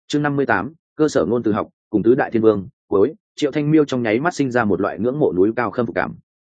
chương 58, cơ sở ngôn từ học cùng tứ đại thiên vương cuối. Triệu Thanh Miêu trong nháy mắt sinh ra một loại ngưỡng mộ núi cao khâm phục cảm.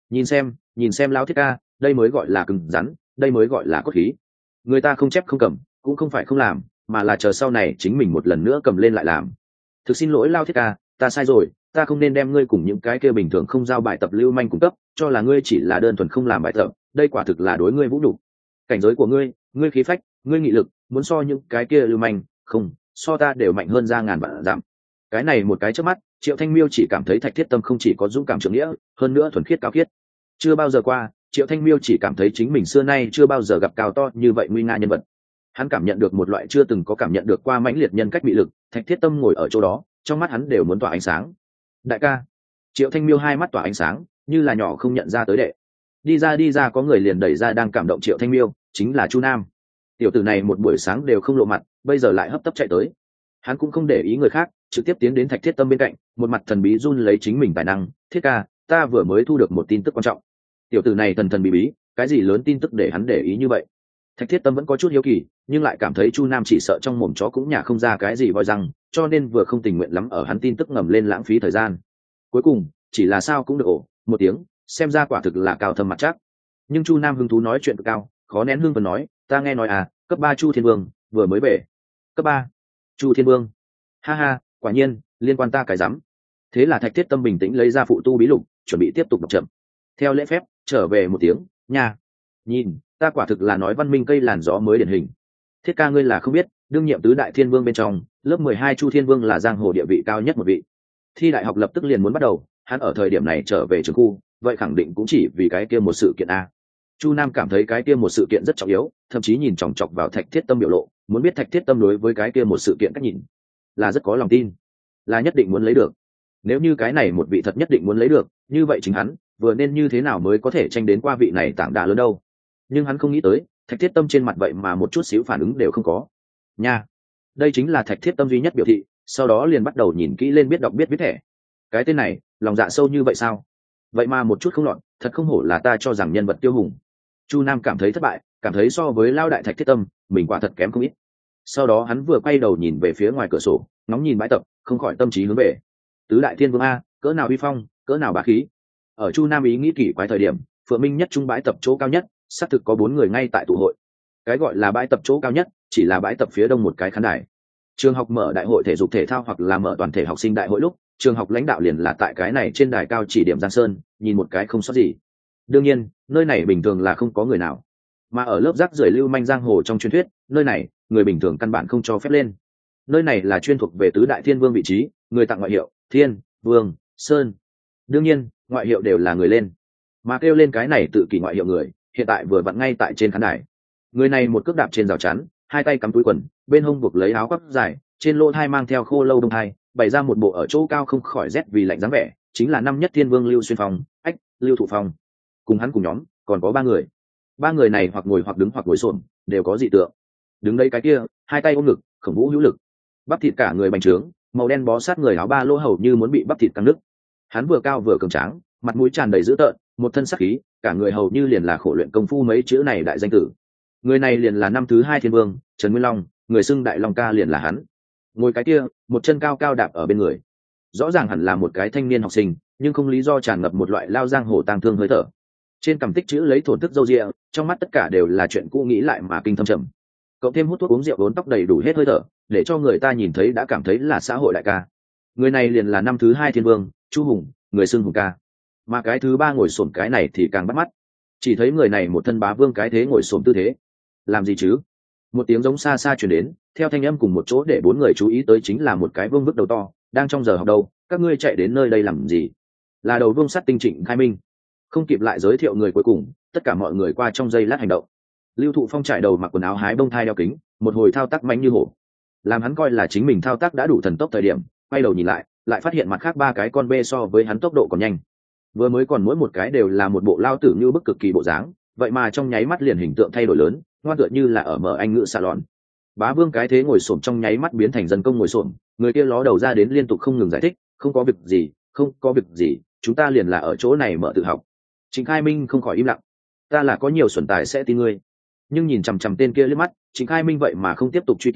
Nhìn xem lão thiết ca, đây mới gọi là cứng rắn, đây mới gọi là cốt khí. Người ta không chép không cầm, cũng không phải không làm, mà là chờ sau này chính mình một lần nữa cầm lên lại làm. Thực xin lỗi lão thiết ca, ta sai rồi, ta không nên đem ngươi cùng những cái kia bình thường không giao bài tập lưu manh cung cấp, cho là ngươi chỉ là đơn thuần không làm bài tập, đây quả thực là đối ngươi vũ nhục. Cảnh giới của ngươi, ngươi khí phách, ngươi nghị lực, muốn so những cái kia lưu manh, không, so ta đều mạnh hơn ra ngàn vạn dặm. Cái này một cái chớp mắt, Triệu Thanh Miêu chỉ cảm thấy Thạch Thiết Tâm không chỉ có dũng cảm trưởng nghĩa, hơn nữa thuần khiết cao khiết. Chưa bao giờ qua, Triệu Thanh Miêu chỉ cảm thấy chính mình xưa nay chưa bao giờ gặp cao to như vậy nguy nga nhân vật. Hắn cảm nhận được một loại chưa từng có cảm nhận được qua mãnh liệt nhân cách bị lực. Thạch Thiết Tâm ngồi ở chỗ đó, trong mắt hắn đều muốn tỏa ánh sáng. Đại ca. Triệu Thanh Miêu hai mắt tỏa ánh sáng, như là nhỏ không nhận ra tới đệ. Đi ra có người liền đẩy ra đang cảm động Triệu Thanh Miêu, chính là Chu Nam. Tiểu tử này một buổi sáng đều không lộ mặt, bây giờ lại hấp tấp chạy tới. Hắn cũng không để ý người khác, trực tiếp tiến đến Thạch Thiết Tâm bên cạnh, một mặt thần bí run lấy chính mình tài năng. Thiết ca, ta vừa mới thu được một tin tức quan trọng. Tiểu tử này thần bí bí, cái gì lớn tin tức để hắn để ý như vậy? Thạch Thiết Tâm vẫn có chút hiếu kỳ, nhưng lại cảm thấy Chu Nam chỉ sợ trong mồm chó cũng nhả không ra cái gì voi răng, cho nên vừa không tình nguyện lắm ở hắn tin tức ngầm lên lãng phí thời gian. Cuối cùng, chỉ là sao cũng được ổ, một tiếng, xem ra quả thực là cao thâm mặt chắc. Nhưng Chu Nam hứng thú nói chuyện cực cao, khó nén hương phần nói, ta nghe nói à, cấp 3 Chu Thiên Vương vừa mới về. Cấp 3 Chu Thiên Vương? Ha ha, quả nhiên, liên quan ta cái rắm. Thế là Thạch Thiết Tâm bình tĩnh lấy ra phụ tu bí lục, chuẩn bị tiếp tục đọc chậm. Theo lễ phép, trở về một tiếng, nha. Nhìn, ta quả thực là nói văn minh cây làn gió mới điển hình. Thiết ca ngươi là không biết, đương nhiệm tứ đại thiên vương bên trong, lớp 12 Chu Thiên Vương là giang hồ địa vị cao nhất một vị. Thi đại học lập tức liền muốn bắt đầu, hắn ở thời điểm này trở về trường khu, vậy khẳng định cũng chỉ vì cái kia một sự kiện a. Chu Nam cảm thấy cái kia một sự kiện rất trọng yếu, thậm chí nhìn chòng chọc vào Thạch Thiết Tâm biểu lộ, muốn biết Thạch Thiết Tâm đối với cái kia một sự kiện cách nhìn, là rất có lòng tin, là nhất định muốn lấy được. Nếu như cái này một vị thật nhất định muốn lấy được, như vậy chính hắn vừa nên như thế nào mới có thể tranh đến qua vị này tảng đá lớn đâu. Nhưng hắn không nghĩ tới, Thạch Thiết Tâm trên mặt vậy mà một chút xíu phản ứng đều không có. Nha, đây chính là Thạch Thiết Tâm duy nhất biểu thị, sau đó liền bắt đầu nhìn kỹ lên biết đọc biết viết thẻ. Cái tên này, lòng dạ sâu như vậy sao? Vậy mà một chút không lọt, thật không hổ là ta cho rằng nhân vật tiêu hùng. Chu Nam cảm thấy thất bại, cảm thấy so với lao đại Thạch Thiết Tâm, mình quả thật kém không ít. Sau đó hắn vừa quay đầu nhìn về phía ngoài cửa sổ, ngóng nhìn bãi tập, không khỏi tâm trí hướng về tứ đại thiên vương a, cỡ nào uy phong, cỡ nào bá khí. Ở Chu Nam ý nghĩ kỳ quái thời điểm, Phượng Minh nhất trung bãi tập chỗ cao nhất, xác thực có 4 người ngay tại tụ hội. Cái gọi là bãi tập chỗ cao nhất, chỉ là bãi tập phía đông một cái khán đài. Trường học mở đại hội thể dục thể thao hoặc là mở toàn thể học sinh đại hội lúc, trường học lãnh đạo liền là tại cái này trên đài cao chỉ điểm Giang Sơn, nhìn một cái không sót gì. Đương nhiên, nơi này bình thường là không có người nào. Mà ở lớp rác rưởi lưu manh giang hồ trong truyền thuyết, nơi này, người bình thường căn bản không cho phép lên. Nơi này là chuyên thuộc về tứ đại thiên vương vị trí, người tặng ngoại hiệu Thiên, Vương, Sơn. Đương nhiên, ngoại hiệu đều là người lên. Mà kêu lên cái này tự kỷ ngoại hiệu người, hiện tại vừa vặn ngay tại trên khán đài. Người này một cước đạp trên rào chắn, hai tay cắm túi quần, bên hông buộc lấy áo khoác dài, trên lỗ thai mang theo khô lâu đông thai, bày ra một bộ ở chỗ cao không khỏi rét vì lạnh dáng vẻ, chính là năm nhất thiên vương Lưu Xuyên Phong, Lưu Thụ Phong. Cùng hắn cùng nhóm, còn có 3 người. 3 người này hoặc ngồi hoặc đứng hoặc ngồi xổm, đều có dị tượng. Đứng đây cái kia, hai tay ôm ngực, khổng vũ hữu lực, bắp thịt cả người bành trướng, màu đen bó sát người áo ba lỗ hầu như muốn bị bắp thịt căng nứt. Hắn vừa cao vừa cường tráng, mặt mũi tràn đầy dữ tợn, một thân sắc khí, cả người hầu như liền là khổ luyện công phu mấy chữ này đại danh tử. Người này liền là năm thứ 2 thiên vương Trần Nguyên Long, người xưng Đại Long ca liền là hắn. Ngồi cái kia, một chân cao cao đạp ở bên người, rõ ràng hẳn là một cái thanh niên học sinh, nhưng không lý do tràn ngập một loại lao giang hồ tang thương hơi thở. Trên cằm tích chữ lấy thổn thức râu ria, trong mắt tất cả đều là chuyện cũ nghĩ lại mà kinh thâm trầm. Cộng thêm hút thuốc uống rượu uốn tóc đầy đủ hết hơi thở, để cho người ta nhìn thấy đã cảm thấy là xã hội đại ca. Người này liền là năm thứ 2 thiên vương Chu Hùng, người xưng Hùng ca. Mà cái thứ 3 ngồi xổm cái này thì càng bắt mắt. Chỉ thấy người này một thân bá vương cái thế ngồi xổm tư thế. Làm gì chứ? Một tiếng giống xa xa truyền đến, theo thanh âm cùng một chỗ để 4 người chú ý tới chính là một cái vương vức đầu to, đang trong giờ học đâu, các ngươi chạy đến nơi đây làm gì? Là đầu vương sắt tinh Trịnh Khai Minh. Không kịp lại giới thiệu người cuối cùng, tất cả mọi người qua trong giây lát hành động. Lưu Thụ Phong trải đầu mặc quần áo hái bông thai đeo kính, một hồi thao tác mạnh như hổ. Làm hắn coi là chính mình thao tác đã đủ thần tốc thời điểm, quay đầu nhìn lại phát hiện mặt khác 3 cái con bê so với hắn tốc độ còn nhanh. Vừa mới còn mỗi một cái đều là một bộ lao tử như bức cực kỳ bộ dáng, vậy mà trong nháy mắt liền hình tượng thay đổi lớn, ngoan tựa như là ở mở Anh ngữ salon. Bá vương cái thế ngồi xổm trong nháy mắt biến thành dân công ngồi xổm, người kia ló đầu ra đến liên tục không ngừng giải thích, không có việc gì, không có việc gì, chúng ta liền là ở chỗ này mở tự học. Trịnh Khai Minh không khỏi im lặng. Ta là có nhiều xuẩn tài sẽ tin ngươi. Nhưng nhìn chằm chằm tên kia liếc mắt, Trịnh Khai Minh vậy mà không tiếp tục truy cứu,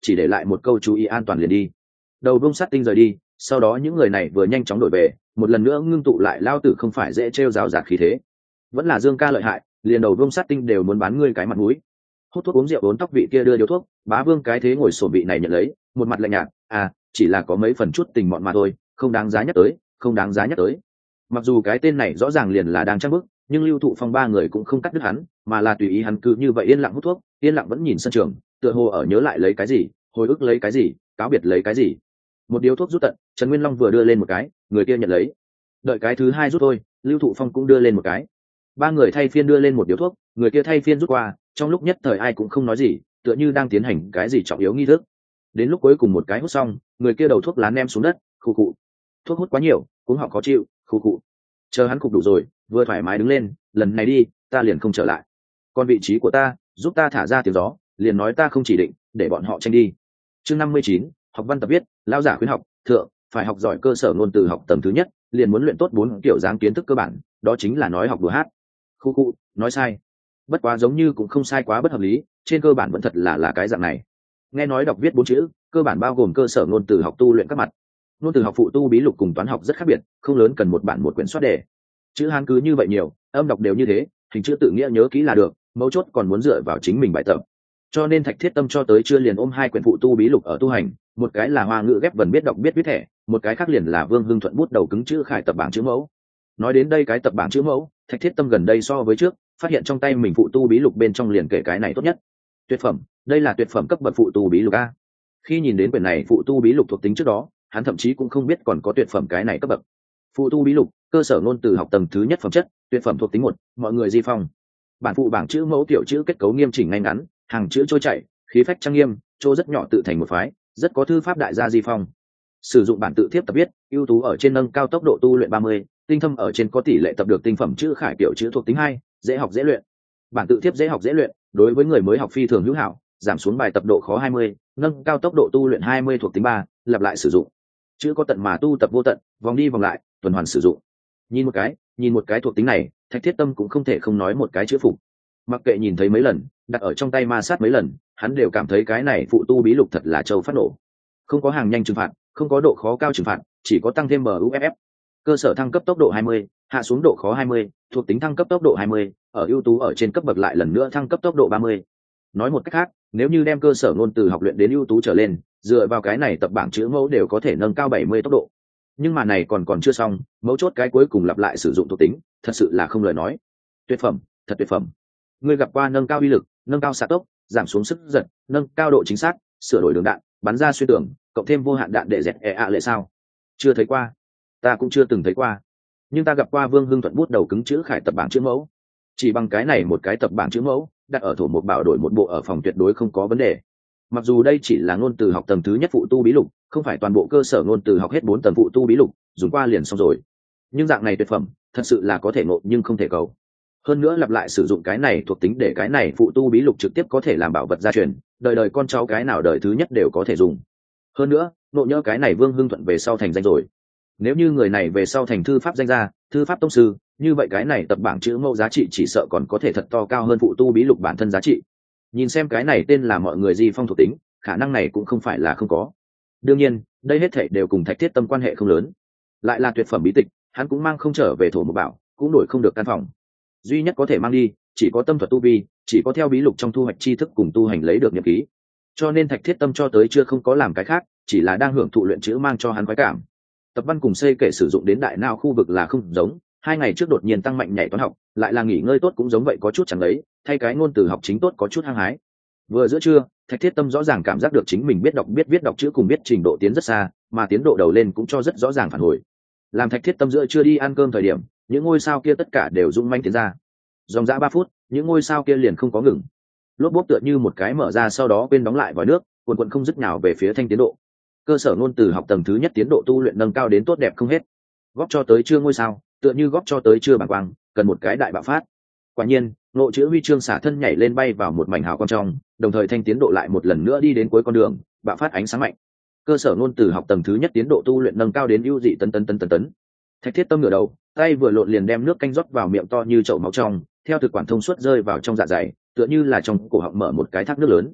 chỉ để lại một câu chú ý an toàn liền đi. Đầu bông sát tinh rời đi, sau đó những người này vừa nhanh chóng đổi về, một lần nữa ngưng tụ lại lao tử không phải dễ trêu rào rạt khí thế. Vẫn là Dương ca lợi hại, liền đầu bông sát tinh đều muốn bán ngươi cái mặt mũi. Hút thuốc uống rượu uốn tóc vị kia đưa điếu thuốc, Bá Vương cái thế ngồi sổm vị này nhận lấy, một mặt lạnh nhạt, chỉ là có mấy phần chút tình mọn mà thôi, không đáng giá nhắc tới, không đáng giá nhắc tới. Mặc dù cái tên này rõ ràng liền là đang trang bức, nhưng Lưu Thụ Phong ba người cũng không cắt đứt hắn, mà là tùy ý hắn cứ như vậy yên lặng hút thuốc, yên lặng vẫn nhìn sân trường, tựa hồ ở nhớ lại lấy cái gì, hồi ức lấy cái gì, cáo biệt lấy cái gì. Một điếu thuốc rút tận, Trần Nguyên Long vừa đưa lên một cái, người kia nhận lấy. Đợi cái thứ hai rút thôi, Lưu Thụ Phong cũng đưa lên một cái. Ba người thay phiên đưa lên một điếu thuốc, người kia thay phiên rút qua, trong lúc nhất thời ai cũng không nói gì, tựa như đang tiến hành cái gì trọng yếu nghi thức. Đến lúc cuối cùng một cái hút xong, người kia đầu thuốc lá ném xuống đất, khụ khụ. Thuốc hút quá nhiều, cũng họ khó chịu, khụ khụ. Chờ hắn khục đủ rồi, vừa thoải mái đứng lên, lần này đi, ta liền không trở lại. Còn vị trí của ta, giúp ta thả ra tiếng gió, liền nói ta không chỉ định, để bọn họ tranh đi. Chương 59, học văn tập viết, lão giả khuyến học, thượng, phải học giỏi cơ sở ngôn từ học tầm thứ nhất, liền muốn luyện tốt 4 kiểu dáng kiến thức cơ bản, đó chính là nói học đùa hát. Khu khu, nói sai. Bất quá giống như cũng không sai quá bất hợp lý, trên cơ bản vẫn thật là cái dạng này. Nghe nói đọc viết 4 chữ, cơ bản bao gồm cơ sở ngôn từ học tu luyện các mặt. Ngôn từ học phụ tu bí lục cùng toán học rất khác biệt, không lớn cần một bản một quyển soát đề. Chữ Hán cứ như vậy nhiều, âm đọc đều như thế, hình chữ tự nghĩa nhớ kỹ là được, mấu chốt còn muốn dựa vào chính mình bài tập. Cho nên Thạch Thiết Tâm cho tới chưa liền ôm 2 quyển phụ tu bí lục ở tu hành, một cái là Hoa ngữ ghép vần biết đọc biết viết thẻ, một cái khác liền là Vương Hưng Thuận bút đầu cứng chữ khải tập bảng chữ mẫu. Nói đến đây cái tập bảng chữ mẫu, Thạch Thiết Tâm gần đây so với trước, phát hiện trong tay mình phụ tu bí lục bên trong liền kể cái này tốt nhất. Tuyệt phẩm, đây là tuyệt phẩm cấp bậc phụ tu bí lục a. Khi nhìn đến quyển này phụ tu bí lục thuộc tính trước đó, hắn thậm chí cũng không biết còn có tuyệt phẩm cái này cấp bậc. Phụ tu bí lục, cơ sở ngôn từ học tầng thứ nhất phẩm chất, tuyệt phẩm thuộc tính 1, mọi người di phong. Bản phụ bảng chữ mẫu tiểu chữ kết cấu nghiêm chỉnh ngay ngắn, hàng chữ trôi chảy, khí phách trang nghiêm, chỗ rất nhỏ tự thành một phái, rất có thư pháp đại gia di phong. Sử dụng bản tự thiếp tập viết, ưu tú ở trên nâng cao tốc độ tu luyện 30, tinh thâm ở trên có tỷ lệ tập được tinh phẩm chữ khải tiểu chữ thuộc tính 2, dễ học dễ luyện. Bản tự thiếp dễ học dễ luyện, đối với người mới học phi thường hữu hảo, giảm xuống bài tập độ khó 20, nâng cao tốc độ tu luyện 20 thuộc tính 3, lặp lại sử dụng. Chữ có tận mà tu tập vô tận, vòng đi vòng lại, tuần hoàn sử dụng. Nhìn một cái thuộc tính này, Thạch Thiết Tâm cũng không thể không nói một cái chữ phục. Mặc kệ nhìn thấy mấy lần, đặt ở trong tay ma sát mấy lần, hắn đều cảm thấy cái này phụ tu bí lục thật là châu phát nổ. Không có hàng nhanh trừng phạt, không có độ khó cao trừng phạt, chỉ có tăng thêm buff. Cơ sở thăng cấp tốc độ 20, hạ xuống độ khó 20, thuộc tính thăng cấp tốc độ 20, ở ưu tú ở trên cấp bậc lại lần nữa thăng cấp tốc độ 30. Nói một cách khác, nếu như đem cơ sở ngôn từ học luyện đến ưu tú trở lên, dựa vào cái này tập bảng chữ mẫu đều có thể nâng cao 70 tốc độ. Nhưng mà này còn chưa xong, mấu chốt cái cuối cùng lặp lại sử dụng thuộc tính, thật sự là không lời nói. Tuyệt phẩm, thật tuyệt phẩm. Ngươi gặp qua nâng cao uy lực, nâng cao xạ tốc, giảm xuống sức giật, nâng cao độ chính xác, sửa đổi đường đạn, bắn ra xuyên tường, cộng thêm vô hạn đạn để dẹt lệ sao? Chưa thấy qua. Ta cũng chưa từng thấy qua. Nhưng ta gặp qua Vương Hưng Thuận bút đầu cứng chữ khải tập bảng chữ mẫu. Chỉ bằng cái này một cái tập bảng chữ mẫu, đặt ở thổ một bảo đổi một bộ ở phòng tuyệt đối không có vấn đề. Mặc dù đây chỉ là ngôn từ học tầng thứ nhất phụ tu bí lục, không phải toàn bộ cơ sở ngôn từ học hết 4 tầng phụ tu bí lục, dùng qua liền xong rồi. Nhưng dạng này tuyệt phẩm, thật sự là có thể ngộ nhưng không thể cầu. Hơn nữa lặp lại sử dụng cái này thuộc tính để cái này phụ tu bí lục trực tiếp có thể làm bảo vật gia truyền, đời đời con cháu cái nào đời thứ nhất đều có thể dùng. Hơn nữa, nộ nhớ cái này Vương Hưng Thuận về sau thành danh rồi. Nếu như người này về sau thành thư pháp danh gia, thư pháp tông sư, như vậy cái này tập bảng chữ mẫu giá trị chỉ sợ còn có thể thật to cao hơn phụ tu bí lục bản thân giá trị. Nhìn xem cái này tên là mọi người di phong thuộc tính, khả năng này cũng không phải là không có. Đương nhiên, đây hết thảy đều cùng Thạch Thiết Tâm quan hệ không lớn. Lại là tuyệt phẩm bí tịch, hắn cũng mang không trở về thổ một bảo, cũng đổi không được căn phòng. Duy nhất có thể mang đi, chỉ có tâm thuật tu vi, chỉ có theo bí lục trong thu hoạch tri thức cùng tu hành lấy được nhập ký. Cho nên Thạch Thiết Tâm cho tới chưa không có làm cái khác, chỉ là đang hưởng thụ luyện chữ mang cho hắn khoái cảm. Tập văn cùng xây kể sử dụng đến đại não khu vực là không giống, 2 ngày trước đột nhiên tăng mạnh nhảy toán học, lại là nghỉ ngơi tốt cũng giống vậy có chút chẳng lấy, thay cái ngôn từ học chính tốt có chút hăng hái. Vừa giữa trưa, Thạch Thiết Tâm rõ ràng cảm giác được chính mình biết đọc biết viết đọc chữ cùng biết trình độ tiến rất xa, mà tiến độ đầu lên cũng cho rất rõ ràng phản hồi. Làm Thạch Thiết Tâm giữa trưa đi ăn cơm thời điểm, những ngôi sao kia tất cả đều rung manh tiến ra. Dòng dã 3 phút, những ngôi sao kia liền không có ngừng. Lốp bốp tựa như một cái mở ra sau đó quên đóng lại vòi nước, cuồn cuộn không dứt nào về phía thanh tiến độ. Cơ sở ngôn từ học tầng thứ nhất tiến độ tu luyện nâng cao đến tốt đẹp không hết. Góp cho tới chưa ngôi sao, tựa như góp cho tới chưa bàng quang, cần một cái đại bạo phát. Quả nhiên, ngộ chữ huy chương xả thân nhảy lên bay vào một mảnh hào quang trong, đồng thời thanh tiến độ lại một lần nữa đi đến cuối con đường, bạo phát ánh sáng mạnh. Cơ sở ngôn từ học tầng thứ nhất tiến độ tu luyện nâng cao đến ưu dị tấn. Thạch Thiết Tâm ngửa đầu, tay vừa lộn liền đem nước canh rót vào miệng to như chậu máu trong, theo thực quản thông suốt rơi vào trong dạ dày, tựa như là trong cổ họng mở một cái thác nước lớn.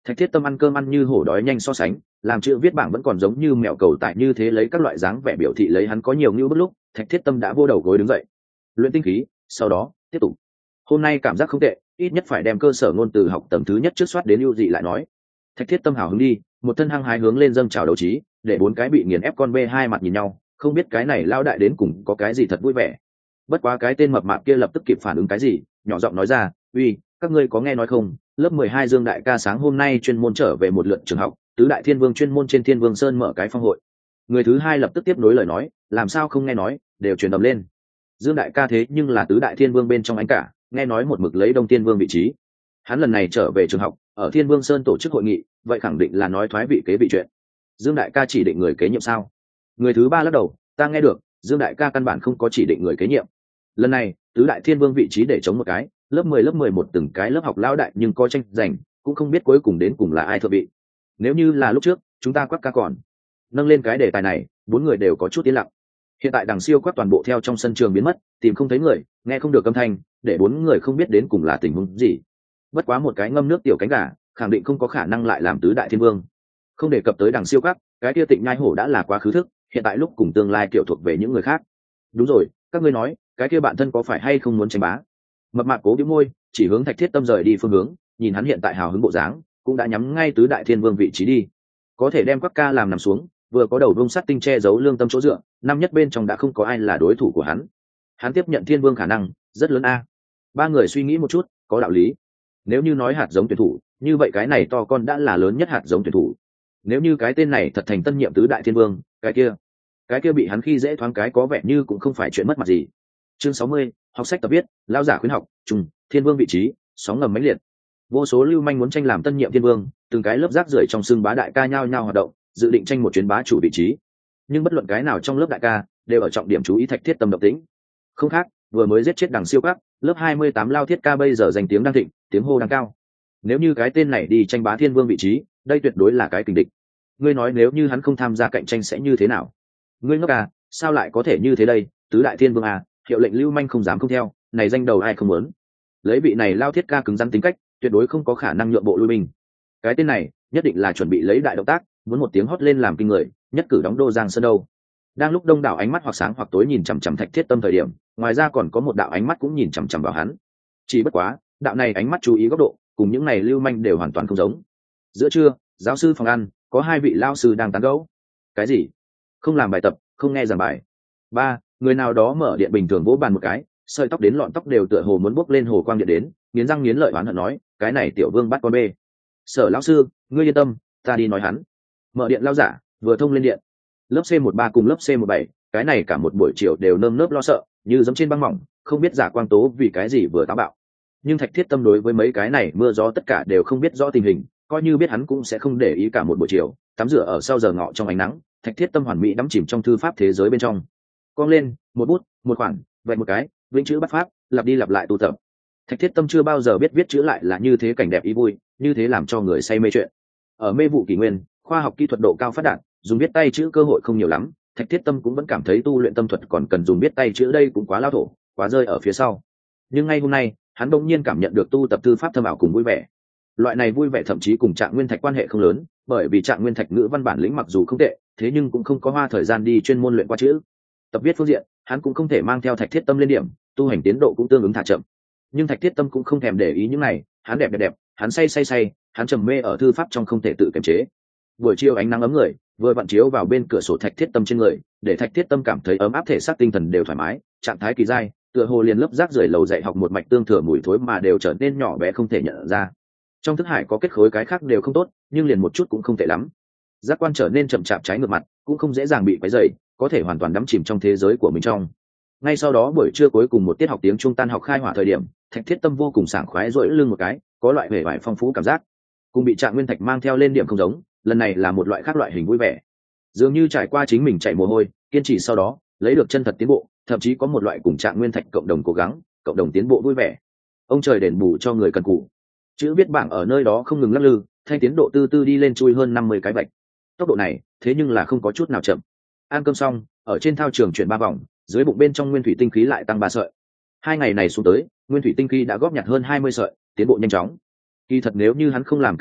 Thạch Thiết Tâm ăn cơm ăn như hổ đói nhanh so sánh, làm chữ viết bảng vẫn còn giống như mèo cầu tại như thế lấy các loại dáng vẻ biểu thị lấy hắn có nhiều ngưu bức lúc, Thạch Thiết Tâm đã vô đầu gối đứng dậy. Luyện tinh khí, sau đó tiếp tục. Hôm nay cảm giác không tệ, ít nhất phải đem cơ sở ngôn từ học tầng thứ nhất trước soát đến ưu dị lại nói. Thạch Thiết Tâm hào hứng đi, một thân hăng hái hướng lên dâng trào đấu trí, để bốn cái bị nghiền ép con bê hai mặt nhìn nhau, không biết cái này lao đại đến cùng có cái gì thật vui vẻ. Bất quá cái tên mập mạp kia lập tức kịp phản ứng cái gì, nhỏ giọng nói ra, uy, các ngươi có nghe nói không, lớp 12 Dương đại ca sáng hôm nay chuyên môn trở về một lượt trường học, tứ đại thiên vương chuyên môn trên Thiên Vương Sơn mở cái phong hội. Người thứ hai lập tức tiếp nối lời nói, làm sao không nghe nói, đều truyền đầm lên. Dương đại ca thế nhưng là tứ đại thiên vương bên trong anh cả, nghe nói một mực lấy Đông Thiên Vương vị trí. Hắn lần này trở về trường học, ở Thiên Vương Sơn tổ chức hội nghị, vậy khẳng định là nói thoái vị kế vị chuyện. Dương đại ca chỉ định người kế nhiệm sao? Người thứ ba lắc đầu, ta nghe được, Dương đại ca căn bản không có chỉ định người kế nhiệm. Lần này, tứ đại thiên vương vị trí để chống một cái, lớp 10 lớp 11 từng cái lớp học lão đại nhưng có tranh giành, cũng không biết cuối cùng đến cùng là ai thượng vị. Nếu như là lúc trước, chúng ta quắc ca còn. Nâng lên cái đề tài này, bốn người đều có chút yên lặng. Hiện tại đằng siêu quắc toàn bộ theo trong sân trường biến mất, tìm không thấy người, nghe không được âm thanh, để bốn người không biết đến cùng là tình huống gì. Bất quá một cái ngâm nước tiểu cánh gà, khẳng định không có khả năng lại làm tứ đại thiên vương. Không đề cập tới đằng siêu quắc, cái kia Tịnh Nhai Hổ đã là quá khứ thức, hiện tại lúc cùng tương lai kiểu thuộc về những người khác. Đúng rồi, các ngươi nói, cái kia bạn thân có phải hay không muốn tranh bá? Mập mạp cố bĩu môi, chỉ hướng Thạch Thiết Tâm rời đi phương hướng, nhìn hắn hiện tại hào hứng bộ dáng, cũng đã nhắm ngay tứ đại thiên vương vị trí đi. Có thể đem Quắc ca làm nằm xuống, vừa có đầu vương sắt tinh che giấu lương tâm chỗ dựa, năm nhất bên trong đã không có ai là đối thủ của hắn. Hắn tiếp nhận thiên vương khả năng rất lớn a. Ba người suy nghĩ một chút, có đạo lý. Nếu như nói hạt giống tuyển thủ, như vậy cái này to con đã là lớn nhất hạt giống tuyển thủ. Nếu như cái tên này thật thành tân nhiệm tứ đại thiên vương, cái kia bị hắn khi dễ thoáng cái có vẻ như cũng không phải chuyện mất mặt gì. Chương 60, học sách tập viết, lao giả khuyến học, trùng, thiên vương vị trí, sóng ngầm mãnh liệt. Vô số lưu manh muốn tranh làm tân nhiệm thiên vương, từng cái lớp rác rưởi trong xương bá đại ca nhao nhao hoạt động, dự định tranh một chuyến bá chủ vị trí. Nhưng bất luận cái nào trong lớp đại ca, đều ở trọng điểm chú ý Thạch Thiết Tâm động tĩnh. Không khác, vừa mới giết chết đằng siêu các, lớp 28 Lao Thiết ca bây giờ danh tiếng đang thịnh, tiếng hô đang cao. Nếu như cái tên này đi tranh bá thiên vương vị trí, đây tuyệt đối là cái kình địch. Ngươi nói nếu như hắn không tham gia cạnh tranh sẽ như thế nào? Ngươi ngốc à, sao lại có thể như thế đây? Tứ đại thiên vương à, hiệu lệnh lưu manh không dám không theo, này danh đầu ai không muốn. Lấy vị này Lao Thiết ca cứng rắn tính cách, tuyệt đối không có khả năng nhượng bộ lui binh. Cái tên này nhất định là chuẩn bị lấy đại động tác, muốn một tiếng hót lên làm kinh người, nhất cử đóng đô Giang Sơn đâu. Đang lúc đông đảo ánh mắt hoặc sáng hoặc tối nhìn chằm chằm Thạch Thiết Tâm thời điểm, ngoài ra còn có một đạo ánh mắt cũng nhìn chằm chằm vào hắn. Chỉ bất quá, đạo này ánh mắt chú ý góc độ, cùng những này lưu manh đều hoàn toàn không giống. Giữa trưa, giáo sư phòng ăn, có hai vị lao sư đang tán gẫu. Cái gì? Không làm bài tập, không nghe giảng bài. Ba, người nào đó mở điện bình thường vỗ bàn một cái, sợi tóc đến lọn tóc đều tựa hồ muốn bốc lên hồ quang điện đến, nghiến răng nghiến lợi oán hận nói, cái này tiểu vương bắt con bê. Sở lão sư, ngươi yên tâm, ta đi nói hắn. Mở điện lao giả vừa thông lên điện, lớp C13 cùng lớp C17, cái này cả một buổi chiều đều nơm nớp lo sợ, như giống trên băng mỏng, không biết giả quang tố vì cái gì vừa táo bạo. Nhưng Thạch Thiết Tâm đối với mấy cái này mưa gió tất cả đều không biết rõ tình hình, coi như biết hắn cũng sẽ không để ý cả một buổi chiều, tắm rửa ở sau giờ ngọ trong ánh nắng, Thạch Thiết Tâm hoàn mỹ đắm chìm trong thư pháp thế giới bên trong. Cong lên, một bút, một khoản, vạch một cái, vĩnh chữ bắt pháp, lặp đi lặp lại tu tập. Thạch Thiết Tâm chưa bao giờ biết viết chữ lại là như thế cảnh đẹp ý vui, như thế làm cho người say mê chuyện. Ở mê vụ kỷ nguyên, khoa học kỹ thuật độ cao phát đạt, dùng viết tay chữ cơ hội không nhiều lắm, Thạch Thiết Tâm cũng vẫn cảm thấy tu luyện tâm thuật còn cần dùng viết tay chữ đây cũng quá lao thổ, quá rơi ở phía sau. Nhưng ngay hôm nay, hắn đột nhiên cảm nhận được tu tập thư pháp thâm ảo cùng vui vẻ. Loại này vui vẻ thậm chí cùng Trạng Nguyên Thạch quan hệ không lớn, bởi vì Trạng Nguyên Thạch ngữ văn bản lĩnh mặc dù không tệ, thế nhưng cũng không có hoa thời gian đi chuyên môn luyện qua chữ. Tập viết phương diện, hắn cũng không thể mang theo Thạch Thiết Tâm lên điểm, tu hành tiến độ cũng tương ứng thả chậm. Nhưng Thạch Thiết Tâm cũng không thèm để ý những này, hắn đẹp, hắn say, hắn trầm mê ở thư pháp trong không thể tự kiềm chế. Buổi chiều ánh nắng ấm người, vừa vặn chiếu vào bên cửa sổ Thạch Thiết Tâm trên người, để Thạch Thiết Tâm cảm thấy ấm áp, thể xác tinh thần đều thoải mái, trạng thái kỳ dai, tựa hồ liền lớp rác rưởi lầu dạy học một mạch tương thừa mùi thối mà đều trở nên nhỏ bé không thể nhận ra. Trong thức hải có kết khối cái khác đều không tốt, nhưng liền một chút cũng không tệ lắm. Giác quan trở nên chậm chạp trái ngược mặt, cũng không dễ dàng bị quấy rầy, có thể hoàn toàn đắm chìm trong thế giới của mình trong. Ngay sau đó buổi trưa cuối cùng một tiết học tiếng trung tan học khai hỏa thời điểm, Thạch Thiết Tâm vô cùng sảng khoái duỗi lưng một cái, có loại vẻ vải phong phú cảm giác. Cùng bị Trạng Nguyên Thạch mang theo lên điểm không giống, lần này là một loại khác loại hình vui vẻ. Dường như trải qua chính mình chạy mồ hôi, kiên trì sau đó, lấy được chân thật tiến bộ, thậm chí có một loại cùng Trạng Nguyên Thạch cộng đồng cố gắng, cộng đồng tiến bộ vui vẻ. Ông trời đền bù cho người cần cù. Chữ viết bảng ở nơi đó không ngừng lắc lư, thanh tiến độ từ từ đi lên chui hơn 50 cái vạch. Tốc độ này, thế nhưng là không có chút nào chậm. Ăn cơm xong, ở trên thao trường chuyển 3 vòng, dưới bụng bên trong nguyên thủy tinh khí lại tăng 3 sợi. 2 ngày này xuống tới, nguyên thủy tinh khí đã góp nhặt hơn 20 sợi, tiến bộ nhanh chóng. Kỳ thật nếu như hắn không làm cái khác,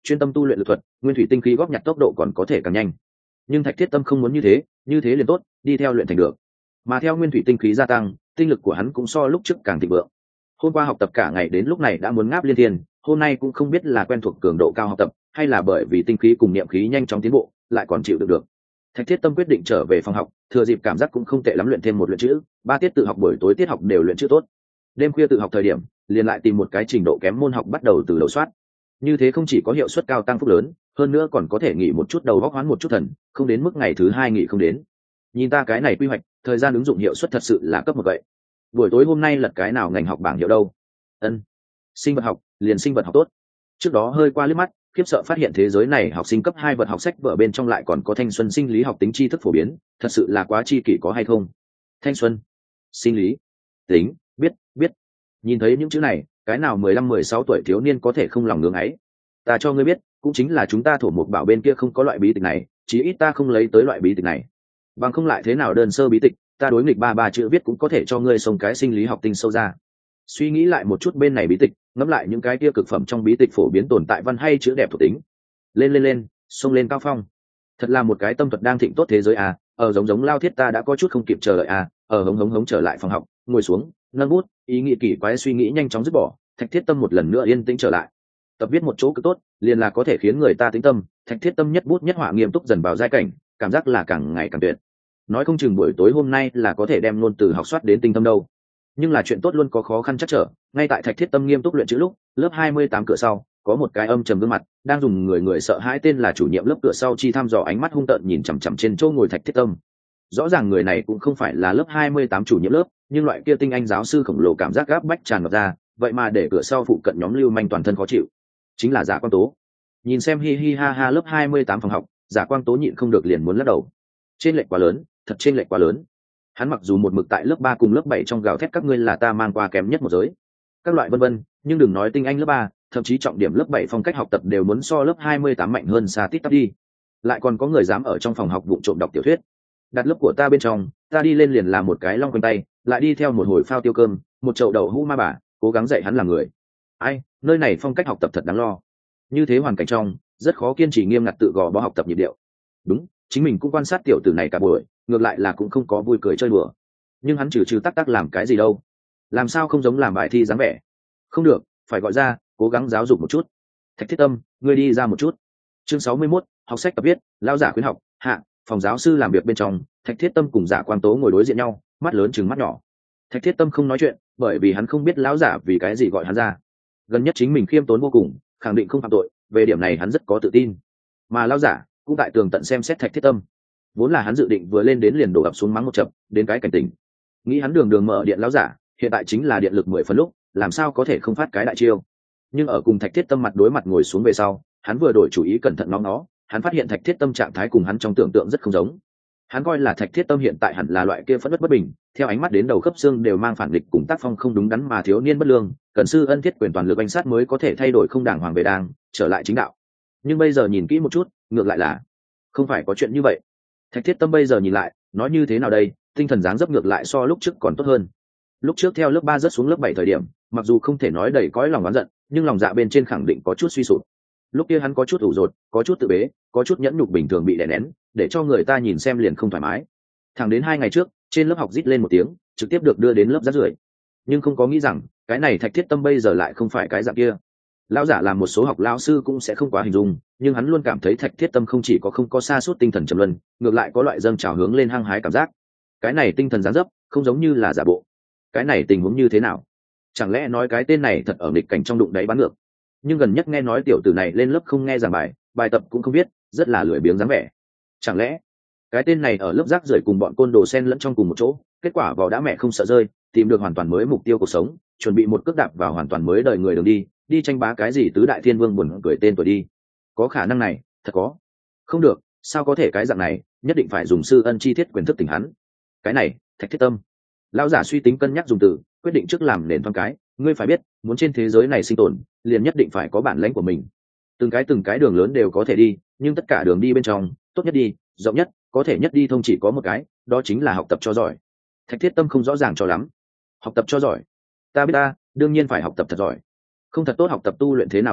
chuyên tâm tu luyện lực thuật, nguyên thủy tinh khí góp nhặt tốc độ còn có thể càng nhanh. Nhưng Thạch Thiết Tâm không muốn như thế liền tốt, đi theo luyện thành được. Mà theo nguyên thủy tinh khí gia tăng, tinh lực của hắn cũng so lúc trước càng thịnh vượng. Hôm qua học tập cả ngày đến lúc này đã muốn ngáp liên thiên, hôm nay cũng không biết là quen thuộc cường độ cao học tập, hay là bởi vì tinh khí cùng niệm khí nhanh chóng tiến bộ, lại còn chịu được. Thạch Thiết Tâm quyết định trở về phòng học, thừa dịp cảm giác cũng không tệ lắm luyện thêm một luyện chữ, 3 tiết tự học buổi tối tiết học đều luyện chữ tốt. Đêm khuya tự học thời điểm, liền lại tìm một cái trình độ kém môn học bắt đầu từ đầu soát. Như thế không chỉ có hiệu suất cao tăng phúc lớn, hơn nữa còn có thể nghỉ một chút đầu óc hoán một chút thần, không đến mức ngày thứ 2 nghỉ không đến. Nhìn ta cái này quy hoạch, thời gian ứng dụng hiệu suất thật sự là cấp một vậy. Buổi tối hôm nay lật cái nào ngành học bảng hiệu đâu? Ân, sinh vật học, liền sinh vật học tốt. Trước đó hơi qua liếc mắt, khiếp sợ phát hiện thế giới này học sinh cấp 2 vật học sách vở bên trong lại còn có thanh xuân sinh lý học tính tri thức phổ biến, thật sự là quá chi kỷ có hay không? Thanh xuân, sinh lý, tính, biết. Nhìn thấy những chữ này, cái nào 15-16 tuổi thiếu niên có thể không lòng ngưỡng ấy. Ta cho ngươi biết, cũng chính là chúng ta thổ mục bảo bên kia không có loại bí tịch này, chí ít ta không lấy tới loại bí tịch này. Bằng không lại thế nào đơn sơ bí tịch, ta đối nghịch ba chữ viết cũng có thể cho ngươi xông cái sinh lý học tinh sâu ra. Suy nghĩ lại một chút bên này bí tịch, ngẫm lại những cái kia cực phẩm trong bí tịch phổ biến tồn tại văn hay chữ đẹp thuộc tính. Lên, xông lên cao phong. Thật là một cái tâm thuật đang thịnh tốt thế giới à, ở giống lao thiết ta đã có chút không kịp chờ đợi à, ở hống trở lại phòng học, ngồi xuống, nâng bút, ý nghĩ kỳ quái suy nghĩ nhanh chóng dứt bỏ, Thạch Thiết Tâm một lần nữa yên tĩnh trở lại. Tập viết một chỗ cực tốt, liền là có thể khiến người ta tĩnh tâm, Thạch Thiết Tâm nhất bút nhất họa nghiêm túc dần vào giai cảnh, cảm giác là càng ngày càng tuyệt. Nói không chừng buổi tối hôm nay là có thể đem ngôn từ học soát đến tinh tâm đâu. Nhưng là chuyện tốt luôn có khó khăn chắc trở, ngay tại Thạch Thiết Tâm nghiêm túc luyện chữ lúc, lớp 28 cửa sau, có một cái âm trầm gương mặt, đang dùng người sợ hãi tên là chủ nhiệm lớp cửa sau chi thăm dò ánh mắt hung tợn nhìn chằm chằm trên chỗ ngồi Thạch Thiết Tâm. Rõ ràng người này cũng không phải là lớp 28 chủ nhiệm lớp, nhưng loại kia tinh anh giáo sư khổng lồ cảm giác gáp bách tràn ngập ra, vậy mà để cửa sau phụ cận nhóm lưu manh toàn thân khó chịu. Chính là Giả Quang Tố. Nhìn xem hi hi ha ha lớp 28 phòng học, Giả Quang Tố nhịn không được liền muốn lắc đầu. Trên lệch quá lớn, thật trên lệch quá lớn. Hắn mặc dù một mực tại lớp 3 cùng lớp 7 trong gào thét các ngươi là ta mang qua kém nhất một giới. Các loại vân vân, nhưng đừng nói tinh anh lớp 3, thậm chí trọng điểm lớp 7 phong cách học tập đều muốn so lớp 28 mạnh hơn xa tít tắp đi. Lại còn có người dám ở trong phòng học vụng trộm đọc tiểu thuyết. Đặt lớp của ta bên trong, ta đi lên liền làm một cái long quanh tay, lại đi theo một hồi phao tiêu cơm, một chậu đậu hũ ma bà, cố gắng dạy hắn làm người. Ai, nơi này phong cách học tập thật đáng lo. Như thế hoàn cảnh trong, rất khó kiên trì nghiêm ngặt tự gò bó học tập nhịp điệu. Đúng, chính mình cũng quan sát tiểu tử này cả buổi, ngược lại là cũng không có vui cười chơi đùa. Nhưng hắn trừ tắc làm cái gì đâu? Làm sao không giống làm bài thi dáng vẻ? Không được, phải gọi ra, cố gắng giáo dục một chút. Thạch Thiết Tâm, ngươi đi ra một chút. Chương 61, học sách tập viết, lão giả khuyến học, hạ, phòng giáo sư làm việc bên trong, Thạch Thiết Tâm cùng Giả Quang Tố ngồi đối diện nhau, mắt lớn chừng mắt nhỏ. Thạch Thiết Tâm không nói chuyện, bởi vì hắn không biết lão giả vì cái gì gọi hắn ra. Gần nhất chính mình khiêm tốn vô cùng, khẳng định không phạm tội, về điểm này hắn rất có tự tin. Mà lão giả cũng tại tường tận xem xét Thạch Thiết Tâm. Vốn là hắn dự định vừa lên đến liền đổ ập xuống mắng một chập, đến cái cảnh tỉnh. Nghĩ hắn đường mở điện lão giả, hiện tại chính là điện lực 10 phần lúc, làm sao có thể không phát cái đại chiêu. Nhưng ở cùng Thạch Thiết Tâm mặt đối mặt ngồi xuống về sau, hắn vừa đổi chủ ý cẩn thận nó, hắn phát hiện Thạch Thiết Tâm trạng thái cùng hắn trong tưởng tượng rất không giống. Hắn coi là Thạch Thiết Tâm hiện tại hẳn là loại kia phẫn uất bất bình, theo ánh mắt đến đầu khớp xương đều mang phản nghịch cùng tác phong không đúng đắn mà thiếu niên bất lương, cần sư ân thiết quyền toàn lực bánh sát mới có thể thay đổi không đàng hoàng về đàng, trở lại chính đạo. Nhưng bây giờ nhìn kỹ một chút, ngược lại là không phải có chuyện như vậy. Thạch Thiết Tâm bây giờ nhìn lại, nói như thế nào đây, tinh thần dáng dấp ngược lại so lúc trước còn tốt hơn. Lúc trước theo lớp 3 rớt xuống lớp 7 thời điểm, mặc dù không thể nói đầy cõi lòng oán giận, nhưng lòng dạ bên trên khẳng định có chút suy sụp. Lúc kia hắn có chút ủ rột, có chút tự bế, có chút nhẫn nhục bình thường bị đè nén, để cho người ta nhìn xem liền không thoải mái. Thẳng đến 2 ngày trước, trên lớp học rít lên một tiếng, trực tiếp được đưa đến lớp rác rưởi. Nhưng không có nghĩ rằng, cái này Thạch Thiết Tâm bây giờ lại không phải cái dạng kia. Lão giả làm một số học lão sư cũng sẽ không quá hình dung, nhưng hắn luôn cảm thấy Thạch Thiết Tâm không chỉ có không có sa sút tinh thần trầm luân, ngược lại có loại dâng trào hướng lên hăng hái cảm giác. Cái này tinh thần dáng dấp, không giống như là giả bộ. Cái này tình huống như thế nào? Chẳng lẽ nói cái tên này thật ở nghịch cảnh trong đụng đáy bán ngược? Nhưng gần nhất nghe nói tiểu tử này lên lớp không nghe giảng bài tập cũng không biết, rất là lười biếng dáng vẻ. Chẳng lẽ cái tên này ở lớp rác rưởi cùng bọn côn đồ sen lẫn trong cùng một chỗ, kết quả vào đã mẹ không sợ rơi, tìm được hoàn toàn mới mục tiêu cuộc sống, chuẩn bị một cước đạp vào hoàn toàn mới đời người đường đi tranh bá cái gì tứ đại thiên vương buồn cười tên tuổi đi. Có khả năng này, thật có. Không được, sao có thể cái dạng này, nhất định phải dùng sư ân chi thiết quyền thức tỉnh hắn. Cái này, Thạch Thiết Tâm. Lão giả suy tính cân nhắc dùng từ, quyết định trước làm nền thoáng cái, ngươi phải biết, muốn trên thế giới này sinh tồn, liền nhất định phải có bản lãnh của mình. Từng cái đường lớn đều có thể đi, nhưng tất cả đường đi bên trong, tốt nhất đi, rộng nhất, có thể nhất đi thông chỉ có một cái, đó chính là học tập cho giỏi. Thạch Thiết Tâm không rõ ràng cho lắm. Học tập cho giỏi? Ta biết ta, đương nhiên phải học tập thật giỏi. Không thật tốt học tập tu luyện thế nào tâm thuật,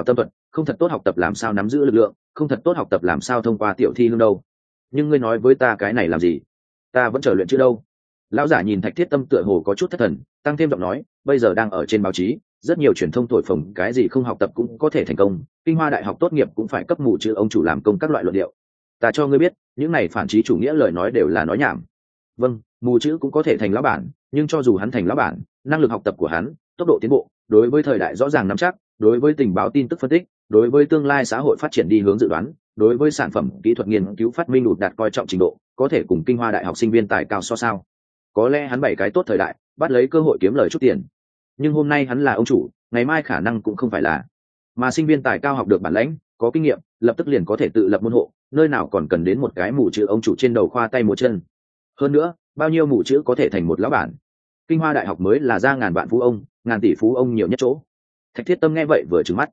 không thật tốt học tập làm sao nắm giữ lực lượng, không thật tốt học tập làm sao thông qua tiểu thi hương đâu. Nhưng ngươi nói với ta cái này làm gì? Ta vẫn chờ luyện chữ đâu. Lão giả nhìn Thạch Thiết Tâm tựa hồ có chút thất thần, tăng thêm giọng nói, bây giờ đang ở trên báo chí, rất nhiều truyền thông thổi phồng cái gì không học tập cũng có thể thành công, Kinh Hoa đại học tốt nghiệp cũng phải cấp mù chữ ông chủ làm công các loại luận điệu. Ta cho ngươi biết, những này phản chí chủ nghĩa lời nói đều là nói nhảm. Vâng, mù chữ cũng có thể thành lão bản, nhưng cho dù hắn thành lão bản, năng lực học tập của hắn, tốc độ tiến bộ, đối với thời đại rõ ràng nắm chắc, đối với tình báo tin tức phân tích, đối với tương lai xã hội phát triển đi hướng dự đoán, đối với sản phẩm kỹ thuật nghiên cứu phát minh đủ đạt coi trọng trình độ, có thể cùng Kinh Hoa đại học sinh viên tài cao so sao. Có lẽ hắn bảy cái tốt thời đại, bắt lấy cơ hội kiếm lời chút tiền, nhưng hôm nay hắn là ông chủ, ngày mai khả năng cũng không phải là. Mà sinh viên tài cao học được bản lãnh, có kinh nghiệm, lập tức liền có thể tự lập môn hộ, nơi nào còn cần đến một cái mù chữ ông chủ trên đầu khoa tay múa chân. Hơn nữa, bao nhiêu mù chữ có thể thành một lão bản? Kinh Hoa đại học mới là ra ngàn vạn phú ông, ngàn tỷ phú ông nhiều nhất chỗ. Thạch Thiết Tâm nghe vậy vừa trừng mắt.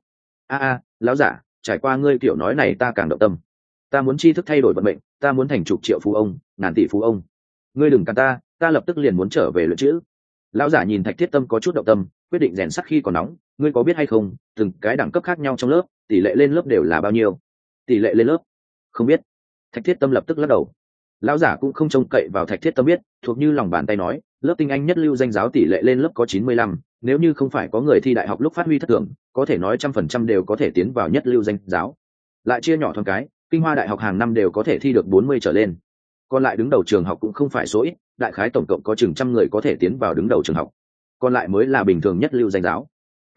Lão giả, trải qua ngươi kiểu nói này ta càng động tâm. Ta muốn tri thức thay đổi vận mệnh, ta muốn thành chục triệu phú ông, ngàn tỷ phú ông. Ngươi đừng cản ta lập tức liền muốn trở về luyện chữ. Lão giả nhìn Thạch Thiết Tâm có chút động tâm, quyết định rèn sắt khi còn nóng. Ngươi có biết hay không, từng cái đẳng cấp khác nhau trong lớp, tỷ lệ lên lớp đều là bao nhiêu? Tỷ lệ lên lớp? Không biết. Thạch Thiết Tâm lập tức lắc đầu. Lão giả cũng không trông cậy vào Thạch Thiết Tâm biết, thuộc như lòng bàn tay nói, lớp tinh anh nhất lưu danh giáo tỷ lệ lên lớp có 95, nếu như không phải có người thi đại học lúc phát huy thất thường, có thể nói 100% đều có thể tiến vào nhất lưu danh giáo. Lại chia nhỏ thoáng cái, Kinh Hoa đại học hàng năm đều có thể thi được 40 trở lên. Còn lại đứng đầu trường học cũng không phải số ít, đại khái tổng cộng có chừng trăm người có thể tiến vào đứng đầu trường học. Còn lại mới là bình thường nhất lưu danh giáo.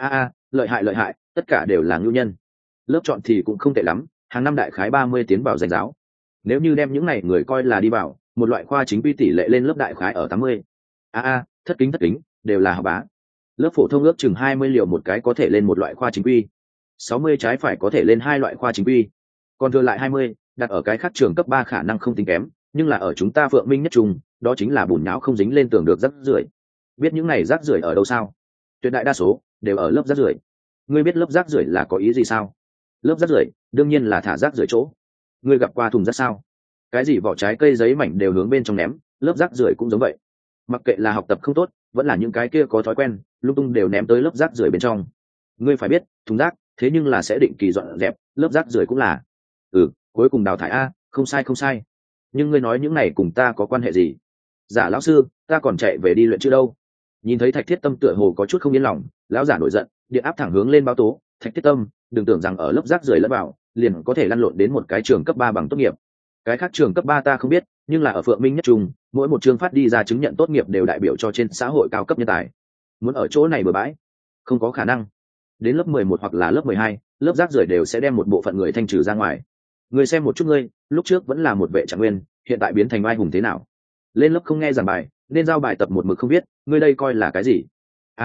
Lợi hại, tất cả đều là ngưu nhân. Lớp chọn thì cũng không tệ lắm, hàng năm đại khái 30 tiến vào danh giáo. Nếu như đem những này người coi là đi vào, một loại khoa chính quy tỷ lệ lên lớp đại khái ở 80. Thất kính, đều là học bá. Lớp phổ thông ước chừng 20 liệu một cái có thể lên một loại khoa chính quy, 60 trái phải có thể lên hai loại khoa chính quy, còn thừa lại 20, đặt ở cái khác trường cấp 3 khả năng không tính kém, nhưng là ở chúng ta Phượng Minh nhất trung, đó chính là bùn nhão không dính lên tường được rác rưởi. Biết những này rác rưởi ở đâu sao? Tuyệt đại đa số đều ở lớp rác rưởi. Ngươi biết lớp rác rưởi là có ý gì sao? Lớp rác rưởi đương nhiên là thả rác rưởi chỗ. Ngươi gặp qua thùng rác sao? Cái gì vỏ trái cây giấy mảnh đều hướng bên trong ném, lớp rác rưởi cũng giống vậy. Mặc kệ là học tập không tốt, vẫn là những cái kia có thói quen, lung tung đều ném tới lớp rác rưởi bên trong. Ngươi phải biết, thùng rác, thế nhưng là sẽ định kỳ dọn dẹp, lớp rác rưởi cũng là. Cuối cùng đào thải không sai. Nhưng ngươi nói những này cùng ta có quan hệ gì? Giả lão sư, ta còn chạy về đi luyện chữ đâu? Nhìn thấy Thạch Thiết Tâm tựa hồ có chút không yên lòng, lão giả nổi giận, điện áp thẳng hướng lên báo tố. Thạch Thiết Tâm, đừng tưởng rằng ở lớp rác rưởi lẫn vào, liền có thể lăn lộn đến một cái trường cấp 3 bằng tốt nghiệp. Cái khác trường cấp 3 ta không biết, nhưng là ở Phượng Minh nhất trung, mỗi một trường phát đi ra chứng nhận tốt nghiệp đều đại biểu cho trên xã hội cao cấp nhân tài. Muốn ở chỗ này bừa bãi, không có khả năng. Đến lớp 11 hoặc là lớp 12, lớp rác rưởi đều sẽ đem một bộ phận người thanh trừ ra ngoài. Ngươi xem một chút ngươi, lúc trước vẫn là một vệ trạng nguyên, hiện tại biến thành oai hùng thế nào? Lên lớp không nghe giảng bài, nên giao bài tập một mực không biết, ngươi đây coi là cái gì?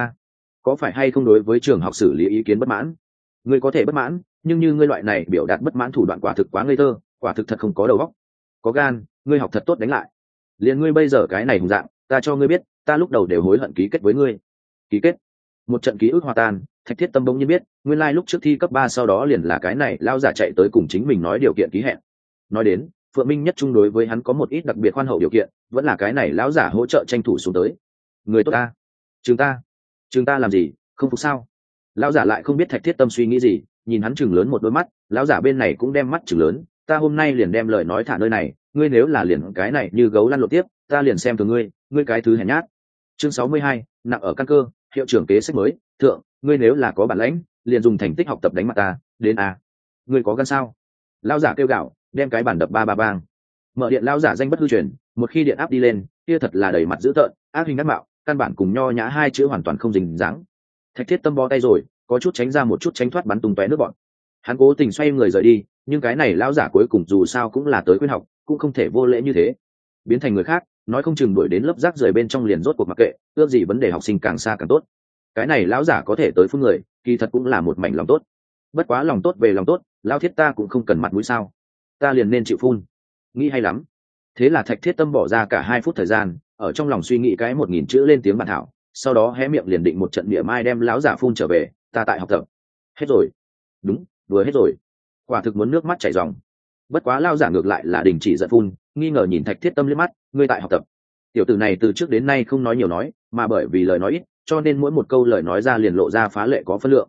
Có phải hay không đối với trường học xử lý ý kiến bất mãn? Ngươi có thể bất mãn, nhưng như ngươi loại này biểu đạt bất mãn thủ đoạn quả thực quá ngây thơ, quả thực thật không có đầu óc. Có gan, ngươi học thật tốt đánh lại. Liền ngươi bây giờ cái này hùng dạng, ta cho ngươi biết, ta lúc đầu đều hối hận ký kết với ngươi. Ký kết? Một trận ký ức hòa tan, Thạch Thiết Tâm bỗng nhiên biết, nguyên lai lúc trước thi cấp 3 sau đó liền là cái này lao giả chạy tới cùng chính mình nói điều kiện ký hẹn. Nói đến, Phượng Minh nhất trung đối với hắn có một ít đặc biệt khoan hậu điều kiện, vẫn là cái này lão giả hỗ trợ tranh thủ xuống tới. Người tốt ta, trường ta làm gì, không phục sao? Lão giả lại không biết Thạch Thiết Tâm suy nghĩ gì, nhìn hắn chừng lớn một đôi mắt, lão giả bên này cũng đem mắt chừng lớn, ta hôm nay liền đem lời nói thả nơi này, ngươi nếu là liền cái này như gấu lăn lộn tiếp, ta liền xem thường ngươi cái thứ hèn nhát. Chương 62, nặng ở căn cơ, hiệu trưởng kế sách mới, thượng, ngươi nếu là có bản lãnh, liền dùng thành tích học tập đánh mặt ta, đến ngươi có gan sao? Lão giả kêu gào, đem cái bàn đập ba bang. Mở điện lão giả danh bất hư truyền, một khi điện áp đi lên, kia thật là đầy mặt dữ tợn, ác hình ác mạo, căn bản cùng nho nhã hai chữ hoàn toàn không dính dáng. Thạch Thiết Tâm bó tay rồi, có chút tránh ra một chút tránh thoát bắn tung tóe nước bọn. Hắn cố tình xoay người rời đi, nhưng cái này lão giả cuối cùng dù sao cũng là tới khuyên học, cũng không thể vô lễ như thế. Biến thành người khác, nói không chừng đuổi đến lớp rác rưởi bên trong liền rốt cuộc mặc kệ, ước gì vấn đề học sinh càng xa càng tốt. Cái này lão giả có thể tới phun người, kỳ thật cũng là một mảnh lòng tốt. Bất quá lòng tốt về lòng tốt, lão thiết ta cũng không cần mặt mũi sao? Ta liền nên chịu phun. Nghĩ hay lắm. Thế là Thạch Thiết Tâm bỏ ra cả 2 phút thời gian, ở trong lòng suy nghĩ cái 1000 chữ lên tiếng bản thảo, sau đó hé miệng liền định một trận mỉa mai đem lão giả phun trở về, ta tại học tập. Hết rồi. Đúng, vừa hết rồi. Quả thực muốn nước mắt chảy ròng. Bất quá lão giả ngược lại là đình chỉ giận phun, nghi ngờ nhìn Thạch Thiết Tâm liếc mắt, ngươi tại học tập. Tiểu tử này từ trước đến nay không nói nhiều nói, mà bởi vì lời nói ít, cho nên mỗi một câu lời nói ra liền lộ ra phá lệ có phân lượng.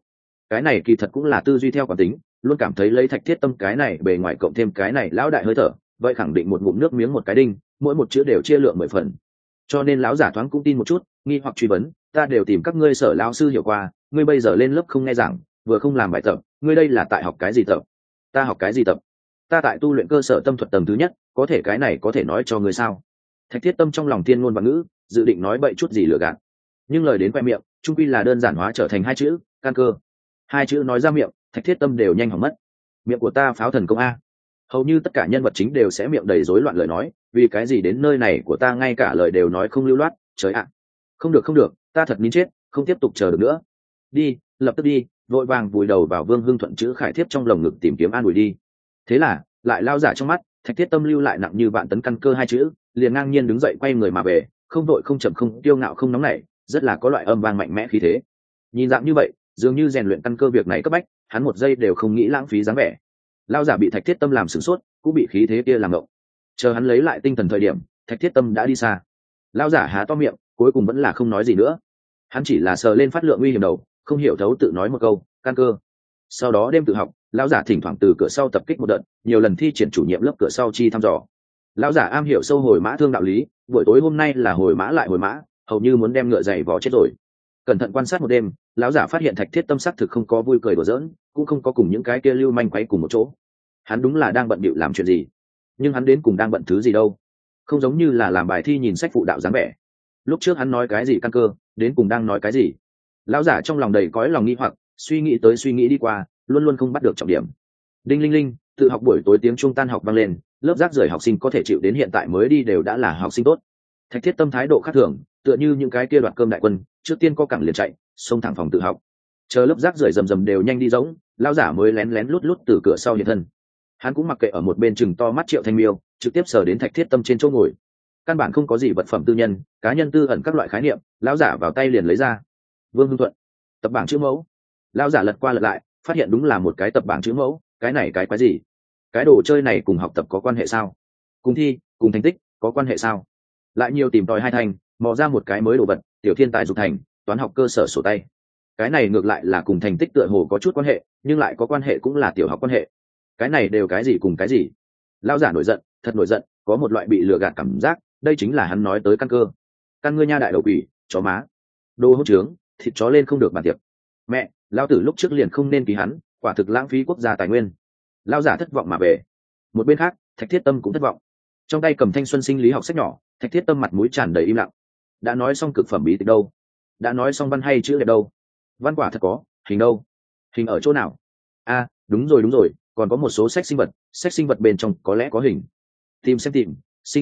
cái này kỳ thật cũng là tư duy theo quán tính, luôn cảm thấy lấy Thạch Thiết Tâm cái này bề ngoài cộng thêm cái này lão đại hơi thở, vậy khẳng định một ngụm nước miếng một cái đinh, mỗi một chữ đều chia lượng 10 phần. Cho nên lão giả thoáng cũng tin một chút, nghi hoặc truy vấn, ta đều tìm các ngươi Sở lão sư hiểu qua, ngươi bây giờ lên lớp không nghe giảng, vừa không làm bài tập, ngươi đây là tại học cái gì tập? Ta học cái gì tập? Ta tại tu luyện cơ sở tâm thuật tầng thứ nhất, có thể cái này có thể nói cho ngươi sao? Thạch Thiết Tâm trong lòng thiên ngôn và ngữ, dự định nói bậy chút gì lừa gạt, nhưng lời đến khoe miệng, chung quy là đơn giản hóa trở thành hai chữ, căn cơ. Hai chữ nói ra miệng, Thạch Thiết Tâm đều nhanh hỏng mất. Miệng của ta pháo thần công a. Hầu như tất cả nhân vật chính đều sẽ miệng đầy rối loạn lời nói, vì cái gì đến nơi này của ta ngay cả lời đều nói không lưu loát, trời ạ. Không được không được, ta thật nín chết, không tiếp tục chờ được nữa. Đi, lập tức đi, vội vàng vùi đầu vào Vương Hưng Thuận chữ khải thiếp trong lồng ngực tìm kiếm an ủi đi. Thế là, lại lao giả trong mắt, Thạch Thiết Tâm lưu lại nặng như vạn tấn căn cơ hai chữ, liền ngang nhiên đứng dậy quay người mà về, không đội không chậm không tiêu ngạo không nóng nảy, rất là có loại âm vang mạnh mẽ khí thế. Nhìn dạng như vậy, dường như rèn luyện căn cơ việc này cấp bách, hắn một giây đều không nghĩ lãng phí dáng vẻ. Lao giả bị Thạch Thiết Tâm làm sửng sốt, cũng bị khí thế kia làm động. Chờ hắn lấy lại tinh thần thời điểm, Thạch Thiết Tâm đã đi xa. Lao giả há to miệng, cuối cùng vẫn là không nói gì nữa. Hắn chỉ là sờ lên phát lượng nguy hiểm đầu, không hiểu thấu tự nói một câu, căn cơ. Sau đó đêm tự học, lão giả thỉnh thoảng từ cửa sau tập kích một đợt, nhiều lần thi triển chủ nhiệm lớp cửa sau chi thăm dò. Lão giả am hiểu sâu hồi mã thương đạo lý, buổi tối hôm nay là hồi mã lại hồi mã, hầu như muốn đem ngựa giày vó chết rồi. Cẩn thận quan sát một đêm, lão giả phát hiện Thạch Thiết Tâm sắc thực không có vui cười đùa giỡn, cũng không có cùng những cái kia lưu manh quấy cùng một chỗ. Hắn đúng là đang bận bịu làm chuyện gì, nhưng hắn đến cùng đang bận thứ gì đâu? Không giống như là làm bài thi nhìn sách phụ đạo dáng vẻ. Lúc trước hắn nói cái gì căn cơ, đến cùng đang nói cái gì? Lão giả trong lòng đầy cõi lòng nghi hoặc, suy nghĩ tới suy nghĩ đi qua, luôn luôn không bắt được trọng điểm. Đinh linh linh, tự học buổi tối tiếng chuông tan học vang lên, lớp rác rưởi học sinh có thể chịu đến hiện tại mới đi đều đã là học sinh tốt. Thạch Thiết Tâm thái độ khác thường, tựa như những cái kia đoạt cơm đại quân, trước tiên có cẳng liền chạy, xông thẳng phòng tự học. Chờ lớp rác rưởi rầm đều nhanh đi giống, lão giả mới lén lén lút lút từ cửa sau hiện thân. Hắn cũng mặc kệ ở một bên chừng to mắt Triệu Thanh Miêu, trực tiếp sờ đến Thạch Thiết Tâm trên chỗ ngồi. Căn bản không có gì vật phẩm tư nhân, cá nhân tư ẩn các loại khái niệm, lão giả vào tay liền lấy ra. Vương Hưng Thuận, tập bảng chữ mẫu. Lão giả lật qua lật lại, phát hiện đúng là một cái tập bảng chữ mẫu, cái này cái quái gì? Cái đồ chơi này cùng học tập có quan hệ sao? Cùng thi, cùng thành tích, có quan hệ sao? Lại nhiều tìm tòi hai thành, mò ra một cái mới đồ vật, tiểu thiên tài dục thành, toán học cơ sở sổ tay. Cái này ngược lại là cùng thành tích tựa hồ có chút quan hệ, nhưng lại có quan hệ cũng là tiểu học quan hệ. Cái này đều cái gì cùng cái gì? Lão giả nổi giận, thật nổi giận, có một loại bị lừa gạt cảm giác, đây chính là hắn nói tới căn cơ. Căn ngươi nha đại đầu quỷ, chó má. Đồ hỗn trướng, thịt chó lên không được bàn tiệc. Mẹ, lão tử lúc trước liền không nên ký hắn, quả thực lãng phí quốc gia tài nguyên. Lão giả thất vọng mà về. Một bên khác, Thạch Thiết Tâm cũng thất vọng. Trong tay cầm thanh xuân sinh lý học sách nhỏ, Thạch Thiết Tâm mặt mũi tràn đầy im lặng. Đã nói xong cực phẩm bí tịch đâu? Đã nói xong văn hay chữ đẹp đâu? Văn quả thật có, hình đâu? Hình ở chỗ nào? A, đúng rồi, còn có một số sách sinh vật bên trong có lẽ có hình. Tìm xem tìm, sinh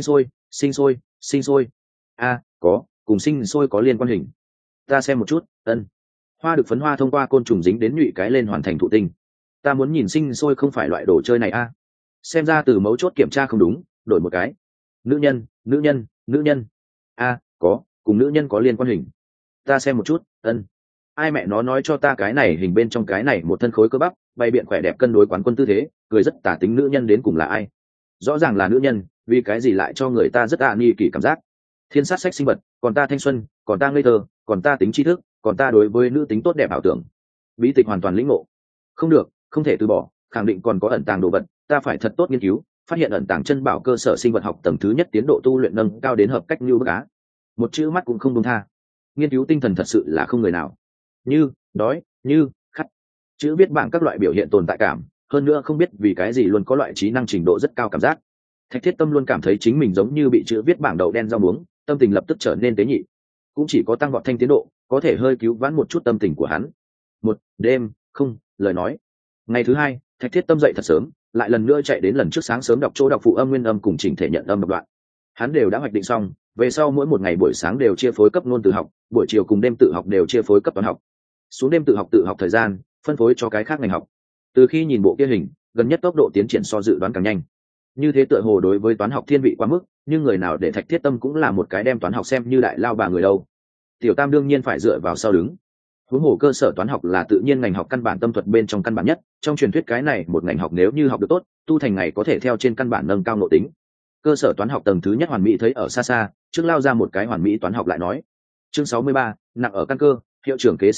sôi. A, có, cùng sinh sôi có liên quan hình. Ta xem một chút, ân. Hoa được phấn hoa thông qua côn trùng dính đến nhụy cái lên hoàn thành thụ tinh. Ta muốn nhìn sinh sôi không phải loại đồ chơi này a. Xem ra từ mấu chốt kiểm tra không đúng, đổi một cái. Nữ nhân. A, có, cùng nữ nhân có liên quan hình. Ta xem một chút, ân. Ai mẹ nó nói cho ta cái này hình bên trong cái này một thân khối cơ bắp, bày biện khỏe đẹp cân đối quán quân tư thế, cười rất tả tính nữ nhân đến cùng là ai? Rõ ràng là nữ nhân, vì cái gì lại cho người ta rất nghi kỷ cảm giác? Thiên sát sách sinh vật, còn ta thanh xuân, còn ta ngây thơ, còn ta tính tri thức, còn ta đối với nữ tính tốt đẹp ảo tưởng. Bí tịch hoàn toàn lĩnh ngộ. Không được, không thể từ bỏ, khẳng định còn có ẩn tàng đồ vật, ta phải thật tốt nghiên cứu, phát hiện ẩn tàng chân bảo cơ sở sinh vật học tầng thứ nhất tiến độ tu luyện nâng cao đến hợp cách như bức á. Một chữ mắt cũng không buông tha. Nghiên cứu tinh thần thật sự là không người nào. Như đói, như khát. Chữ viết bảng các loại biểu hiện tồn tại cảm, hơn nữa không biết vì cái gì luôn có loại trí năng trình độ rất cao cảm giác. Thạch Thiết Tâm luôn cảm thấy chính mình giống như bị chữ viết bảng đậu đen rau muống, tâm tình lập tức trở nên tế nhị. Cũng chỉ có tăng vọt thanh tiến độ, có thể hơi cứu vãn một chút tâm tình của hắn. Một đêm, không lời nói. Ngày thứ hai, Thạch Thiết Tâm dậy thật sớm, lại lần nữa chạy đến lần trước sáng sớm đọc chỗ đọc phụ âm nguyên âm cùng chỉnh thể nhận âm đọc đoạn. Hắn đều đã hoạch định xong, về sau mỗi một ngày buổi sáng đều chia phối cấp ngôn từ học, buổi chiều cùng đêm tự học đều chia phối cấp toán học. Xuống đêm tự học thời gian, phân phối cho cái khác ngành học. Từ khi nhìn bộ kia hình, gần nhất tốc độ tiến triển so dự đoán càng nhanh. Như thế tựa hồ đối với toán học thiên vị quá mức, nhưng người nào để Thạch Thiết Tâm cũng là một cái đem toán học xem như đại lao bà người đâu. Tiểu Tam đương nhiên phải dựa vào sau đứng. Huống hồ cơ sở toán học là tự nhiên ngành học căn bản tâm thuật bên trong căn bản nhất, trong truyền thuyết cái này một ngành học nếu như học được tốt, tu thành ngày có thể theo trên căn bản nâng cao nội tính. Cơ sở toán học tầng thứ nhất hoàn mỹ thấy ở xa xa, trước lao ra một cái hoàn mỹ toán học lại nói. Chương 63, nặng ở căn cơ, hiệu trưởng kế sách mới,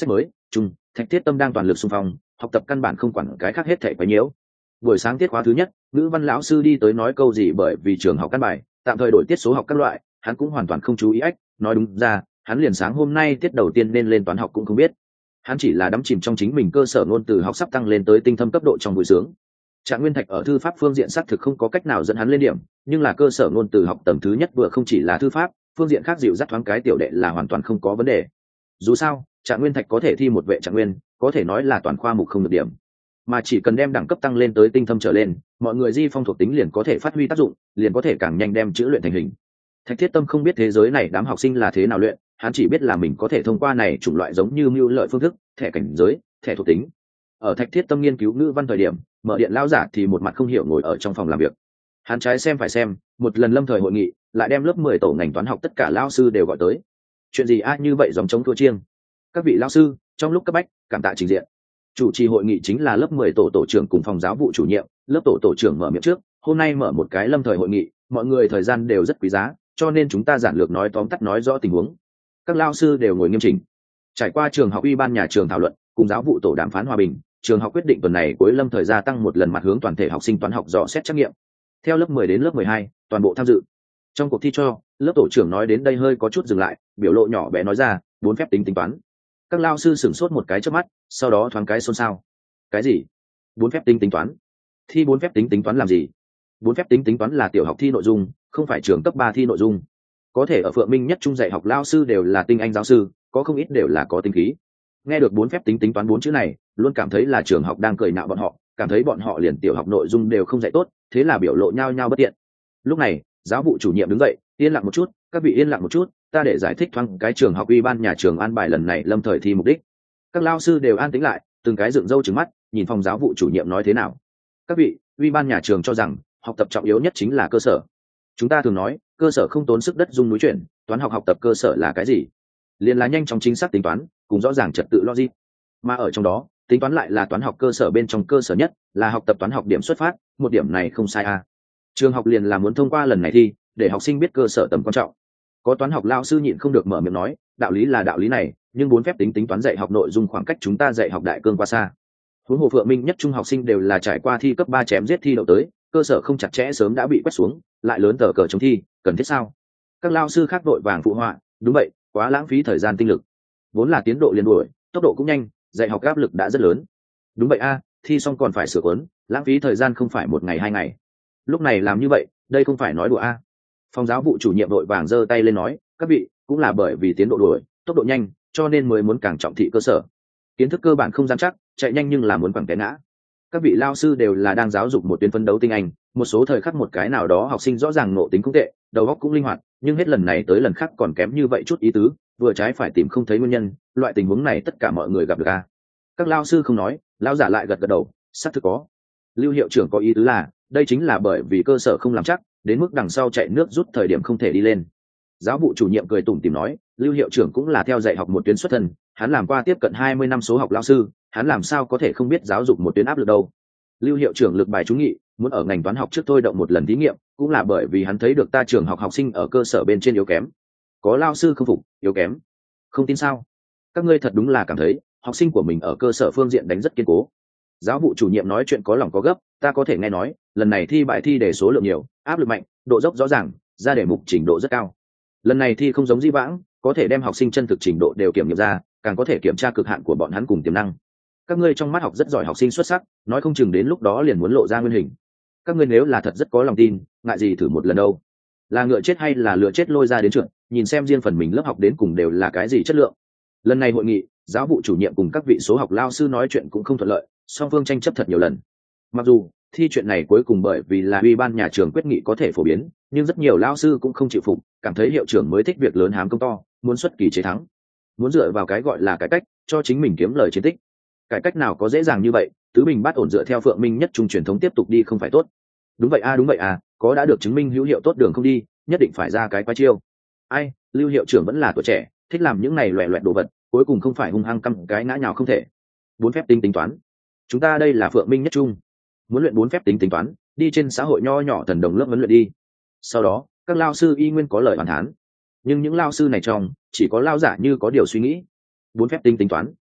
trung Thạch Thiết Tâm đang toàn lực xung phong, học tập căn bản không quản cái khác hết thảy quấy nhiễu. Buổi sáng tiết khóa thứ nhất, ngữ văn lão sư đi tới nói câu gì bởi vì trường học căn bài tạm thời đổi tiết số học các loại, hắn cũng hoàn toàn không chú ý ách, nói đúng ra hắn liền sáng hôm nay tiết đầu tiên nên lên toán học cũng không biết. Hắn chỉ là đắm chìm trong chính mình cơ sở ngôn từ học sắp tăng lên tới tinh thâm cấp độ trong buổi sướng. Trạng Nguyên Thạch ở thư pháp phương diện xác thực không có cách nào dẫn hắn lên điểm, nhưng là cơ sở ngôn từ học tầng thứ nhất vừa không chỉ là thư pháp, phương diện khác dịu dắt thoáng cái tiểu đệ là hoàn toàn không có vấn đề. Dù sao, Trạng Nguyên Thạch có thể thi một vệ trạng nguyên, có thể nói là toàn khoa mục không được điểm, mà chỉ cần đem đẳng cấp tăng lên tới tinh thâm trở lên, mọi người di phong thuộc tính liền có thể phát huy tác dụng, liền có thể càng nhanh đem chữ luyện thành hình. Thạch Thiết Tâm không biết thế giới này đám học sinh là thế nào luyện, hắn chỉ biết là mình có thể thông qua này chủng loại giống như mưu lợi phương thức, thẻ cảnh giới, thẻ thuộc tính. Ở Thạch Thiết Tâm nghiên cứu ngữ văn thời điểm, mở điện lão giả thì một mặt không hiểu ngồi ở trong phòng làm việc. Hắn trái xem phải xem, một lần lâm thời hội nghị, lại đem lớp 10 tổ ngành toán học tất cả lão sư đều gọi tới. Chuyện gì a như vậy dòng chống thua chiêng. Các vị lão sư, trong lúc cấp bách, cảm tạ trình diện. Chủ trì hội nghị chính là lớp 10 tổ tổ trưởng cùng phòng giáo vụ chủ nhiệm, lớp tổ tổ trưởng mở miệng trước, hôm nay mở một cái lâm thời hội nghị, mọi người thời gian đều rất quý giá, cho nên chúng ta giản lược nói tóm tắt nói rõ tình huống. Các lao sư đều ngồi nghiêm chỉnh. Trải qua trường học ủy ban nhà trường thảo luận, cùng giáo vụ tổ đàm phán hòa bình, trường học quyết định tuần này cuối lâm thời gia tăng một lần mặt hướng toàn thể học sinh toán học dò xét trắc nghiệm. Theo lớp 10 đến lớp 12, toàn bộ tham dự. Trong cuộc thi cho, lớp tổ trưởng nói đến đây hơi có chút dừng lại, biểu lộ nhỏ bé nói ra, 4 phép tính tính toán. Các lao sư sửng sốt một cái trước mắt, sau đó thoáng cái xôn xao. Cái gì? 4 phép tính tính toán? Thi 4 phép tính tính toán làm gì? 4 phép tính tính toán là tiểu học thi nội dung, không phải trường cấp 3 thi nội dung. Có thể ở Phượng Minh nhất trung dạy học lao sư đều là tinh anh giáo sư, có không ít đều là có tinh khí. Nghe được 4 phép tính tính toán 4 chữ này, luôn cảm thấy là trường học đang cười nhạo bọn họ, cảm thấy bọn họ liền tiểu học nội dung đều không dạy tốt, thế là biểu lộ nhao nhao bất tiện. Lúc này, giáo vụ chủ nhiệm đứng dậy, yên lặng một chút, các vị yên lặng một chút, ta để giải thích thoáng cái trường học ủy ban nhà trường an bài lần này lâm thời thi mục đích. Các lao sư đều an tĩnh lại, từng cái dựng râu trừng mắt, nhìn phòng giáo vụ chủ nhiệm nói thế nào. Các vị, ủy ban nhà trường cho rằng học tập trọng yếu nhất chính là cơ sở. Chúng ta thường nói cơ sở không tốn sức đất dung núi chuyển, toán học học tập cơ sở là cái gì? Liền là nhanh chóng chính xác tính toán, cùng rõ ràng trật tự logic. Mà ở trong đó, tính toán lại là toán học cơ sở bên trong cơ sở nhất, là học tập toán học điểm xuất phát, một điểm này không sai a. Trường học liền là muốn thông qua lần này thi, để học sinh biết cơ sở tầm quan trọng. Có toán học lao sư nhịn không được mở miệng nói, đạo lý là đạo lý này, nhưng 4 phép tính tính toán dạy học nội dung khoảng cách chúng ta dạy học đại cương qua xa. Huống hồ Phượng Minh nhất trung học sinh đều là trải qua thi cấp 3 chém giết thi đậu tới, cơ sở không chặt chẽ sớm đã bị quét xuống, lại lớn tờ cờ chống thi, cần thiết sao? Các lao sư khác đội vàng phụ họa, đúng vậy, quá lãng phí thời gian tinh lực. Vốn là tiến độ liền đuổi, tốc độ cũng nhanh, dạy học áp lực đã rất lớn. Đúng vậy a, thi xong còn phải sửa cuốn, lãng phí thời gian không phải 1 ngày 2 ngày. Lúc này làm như vậy, đây không phải nói đùa a. Phòng giáo vụ chủ nhiệm đội vàng giơ tay lên nói, các vị, cũng là bởi vì tiến độ đuổi, tốc độ nhanh, cho nên mới muốn càng trọng thị cơ sở. Kiến thức cơ bản không dám chắc, chạy nhanh nhưng là muốn quẳng té ngã. Các vị lao sư đều là đang giáo dục một tuyến phân đấu tinh anh, một số thời khắc một cái nào đó học sinh rõ ràng ngộ tính cũng tệ, đầu óc cũng linh hoạt, nhưng hết lần này tới lần khác còn kém như vậy chút ý tứ, vừa trái phải tìm không thấy nguyên nhân, loại tình huống này tất cả mọi người gặp được a. Các lao sư không nói, lao giả lại gật gật đầu, xác thực có. Lưu hiệu trưởng có ý tứ là, đây chính là bởi vì cơ sở không làm chắc, đến mức đằng sau chạy nước rút thời điểm không thể đi lên. Giáo vụ chủ nhiệm cười tủm tỉm nói, Lưu hiệu trưởng cũng là theo dạy học một tuyến xuất thân, hắn làm qua tiếp cận 20 năm số học lao sư, hắn làm sao có thể không biết giáo dục một tuyến áp lực đâu. Lưu hiệu trưởng lực bài trúng nghị, muốn ở ngành toán học trước thôi động một lần thí nghiệm, cũng là bởi vì hắn thấy được ta trường học học sinh ở cơ sở bên trên yếu kém. Có lao sư không phục, yếu kém. Không tin sao? Các ngươi thật đúng là cảm thấy học sinh của mình ở cơ sở phương diện đánh rất kiên cố. Giáo vụ chủ nhiệm nói chuyện có lòng có gấp, ta có thể nghe nói, lần này thi bài thi đề số lượng nhiều, áp lực mạnh, độ dốc rõ ràng, ra đề mục trình độ rất cao. Lần này thi không giống di vãng, có thể đem học sinh chân thực trình độ đều kiểm nghiệm ra, càng có thể kiểm tra cực hạn của bọn hắn cùng tiềm năng. Các ngươi trong mắt học rất giỏi học sinh xuất sắc, nói không chừng đến lúc đó liền muốn lộ ra nguyên hình. Các ngươi nếu là thật rất có lòng tin, ngại gì thử một lần đâu. Là ngựa chết hay là lựa chết lôi ra đến trường, nhìn xem riêng phần mình lớp học đến cùng đều là cái gì chất lượng. Lần này hội nghị, giáo vụ chủ nhiệm cùng các vị số học lao sư nói chuyện cũng không thuận lợi, song phương tranh chấp thật nhiều lần. Mặc dù thi chuyện này cuối cùng bởi vì là ủy ban nhà trường quyết nghị có thể phổ biến, nhưng rất nhiều lao sư cũng không chịu phục, cảm thấy hiệu trưởng mới thích việc lớn hám công to, muốn xuất kỳ chế thắng, muốn dựa vào cái gọi là cải cách cho chính mình kiếm lời chiến tích. Cải cách nào có dễ dàng như vậy, tứ bình bát ổn dựa theo Phượng Minh nhất trung truyền thống tiếp tục đi không phải tốt. Đúng vậy a, đúng vậy a, có đã được chứng minh hữu hiệu tốt đường không đi, nhất định phải ra cái quái chiêu. Ai, Lưu hiệu trưởng vẫn là tuổi trẻ, thích làm những này loẻ loẹt đồ vật, cuối cùng không phải hung hăng căm cái ngã nhào không thể. 4 phép tính tính toán, chúng ta đây là Phượng Minh nhất trung, muốn luyện 4 phép tính tính toán, đi trên xã hội nho nhỏ thần đồng lớp huấn luyện đi. Sau đó các lao sư y nguyên có lời bàn thán, nhưng những lao sư này trong chỉ có lao giả như có điều suy nghĩ. 4 phép tính tính toán,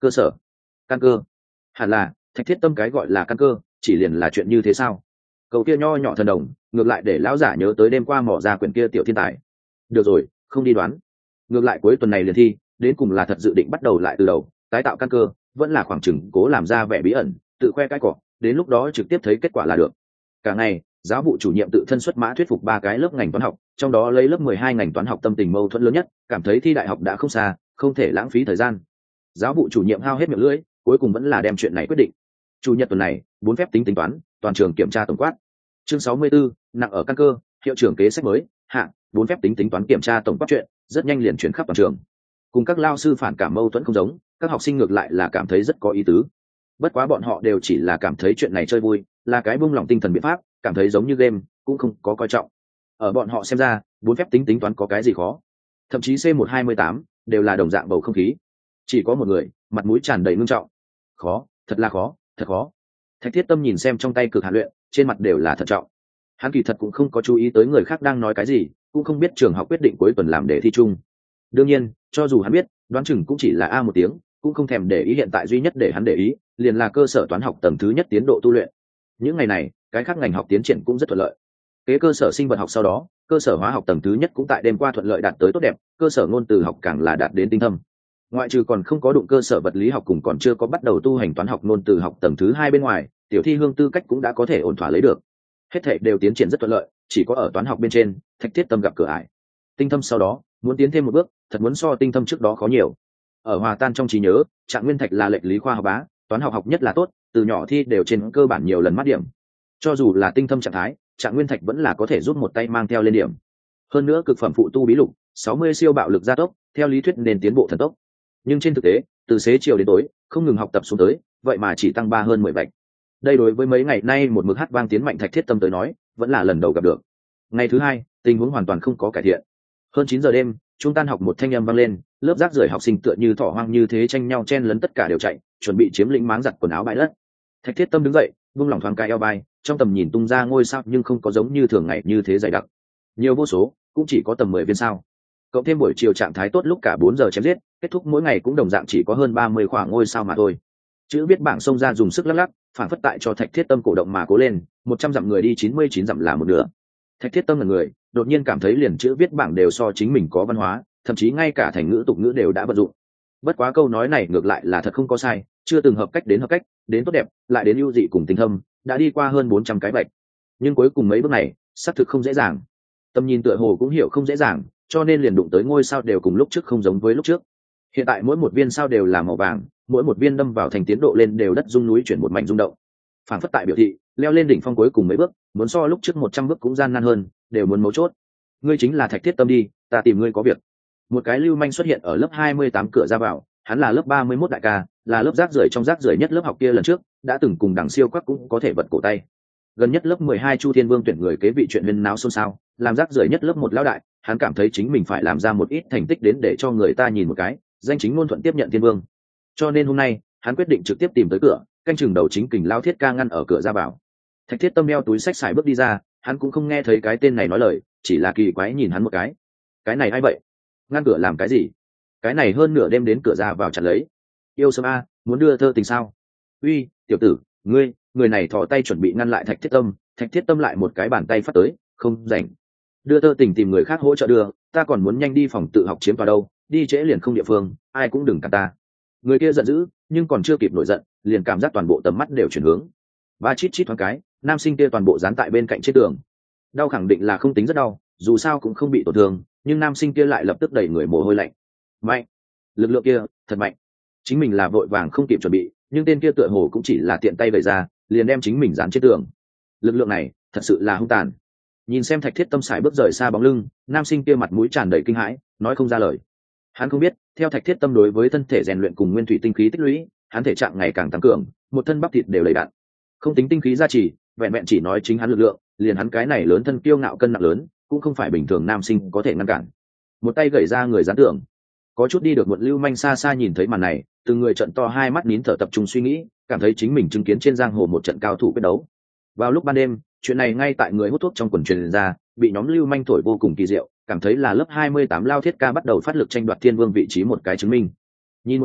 cơ sở, căn cơ. Hẳn là Thạch Thiết Tâm cái gọi là căn cơ chỉ liền là chuyện như thế sao? Cầu kia nho nhỏ thần đồng ngược lại để lão giả nhớ tới đêm qua mỏ ra quyển kia tiểu thiên tài. Được rồi, không đi đoán. Ngược lại cuối tuần này liền thi, đến cùng là thật dự định bắt đầu lại từ đầu, tái tạo căn cơ, vẫn là khoảng chừng cố làm ra vẻ bí ẩn, tự khoe cái cỏ, đến lúc đó trực tiếp thấy kết quả là được. Cả ngày, giáo vụ chủ nhiệm tự thân xuất mã thuyết phục 3 cái lớp ngành toán học, trong đó lấy lớp 12 ngành toán học tâm tình mâu thuẫn lớn nhất, cảm thấy thi đại học đã không xa, không thể lãng phí thời gian. Giáo vụ chủ nhiệm hao hết miệng lưỡi, cuối cùng vẫn là đem chuyện này quyết định. Chủ nhật tuần này, 4 phép tính tính toán, toàn trường kiểm tra tổng quát. Chương 64, nặng ở căn cơ, hiệu trưởng kế sách mới, hạ, 4 phép tính tính toán kiểm tra tổng quát chuyện, rất nhanh liền chuyển khắp toàn trường. Cùng các lao sư phản cảm mâu thuẫn không giống, các học sinh ngược lại là cảm thấy rất có ý tứ. Bất quá bọn họ đều chỉ là cảm thấy chuyện này chơi vui, là cái buông lỏng tinh thần biện pháp, cảm thấy giống như game, cũng không có coi trọng. Ở bọn họ xem ra, 4 phép tính tính toán có cái gì khó? Thậm chí C128 đều là đồng dạng bầu không khí. Chỉ có một người, mặt mũi tràn đầy nghiêm trọng. Khó, thật là khó, thật khó. Thạch Thiết Tâm nhìn xem trong tay cực hàn luyện, trên mặt đều là thận trọng. Hắn kỳ thật cũng không có chú ý tới người khác đang nói cái gì, cũng không biết trường học quyết định cuối tuần làm để thi chung. Đương nhiên, cho dù hắn biết, đoán chừng cũng chỉ là a một tiếng, cũng không thèm để ý. Hiện tại duy nhất để hắn để ý, liền là cơ sở toán học tầng thứ nhất tiến độ tu luyện. Những ngày này, cái khác ngành học tiến triển cũng rất thuận lợi. Kế cơ sở sinh vật học sau đó, cơ sở hóa học tầng thứ nhất cũng tại đêm qua thuận lợi đạt tới tốt đẹp, cơ sở ngôn từ học càng là đạt đến tinh thâm. Ngoại trừ còn không có đụng cơ sở vật lý học cùng còn chưa có bắt đầu tu hành toán học ngôn từ học tầng thứ 2 bên ngoài, tiểu thi hương tư cách cũng đã có thể ổn thỏa lấy được. Hết thảy đều tiến triển rất thuận lợi, chỉ có ở toán học bên trên, Thạch Thiết Tâm gặp cửa ải. Tinh thâm sau đó, muốn tiến thêm một bước, thật muốn so tinh thâm trước đó khó nhiều. Ở hòa tan trong trí nhớ, Trạng Nguyên Thạch là lệch lý khoa học bá, toán học học nhất là tốt, từ nhỏ thi đều trên cơ bản nhiều lần mát điểm. Cho dù là tinh thâm trạng thái, Trạng Nguyên Thạch vẫn là có thể giúp một tay mang theo lên điểm. Hơn nữa cực phẩm phụ tu bí lục, 60 siêu bạo lực gia tốc, theo lý thuyết nên tiến bộ thần tốc. Nhưng trên thực tế, từ xế chiều đến tối, không ngừng học tập xuống tới, vậy mà chỉ tăng 3 hơn 10 bạch. Đây đối với mấy ngày nay một mực hát vang tiến mạnh Thạch Thiết Tâm tới nói, vẫn là lần đầu gặp được. Ngày thứ hai, tình huống hoàn toàn không có cải thiện. Hơn 9 giờ đêm, trung tan học một thanh âm vang lên, lớp rác rưởi học sinh tựa như thỏ hoang như thế tranh nhau chen lấn tất cả đều chạy, chuẩn bị chiếm lĩnh máng giặt quần áo bãi đất. Thạch Thiết Tâm đứng dậy, vung lòng thoáng cái eo vai, trong tầm nhìn tung ra ngôi sao nhưng không có giống như thường ngày như thế dày đặc. Nhiều vô số, cũng chỉ có tầm 10 viên sao. Cộng thêm buổi chiều trạng thái tốt lúc cả 4 giờ chém giết, kết thúc mỗi ngày cũng đồng dạng chỉ có hơn 30 khoảng ngôi sao mà thôi. Chữ viết bảng xông ra dùng sức lắc lắc, phản phất tại cho Thạch Thiết Tâm cổ động mà cố lên, 100 dặm người đi 99 dặm là một nửa. Thạch Thiết Tâm là người, đột nhiên cảm thấy liền chữ viết bảng đều so chính mình có văn hóa, thậm chí ngay cả thành ngữ tục ngữ đều đã vận dụng. Bất quá câu nói này ngược lại là thật không có sai, chưa từng hợp cách đến tốt đẹp, lại đến ưu dị cùng tinh thâm, đã đi qua hơn 400 cái bạch. Nhưng cuối cùng mấy bước này, xác thực không dễ dàng. Tâm nhìn tựa hồ cũng hiểu không dễ dàng, cho nên liền đụng tới ngôi sao đều cùng lúc trước không giống với lúc trước. Hiện tại mỗi một viên sao đều là màu vàng, mỗi một viên đâm vào thành tiến độ lên đều đất rung núi chuyển một mảnh rung động. Phản phất tại biểu thị, leo lên đỉnh phong cuối cùng mấy bước, muốn so lúc trước 100 bước cũng gian nan hơn, đều muốn mấu chốt. Ngươi chính là Thạch Thiết Tâm đi, ta tìm ngươi có việc. Một cái lưu manh xuất hiện ở lớp 28 cửa ra vào, hắn là lớp 31 đại ca, là lớp rác rưởi trong rác rưởi nhất lớp học kia lần trước, đã từng cùng đằng siêu quắc cũng có thể vật cổ tay. Gần nhất lớp 12 Chu Thiên Vương tuyển người kế vị chuyện huyên náo xôn xao, làm rác rưởi nhất lớp một lão đại, hắn cảm thấy chính mình phải làm ra một ít thành tích đến để cho người ta nhìn một cái, danh chính ngôn thuận tiếp nhận Thiên Vương. Cho nên hôm nay, hắn quyết định trực tiếp tìm tới cửa, canh chừng đầu chính kình lao thiết ca ngăn ở cửa ra vào. Thạch Thiết Tâm đeo túi sách xài bước đi ra, hắn cũng không nghe thấy cái tên này nói lời, chỉ là kỳ quái nhìn hắn một cái. Cái này ai vậy? Ngăn cửa làm cái gì? Cái này hơn nửa đêm đến cửa ra vào chặn lấy. Yêu sớm a, muốn đưa thơ tình sao? Uy, tiểu tử, người này thò tay chuẩn bị ngăn lại Thạch Thiết Tâm, Thạch Thiết Tâm lại một cái bàn tay phát tới, không rảnh. Đưa thơ tình tìm người khác hỗ trợ đưa, ta còn muốn nhanh đi phòng tự học chiếm vào đâu, đi trễ liền không địa phương, ai cũng đừng cản ta. Người kia giận dữ, nhưng còn chưa kịp nổi giận, liền cảm giác toàn bộ tầm mắt đều chuyển hướng. Ba chít chít thoáng cái, nam sinh kia toàn bộ dán tại bên cạnh trên tường. Đau khẳng định là không tính rất đau, dù sao cũng không bị tổn thương, nhưng nam sinh kia lại lập tức đẩy người mồ hôi lạnh. Mạnh, lực lượng kia thật mạnh. Chính mình là vội vàng không kịp chuẩn bị, nhưng tên kia tựa hồ cũng chỉ là tiện tay vẩy ra, liền đem chính mình dán trên tường. Lực lượng này thật sự là hung tàn. Nhìn xem Thạch Thiết Tâm sải bước rời xa bóng lưng, nam sinh kia mặt mũi tràn đầy kinh hãi, nói không ra lời. Hắn không biết, theo Thạch Thiết Tâm đối với thân thể rèn luyện cùng nguyên thủy tinh khí tích lũy, hắn thể trạng ngày càng tăng cường, một thân bắp thịt đều đầy đặn. Không tính tinh khí gia trì, vẹn vẹn chỉ nói chính hắn lực lượng, liền hắn cái này lớn thân kiêu ngạo cân nặng lớn, cũng không phải bình thường nam sinh có thể ngăn cản. Một tay gẩy ra người gián tưởng. Có chút đi được một lưu manh xa xa nhìn thấy màn này, từng người trận to hai mắt nín thở tập trung suy nghĩ, cảm thấy chính mình chứng kiến trên giang hồ một trận cao thủ quyết đấu. Vào lúc ban đêm, chuyện này ngay tại người hút thuốc trong quần truyền ra, bị nhóm lưu manh thổi vô cùng kỳ diệu, cảm thấy là lớp 28 lao thiết ca bắt đầu phát lực tranh đoạt thiên vương vị trí một cái chứng minh. Nhìn một cái,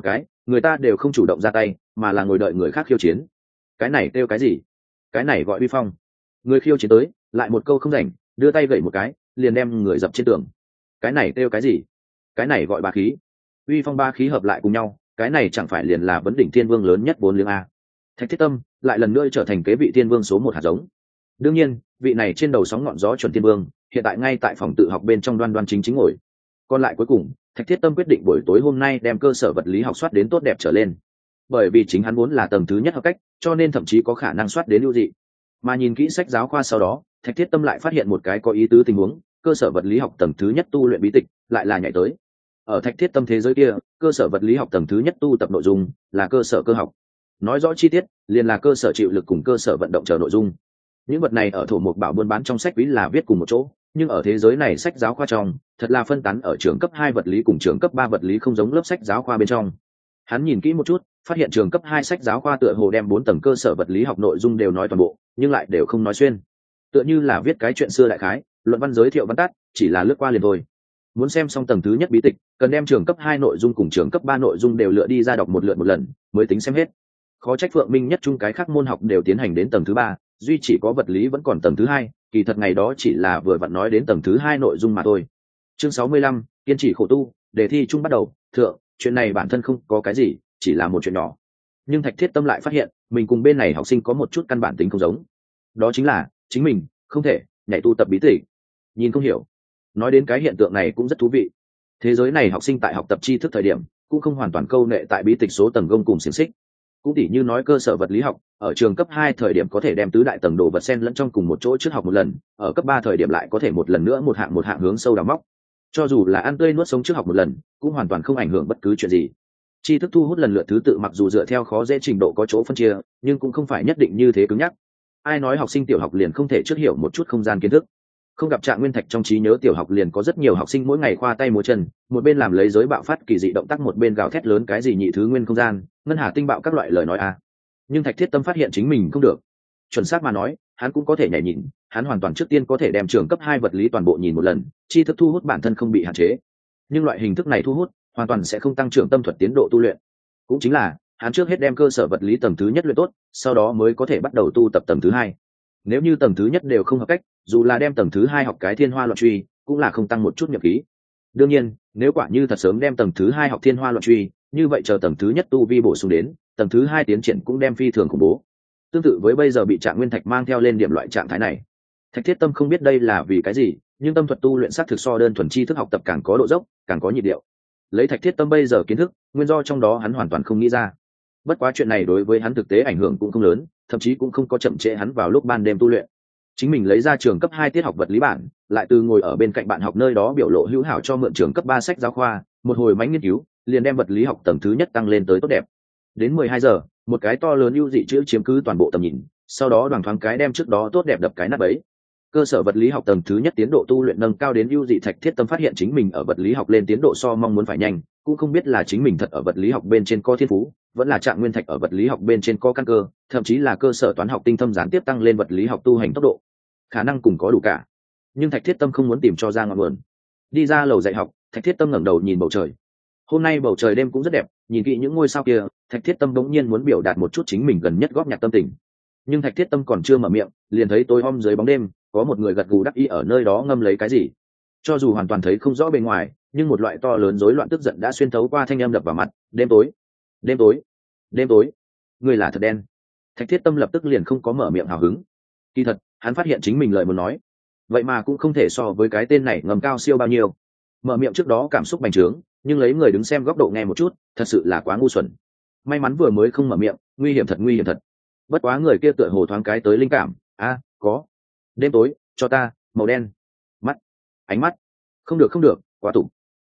người ta đều không chủ động ra tay mà là ngồi đợi người khác khiêu chiến. Cái này kêu cái gì? Cái này gọi uy phong. Người khiêu chiến tới lại một câu không rảnh, đưa tay gậy một cái liền đem người dập trên tường. Cái này kêu cái gì? Cái này gọi bá khí. Uy phong ba khí hợp lại cùng nhau, cái này chẳng phải liền là vấn đỉnh thiên vương lớn nhất vốn liếng a. Thạch Thiết Tâm lại lần nữa trở thành kế vị thiên vương số 1 hạt giống. Đương nhiên vị này trên đầu sóng ngọn gió chuẩn thiên vương hiện tại ngay tại phòng tự học bên trong đoan đoan chính chính ngồi. Còn lại cuối cùng Thạch Thiết Tâm quyết định buổi tối hôm nay đem cơ sở vật lý học soát đến tốt đẹp trở lên, bởi vì chính hắn muốn là tầng thứ nhất học cách, cho nên thậm chí có khả năng soát đến ưu dị. Mà nhìn kỹ sách giáo khoa sau đó, Thạch Thiết Tâm lại phát hiện một cái có ý tứ tình huống, cơ sở vật lý học tầng thứ nhất tu luyện bí tịch lại là nhảy tới. Ở Thạch Thiết Tâm thế giới kia, cơ sở vật lý học tầng thứ nhất tu tập nội dung là cơ sở cơ học. Nói rõ chi tiết, liền là cơ sở chịu lực cùng cơ sở vận động chờ nội dung. Những vật này ở Thổ Mục Bảo buôn bán trong sách quý là viết cùng một chỗ, nhưng ở thế giới này sách giáo khoa trong, thật là phân tán ở trường cấp 2 vật lý cùng trường cấp 3 vật lý không giống lớp sách giáo khoa bên trong. Hắn nhìn kỹ một chút, phát hiện trường cấp 2 sách giáo khoa tựa hồ đem 4 tầng cơ sở vật lý học nội dung đều nói toàn bộ, nhưng lại đều không nói xuyên. Tựa như là viết cái chuyện xưa đại khái, luận văn giới thiệu văn tắt, chỉ là lướt qua liền thôi. Muốn xem xong tầng thứ nhất bí tịch, cần đem trường cấp 2 nội dung cùng trường cấp 3 nội dung đều lựa đi ra đọc một lượt một lần, mới tính xem hết. Khó trách Phượng Minh nhất trung cái khác môn học đều tiến hành đến tầng thứ 3, duy chỉ có vật lý vẫn còn tầng thứ 2, kỳ thật ngày đó chỉ là vừa vặn nói đến tầng thứ 2 nội dung mà thôi. Chương 65, kiên trì khổ tu, đề thi chung bắt đầu, thượng, chuyện này bản thân không có cái gì, chỉ là một chuyện nhỏ. Nhưng Thạch Thiết Tâm lại phát hiện, mình cùng bên này học sinh có một chút căn bản tính không giống. Đó chính là, chính mình không thể nhảy tu tập bí tịch. Nhìn không hiểu. Nói đến cái hiện tượng này cũng rất thú vị. Thế giới này học sinh tại học tập tri thức thời điểm, cũng không hoàn toàn câu nệ tại bí tịch số tầng gông cùng xiềng xích. Cũng tỉ như nói cơ sở vật lý học, ở trường cấp 2 thời điểm có thể đem tứ đại tầng đồ vật xen lẫn trong cùng một chỗ trước học một lần, ở cấp 3 thời điểm lại có thể một lần nữa một hạng hướng sâu đào móc. Cho dù là ăn tươi nuốt sống trước học một lần, cũng hoàn toàn không ảnh hưởng bất cứ chuyện gì. Tri thức thu hút lần lượt thứ tự mặc dù dựa theo khó dễ trình độ có chỗ phân chia, nhưng cũng không phải nhất định như thế cứng nhắc. Ai nói học sinh tiểu học liền không thể trước hiểu một chút không gian kiến thức? Không gặp Trạng Nguyên Thạch trong trí nhớ tiểu học liền có rất nhiều học sinh mỗi ngày khoa tay múa chân, một bên làm lấy giới bạo phát kỳ dị động tác một bên gào thét lớn cái gì nhị thứ nguyên không gian, ngân hà tinh bạo các loại lời nói a. Nhưng Thạch Thiết Tâm phát hiện chính mình không được. Chuẩn xác mà nói, hắn cũng có thể nhảy nhìn, hắn hoàn toàn trước tiên có thể đem trường cấp 2 vật lý toàn bộ nhìn một lần, tri thức thu hút bản thân không bị hạn chế. Nhưng loại hình thức này thu hút, hoàn toàn sẽ không tăng trưởng tâm thuật tiến độ tu luyện. Cũng chính là, hắn trước hết đem cơ sở vật lý tầng thứ nhất luyện tốt, sau đó mới có thể bắt đầu tu tập tầng thứ 2. Nếu như tầng thứ nhất đều không hợp cách, dù là đem tầng thứ 2 học cái thiên hoa loạn truy, cũng là không tăng một chút nhập khí. Đương nhiên, nếu quả như thật sớm đem tầng thứ 2 học thiên hoa loạn truy, như vậy chờ tầng thứ nhất tu vi bổ sung đến, tầng thứ 2 tiến triển cũng đem phi thường khủng bố. Tương tự với bây giờ bị Trạng Nguyên Thạch mang theo lên điểm loại trạng thái này. Thạch Thiết Tâm không biết đây là vì cái gì, nhưng tâm thuật tu luyện xác thực so đơn thuần tri thức học tập càng có độ dốc, càng có nhịp điệu. Lấy Thạch Thiết Tâm bây giờ kiến thức, nguyên do trong đó hắn hoàn toàn không nghĩ ra. Bất quá chuyện này đối với hắn thực tế ảnh hưởng cũng không lớn, thậm chí cũng không có chậm trễ hắn vào lúc ban đêm tu luyện. Chính mình lấy ra trường cấp 2 tiết học vật lý bản, lại từ ngồi ở bên cạnh bạn học nơi đó biểu lộ hữu hảo cho mượn trường cấp 3 sách giáo khoa, một hồi mánh nghiên cứu, liền đem vật lý học tầng thứ nhất tăng lên tới tốt đẹp. Đến 12 giờ, một cái to lớn ưu dị chữ chiếm cứ toàn bộ tầm nhìn, sau đó đoàn thoáng cái đem trước đó tốt đẹp đập cái nát bấy. Cơ sở vật lý học tầng thứ nhất tiến độ tu luyện nâng cao đến ưu dị. Thạch Thiết Tâm phát hiện chính mình ở vật lý học lên tiến độ so mong muốn phải nhanh, cũng không biết là chính mình thật ở vật lý học bên trên có thiên phú, vẫn là Trạng Nguyên Thạch ở vật lý học bên trên có căn cơ, thậm chí là cơ sở toán học tinh thâm gián tiếp tăng lên vật lý học tu hành tốc độ. Khả năng cùng có đủ cả. Nhưng Thạch Thiết Tâm không muốn tìm cho ra ngọn nguồn. Đi ra lầu dạy học, Thạch Thiết Tâm ngẩng đầu nhìn bầu trời. Hôm nay bầu trời đêm cũng rất đẹp, nhìn kỹ những ngôi sao kia, Thạch Thiết Tâm bỗng nhiên muốn biểu đạt một chút chính mình gần nhất góp nhặt tâm tình. Nhưng Thạch Thiết Tâm còn chưa mở miệng, liền thấy tối om dưới bóng đêm, có một người gật gù đắc ý ở nơi đó ngâm lấy cái gì. Cho dù hoàn toàn thấy không rõ bề ngoài, nhưng một loại to lớn rối loạn tức giận đã xuyên thấu qua thanh âm đập vào mặt. Đêm tối, đêm tối, đêm tối, người là thật đen. Thạch Thiết Tâm lập tức liền không có mở miệng hào hứng. Kỳ thật, hắn phát hiện chính mình lời muốn nói, vậy mà cũng không thể so với cái tên này ngầm cao siêu bao nhiêu. Mở miệng trước đó cảm xúc bành trướng, nhưng lấy người đứng xem góc độ nghe một chút, thật sự là quá ngu xuẩn. May mắn vừa mới không mở miệng, nguy hiểm thật nguy hiểm thật. Bất quá người kia tựa hồ thoáng cái tới linh cảm, có. Đêm tối, cho ta, màu đen. Mắt, ánh mắt. Không được không được, quá tủ.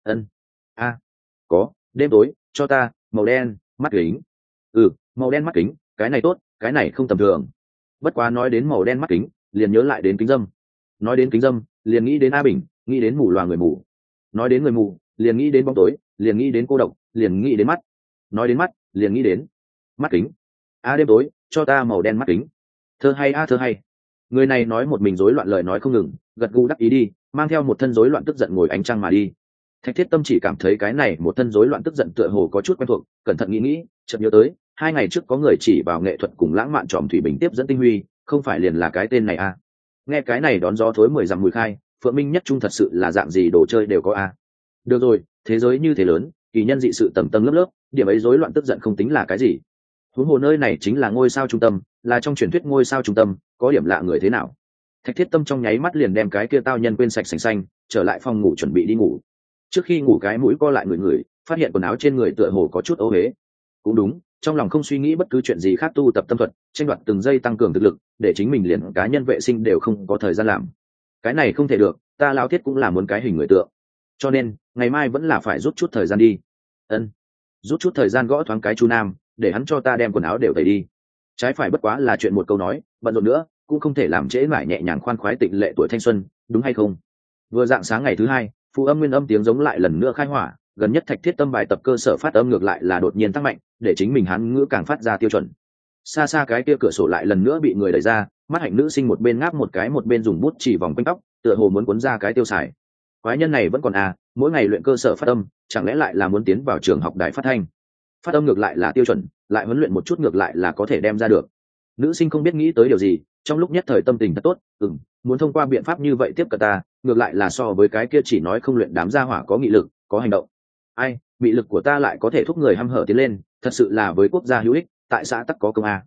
Có, đêm tối, cho ta, màu đen, mắt kính. Màu đen mắt kính, cái này tốt, cái này không tầm thường. Bất quá nói đến màu đen mắt kính, liền nhớ lại đến kính dâm. Nói đến kính dâm, liền nghĩ đến A Bình, nghĩ đến mù loà người mù. Nói đến người mù, liền nghĩ đến bóng tối, liền nghĩ đến cô độc, liền nghĩ đến mắt. Nói đến mắt, liền nghĩ đến mắt kính. Đêm tối, cho ta màu đen mắt kính. Thơ hay thơ hay. Người này nói một mình rối loạn lời nói không ngừng, gật gù đắc ý đi, mang theo một thân rối loạn tức giận ngồi ánh trăng mà đi. Thạch Thiết Tâm chỉ cảm thấy cái này một thân rối loạn tức giận tựa hồ có chút quen thuộc, cẩn thận nghĩ, chợt nhớ tới 2 ngày trước có người chỉ vào nghệ thuật cùng lãng mạn tròm thủy bình tiếp dẫn tinh huy, không phải liền là cái tên này à? Nghe cái này đón gió thối 10 dặm mùi khai, Phượng Minh nhất trung thật sự là dạng gì đồ chơi đều có à? Được rồi, thế giới như thế lớn, kỳ nhân dị sự tầng tầng lớp lớp, điểm ấy rối loạn tức giận không tính là cái gì. Huống hồ nơi này chính là ngôi sao trung tâm, là trong truyền thuyết ngôi sao trung tâm, có điểm lạ người thế nào? Thạch Thiết Tâm trong nháy mắt liền đem cái kia tao nhân quên sạch sành xanh, trở lại phòng ngủ chuẩn bị đi ngủ. Trước khi ngủ cái mũi co lại người, phát hiện quần áo trên người tựa hồ có chút ố huế. Cũng đúng, trong lòng không suy nghĩ bất cứ chuyện gì khác, tu tập tâm thuật, tranh đoạt từng giây tăng cường thực lực, để chính mình liền cá nhân vệ sinh đều không có thời gian làm. Cái này không thể được, ta lão thiết cũng là muốn cái hình người tượng. Cho nên, ngày mai vẫn là phải rút chút thời gian đi. Ân, rút chút thời gian gõ thoáng cái Chu Nam, để hắn cho ta đem quần áo đều tẩy đi. Trái phải bất quá là chuyện một câu nói, bận rộn nữa, cũng không thể làm trễ mãi nhẹ nhàng khoan khoái tịnh lệ tuổi thanh xuân, đúng hay không? Vừa dạng sáng ngày thứ hai, phụ âm nguyên âm tiếng giống lại lần nữa khai hỏa, gần nhất Thạch Thiết Tâm bài tập cơ sở phát âm ngược lại là đột nhiên tăng mạnh, để chính mình hán ngữ càng phát ra tiêu chuẩn. Xa xa cái kia cửa sổ lại lần nữa bị người đẩy ra, mắt hạnh nữ sinh một bên ngáp một cái một bên dùng bút chỉ vòng quanh tóc, tựa hồ muốn cuốn ra cái tiêu xài. Quái nhân này vẫn còn à, mỗi ngày luyện cơ sở phát âm, chẳng lẽ lại là muốn tiến vào trường học đài phát thanh? Phát âm ngược lại là tiêu chuẩn, lại huấn luyện một chút ngược lại là có thể đem ra được. Nữ sinh không biết nghĩ tới điều gì, trong lúc nhất thời tâm tình thật tốt, muốn thông qua biện pháp như vậy tiếp cận ta, ngược lại là so với cái kia chỉ nói không luyện đám gia hỏa có nghị lực, có hành động. Ai, nghị lực của ta lại có thể thúc người hăm hở tiến lên, thật sự là với quốc gia hữu ích, tại xã tắc có công a.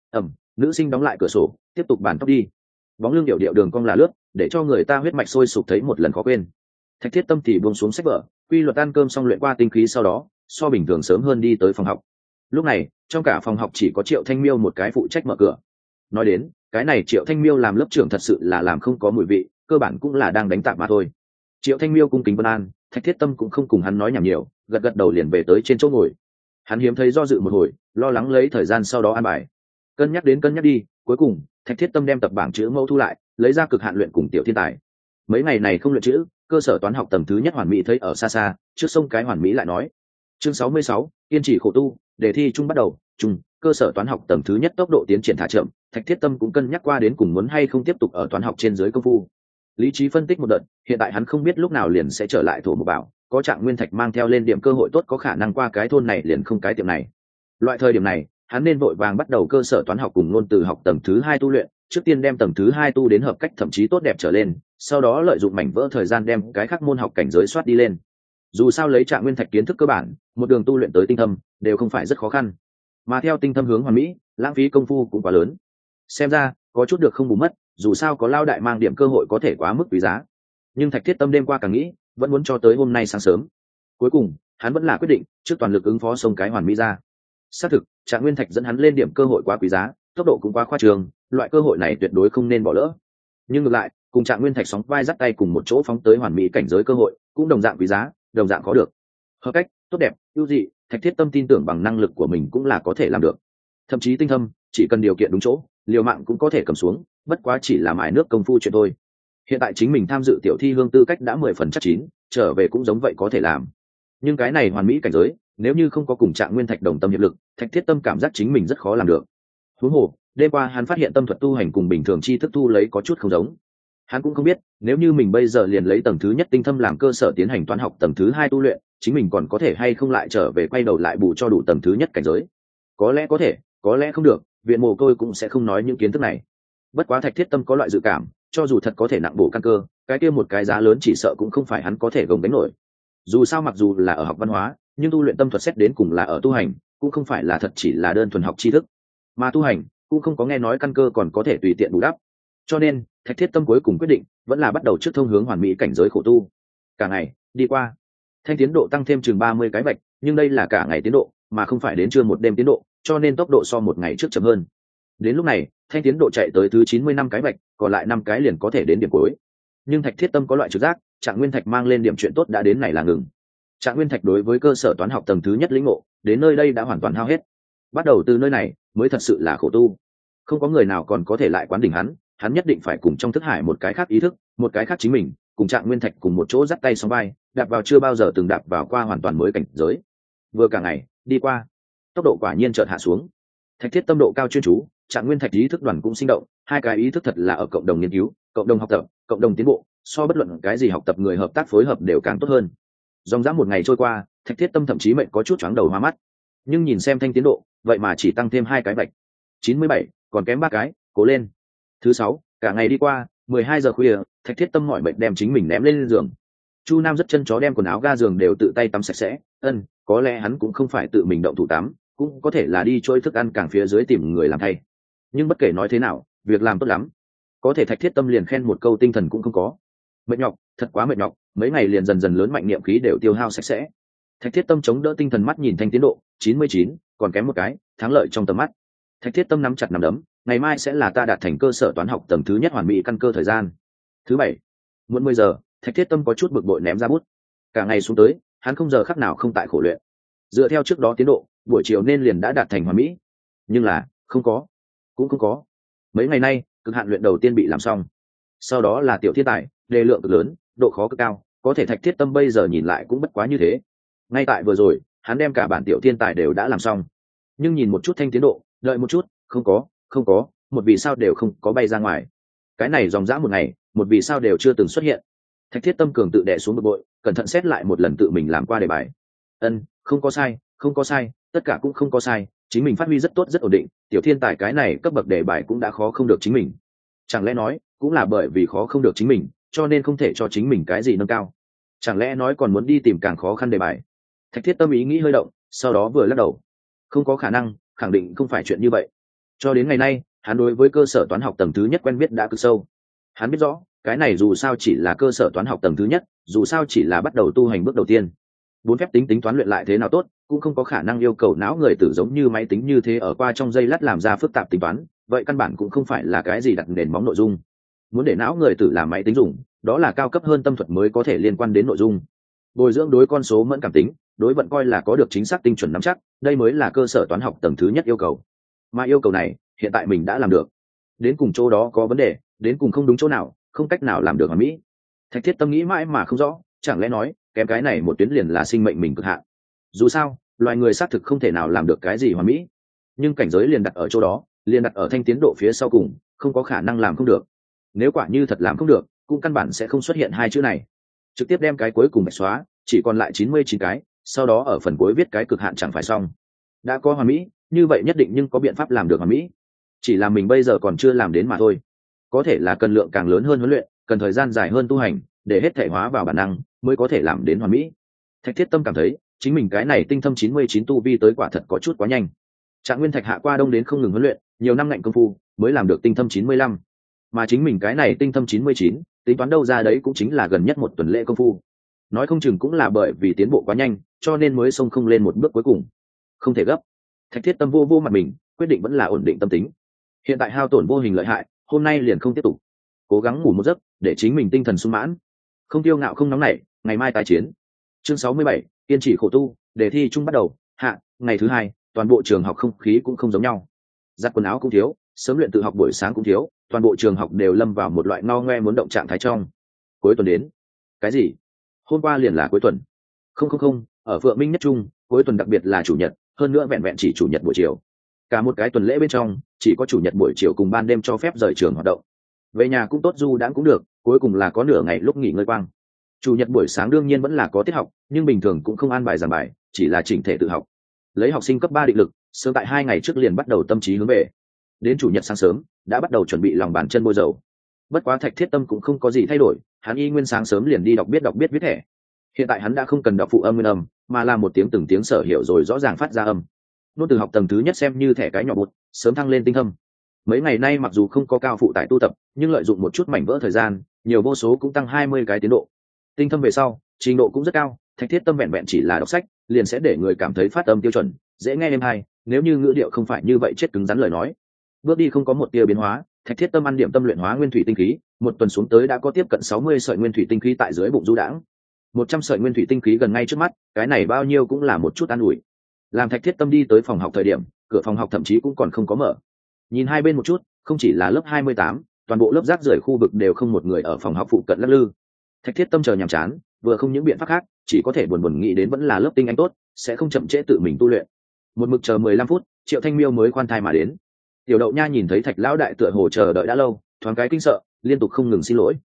Nữ sinh đóng lại cửa sổ, tiếp tục bàn tóc đi. Bóng lưng điệu điệu đường cong là lướt, để cho người ta huyết mạch sôi sục thấy một lần khó quên. Thạch Thiết Tâm thì buông xuống sách vở, quy luật ăn cơm xong luyện qua tinh khí sau đó, so bình thường sớm hơn đi tới phòng học. Lúc này, trong cả phòng học chỉ có Triệu Thanh Miêu một cái phụ trách mở cửa. Nói đến, cái này Triệu Thanh Miêu làm lớp trưởng thật sự là làm không có mùi vị, cơ bản cũng là đang đánh tạp mà thôi. Triệu Thanh Miêu cung kính vân an, Thạch Thiết Tâm cũng không cùng hắn nói nhảm nhiều, gật gật đầu liền về tới trên chỗ ngồi. Hắn hiếm thấy do dự một hồi, lo lắng lấy thời gian sau đó an bài. Cân nhắc đến cân nhắc đi, cuối cùng Thạch Thiết Tâm đem tập bảng chữ mẫu thu lại, lấy ra cực hạn luyện cùng tiểu thiên tài. Mấy ngày này không luyện chữ, cơ sở toán học tầng thứ nhất hoàn mỹ thấy ở xa xa, trước sông cái hoàn mỹ lại nói. Chương 66, kiên trì khổ tu, đề thi chung bắt đầu, chung, cơ sở toán học tầng thứ nhất tốc độ tiến triển thả chậm, Thạch Thiết Tâm cũng cân nhắc qua đến cùng muốn hay không tiếp tục ở toán học trên dưới công phu. Lý trí phân tích một đợt, hiện tại hắn không biết lúc nào liền sẽ trở lại thổ một bảo, có Trạng Nguyên Thạch mang theo lên điểm cơ hội tốt có khả năng qua cái thôn này liền không cái tiệm này. Loại thời điểm này, hắn nên vội vàng bắt đầu cơ sở toán học cùng ngôn từ học tầng thứ 2 tu luyện, trước tiên đem tầng thứ 2 tu đến hợp cách thậm chí tốt đẹp trở lên, sau đó lợi dụng mảnh vỡ thời gian đem cái khác môn học cảnh giới soát đi lên. Dù sao lấy Trạng Nguyên Thạch kiến thức cơ bản, một đường tu luyện tới tinh thâm đều không phải rất khó khăn, mà theo tinh thâm hướng hoàn mỹ, lãng phí công phu cũng quá lớn. Xem ra có chút được không bù mất, dù sao có lao đại mang điểm cơ hội có thể quá mức quý giá. Nhưng Thạch Thiết Tâm đêm qua càng nghĩ, vẫn muốn cho tới hôm nay sáng sớm. Cuối cùng, hắn vẫn là quyết định trước toàn lực ứng phó sông cái hoàn mỹ ra. Xác thực, Trạng Nguyên Thạch dẫn hắn lên điểm cơ hội quá quý giá, tốc độ cũng quá khoa trương, loại cơ hội này tuyệt đối không nên bỏ lỡ. Nhưng ngược lại, cùng Trạng Nguyên Thạch sóng vai dắt tay cùng một chỗ phóng tới hoàn mỹ cảnh giới cơ hội, cũng đồng dạng quý giá, đồng dạng có được. Hợp cách, tốt đẹp, ưu dị, Thạch Thiết Tâm tin tưởng bằng năng lực của mình cũng là có thể làm được. Thậm chí tinh thâm, chỉ cần điều kiện đúng chỗ, liều mạng cũng có thể cầm xuống, bất quá chỉ là mài nước công phu chuyện thôi. Hiện tại chính mình tham dự tiểu thi hương tư cách đã 10 phần chắc chín, trở về cũng giống vậy có thể làm. Nhưng cái này hoàn mỹ cảnh giới, nếu như không có cùng Trạng Nguyên Thạch đồng tâm hiệp lực, Thạch Thiết Tâm cảm giác chính mình rất khó làm được. Huống hồ, đêm qua hắn phát hiện tâm thuật tu hành cùng bình thường tri thức thu lấy có chút không giống. Hắn cũng không biết, nếu như mình bây giờ liền lấy tầng thứ nhất tinh thâm làm cơ sở tiến hành toán học tầng thứ 2 tu luyện, chính mình còn có thể hay không lại trở về quay đầu lại bù cho đủ tầng thứ nhất cảnh giới. Có lẽ có thể, có lẽ không được, viện mồ côi cũng sẽ không nói những kiến thức này. Bất quá Thạch Thiết Tâm có loại dự cảm, cho dù thật có thể nặng bổ căn cơ, cái kia một cái giá lớn chỉ sợ cũng không phải hắn có thể gồng gánh nổi. Dù sao mặc dù là ở học văn hóa, nhưng tu luyện tâm thuật xét đến cùng là ở tu hành, cũng không phải là thật chỉ là đơn thuần học tri thức, mà tu hành cũng không có nghe nói căn cơ còn có thể tùy tiện bù đắp. Cho nên Thạch Thiết Tâm cuối cùng quyết định vẫn là bắt đầu trước thông hướng hoàn mỹ cảnh giới khổ tu. Cả ngày đi qua, thanh tiến độ tăng thêm chừng 30 cái vạch, nhưng đây là cả ngày tiến độ, mà không phải đến trưa một đêm tiến độ, cho nên tốc độ so một ngày trước chậm hơn. Đến lúc này, thanh tiến độ chạy tới thứ 95 cái vạch, còn lại 5 cái liền có thể đến điểm cuối. Nhưng Thạch Thiết Tâm có loại trực giác, Trạng Nguyên Thạch mang lên điểm chuyện tốt đã đến này là ngừng. Trạng Nguyên Thạch đối với cơ sở toán học tầng thứ nhất lĩnh ngộ, đến nơi đây đã hoàn toàn hao hết. Bắt đầu từ nơi này, mới thật sự là khổ tu. Không có người nào còn có thể lại quán đỉnh hắn nhất định phải cùng trong thức hải một cái khác ý thức, một cái khác chính mình, cùng Trạng Nguyên Thạch cùng một chỗ dắt tay sóng vai, đạp vào chưa bao giờ từng đạp vào qua hoàn toàn mới cảnh giới. Vừa cả ngày đi qua, tốc độ quả nhiên chợt hạ xuống. Thạch Thiết Tâm độ cao chuyên chú, Trạng Nguyên Thạch ý thức đoàn cũng sinh động, hai cái ý thức thật là ở cộng đồng nghiên cứu, cộng đồng học tập, cộng đồng tiến bộ, so bất luận cái gì học tập người hợp tác phối hợp đều càng tốt hơn. dòng dã một ngày trôi qua, Thạch Thiết Tâm thậm chí mệnh có chút chóng đầu hoa mắt, nhưng nhìn xem thanh tiến độ vậy mà chỉ tăng thêm 2 cái bạch. 97, còn kém 3 cái, cố lên. Thứ 6, cả ngày đi qua, 12 giờ khuya, Thạch Thiết Tâm mỏi mệt đem chính mình ném lên giường. Chu Nam rất chân chó đem quần áo ga giường đều tự tay tắm sạch sẽ. Có lẽ hắn cũng không phải tự mình động thủ tắm, cũng có thể là đi trôi thức ăn càng phía dưới tìm người làm thay. Nhưng bất kể nói thế nào, việc làm tốt lắm. Có thể Thạch Thiết Tâm liền khen một câu tinh thần cũng không có. Mệt nhọc, thật quá mệt nhọc, mấy ngày liền dần dần lớn mạnh niệm khí đều tiêu hao sạch sẽ. Thạch Thiết Tâm chống đỡ tinh thần mắt nhìn thanh tiến độ 99, còn kém một cái, thắng lợi trong tầm mắt. Thạch Thiết Tâm nắm chặt nắm đấm, ngày mai sẽ là ta đạt thành cơ sở toán học tầng thứ nhất hoàn mỹ căn cơ thời gian. Thứ 7, muộn 10 giờ, Thạch Thiết Tâm có chút bực bội ném ra bút. Cả ngày xuống tới, hắn không giờ khắc nào không tại khổ luyện. Dựa theo trước đó tiến độ, buổi chiều nên liền đã đạt thành hoàn mỹ, nhưng là không có. Mấy ngày nay, cực hạn luyện đầu tiên bị làm xong, sau đó là tiểu thiên tài, đề lượng cực lớn, độ khó cực cao, có thể Thạch Thiết Tâm bây giờ nhìn lại cũng bất quá như thế. Ngay tại vừa rồi, hắn đem cả bản tiểu thiên tài đều đã làm xong, nhưng nhìn một chút thanh tiến độ, đợi một chút, không có, một vì sao đều không có bay ra ngoài. Cái này dòng dã một ngày, một vì sao đều chưa từng xuất hiện. Thạch Thiết Tâm cường tự đè xuống bực bội, cẩn thận xét lại một lần tự mình làm qua đề bài. Không có sai, tất cả cũng không có sai, chính mình phát huy rất tốt rất ổn định, tiểu thiên tài cái này cấp bậc đề bài cũng đã khó không được chính mình. Chẳng lẽ nói, cũng là bởi vì khó không được chính mình, cho nên không thể cho chính mình cái gì nâng cao. Chẳng lẽ nói còn muốn đi tìm càng khó khăn đề bài. Thạch Thiết Tâm ý nghĩ hơi động, sau đó vừa lắc đầu. Không có khả năng, khẳng định không phải chuyện như vậy. Cho đến ngày nay, hắn đối với cơ sở toán học tầng thứ nhất quen biết đã cực sâu. Hắn biết rõ, cái này dù sao chỉ là cơ sở toán học tầng thứ nhất, dù sao chỉ là bắt đầu tu hành bước đầu tiên. 4 phép tính toán luyện lại thế nào tốt, cũng không có khả năng yêu cầu não người tử giống như máy tính như thế ở qua trong giây lát làm ra phức tạp tính toán, vậy căn bản cũng không phải là cái gì đặt nền móng nội dung. Muốn để não người tử làm máy tính dùng, đó là cao cấp hơn tâm thuật mới có thể liên quan đến nội dung. Bồi dưỡng đối con số mẫn cảm tính, đối vận coi là có được chính xác tinh chuẩn nắm chắc, đây mới là cơ sở toán học tầng thứ nhất yêu cầu. Mà yêu cầu này, hiện tại mình đã làm được. Đến cùng chỗ đó có vấn đề, đến cùng không đúng chỗ nào, không cách nào làm được hoàn mỹ. Thạch Thiết Tâm nghĩ mãi mà không rõ, chẳng lẽ nói, kém cái này một tuyến liền là sinh mệnh mình cực hạn. Dù sao, loài người xác thực không thể nào làm được cái gì hoàn mỹ, nhưng cảnh giới liền đặt ở chỗ đó, liền đặt ở thanh tiến độ phía sau cùng, không có khả năng làm không được. Nếu quả như thật làm không được, cũng căn bản sẽ không xuất hiện 2 chữ này. Trực tiếp đem cái cuối cùng bạch xóa, chỉ còn lại 99 cái, sau đó ở phần cuối viết cái cực hạn chẳng phải xong. Đã có hoàn mỹ, như vậy nhất định nhưng có biện pháp làm được hoàn mỹ. Chỉ là mình bây giờ còn chưa làm đến mà thôi. Có thể là cần lượng càng lớn hơn huấn luyện, cần thời gian dài hơn tu hành, để hết thể hóa vào bản năng, mới có thể làm đến hoàn mỹ. Thạch Thiết Tâm cảm thấy, chính mình cái này tinh thâm 99 tu vi tới quả thật có chút quá nhanh. Trạng Nguyên Thạch hạ qua đông đến không ngừng huấn luyện, nhiều năm ngạnh công phu, mới làm được tinh thâm 95. Mà chính mình cái này tinh thâm 99, tính toán đâu ra đấy cũng chính là gần nhất một tuần lễ công phu. Nói không chừng cũng là bởi vì tiến bộ quá nhanh, cho nên mới xông không lên một bước cuối cùng. Không thể gấp. Thạch Thiết Tâm vô mặt mình, quyết định vẫn là ổn định tâm tính. Hiện tại hao tổn vô hình lợi hại, hôm nay liền không tiếp tục. Cố gắng ngủ một giấc, để chính mình tinh thần sung mãn. Không tiêu ngạo không nóng nảy, ngày mai tái chiến. Chương 67, kiên trì khổ tu, đề thi chung bắt đầu. Hạ, ngày thứ 2, toàn bộ trường học không khí cũng không giống nhau. Giặt quần áo cũng thiếu, sớm luyện tự học buổi sáng cũng thiếu, toàn bộ trường học đều lâm vào một loại ngao ngoe muốn động trạng thái trong. Cuối tuần đến. Cái gì? Hôm qua liền là cuối tuần. Không, ở Phượng Minh nhất trung, cuối tuần đặc biệt là chủ nhật, hơn nữa vẹn vẹn chỉ chủ nhật buổi chiều. Cả một cái tuần lễ bên trong, chỉ có chủ nhật buổi chiều cùng ban đêm cho phép rời trường hoạt động. Về nhà cũng tốt, du đãng cũng được, cuối cùng là có nửa ngày lúc nghỉ ngơi quang. Chủ nhật buổi sáng đương nhiên vẫn là có tiết học, nhưng bình thường cũng không an bài giảng bài, chỉ là chỉnh thể tự học. Lấy học sinh cấp 3 định lực, sớm tại 2 ngày trước liền bắt đầu tâm trí hướng về. Đến chủ nhật sáng sớm, đã bắt đầu chuẩn bị lòng bàn chân bôi dầu. Bất quá Thạch Thiết Tâm cũng không có gì thay đổi, hắn y nguyên sáng sớm liền đi đọc biết viết thẻ. Hiện tại hắn đã không cần đọc phụ âm nguyên âm, mà là một tiếng từng tiếng sở hiểu rồi rõ ràng phát ra âm. Nốt từ học tầng thứ nhất xem như thẻ cái nhỏ bút, sớm thăng lên tinh thâm. Mấy ngày nay mặc dù không có cao phụ tải tu tập, nhưng lợi dụng một chút mảnh vỡ thời gian, nhiều vô số cũng tăng 20 cái tiến độ. Tinh thâm về sau, trình độ cũng rất cao, Thạch Thiết Tâm vẹn vẹn chỉ là đọc sách, liền sẽ để người cảm thấy phát âm tiêu chuẩn, dễ nghe êm hay, nếu như ngữ điệu không phải như vậy chết cứng rắn lời nói. Bước đi không có một tia biến hóa, Thạch Thiết Tâm ăn điểm tâm luyện hóa nguyên thủy tinh khí, một tuần xuống tới đã có tiếp cận 60 sợi nguyên thủy tinh khí tại dưới bụng du đãng. 100 sợi nguyên thủy tinh khí gần ngay trước mắt, cái này bao nhiêu cũng là một chút an ủi. Làm Thạch Thiết Tâm đi tới phòng học thời điểm, cửa phòng học thậm chí cũng còn không có mở. Nhìn hai bên một chút, không chỉ là lớp 28, toàn bộ lớp rác rưởi khu vực đều không một người ở phòng học phụ cận lắc lư. Thạch Thiết Tâm chờ nhàm chán, vừa không những biện pháp khác, chỉ có thể buồn nghĩ đến vẫn là lớp tinh anh tốt, sẽ không chậm trễ tự mình tu luyện. Một mực chờ 15 phút, Triệu Thanh Miêu mới khoan thai mà đến. Tiểu Đậu Nha nhìn thấy Thạch lão đại tựa hồ chờ đợi đã lâu, thoáng cái kinh sợ, liên tục không ngừng xin lỗi.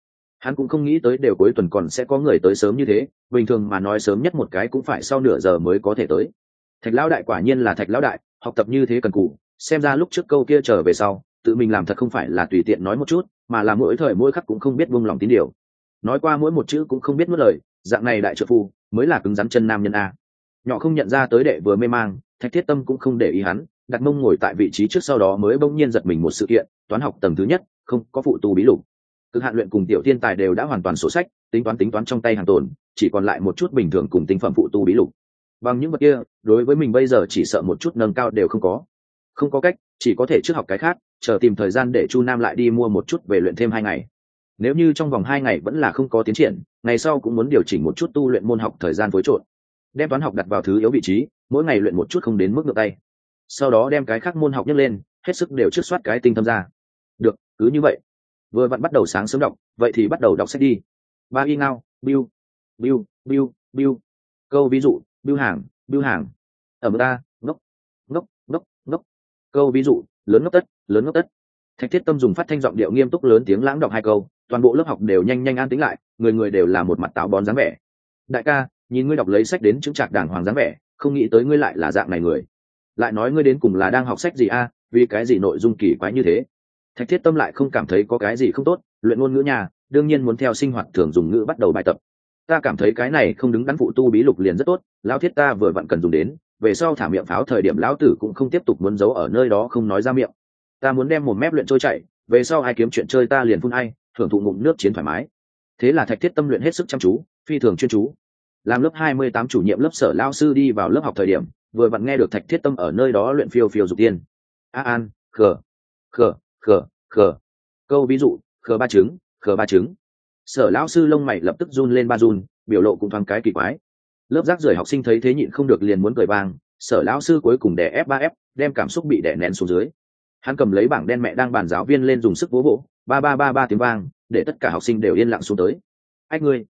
Hắn cũng không nghĩ tới đều cuối tuần còn sẽ có người tới sớm như thế, bình thường mà nói sớm nhất một cái cũng phải sau nửa giờ mới có thể tới. Thạch lão đại quả nhiên là Thạch lão đại, học tập như thế cần cù, xem ra lúc trước câu kia trở về sau tự mình làm thật không phải là tùy tiện nói một chút, mà là mỗi thời mỗi khắc cũng không biết buông lòng tín điều, nói qua mỗi một chữ cũng không biết nuốt lời, dạng này đại trợ phu mới là cứng rắn chân nam nhân a. Nhỏ không nhận ra tới đệ vừa mê mang, Thạch Thiết Tâm cũng không để ý hắn, đặt mông ngồi tại vị trí trước, sau đó mới bỗng nhiên giật mình một sự kiện, toán học tầng thứ nhất không có phụ tu bí lục. Cực hạn luyện cùng tiểu thiên tài đều đã hoàn toàn sổ sách, tính toán trong tay hàng tồn, chỉ còn lại một chút bình thường cùng tinh phẩm phụ tu bí lục. Bằng những vật kia, đối với mình bây giờ chỉ sợ một chút nâng cao đều không có. Không có cách, chỉ có thể trước học cái khác, chờ tìm thời gian để Chu Nam lại đi mua một chút về luyện thêm 2 ngày. Nếu như trong vòng 2 ngày vẫn là không có tiến triển, ngày sau cũng muốn điều chỉnh một chút tu luyện môn học thời gian phối trộn, đem toán học đặt vào thứ yếu vị trí, mỗi ngày luyện một chút không đến mức ngược tay. Sau đó đem cái khác môn học nhấc lên, hết sức đều trước soát cái tinh thâm ra. Được, cứ như vậy. Vừa vặn bắt đầu sáng sớm đọc, vậy thì bắt đầu đọc sách đi. Ba y ngao, biu, biu, biu, biu. Câu ví dụ, biu hàng. Ở ta, ngốc, ngốc, ngốc, ngốc. Câu ví dụ, lớn ngốc tất, lớn ngốc tất. Thạch Thiết Tâm dùng phát thanh giọng điệu nghiêm túc lớn tiếng lãng đọc 2 câu, toàn bộ lớp học đều nhanh an tĩnh lại, người người đều là một mặt táo bón dáng vẻ. Đại ca, nhìn ngươi đọc lấy sách đến chứng trạc đàng hoàng dáng vẻ, không nghĩ tới ngươi lại là dạng này người. Lại nói ngươi đến cùng là đang học sách gì a, vì cái gì nội dung kỳ quái như thế? Thạch Thiết Tâm lại không cảm thấy có cái gì không tốt, luyện ngôn ngữ nhà, đương nhiên muốn theo sinh hoạt thường dùng ngữ bắt đầu bài tập. Ta cảm thấy cái này không đứng đắn phụ tu bí lục liền rất tốt, lão thiết ta vừa vặn cần dùng đến, về sau thả miệng pháo thời điểm lão tử cũng không tiếp tục muốn giấu ở nơi đó không nói ra miệng. Ta muốn đem một mép luyện trôi chảy, về sau ai kiếm chuyện chơi ta liền phun ai, thưởng thụ ngụm nước chiến thoải mái. Thế là Thạch Thiết Tâm luyện hết sức chăm chú, phi thường chuyên chú. Làm lớp 28 chủ nhiệm lớp Sở lão sư đi vào lớp học thời điểm, vừa vặn nghe được Thạch Thiết Tâm ở nơi đó luyện phiêu phiêu dục tiên. An, khờ, khờ, khờ, khờ. Câu ví dụ, khờ ba trứng. Sở lão sư lông mày lập tức run lên ba run, biểu lộ cũng thoáng cái kỳ quái. Lớp rác rưởi học sinh thấy thế nhịn không được liền muốn cười vang, Sở lão sư cuối cùng đè ép 3F, đem cảm xúc bị đè nén xuống dưới. Hắn cầm lấy bảng đen mẹ đang bàn giáo viên lên dùng sức vỗ vỗ, ba tiếng vang, để tất cả học sinh đều yên lặng xuống tới. Ách ngươi,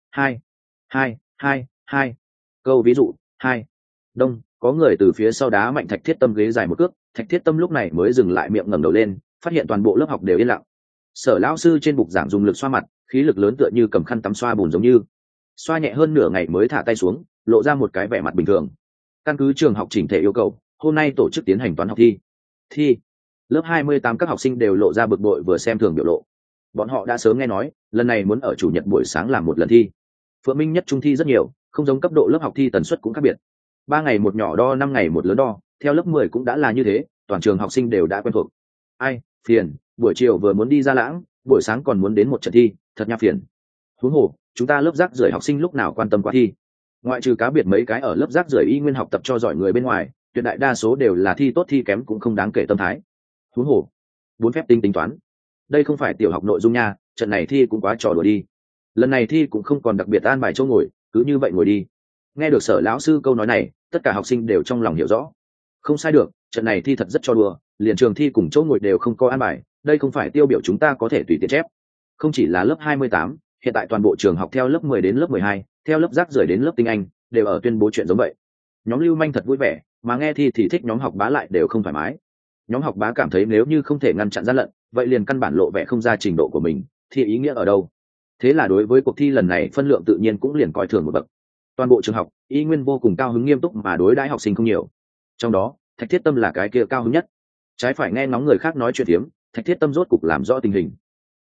2. Câu ví dụ, 2. Đông, có người từ phía sau đá mạnh Thạch Thiết Tâm ghế dài một cước, Thạch Thiết Tâm lúc này mới dừng lại miệng ngẩng đầu lên, phát hiện toàn bộ lớp học đều yên lặng. Sở lão sư trên bục giảng dùng lực xoa mặt, khí lực lớn tựa như cầm khăn tắm xoa bùn giống như. Xoa nhẹ hơn nửa ngày mới thả tay xuống, lộ ra một cái vẻ mặt bình thường. Căn cứ trường học chỉnh thể yêu cầu, hôm nay tổ chức tiến hành toán học thi. Lớp 28 các học sinh đều lộ ra bực bội vừa xem thường biểu lộ. Bọn họ đã sớm nghe nói, lần này muốn ở chủ nhật buổi sáng làm một lần thi. Phượng Minh nhất trung thi rất nhiều, không giống cấp độ lớp học thi tần suất cũng khác biệt. 3 ngày một nhỏ đo, 5 ngày một lớn đo, theo lớp 10 cũng đã là như thế, toàn trường học sinh đều đã quen thuộc. Ai, phiền, buổi chiều vừa muốn đi ra lãng, buổi sáng còn muốn đến một trận thi, thật nha phiền. Huống hồ, chúng ta lớp rác rưởi học sinh lúc nào quan tâm qua thi. Ngoại trừ cá biệt mấy cái ở lớp rác rưởi y nguyên học tập cho giỏi người bên ngoài, tuyệt đại đa số đều là thi tốt thi kém cũng không đáng kể tâm thái. Huống hồ, 4 phép tính toán. Đây không phải tiểu học nội dung nha, trận này thi cũng quá trò đùa đi. Lần này thi cũng không còn đặc biệt an bài chỗ ngồi, cứ như vậy ngồi đi. Nghe được Sở lão sư câu nói này, tất cả học sinh đều trong lòng hiểu rõ. Không sai được, trận này thi thật rất cho đùa, liền trường thi cùng chỗ ngồi đều không có an bài, đây không phải tiêu biểu chúng ta có thể tùy tiện chép. Không chỉ là lớp 28, hiện tại toàn bộ trường học theo lớp 10 đến lớp 12, theo lớp rác rưởi đến lớp tinh anh, đều ở tuyên bố chuyện giống vậy. Nhóm lưu manh thật vui vẻ, mà nghe thi thì thích nhóm học bá lại đều không thoải mái. Nhóm học bá cảm thấy nếu như không thể ngăn chặn gian lận, vậy liền căn bản lộ vẻ không ra trình độ của mình, thì ý nghĩa ở đâu? Thế là đối với cuộc thi lần này phân lượng tự nhiên cũng liền coi thường một bậc. Toàn bộ trường học y nguyên vô cùng cao hứng nghiêm túc mà đối đãi học sinh không nhiều. Trong đó, Thạch Thiết Tâm là cái kia cao hứng nhất. Trái phải nghe ngóng người khác nói chuyện tiếm, Thạch Thiết Tâm rốt cục làm rõ tình hình.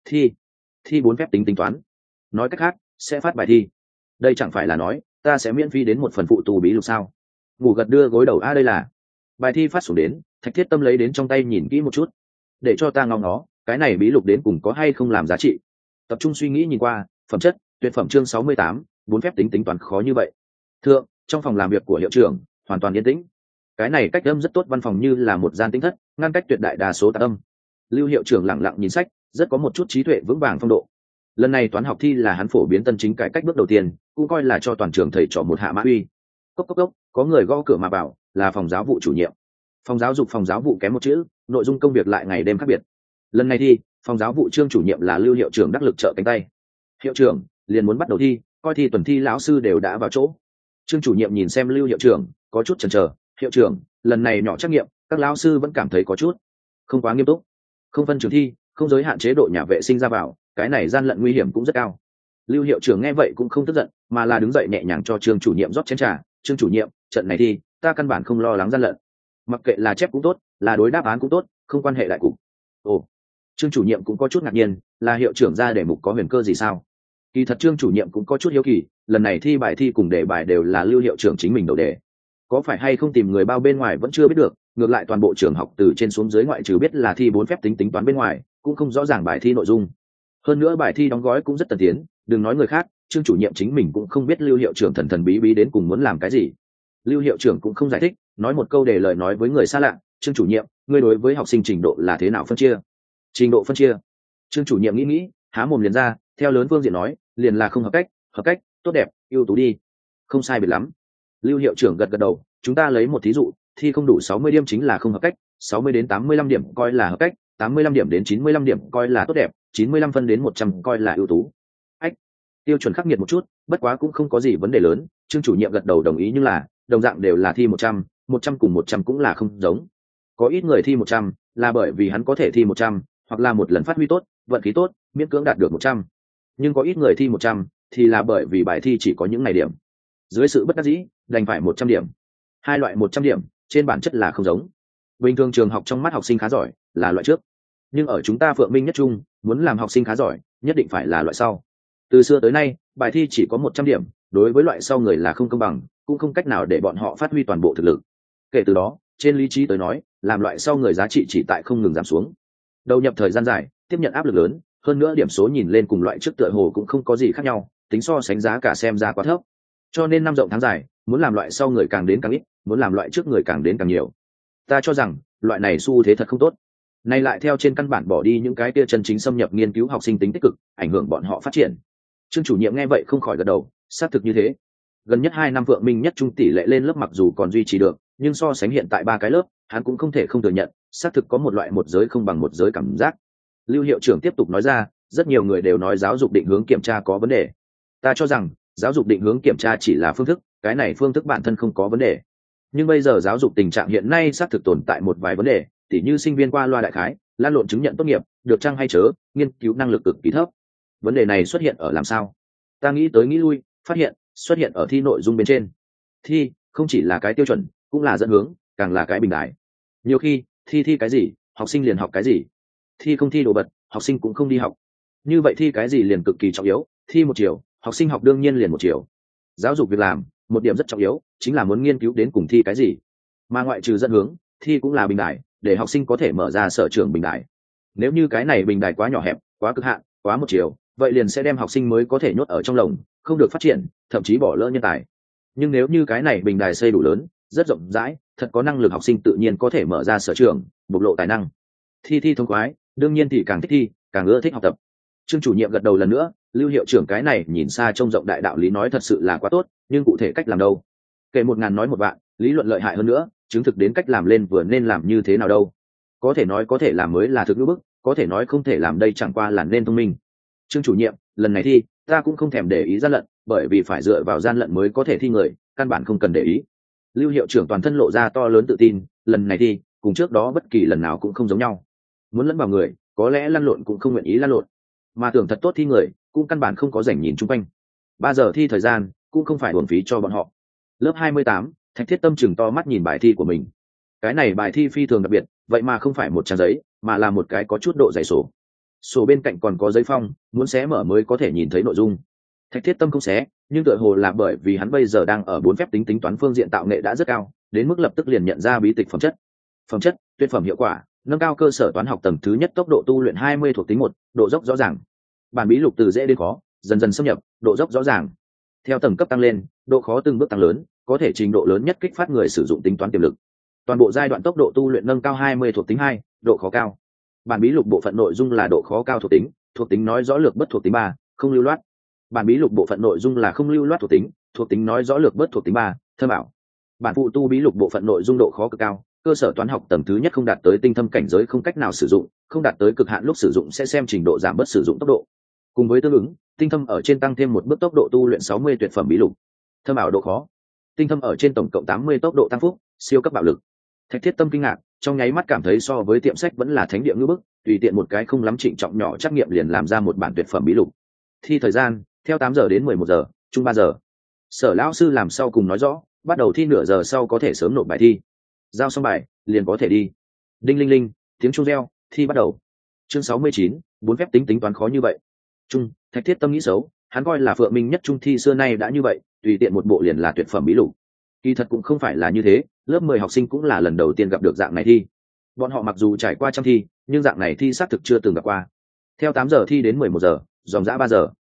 Thi 4 phép tính toán. Nói cách khác, sẽ phát bài thi. Đây chẳng phải là nói, ta sẽ miễn phí đến một phần phụ tu bí lục sao? Ngủ gật đưa gối đầu đây là. Bài thi phát xuống đến, Thạch Thiết Tâm lấy đến trong tay nhìn kỹ một chút. Để cho ta ngóng nó, cái này bí lục đến cùng có hay không làm giá trị. Tập trung suy nghĩ nhìn qua, phẩm chất, tuyệt phẩm chương 68, 4 phép tính toán khó như vậy. Thượng, trong phòng làm việc của hiệu trưởng, hoàn toàn yên tĩnh. Cái này cách âm rất tốt, văn phòng như là một gian tĩnh thất, ngăn cách tuyệt đại đa số tạp âm. Lưu hiệu trưởng lặng lặng nhìn sách, rất có một chút trí tuệ vững vàng phong độ. Lần này toán học thi là hắn phổ biến tân chính cải cách bước đầu tiên, cũng coi là cho toàn trường thầy trò một hạ mã uy. Cốc, có người gõ cửa mà bảo, là phòng giáo vụ chủ nhiệm. Phòng giáo vụ kém một chữ, nội dung công việc lại ngày đêm khác biệt. Lần này thi, phòng giáo vụ trương chủ nhiệm là Lưu hiệu trưởng đắc lực trợ cánh tay. Hiệu trưởng liền muốn bắt đầu thi, coi thi tuần thi lão sư đều đã vào chỗ. Trương chủ nhiệm nhìn xem Lưu hiệu trưởng, có chút chần chờ. Hiệu trưởng, lần này nhỏ trắc nghiệm, các lão sư vẫn cảm thấy có chút không quá nghiêm túc, không phân trường thi, không giới hạn chế độ nhà vệ sinh ra vào, cái này gian lận nguy hiểm cũng rất cao. Lưu hiệu trưởng nghe vậy cũng không tức giận, mà là đứng dậy nhẹ nhàng cho Trương chủ nhiệm rót chén trà. Trương chủ nhiệm, trận này thì ta căn bản không lo lắng gian lận, mặc kệ là chép cũng tốt, là đối đáp án cũng tốt, không quan hệ đại cục. Ồ, Trương chủ nhiệm cũng có chút ngạc nhiên, là hiệu trưởng ra đề mục có huyền cơ gì sao? Kỳ thật Trương chủ nhiệm cũng có chút hiếu kỳ, lần này thi bài thi cùng đề bài đều là Lưu hiệu trưởng chính mình đầu đề, có phải hay không tìm người bao bên ngoài vẫn chưa biết được, ngược lại toàn bộ trường học từ trên xuống dưới ngoại trừ biết là thi 4 phép tính toán bên ngoài, cũng không rõ ràng bài thi nội dung. Hơn nữa bài thi đóng gói cũng rất tân tiến, đừng nói người khác, Trương chủ nhiệm chính mình cũng không biết Lưu hiệu trưởng thần thần bí bí đến cùng muốn làm cái gì. Lưu hiệu trưởng cũng không giải thích, nói một câu để lời nói với người xa lạ. Trương chủ nhiệm, ngươi đối với học sinh trình độ là thế nào phân chia? Trình độ phân chia? Trương chủ nhiệm nghĩ, há mồm liền ra, theo lớn phương diện nói, liền là không hợp cách, tốt đẹp, ưu tú đi. Không sai biệt lắm. Lưu hiệu trưởng gật gật đầu, chúng ta lấy một thí dụ, thi không đủ 60 điểm chính là không hợp cách, 60 đến 85 điểm coi là hợp cách, 85 điểm đến 95 điểm coi là tốt đẹp, 95 phân đến 100 coi là ưu tú. Ách, tiêu chuẩn khắc nghiệt một chút, bất quá cũng không có gì vấn đề lớn. Trương chủ nhiệm gật đầu đồng ý, nhưng là đồng dạng đều là thi 100, 100 cùng 100 cũng là không giống. Có ít người thi 100 là bởi vì hắn có thể thi 100, hoặc là một lần phát huy tốt, vận khí tốt, miễn cưỡng đạt được 100. Nhưng có ít người thi 100 thì là bởi vì bài thi chỉ có những này điểm. Dưới sự bất đắc dĩ, đành phải 100 điểm. Hai loại 100 điểm, trên bản chất là không giống. Bình thường trường học trong mắt học sinh khá giỏi là loại trước, nhưng ở chúng ta Phượng Minh Nhất Trung, muốn làm học sinh khá giỏi, nhất định phải là loại sau. Từ xưa tới nay, bài thi chỉ có 100 điểm, đối với loại sau người là không công bằng, cũng không cách nào để bọn họ phát huy toàn bộ thực lực. Kể từ đó, trên lý trí tới nói, làm loại sau người giá trị chỉ tại không ngừng giảm xuống. Đầu nhập thời gian dài, tiếp nhận áp lực lớn, hơn nữa điểm số nhìn lên cùng loại trước tựa hồ cũng không có gì khác nhau, tính so sánh giá cả xem ra quá thấp. Cho nên năm rộng tháng dài, muốn làm loại sau người càng đến càng ít, muốn làm loại trước người càng đến càng nhiều. Ta cho rằng loại này xu thế thật không tốt. Này lại theo trên căn bản bỏ đi những cái kia chân chính xâm nhập nghiên cứu học sinh tính tích cực, ảnh hưởng bọn họ phát triển. Trương chủ nhiệm nghe vậy không khỏi gật đầu, xác thực như thế. Gần nhất 2 năm Phượng Minh Nhất Trung tỷ lệ lên lớp mặc dù còn duy trì được, nhưng so sánh hiện tại 3 cái lớp, hắn cũng không thể không thừa nhận, xác thực có một loại một giới không bằng một giới cảm giác. Lưu hiệu trưởng tiếp tục nói ra, rất nhiều người đều nói giáo dục định hướng kiểm tra có vấn đề. Ta cho rằng giáo dục định hướng kiểm tra chỉ là phương thức, cái này phương thức bản thân không có vấn đề. Nhưng bây giờ giáo dục tình trạng hiện nay xác thực tồn tại một vài vấn đề, tỉ như sinh viên qua loa đại khái, lan lộn chứng nhận tốt nghiệp, được chăng hay chớ, nghiên cứu năng lực cực kỳ thấp. Vấn đề này xuất hiện ở làm sao? Ta nghĩ tới nghĩ lui, phát hiện xuất hiện ở thi nội dung bên trên. Thi không chỉ là cái tiêu chuẩn, cũng là dẫn hướng, càng là cái bình đại. Nhiều khi thi cái gì, học sinh liền học cái gì. Thi không thi đồ vật, học sinh cũng không đi học. Như vậy thi cái gì liền cực kỳ trọng yếu, thi một chiều, học sinh học đương nhiên liền một chiều. Giáo dục việc làm, một điểm rất trọng yếu, chính là muốn nghiên cứu đến cùng thi cái gì. Mà ngoại trừ dẫn hướng, thi cũng là bình đại, để học sinh có thể mở ra sở trường bình đại. Nếu như cái này bình đại quá nhỏ hẹp, quá cực hạn, quá một chiều, vậy liền sẽ đem học sinh mới có thể nhốt ở trong lồng, không được phát triển, thậm chí bỏ lỡ nhân tài. Nhưng nếu như cái này bình đài xây đủ lớn, rất rộng rãi, thật có năng lực học sinh tự nhiên có thể mở ra sở trường, bộc lộ tài năng. Thi thông khoái, đương nhiên thì càng thích thi, càng ưa thích học tập. Trương chủ nhiệm gật đầu lần nữa, Lưu hiệu trưởng cái này nhìn xa trông rộng đại đạo lý nói thật sự là quá tốt, nhưng cụ thể cách làm đâu? Kể 1000 nói 1 vạn, lý luận lợi hại hơn nữa, chứng thực đến cách làm lên vừa nên làm như thế nào đâu? Có thể nói có thể làm mới là thực ngữ bức, có thể nói không thể làm đây chẳng qua là nên thông minh. Trương chủ nhiệm, lần này thi, ta cũng không thèm để ý gian lận, bởi vì phải dựa vào gian lận mới có thể thi người, căn bản không cần để ý. Lưu hiệu trưởng toàn thân lộ ra to lớn tự tin, lần này thi, cùng trước đó bất kỳ lần nào cũng không giống nhau. Muốn lẫn vào người, có lẽ lăn lộn cũng không nguyện ý lăn lộn, mà tưởng thật tốt thi người, cũng căn bản không có rảnh nhìn chung quanh. 3 giờ thi thời gian, cũng không phải uổng phí cho bọn họ. Lớp 28, Thạch Thiết Tâm chừng to mắt nhìn bài thi của mình. Cái này bài thi phi thường đặc biệt, vậy mà không phải một trang giấy, mà là một cái có chút độ dày sổ. Sổ bên cạnh còn có giấy phong, muốn xé mở mới có thể nhìn thấy nội dung. Thạch Thiết Tâm không xé, nhưng tựa hồ là bởi vì hắn bây giờ đang ở 4 phép tính toán phương diện tạo nghệ đã rất cao, đến mức lập tức liền nhận ra bí tịch phẩm chất. Phẩm chất, tuyệt phẩm hiệu quả, nâng cao cơ sở toán học tầng thứ nhất, tốc độ tu luyện 20 thuộc tính 1, độ dốc rõ ràng. Bản bí lục từ dễ đến khó, dần dần xâm nhập, độ dốc rõ ràng. Theo tầng cấp tăng lên, độ khó từng bước tăng lớn, có thể trình độ lớn nhất kích phát người sử dụng tính toán tiềm lực. Toàn bộ giai đoạn tốc độ tu luyện nâng cao 20 thuộc tính 2, độ khó cao. Bản bí lục bộ phận nội dung là độ khó cao thuộc tính nói rõ lược bất thuộc tính 3, không lưu loát. Bản bí lục bộ phận nội dung là không lưu loát thuộc tính nói rõ lược bất thuộc tính 3, thơ bảo. Bản phụ tu bí lục bộ phận nội dung độ khó cực cao, cơ sở toán học tầng thứ nhất không đạt tới tinh thâm cảnh giới không cách nào sử dụng, không đạt tới cực hạn lúc sử dụng sẽ xem trình độ giảm bớt sử dụng tốc độ. Cùng với tương ứng, tinh thâm ở trên tăng thêm một bước tốc độ tu luyện 60 tuyệt phẩm bí lục. Thơ bảo độ khó. Tinh thâm ở trên tổng cộng 80 tốc độ tăng phúc, siêu cấp bạo lực. Thạch Thiết Tâm kinh ngạc, trong nháy mắt cảm thấy so với tiệm sách vẫn là thánh địa ngữ bức, tùy tiện một cái không lắm trịnh trọng nhỏ trắc nghiệm liền làm ra một bản tuyệt phẩm bí lục. Thi thời gian, Theo 8 giờ đến 11 giờ, chung 3 giờ. Sở lão sư làm sau cùng nói rõ, bắt đầu thi nửa giờ sau có thể sớm nộp bài thi. Giao xong bài, liền có thể đi. Đinh linh linh, tiếng chuông reo, thi bắt đầu. Chương 69, 4 phép tính toán khó như vậy. Trung, Thạch Thiết Tâm nghĩ xấu, hắn coi là Phượng Minh nhất trung thi xưa nay đã như vậy, tùy tiện một bộ liền là tuyệt phẩm bí lục. Kỳ thật cũng không phải là như thế, lớp 10 học sinh cũng là lần đầu tiên gặp được dạng này thi. Bọn họ mặc dù trải qua trăm thi, nhưng dạng này thi xác thực chưa từng gặp qua. Theo 8 giờ thi đến 11 giờ, dòng dã 3 giờ.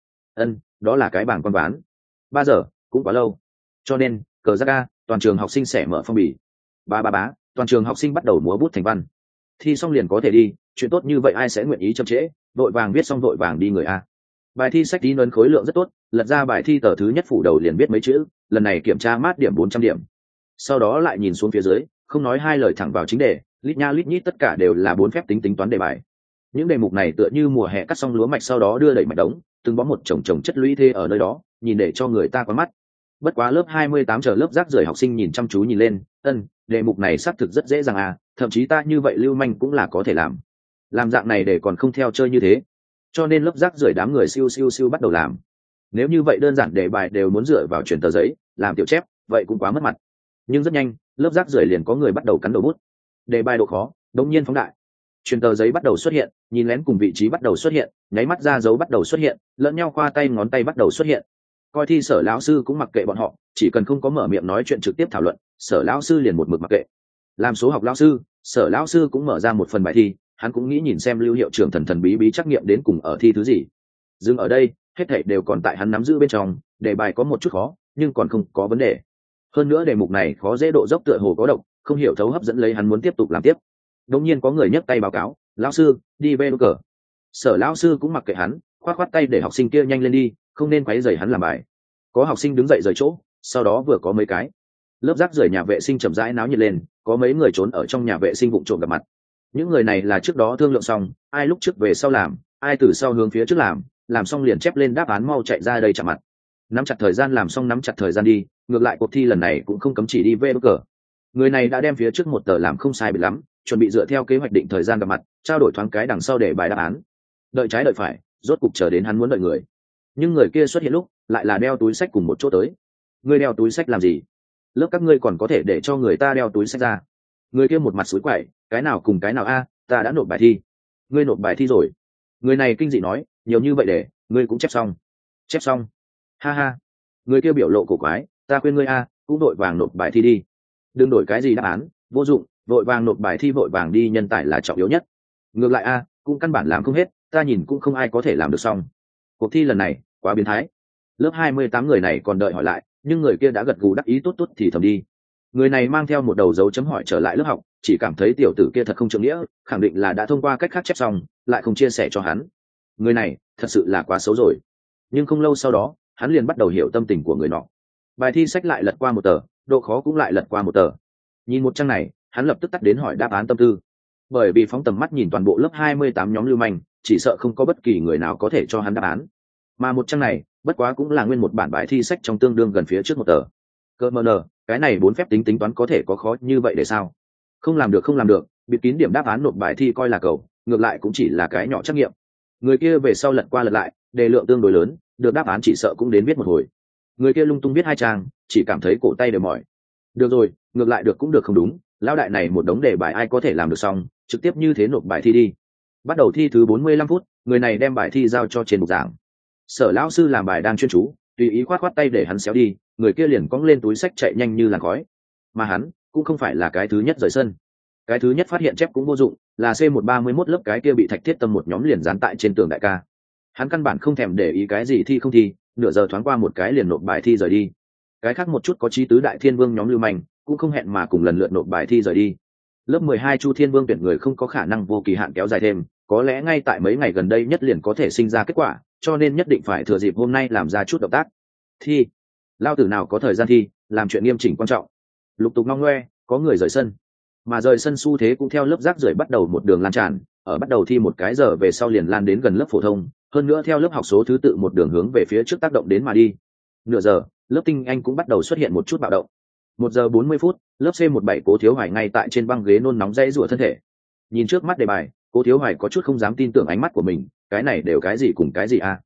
Đó là cái bảng con ván. 3 giờ, cũng quá lâu. Cho nên, cờ giác A, toàn trường học sinh sẽ mở phong bì. Bá, toàn trường học sinh bắt đầu múa bút thành văn. Thi xong liền có thể đi, chuyện tốt như vậy ai sẽ nguyện ý chậm trễ, vội vàng viết xong vội vàng đi người A. Bài thi sách tí nấn khối lượng rất tốt, lật ra bài thi tờ thứ nhất phủ đầu liền biết mấy chữ, lần này kiểm tra mát điểm 400 điểm. Sau đó lại nhìn xuống phía dưới, không nói hai lời thẳng vào chính đề, lít nha lít nhít tất cả đều là 4 phép tính toán đề bài. Những đề mục này tựa như mùa hè cắt xong lúa mạch sau đó đưa đẩy mạch đống, từng bó một chồng chất lũy thê ở nơi đó, nhìn để cho người ta quá mắt. Bất quá lớp 28 chờ lớp rác rưởi học sinh nhìn chăm chú nhìn lên, đề mục này xác thực rất dễ dàng à, thậm chí ta như vậy lưu manh cũng là có thể làm dạng này để còn không theo chơi như thế. Cho nên lớp rác rưởi đám người siêu bắt đầu làm. Nếu như vậy đơn giản đề bài đều muốn dựa vào chuyển tờ giấy làm tiểu chép, vậy cũng quá mất mặt. Nhưng rất nhanh, lớp rác rưởi liền có người bắt đầu cắn đầu bút. Đề bài độ khó đống nhiên phóng đại, chuyển tờ giấy bắt đầu xuất hiện, nhìn lén cùng vị trí bắt đầu xuất hiện, nháy mắt ra dấu bắt đầu xuất hiện, lẫn nhau khoa tay ngón tay bắt đầu xuất hiện. Coi thi sở lão sư cũng mặc kệ bọn họ, chỉ cần không có mở miệng nói chuyện trực tiếp thảo luận, sở lão sư liền một mực mặc kệ. Làm số học lão sư, sở lão sư cũng mở ra một phần bài thi, hắn cũng nghĩ nhìn xem Lưu hiệu trưởng thần bí bí trắc nghiệm đến cùng ở thi thứ gì. Dừng ở đây, hết thảy đều còn tại hắn nắm giữ bên trong, đề bài có một chút khó, nhưng còn không có vấn đề. Hơn nữa đề mục này khó dễ độ dốc tựa hồ có độc, không hiểu thấu hấp dẫn lấy hắn muốn tiếp tục làm tiếp. Đột nhiên có người nhấc tay báo cáo, lão sư, đi về cờ. Sở lão sư cũng mặc kệ hắn, khoát tay để học sinh kia nhanh lên đi, không nên quấy rầy hắn làm bài. Có học sinh đứng dậy rời chỗ, sau đó vừa có mấy cái lớp rác rưởi nhà vệ sinh chậm rãi náo nhiệt lên, có mấy người trốn ở trong nhà vệ sinh vụng trộm gặp mặt. Những người này là trước đó thương lượng xong, ai lúc trước về sau làm, ai từ sau hướng phía trước làm xong liền chép lên đáp án mau chạy ra đây chạm mặt. Nắm chặt thời gian làm xong nắm chặt thời gian đi, ngược lại cuộc thi lần này cũng không cấm chỉ đi về cờ. Người này đã đem phía trước một tờ làm không sai biệt lắm, chuẩn bị dựa theo kế hoạch định thời gian gặp mặt, trao đổi thoáng cái đằng sau để bài đáp án. Đợi trái đợi phải, rốt cục chờ đến hắn muốn đợi người. Nhưng người kia xuất hiện lúc, lại là đeo túi sách cùng một chỗ tới. Ngươi đeo túi sách làm gì? Lớp các ngươi còn có thể để cho người ta đeo túi sách ra? Người kia một mặt xúi quậy, cái nào cùng cái nào a, ta đã nộp bài thi. Ngươi nộp bài thi rồi? Người này kinh dị nói, nhiều như vậy để, ngươi cũng chép xong. Chép xong? Ha ha. Người kia biểu lộ cổ quái, ta khuyên ngươi a, cũng đội vàng nộp bài thi đi. Đừng đổi cái gì đáp án, vô dụng, vội vàng nộp bài thi vội vàng đi, nhân tài là trọng yếu nhất. Ngược lại a, cũng căn bản làm không hết, ta nhìn cũng không ai có thể làm được xong. Cuộc thi lần này quá biến thái. Lớp 28 người này còn đợi hỏi lại, nhưng người kia đã gật gù đắc ý tốt thì thầm đi. Người này mang theo một đầu dấu chấm hỏi trở lại lớp học, chỉ cảm thấy tiểu tử kia thật không trượng nghĩa, khẳng định là đã thông qua cách khác chép xong, lại không chia sẻ cho hắn. Người này thật sự là quá xấu rồi. Nhưng không lâu sau đó, hắn liền bắt đầu hiểu tâm tình của người nọ. Bài thi sách lại lật qua một tờ, độ khó cũng lại lật qua một tờ. Nhìn một trang này, hắn lập tức tắt đến hỏi đáp án tâm tư. Bởi vì phóng tầm mắt nhìn toàn bộ lớp 28 nhóm lưu manh, chỉ sợ không có bất kỳ người nào có thể cho hắn đáp án. Mà một trang này, bất quá cũng là nguyên một bản bài thi sách trong tương đương gần phía trước một tờ. Cơ mờ nờ, cái này 4 phép tính toán có thể có khó như vậy để sao? Không làm được, bịt kín điểm đáp án nộp bài thi coi là cầu, ngược lại cũng chỉ là cái nhỏ trắc nghiệm. Người kia về sau lật qua lật lại, đề lượng tương đối lớn, được đáp án chỉ sợ cũng đến biết một hồi. Người kia lung tung biết 2 trang, chỉ cảm thấy cổ tay đều mỏi. Được rồi, ngược lại được cũng được không đúng, lão đại này một đống đề bài ai có thể làm được xong, trực tiếp như thế nộp bài thi đi. Bắt đầu thi thứ 45 phút, người này đem bài thi giao cho trên bục giảng. Sở lão sư làm bài đang chuyên chú, tùy ý khoát tay để hắn xéo đi, người kia liền cõng lên túi sách chạy nhanh như làn khói. Mà hắn cũng không phải là cái thứ nhất rời sân. Cái thứ nhất phát hiện chép cũng vô dụng, là C131 lớp cái kia bị Thạch Thiết Tâm một nhóm liền dán tại trên tường đại ca. Hắn căn bản không thèm để ý cái gì thi không thi, nửa giờ thoáng qua một cái liền nộp bài thi rời đi. Cái khác một chút có chí tứ đại thiên vương nhóm lưu manh, cũng không hẹn mà cùng lần lượt nộp bài thi rời đi. Lớp 12 Chu Thiên Vương tuyển người không có khả năng vô kỳ hạn kéo dài thêm, có lẽ ngay tại mấy ngày gần đây nhất liền có thể sinh ra kết quả, cho nên nhất định phải thừa dịp hôm nay làm ra chút động tác. Thi, lao tử nào có thời gian thi, làm chuyện nghiêm chỉnh quan trọng. Lục tục ngong ngoe, có người rời sân, mà rời sân xu thế cũng theo lớp rác rưởi bắt đầu một đường lan tràn, ở bắt đầu thi một cái giờ về sau liền lan đến gần lớp phổ thông, hơn nữa theo lớp học số thứ tự một đường hướng về phía trước tác động đến mà đi. Nửa giờ, lớp tinh anh cũng bắt đầu xuất hiện một chút bạo động. 1 giờ 40 phút, lớp C17 Cố Thiếu Hoài ngay tại trên băng ghế nôn nóng dãy rủa thân thể. Nhìn trước mắt đề bài, Cố Thiếu Hoài có chút không dám tin tưởng ánh mắt của mình, cái này đều cái gì cùng cái gì à?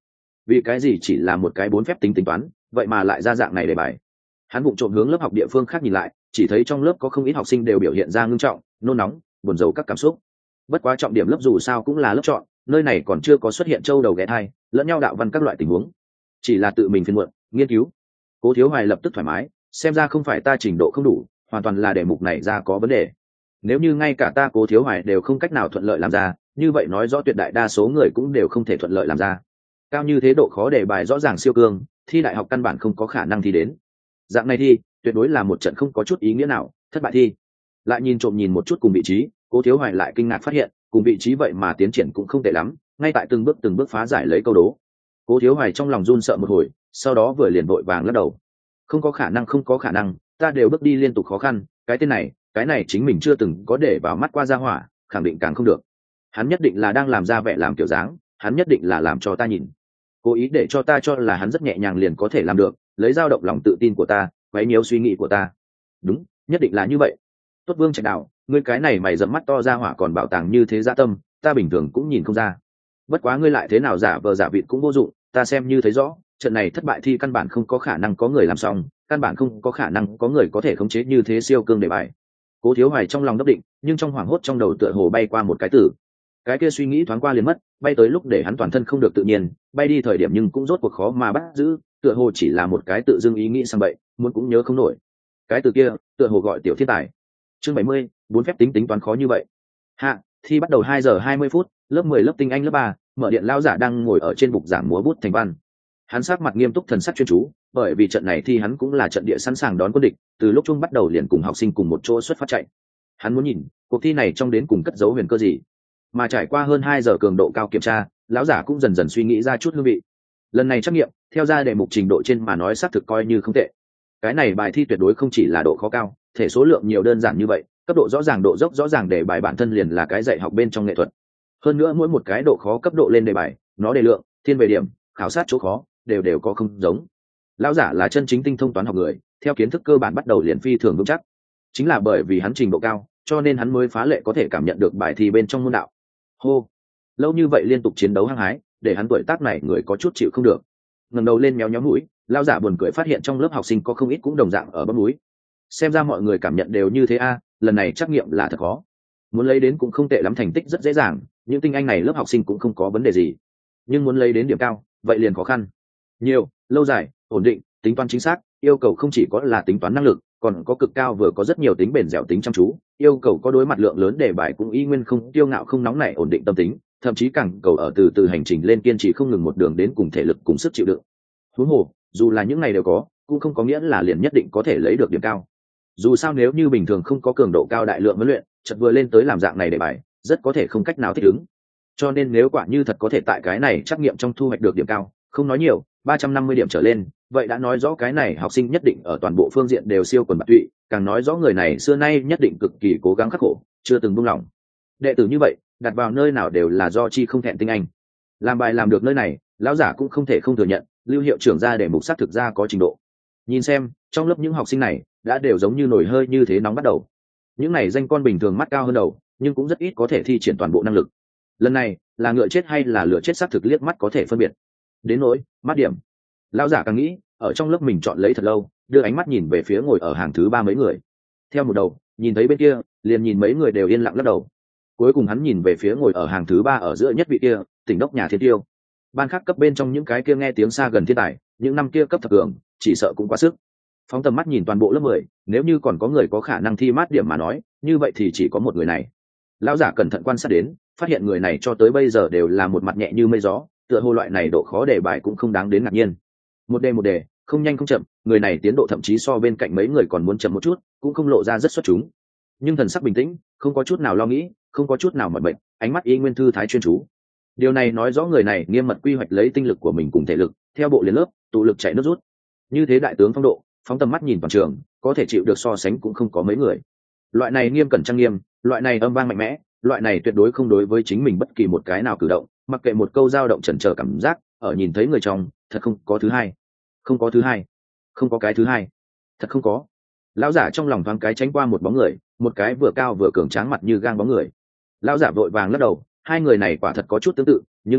vì cái gì chỉ là một cái 4 phép tính tính toán vậy mà lại ra dạng này để bài. Hắn vụng trộm hướng lớp học địa phương khác nhìn lại, chỉ thấy trong lớp có không ít học sinh đều biểu hiện ra ngưng trọng, nôn nóng, buồn rầu các cảm xúc. Bất quá trọng điểm lớp dù sao cũng là lớp chọn, nơi này còn chưa có xuất hiện châu đầu ghé thai lẫn nhau đạo văn các loại tình huống, chỉ là tự mình phiên muộn nghiên cứu. Cố Thiếu Hoài lập tức thoải mái, xem ra không phải ta trình độ không đủ, hoàn toàn là đề mục này ra có vấn đề. Nếu như ngay cả ta Cố Thiếu Hoài đều không cách nào thuận lợi làm ra, như vậy nói rõ tuyệt đại đa số người cũng đều không thể thuận lợi làm ra. Cao như thế độ khó đề bài rõ ràng siêu cương, thi đại học căn bản không có khả năng thi đến. Dạng này thi tuyệt đối là một trận không có chút ý nghĩa nào, thất bại thi. Lại nhìn trộm nhìn một chút cùng vị trí, Cố Thiếu Hoài lại kinh ngạc phát hiện cùng vị trí vậy mà tiến triển cũng không tệ lắm, ngay tại từng bước phá giải lấy câu đố. Cố Thiếu Hoài trong lòng run sợ một hồi, sau đó vừa liền vội vàng lắc đầu. Không có khả năng, không có khả năng, ta đều bước đi liên tục khó khăn, cái tên này, cái này chính mình chưa từng có để vào mắt qua ra hỏa, khẳng định càng không được. Hắn nhất định là đang làm ra vẻ làm kiểu dáng, hắn nhất định là làm cho ta nhìn, cố ý để cho ta cho là hắn rất nhẹ nhàng liền có thể làm được, lấy dao động lòng tự tin của ta, quấy nhiễu suy nghĩ của ta. Đúng, nhất định là như vậy. Tốt Vương Trạch Đào, ngươi cái này mày dẫm mắt to ra hỏa còn bảo tàng như thế dạ tâm, ta bình thường cũng nhìn không ra. Bất quá ngươi lại thế nào giả vờ giả vịt cũng vô dụng, ta xem như thấy rõ, trận này thất bại thi căn bản không có khả năng có người làm xong, căn bản không có khả năng có người có thể khống chế như thế siêu cương đề bài. Cố Thiếu Hoài trong lòng đắc định, nhưng trong hoảng hốt trong đầu tựa hồ bay qua một cái từ. Cái kia suy nghĩ thoáng qua liền mất, bay tới lúc để hắn toàn thân không được tự nhiên, bay đi thời điểm nhưng cũng rốt cuộc khó mà bắt giữ, tựa hồ chỉ là một cái tự dưng ý nghĩ sang bậy, muốn cũng nhớ không nổi. Cái từ kia, tựa hồ gọi tiểu thiên tài. Chương 70, 4 phép tính tính toán khó như vậy. Hạ, thi bắt đầu 2 giờ 20 phút, lớp 10 lớp tinh anh lớp 3, mở điện lão giả đang ngồi ở trên bục giảng múa bút thành văn. Hắn sắc mặt nghiêm túc thần sắc chuyên chú, bởi vì trận này thi hắn cũng là trận địa sẵn sàng đón quân địch, từ lúc chung bắt đầu liền cùng học sinh cùng một chỗ xuất phát chạy. Hắn muốn nhìn, cuộc thi này trong đến cùng cất giấu huyền cơ gì. Mà trải qua hơn 2 giờ cường độ cao kiểm tra, lão giả cũng dần dần suy nghĩ ra chút hương vị. Lần này trắc nghiệm, theo ra đề mục trình độ trên mà nói xác thực coi như không tệ. Cái này bài thi tuyệt đối không chỉ là độ khó cao, thể số lượng nhiều đơn giản như vậy, cấp độ rõ ràng độ dốc rõ ràng để bài bản thân liền là cái dạy học bên trong nghệ thuật. Hơn nữa mỗi một cái độ khó cấp độ lên đề bài, nó đề lượng, thiên về điểm, khảo sát chỗ khó, đều có không giống. Lão giả là chân chính tinh thông toán học người, theo kiến thức cơ bản bắt đầu liền phi thường vững chắc. Chính là bởi vì hắn trình độ cao, cho nên hắn mới phá lệ có thể cảm nhận được bài thi bên trong môn đạo. Hô, lâu như vậy liên tục chiến đấu hăng hái, để hắn tuổi tác này người có chút chịu không được. Ngẩng đầu lên méo méo mũi, lão giả buồn cười phát hiện trong lớp học sinh có không ít cũng đồng dạng ở bắp mũi. Xem ra mọi người cảm nhận đều như thế a, lần này trắc nghiệm là thật khó. Muốn lấy đến cũng không tệ lắm, thành tích rất dễ dàng, những tinh anh này lớp học sinh cũng không có vấn đề gì. Nhưng muốn lấy đến điểm cao, vậy liền khó khăn. Nhiều, lâu dài, ổn định, tính toán chính xác, yêu cầu không chỉ có là tính toán năng lực, còn có cực cao vừa có rất nhiều tính bền dẻo tính chăm chú, yêu cầu có đối mặt lượng lớn đề bài cũng y nguyên không tiêu ngạo không nóng nảy ổn định tâm tính, thậm chí càng cầu ở từ hành trình lên kiên trì không ngừng một đường đến cùng thể lực cùng sức chịu đựng. Huống hồ, dù là những này đều có, cũng không có nghĩa là liền nhất định có thể lấy được điểm cao. Dù sao nếu như bình thường không có cường độ cao đại lượng huấn luyện, chợt vừa lên tới làm dạng này đề bài, rất có thể không cách nào thích ứng. Cho nên nếu quả như thật có thể tại cái này trắc nghiệm trong thu hoạch được điểm cao, không nói nhiều, 350 điểm trở lên, vậy đã nói rõ cái này học sinh nhất định ở toàn bộ phương diện đều siêu quần bạt tụy, càng nói rõ người này xưa nay nhất định cực kỳ cố gắng khắc khổ, chưa từng buông lỏng. Đệ tử như vậy, đặt vào nơi nào đều là do chi không thẹn tinh anh. Làm bài làm được nơi này, lão giả cũng không thể không thừa nhận, Lưu hiệu trưởng ra để mục xác thực ra có trình độ. Nhìn xem, trong lớp những học sinh này đã đều giống như nổi hơi như thế nóng bắt đầu. Những này danh con bình thường mắt cao hơn đầu, nhưng cũng rất ít có thể thi triển toàn bộ năng lực. Lần này, là ngựa chết hay là lửa chết xác thực liếc mắt có thể phân biệt. Đến nỗi mắt điểm, lão giả càng nghĩ, ở trong lớp mình chọn lấy thật lâu, đưa ánh mắt nhìn về phía ngồi ở hàng thứ 3 mấy người. Theo một đầu, nhìn thấy bên kia, liền nhìn mấy người đều yên lặng lắc đầu. Cuối cùng hắn nhìn về phía ngồi ở hàng thứ 3 ở giữa nhất vị kia, tỉnh đốc nhà thiên tiêu. Ban khác cấp bên trong những cái kia nghe tiếng xa gần thiên tài, những năm kia cấp thập cường, chỉ sợ cũng quá sức. Phóng tầm mắt nhìn toàn bộ lớp 10, nếu như còn có người có khả năng thi mát điểm mà nói, như vậy thì chỉ có một người này. Lão giả cẩn thận quan sát đến, phát hiện người này cho tới bây giờ đều là một mặt nhẹ như mây gió, tựa hồ loại này độ khó đề bài cũng không đáng đến ngạc nhiên. Một đề, không nhanh không chậm, người này tiến độ thậm chí so bên cạnh mấy người còn muốn chậm một chút, cũng không lộ ra rất xuất chúng. Nhưng thần sắc bình tĩnh, không có chút nào lo nghĩ, không có chút nào mỏi mệt, ánh mắt y nguyên thư thái chuyên chú. Điều này nói rõ người này nghiêm mật quy hoạch lấy tinh lực của mình cùng thể lực, theo bộ liền lớp, tụ lực chạy nước rút. Như thế đại tướng phong độ, phóng tầm mắt nhìn toàn trường, có thể chịu được so sánh cũng không có mấy người. Loại này nghiêm cẩn trang nghiêm, loại này âm vang mạnh mẽ, loại này tuyệt đối không đối với chính mình bất kỳ một cái nào cử động, mặc kệ một câu dao động chần chờ cảm giác, ở nhìn thấy người trong, thật không có thứ hai. Không có thứ hai. Không có cái thứ hai. Thật không có. Lão giả trong lòng thoáng cái tránh qua một bóng người, một cái vừa cao vừa cường tráng mặt như gang bóng người. Lão giả vội vàng lắc đầu, hai người này quả thật có chút tương tự, nhưng đáng tiếc,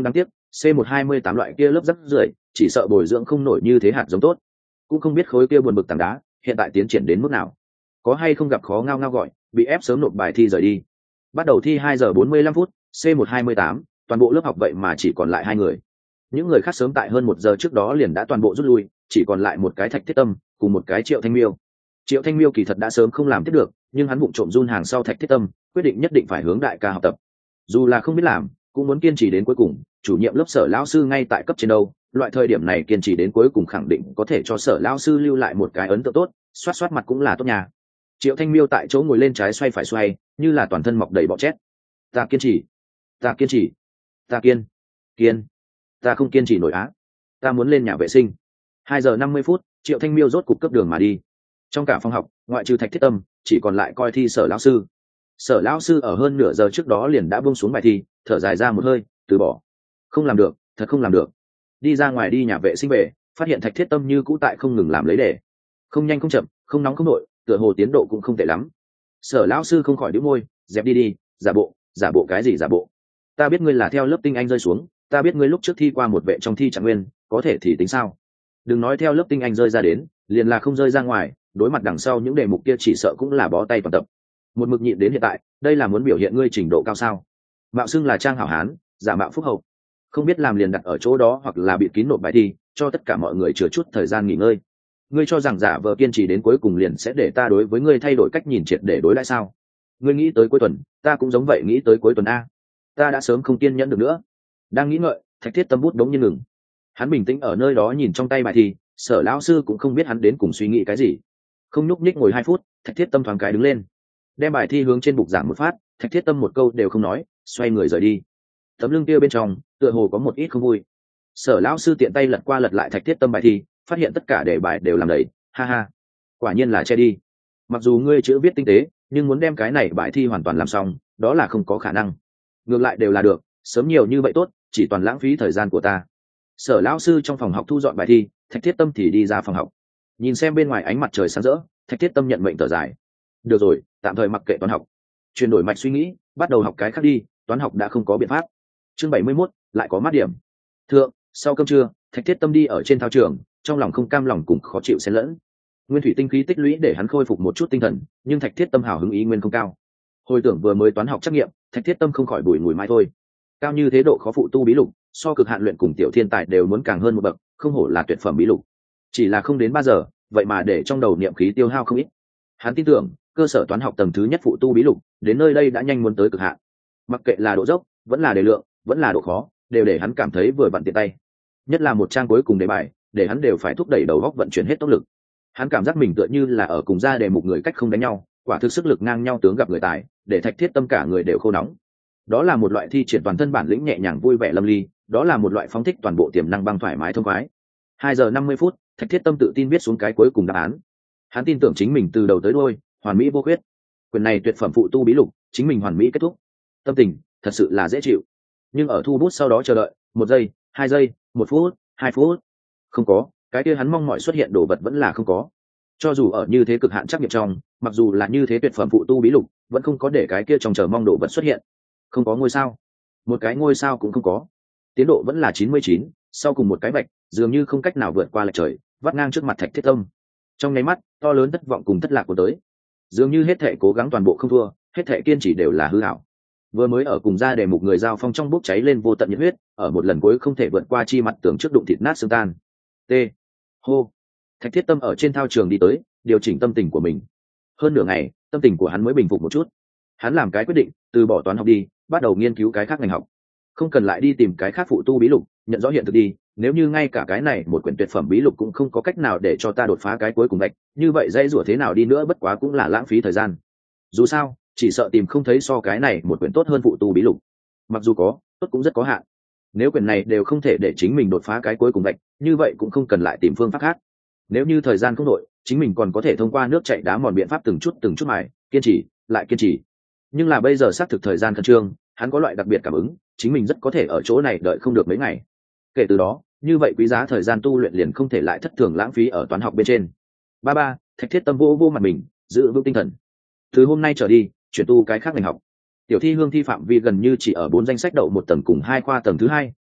C128 loại kia lớp rắc rưởi, chỉ sợ bồi dưỡng không nổi như thế hạt giống tốt. Cũng không biết khối kia buồn bực tảng đá hiện tại tiến triển đến mức nào, có hay không gặp khó ngao ngao gọi bị ép sớm nộp bài thi rời đi. Bắt đầu thi 2 giờ 45 phút, C128, toàn bộ lớp học vậy mà chỉ còn lại 2 người. Những người khác sớm tại hơn 1 giờ trước đó liền đã toàn bộ rút lui, chỉ còn lại một cái Thạch Thiết Tâm cùng một cái Triệu Thanh Miêu. Triệu Thanh Miêu kỳ thật đã sớm không làm tiếp được, nhưng hắn vụng trộm run hàng sau Thạch Thiết Tâm, quyết định nhất định phải hướng đại ca học tập. Dù là không biết làm, cũng muốn kiên trì đến cuối cùng. Chủ nhiệm lớp Sở lão sư ngay tại cấp trên đâu, loại thời điểm này kiên trì đến cuối cùng khẳng định có thể cho Sở lão sư lưu lại một cái ấn tượng tốt, xoát xoát mặt cũng là tốt nhà. Triệu Thanh Miêu tại chỗ ngồi lên trái xoay phải xoay, như là toàn thân mọc đầy bọ chét. Ta kiên trì, ta kiên trì, ta kiên, ta không kiên trì nổi á, ta muốn lên nhà vệ sinh. 2 giờ 50 phút, Triệu Thanh Miêu rốt cục cấp đường mà đi. Trong cả phòng học, ngoại trừ Thạch Thiết Tâm, chỉ còn lại coi thi Sở lão sư. Sở lão sư ở hơn nửa giờ trước đó liền đã buông xuống bài thi, thở dài ra một hơi, từ bỏ. Không làm được, thật không làm được. Đi ra ngoài đi nhà vệ sinh về, phát hiện Thạch Thiết Tâm như cũ tại không ngừng làm lấy đề. Không nhanh không chậm, không nóng không nội, tựa hồ tiến độ cũng không tệ lắm. Sở lão sư không khỏi đĩu môi, dẹp đi đi, giả bộ cái gì giả bộ? Ta biết ngươi là theo lớp tinh anh rơi xuống, ta biết ngươi lúc trước thi qua một vệ trong thi trạng nguyên, có thể thì tính sao? Đừng nói theo lớp tinh anh rơi ra đến, liền là không rơi ra ngoài, đối mặt đằng sau những đề mục kia chỉ sợ cũng là bó tay toàn tập. Một mực nhịn đến hiện tại, đây là muốn biểu hiện ngươi trình độ cao sao? Mạo xưng là trang hảo hán, giả mạo phúc hậu. Không biết làm liền đặt ở chỗ đó hoặc là bị kín nộp bài thi, cho tất cả mọi người chừa chút thời gian nghỉ ngơi. Ngươi cho rằng giả vờ kiên trì đến cuối cùng liền sẽ để ta đối với ngươi thay đổi cách nhìn triệt để đối đãi sao? Ngươi nghĩ tới cuối tuần, ta cũng giống vậy nghĩ tới cuối tuần a. Ta đã sớm không kiên nhẫn được nữa. Đang nghĩ ngợi, Thạch Thiết Tâm bút đống như ngừng. Hắn bình tĩnh ở nơi đó nhìn trong tay bài thi, Sở lão sư cũng không biết hắn đến cùng suy nghĩ cái gì. Không nhúc nhích ngồi 2 phút, Thạch Thiết Tâm thoáng cái đứng lên, đem bài thi hướng trên bục giảng một phát. Thạch Thiết Tâm một câu đều không nói, xoay người rời đi. Tấm lưng kia bên trong tựa hồ có một ít không vui. Sở lão sư tiện tay lật qua lật lại Thạch Thiết Tâm bài thi, phát hiện tất cả đề bài đều làm đầy, ha ha, quả nhiên là che đi. Mặc dù ngươi chữ viết tinh tế, nhưng muốn đem cái này bài thi hoàn toàn làm xong, đó là không có khả năng. Ngược lại đều là được, sớm nhiều như vậy tốt, chỉ toàn lãng phí thời gian của ta. Sở lão sư trong phòng học thu dọn bài thi, Thạch Thiết Tâm thì đi ra phòng học. Nhìn xem bên ngoài ánh mặt trời sáng rỡ, Thạch Thiết Tâm nhận mệnh thở dài. Được rồi, tạm thời mặc kệ toán học, chuyển đổi mạch suy nghĩ, bắt đầu học cái khác đi, toán học đã không có biện pháp. Chương 71, lại có mát điểm. Thượng, sau cơm trưa, Thạch Thiết Tâm đi ở trên thao trường, trong lòng không cam lòng cùng khó chịu xen lẫn. Nguyên thủy tinh khí tích lũy để hắn khôi phục một chút tinh thần, nhưng Thạch Thiết Tâm hào hứng ý nguyên không cao. Hồi tưởng vừa mới toán học trắc nghiệm, Thạch Thiết Tâm không khỏi bùi ngùi mãi thôi. Cao như thế độ khó phụ tu bí lục, so cực hạn luyện cùng tiểu thiên tài đều muốn càng hơn một bậc, không hổ là tuyệt phẩm bí lục. Chỉ là không đến 3 giờ, vậy mà để trong đầu niệm khí tiêu hao không ít. Hắn tin tưởng, cơ sở toán học tầng thứ nhất phụ tu bí lục, đến nơi đây đã nhanh muốn tới cực hạn. Mặc kệ là độ dốc, vẫn là đề lượng, vẫn là độ khó, đều để hắn cảm thấy vừa vặn tiện tay. Nhất là một trang cuối cùng đề bài, để hắn đều phải thúc đẩy đầu óc vận chuyển hết tốc lực. Hắn cảm giác mình tựa như là ở cùng ra đề mục người cách không đánh nhau, quả thực sức lực ngang nhau tướng gặp người tài, để Thạch Thiết Tâm cả người đều khô nóng. Đó là một loại thi triển toàn thân bản lĩnh nhẹ nhàng vui vẻ lâm ly, đó là một loại phóng thích toàn bộ tiềm năng băng thoải mái thông khoái. 2 giờ 50 phút, Thạch Thiết Tâm tự tin viết xuống cái cuối cùng đáp án. Hắn tin tưởng chính mình từ đầu tới đuôi hoàn mỹ vô khuyết. Quyền này tuyệt phẩm phụ tu bí lục, chính mình hoàn mỹ kết thúc. Tâm tình thật sự là dễ chịu. Nhưng ở thu bút sau đó chờ đợi, 1 giây, 2 giây, 1 phút, 2 phút, không có, cái kia hắn mong mọi xuất hiện đồ vật vẫn là không có. Cho dù ở như thế cực hạn trắc nghiệm trong, mặc dù là như thế tuyệt phẩm phụ tu bí lục, vẫn không có để cái kia trong chờ mong đồ vật xuất hiện. Không có ngôi sao, một cái ngôi sao cũng không có. Tiến độ vẫn là 99, sau cùng một cái bạch, dường như không cách nào vượt qua lệch trời, vắt ngang trước mặt Thạch Thiết Tâm. Trong nháy mắt, to lớn thất vọng cùng thất lạc của tới. Dường như hết thể cố gắng toàn bộ không thua, hết thể kiên trì đều là hư ảo. Vừa mới ở cùng ra đề mục người giao phong trong bốc cháy lên vô tận nhiệt huyết, ở một lần cuối không thể vượt qua chi mặt tường trước đụng thịt nát xương tan. T. Hô. Thạch Thiết Tâm ở trên thao trường đi tới, điều chỉnh tâm tình của mình. Hơn nửa ngày, tâm tình của hắn mới bình phục một chút. Hắn làm cái quyết định, từ bỏ toán học đi, bắt đầu nghiên cứu cái khác ngành học. Không cần lại đi tìm cái khác phụ tu bí lục, nhận rõ hiện thực đi. Nếu như ngay cả cái này một quyển tuyệt phẩm bí lục cũng không có cách nào để cho ta đột phá cái cuối cùng gạch, như vậy dãy rủa thế nào đi nữa bất quá cũng là lãng phí thời gian. Dù sao, chỉ sợ tìm không thấy so cái này một quyển tốt hơn phụ tu bí lục. Mặc dù có, tốt cũng rất có hạn. Nếu quyển này đều không thể để chính mình đột phá cái cuối cùng gạch, như vậy cũng không cần lại tìm phương pháp khác. Nếu như thời gian không đổi, chính mình còn có thể thông qua nước chảy đá mòn biện pháp từng chút mài, kiên trì, lại kiên trì. Nhưng là bây giờ xác thực thời gian khẩn trương, hắn có loại đặc biệt cảm ứng, chính mình rất có thể ở chỗ này đợi không được mấy ngày. Kể từ đó, như vậy quý giá thời gian tu luyện liền không thể lại thất thường lãng phí ở toán học bên trên. Ba, Thạch Thiết Tâm vô mặt mình, giữ vững tinh thần. Từ hôm nay trở đi, chuyển tu cái khác ngành học. Tiểu thi hương thi phạm vi gần như chỉ ở 4 danh sách đậu 1 tầng cùng 2 khoa tầng thứ 2,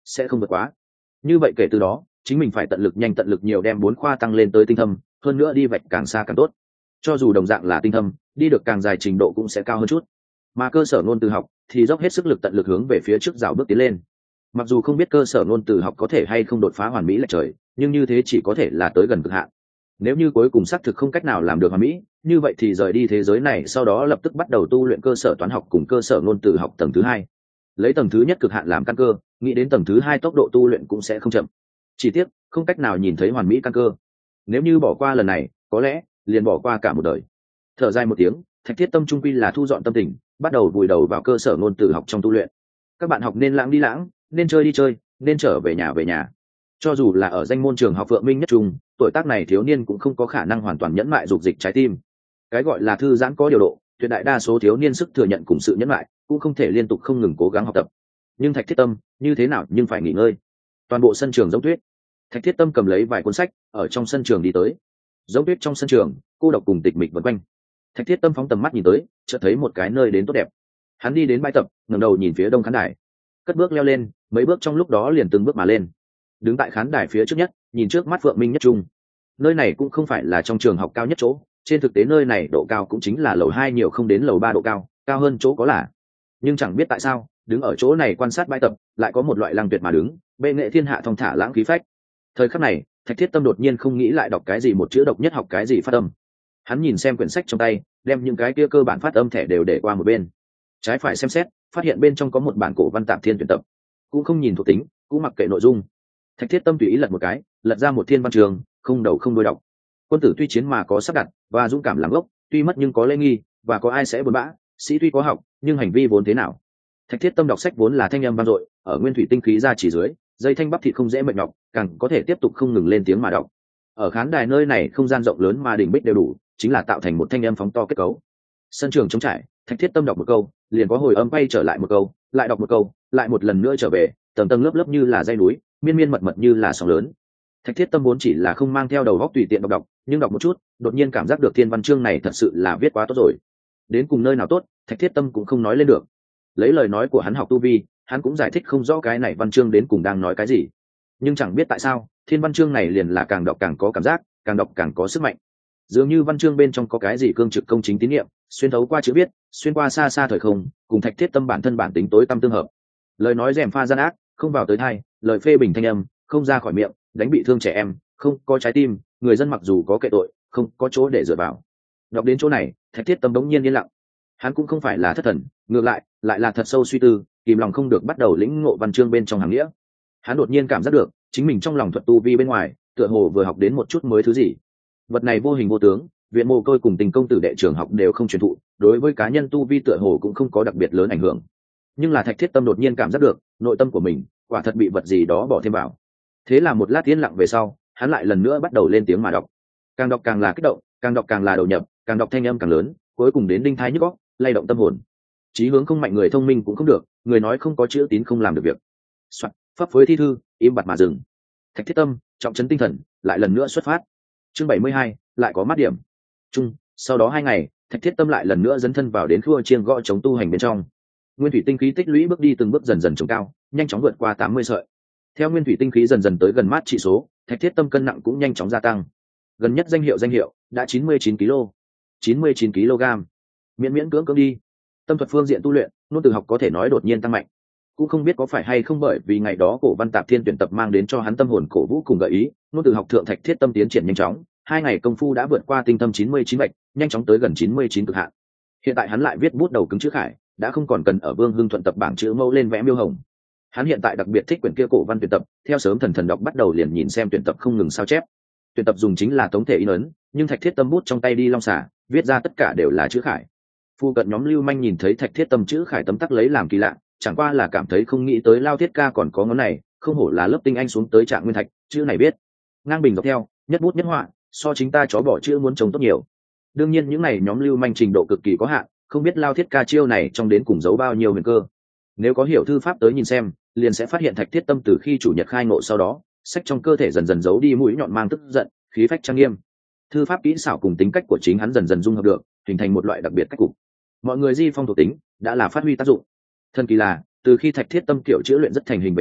sẽ không vượt quá. Như vậy kể từ đó chính mình phải tận lực nhanh tận lực nhiều đem 4 khoa tăng lên tới tinh thâm, hơn nữa đi vạch càng xa càng tốt. Cho dù đồng dạng là tinh thâm, đi được càng dài trình độ cũng sẽ cao hơn chút. Mà cơ sở ngôn từ học thì dốc hết sức lực tận lực hướng về phía trước rào bước tiến lên. Mặc dù không biết cơ sở ngôn từ học có thể hay không đột phá hoàn mỹ lệch trời, nhưng như thế chỉ có thể là tới gần cực hạn. Nếu như cuối cùng xác thực không cách nào làm được hoàn mỹ, như vậy thì rời đi thế giới này, sau đó lập tức bắt đầu tu luyện cơ sở toán học cùng cơ sở ngôn từ học tầng thứ 2. Lấy tầng thứ nhất cực hạn làm căn cơ, nghĩ đến tầng thứ 2 tốc độ tu luyện cũng sẽ không chậm. Chỉ tiếc không cách nào nhìn thấy hoàn mỹ căn cơ. Nếu như bỏ qua lần này, có lẽ liền bỏ qua cả một đời. Thở dài một tiếng, Thạch Thiết Tâm trung quy là thu dọn tâm tình, bắt đầu vùi đầu vào cơ sở ngôn từ học trong tu luyện. Các bạn học nên lãng đi lãng, nên chơi đi chơi, nên trở về nhà về nhà. Cho dù là ở danh môn trường học Phượng Minh nhất trung, tuổi tác này thiếu niên cũng không có khả năng hoàn toàn nhẫn mại dục dịch trái tim. Cái gọi là thư giãn có điều độ, tuyệt đại đa số thiếu niên sức thừa nhận cùng sự nhẫn mại, cũng không thể liên tục không ngừng cố gắng học tập. Nhưng Thạch Thiết Tâm, như thế nào nhưng phải nghỉ ngơi. Toàn bộ sân trường giống tuyết. Thạch Thiết Tâm cầm lấy vài cuốn sách, ở trong sân trường đi tới. Giống tuyết trong sân trường, cô độc cùng tịch mịch vần quanh. Thạch Thiết Tâm phóng tầm mắt nhìn tới, chợt thấy một cái nơi đến tốt đẹp. Hắn đi đến bãi tập, ngẩng đầu nhìn phía đông khán đài, cất bước leo lên, mấy bước trong lúc đó liền từng bước mà lên. Đứng tại khán đài phía trước nhất, nhìn trước mắt Phượng Minh nhất trung. Nơi này cũng không phải là trong trường học cao nhất chỗ, trên thực tế nơi này độ cao cũng chính là lầu 2 nhiều không đến lầu 3 độ cao, cao hơn chỗ có là. Nhưng chẳng biết tại sao, đứng ở chỗ này quan sát bãi tập, lại có một loại lăng tuyệt mà đứng, bệ nghệ thiên hạ thong thả lãng khí phách. Thời khắc này, Thạch Thiết Tâm đột nhiên không nghĩ lại đọc cái gì một chữ độc nhất học cái gì phát âm. Hắn nhìn xem quyển sách trong tay, đem những cái kia cơ bản phát âm thẻ đều để qua một bên. Trái phải xem xét, phát hiện bên trong có một bản cổ văn tạp thiên tuyển tập, cũng không nhìn thuộc tính, cũng mặc kệ nội dung. Thạch Thiết Tâm tùy ý lật một cái, lật ra một thiên văn trường, không đầu không đuôi đọc. Quân tử tuy chiến mà có sắp đặt, và dũng cảm làm gốc, tuy mất nhưng có lễ nghi, và có ai sẽ buồn bã, sĩ tuy có học, nhưng hành vi vốn thế nào. Thạch Thiết Tâm đọc sách vốn là thanh âm vang dội, ở nguyên thủy tinh khí ra chỉ dưới, dây thanh bắp thịt không dễ mệt nhọc, càng có thể tiếp tục không ngừng lên tiếng mà đọc. Ở khán đài nơi này không gian rộng lớn mà đỉnh bích đều đủ, chính là tạo thành một thanh âm phóng to kết cấu. Sân trường trống trải, Thạch Thiết Tâm đọc một câu, liền có hồi âm quay trở lại một câu, lại đọc một câu, lại một lần nữa trở về, tầng tầng lớp lớp như là dây núi, miên miên mật mật như là sóng lớn. Thạch Thiết Tâm vốn chỉ là không mang theo đầu óc tùy tiện đọc, nhưng đọc một chút, đột nhiên cảm giác được thiên văn chương này thật sự là viết quá tốt rồi. Đến cùng nơi nào tốt, Thạch Thiết Tâm cũng không nói lên được. Lấy lời nói của hắn học tu vi, hắn cũng giải thích không rõ cái này văn chương đến cùng đang nói cái gì. Nhưng chẳng biết tại sao, thiên văn chương này liền là càng đọc càng có cảm giác, càng đọc càng có sức mạnh. Dường như văn chương bên trong có cái gì cương trực công chính tín nhiệm, xuyên thấu qua chữ viết, xuyên qua xa xa thời không, cùng Thạch Thiết Tâm bản thân bản tính tối tâm tương hợp. Lời nói rèm pha gian ác, không vào tới tai, lời phê bình thanh âm, không ra khỏi miệng, đánh bị thương trẻ em, không có trái tim, người dân mặc dù có kệ tội, không có chỗ để dựa vào. Đọc đến chỗ này, Thạch Thiết Tâm bỗng nhiên yên lặng. Hắn cũng không phải là thất thần, ngược lại là thật sâu suy tư, kìm lòng không được bắt đầu lĩnh ngộ văn chương bên trong hàng nghĩa. Hắn đột nhiên cảm giác được, chính mình trong lòng thuật tu vi bên ngoài, tựa hồ vừa học đến một chút mới thứ gì. Vật này vô hình vô tướng, viện mồ côi cùng tình công tử đệ trường học đều không truyền thụ, đối với cá nhân tu vi tựa hồ cũng không có đặc biệt lớn ảnh hưởng. Nhưng là Thạch Thiết Tâm đột nhiên cảm giác được, nội tâm của mình quả thật bị vật gì đó bỏ thêm vào. Thế là một lát yên lặng về sau, hắn lại lần nữa bắt đầu lên tiếng mà đọc. Càng đọc càng là kích động, càng đọc càng là đầu nhập, càng đọc thanh âm càng lớn, cuối cùng đến đinh thái nhức óc, lay động tâm hồn. Chí hướng không mạnh người thông minh cũng không được, người nói không có chữ tín không làm được việc. Soạn, pháp phối thi thư, im bặt mà dừng. Thạch Thiết Tâm trọng trấn tinh thần, lại lần nữa xuất phát. Chương 72, lại có mắt điểm. Chung, sau đó 2 ngày, Thạch Thiết Tâm lại lần nữa dấn thân vào đến khua chiêng gõ chống tu hành bên trong. Nguyên thủy tinh khí tích lũy bước đi từng bước dần dần trồng cao, nhanh chóng vượt qua 80 sợi. Theo nguyên thủy tinh khí dần dần tới gần mát trị số, Thạch Thiết Tâm cân nặng cũng nhanh chóng gia tăng. Gần nhất danh hiệu đã 99 kg. 99 kg. Miễn miễn cưỡng cưỡng đi. Tâm thuật phương diện tu luyện, ngôn từ học có thể nói đột nhiên tăng mạnh. Cũng không biết có phải hay không bởi vì ngày đó cổ văn tạp thiên tuyển tập mang đến cho hắn tâm hồn cổ vũ cùng gợi ý, ngôn từ học thượng Thạch Thiết Tâm tiến triển nhanh chóng, 2 ngày công phu đã vượt qua tinh tâm 99 bạch, nhanh chóng tới gần 99 cực hạn. Hiện tại hắn lại viết bút đầu cứng chữ khải, đã không còn cần ở Vương Hưng thuận tập bảng chữ mẫu lên vẽ miêu hồng. Hắn hiện tại đặc biệt thích quyển kia cổ văn tuyển tập, theo sớm thần đọc bắt đầu liền nhìn xem tuyển tập không ngừng sao chép. Tuyển tập dùng chính là tống thể in ấn, nhưng Thạch Thiết Tâm bút trong tay đi long xả, viết ra tất cả đều là chữ khải. Phu cận nhóm lưu manh nhìn thấy Thạch Thiết Tâm chữ khải tấm tắc lấy làm kỳ lạ, chẳng qua là cảm thấy không nghĩ tới Lao Thiết ca còn có ngón này, không hổ là lớp tinh anh xuống tới Trạng Nguyên Thạch, chữ này viết ngang bình dọc theo, nhất bút nhất họa, so chính ta chó bỏ chữ muốn trông tốt nhiều. Đương nhiên những này nhóm lưu manh trình độ cực kỳ có hạn, không biết Lao Thiết ca chiêu này trong đến cùng giấu bao nhiêu huyền cơ. Nếu có hiểu thư pháp tới nhìn xem, liền sẽ phát hiện Thạch Thiết Tâm từ khi chủ nhật khai ngộ sau đó, sách trong cơ thể dần dần giấu đi mũi nhọn mang tức giận, khí phách trang nghiêm. Thư pháp kỹ xảo cùng tính cách của chính hắn dần dần dung hợp được, hình thành một loại đặc biệt cách cục. Mọi người di phong thuộc tính đã là phát huy tác dụng. Thần kỳ là, từ khi Thạch Thiết Tâm kiểu chữa luyện rất thành hình về sau,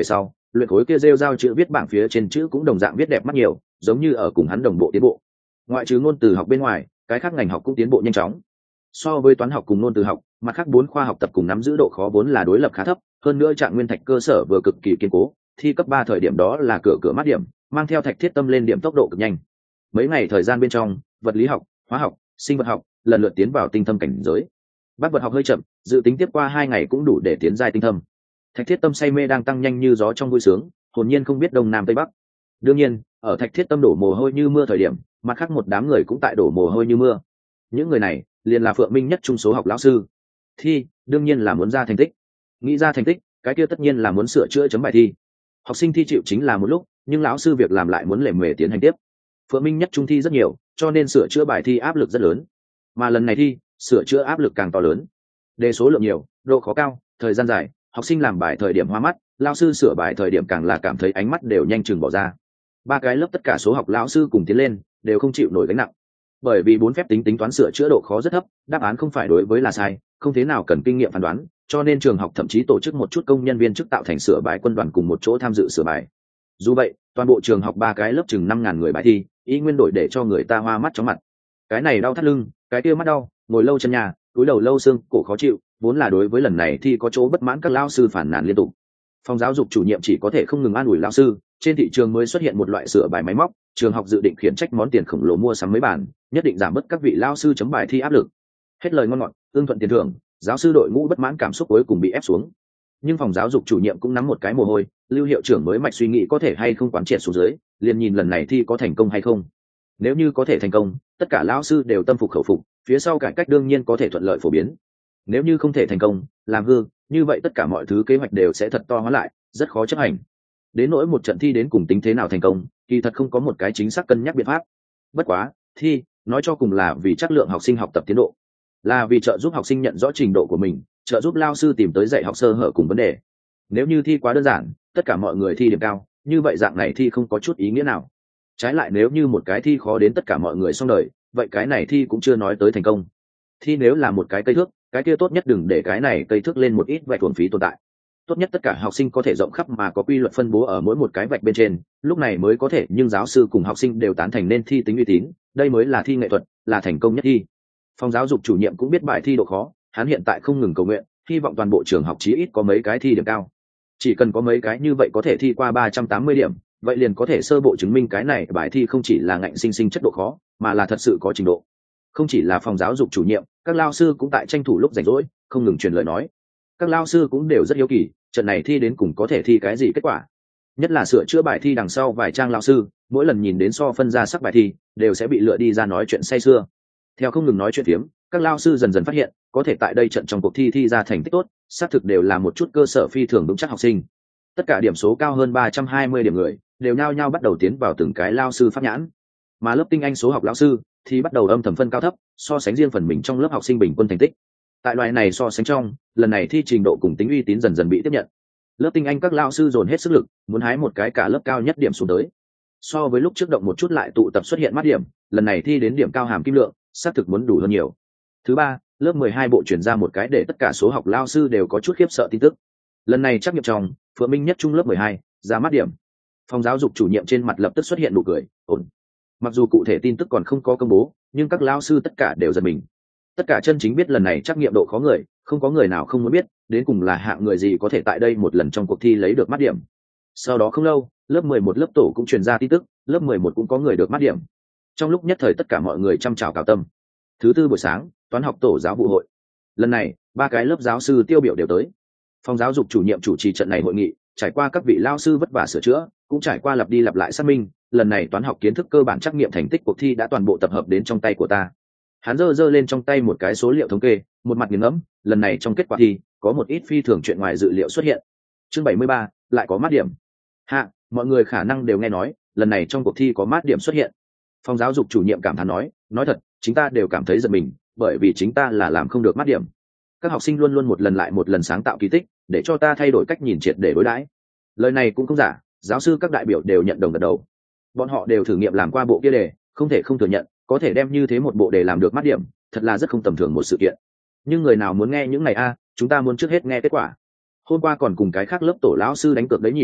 luyện khối kia rêu giao chữ viết bảng phía trên chữ cũng đồng dạng viết đẹp mắt nhiều, giống như ở cùng hắn đồng bộ tiến bộ. Ngoại trừ ngôn từ học bên ngoài, cái khác ngành học cũng tiến bộ nhanh chóng. So với toán học cùng ngôn từ học, mặt khác 4 khoa học tập cùng nắm giữ độ khó vốn là đối lập khá thấp, hơn nữa Trạng Nguyên Thạch cơ sở vừa cực kỳ kiên cố, thi cấp 3 thời điểm đó là cửa mát điểm, mang theo Thạch Thiết Tâm lên điểm tốc độ cực nhanh. Mấy ngày thời gian bên trong, vật lý học, hóa học, sinh vật học lần lượt tiến vào tinh thâm cảnh giới. Bác vật học hơi chậm, dự tính tiếp qua 2 ngày cũng đủ để tiến giai tinh thâm. Thạch Thiết Tâm say mê đang tăng nhanh như gió trong vui sướng, hồn nhiên không biết đông nam tây bắc. Đương nhiên, ở Thạch Thiết Tâm đổ mồ hôi như mưa thời điểm, mặt khác một đám người cũng tại đổ mồ hôi như mưa. Những người này liền là Phượng Minh Nhất trung số học lão sư. Thi đương nhiên là muốn ra thành tích, nghĩ ra thành tích, cái kia tất nhiên là muốn sửa chữa chấm bài thi. Học sinh thi chịu chính là một lúc, nhưng lão sư việc làm lại muốn lề mề tiến hành tiếp. Phượng Minh Nhất trung thi rất nhiều, cho nên sửa chữa bài thi áp lực rất lớn, mà lần này thi sửa chữa áp lực càng to lớn. Đề số lượng nhiều, độ khó cao, thời gian dài, học sinh làm bài thời điểm hoa mắt, lão sư sửa bài thời điểm càng là cảm thấy ánh mắt đều nhanh chừng bỏ ra. 3 cái lớp tất cả số học lão sư cùng tiến lên đều không chịu nổi gánh nặng, bởi vì 4 phép tính toán sửa chữa độ khó rất thấp, đáp án không phải đối với là sai, không thế nào cần kinh nghiệm phán đoán, cho nên trường học thậm chí tổ chức một chút công nhân viên chức tạo thành sửa bài quân đoàn cùng một chỗ tham dự sửa bài. Dù vậy, toàn bộ trường học 3 cái lớp chừng 5.000 người bài thi, ý nguyên đổi để cho người ta hoa mắt chóng mặt. Cái này đau thắt lưng, cái kia mắt đau, ngồi lâu chân nhà, túi đầu lâu xương, cổ khó chịu, vốn là đối với lần này thi có chỗ bất mãn các lao sư phản nàn liên tục. Phòng giáo dục chủ nhiệm chỉ có thể không ngừng an ủi lao sư, trên thị trường mới xuất hiện một loại sửa bài máy móc, trường học dự định khiển trách món tiền khổng lồ mua sắm mấy bản, nhất định giảm bớt các vị lao sư chấm bài thi áp lực. Hết lời ngon ngọt, ưng thuận tiền thưởng, giáo sư đội ngũ bất mãn cảm xúc cuối cùng bị ép xuống. Nhưng phòng giáo dục chủ nhiệm cũng nắm một cái mồ hôi, Lưu hiệu trưởng mới mạch suy nghĩ có thể hay không quán triệt xuống dưới, liền nhìn lần này thi có thành công hay không. Nếu như có thể thành công, tất cả lão sư đều tâm phục khẩu phục, phía sau cải cách đương nhiên có thể thuận lợi phổ biến. Nếu như không thể thành công, làm hư, như vậy tất cả mọi thứ kế hoạch đều sẽ thật to hóa lại, rất khó chấp hành. Đến nỗi một trận thi đến cùng tính thế nào thành công, kỳ thật không có một cái chính xác cân nhắc biện pháp. Bất quá, thi nói cho cùng là vì chất lượng học sinh học tập tiến độ, là vì trợ giúp học sinh nhận rõ trình độ của mình, trợ giúp lao sư tìm tới dạy học sơ hở cùng vấn đề. Nếu như thi quá đơn giản, tất cả mọi người thi điểm cao, như vậy dạng này thi không có chút ý nghĩa nào. Trái lại nếu như một cái thi khó đến tất cả mọi người xong đời, vậy cái này thi cũng chưa nói tới thành công. Thi nếu là một cái cây thước, cái kia tốt nhất đừng để cái này cây thước lên một ít vạch thuần phí tồn tại. Tốt nhất tất cả học sinh có thể rộng khắp mà có quy luật phân bố ở mỗi một cái vạch bên trên, lúc này mới có thể, nhưng giáo sư cùng học sinh đều tán thành nên thi tính uy tín, đây mới là thi nghệ thuật, là thành công nhất thi. Phòng giáo dục chủ nhiệm cũng biết bài thi độ khó, hắn hiện tại không ngừng cầu nguyện, hy vọng toàn bộ trường học chí ít có mấy cái thi điểm cao. Chỉ cần có mấy cái như vậy có thể thi qua 380 điểm, vậy liền có thể sơ bộ chứng minh cái này bài thi không chỉ là ngạnh sinh sinh chất độ khó, mà là thật sự có trình độ. Không chỉ là phòng giáo dục chủ nhiệm, các lao sư cũng tại tranh thủ lúc rảnh rỗi, không ngừng truyền lời nói. Các lao sư cũng đều rất hiếu kỳ, trận này thi đến cùng có thể thi cái gì kết quả. Nhất là sửa chữa bài thi đằng sau vài trang lao sư, mỗi lần nhìn đến so phân ra sắc bài thi, đều sẽ bị lựa đi ra nói chuyện say sưa. Theo không ngừng nói chuyện phiếm, các lao sư dần dần phát hiện, có thể tại đây trận trong cuộc thi ra thành tích tốt, xác thực đều là một chút cơ sở phi thường vững chắc học sinh. Tất cả điểm số cao hơn 320 điểm người, đều nhao nhao bắt đầu tiến vào từng cái lao sư pháp nhãn. Mà lớp tinh anh số học lão sư thì bắt đầu âm thầm phân cao thấp, so sánh riêng phần mình trong lớp học sinh bình quân thành tích. Tại loại này so sánh trong, lần này thi trình độ cùng tính uy tín dần dần bị tiếp nhận. Lớp tinh anh các lão sư dồn hết sức lực, muốn hái một cái cả lớp cao nhất điểm xuống tới. So với lúc trước động một chút lại tụ tập xuất hiện mát điểm, lần này thi đến điểm cao hàm kim lượng, xác thực muốn đủ hơn nhiều. Thứ ba, lớp 12 bộ chuyển ra một cái để tất cả số học lão sư đều có chút khiếp sợ tin tức. Lần này trắc nghiệm trong, Phượng Minh Nhất trung lớp 12 ra mát điểm. Phòng giáo dục chủ nhiệm trên mặt lập tức xuất hiện nụ cười, ổn. Mặc dù cụ thể tin tức còn không có công bố, nhưng các lão sư tất cả đều giật mình. Tất cả chân chính biết lần này trắc nghiệm độ khó người, không có người nào không muốn biết đến cùng là hạng người gì có thể tại đây một lần trong cuộc thi lấy được mát điểm. Sau đó không lâu, lớp 11 lớp tổ cũng truyền ra tin tức, lớp 11 cũng có người được mát điểm. Trong lúc nhất thời tất cả mọi người chăm chào cào tâm. Thứ tư buổi sáng, toán học tổ giáo vụ hội. Lần này, 3 cái lớp giáo sư tiêu biểu đều tới. Phòng giáo dục chủ nhiệm chủ trì trận này hội nghị, trải qua các vị lao sư vất vả sửa chữa, cũng trải qua lặp đi lặp lại xác minh, lần này toán học kiến thức cơ bản trắc nghiệm thành tích cuộc thi đã toàn bộ tập hợp đến trong tay của ta. Hắn giơ lên trong tay một cái số liệu thống kê, một mặt nghiền ngẫm, lần này trong kết quả thi có một ít phi thường chuyện ngoài dự liệu xuất hiện. Chương 73, lại có mát điểm. Hạ, mọi người khả năng đều nghe nói, lần này trong cuộc thi có mát điểm xuất hiện. Phòng giáo dục chủ nhiệm cảm thán nói thật, chính ta đều cảm thấy giật mình, bởi vì chính ta là làm không được mát điểm. Các học sinh luôn luôn một lần lại một lần sáng tạo kỳ tích, để cho ta thay đổi cách nhìn triệt để đối đãi. Lời này cũng không giả, giáo sư các đại biểu đều nhận đồng gật đầu. Bọn họ đều thử nghiệm làm qua bộ kia đề, không thể không thừa nhận, có thể đem như thế một bộ đề làm được mát điểm, thật là rất không tầm thường một sự kiện. Nhưng người nào muốn nghe những này a, chúng ta muốn trước hết nghe kết quả. Hôm qua còn cùng cái khác lớp tổ lão sư đánh cược đấy nhỉ,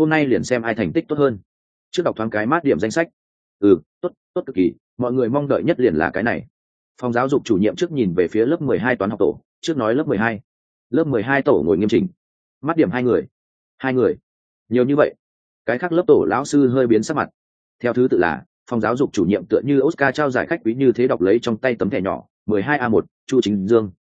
hôm nay liền xem ai thành tích tốt hơn. Trước đọc thoáng cái mát điểm danh sách. Tốt tốt cực kỳ, mọi người mong đợi nhất liền là cái này. Phòng giáo dục chủ nhiệm trước nhìn về phía lớp 12 toán học tổ, trước nói lớp 12. Lớp 12 tổ ngồi nghiêm chỉnh. Mát điểm hai người, nhiều như vậy. Cái khác lớp tổ lão sư hơi biến sắc mặt. Theo thứ tự là phòng giáo dục chủ nhiệm tựa như Oscar trao giải khách quý như thế đọc lấy trong tay tấm thẻ nhỏ 12A1, Chu Chính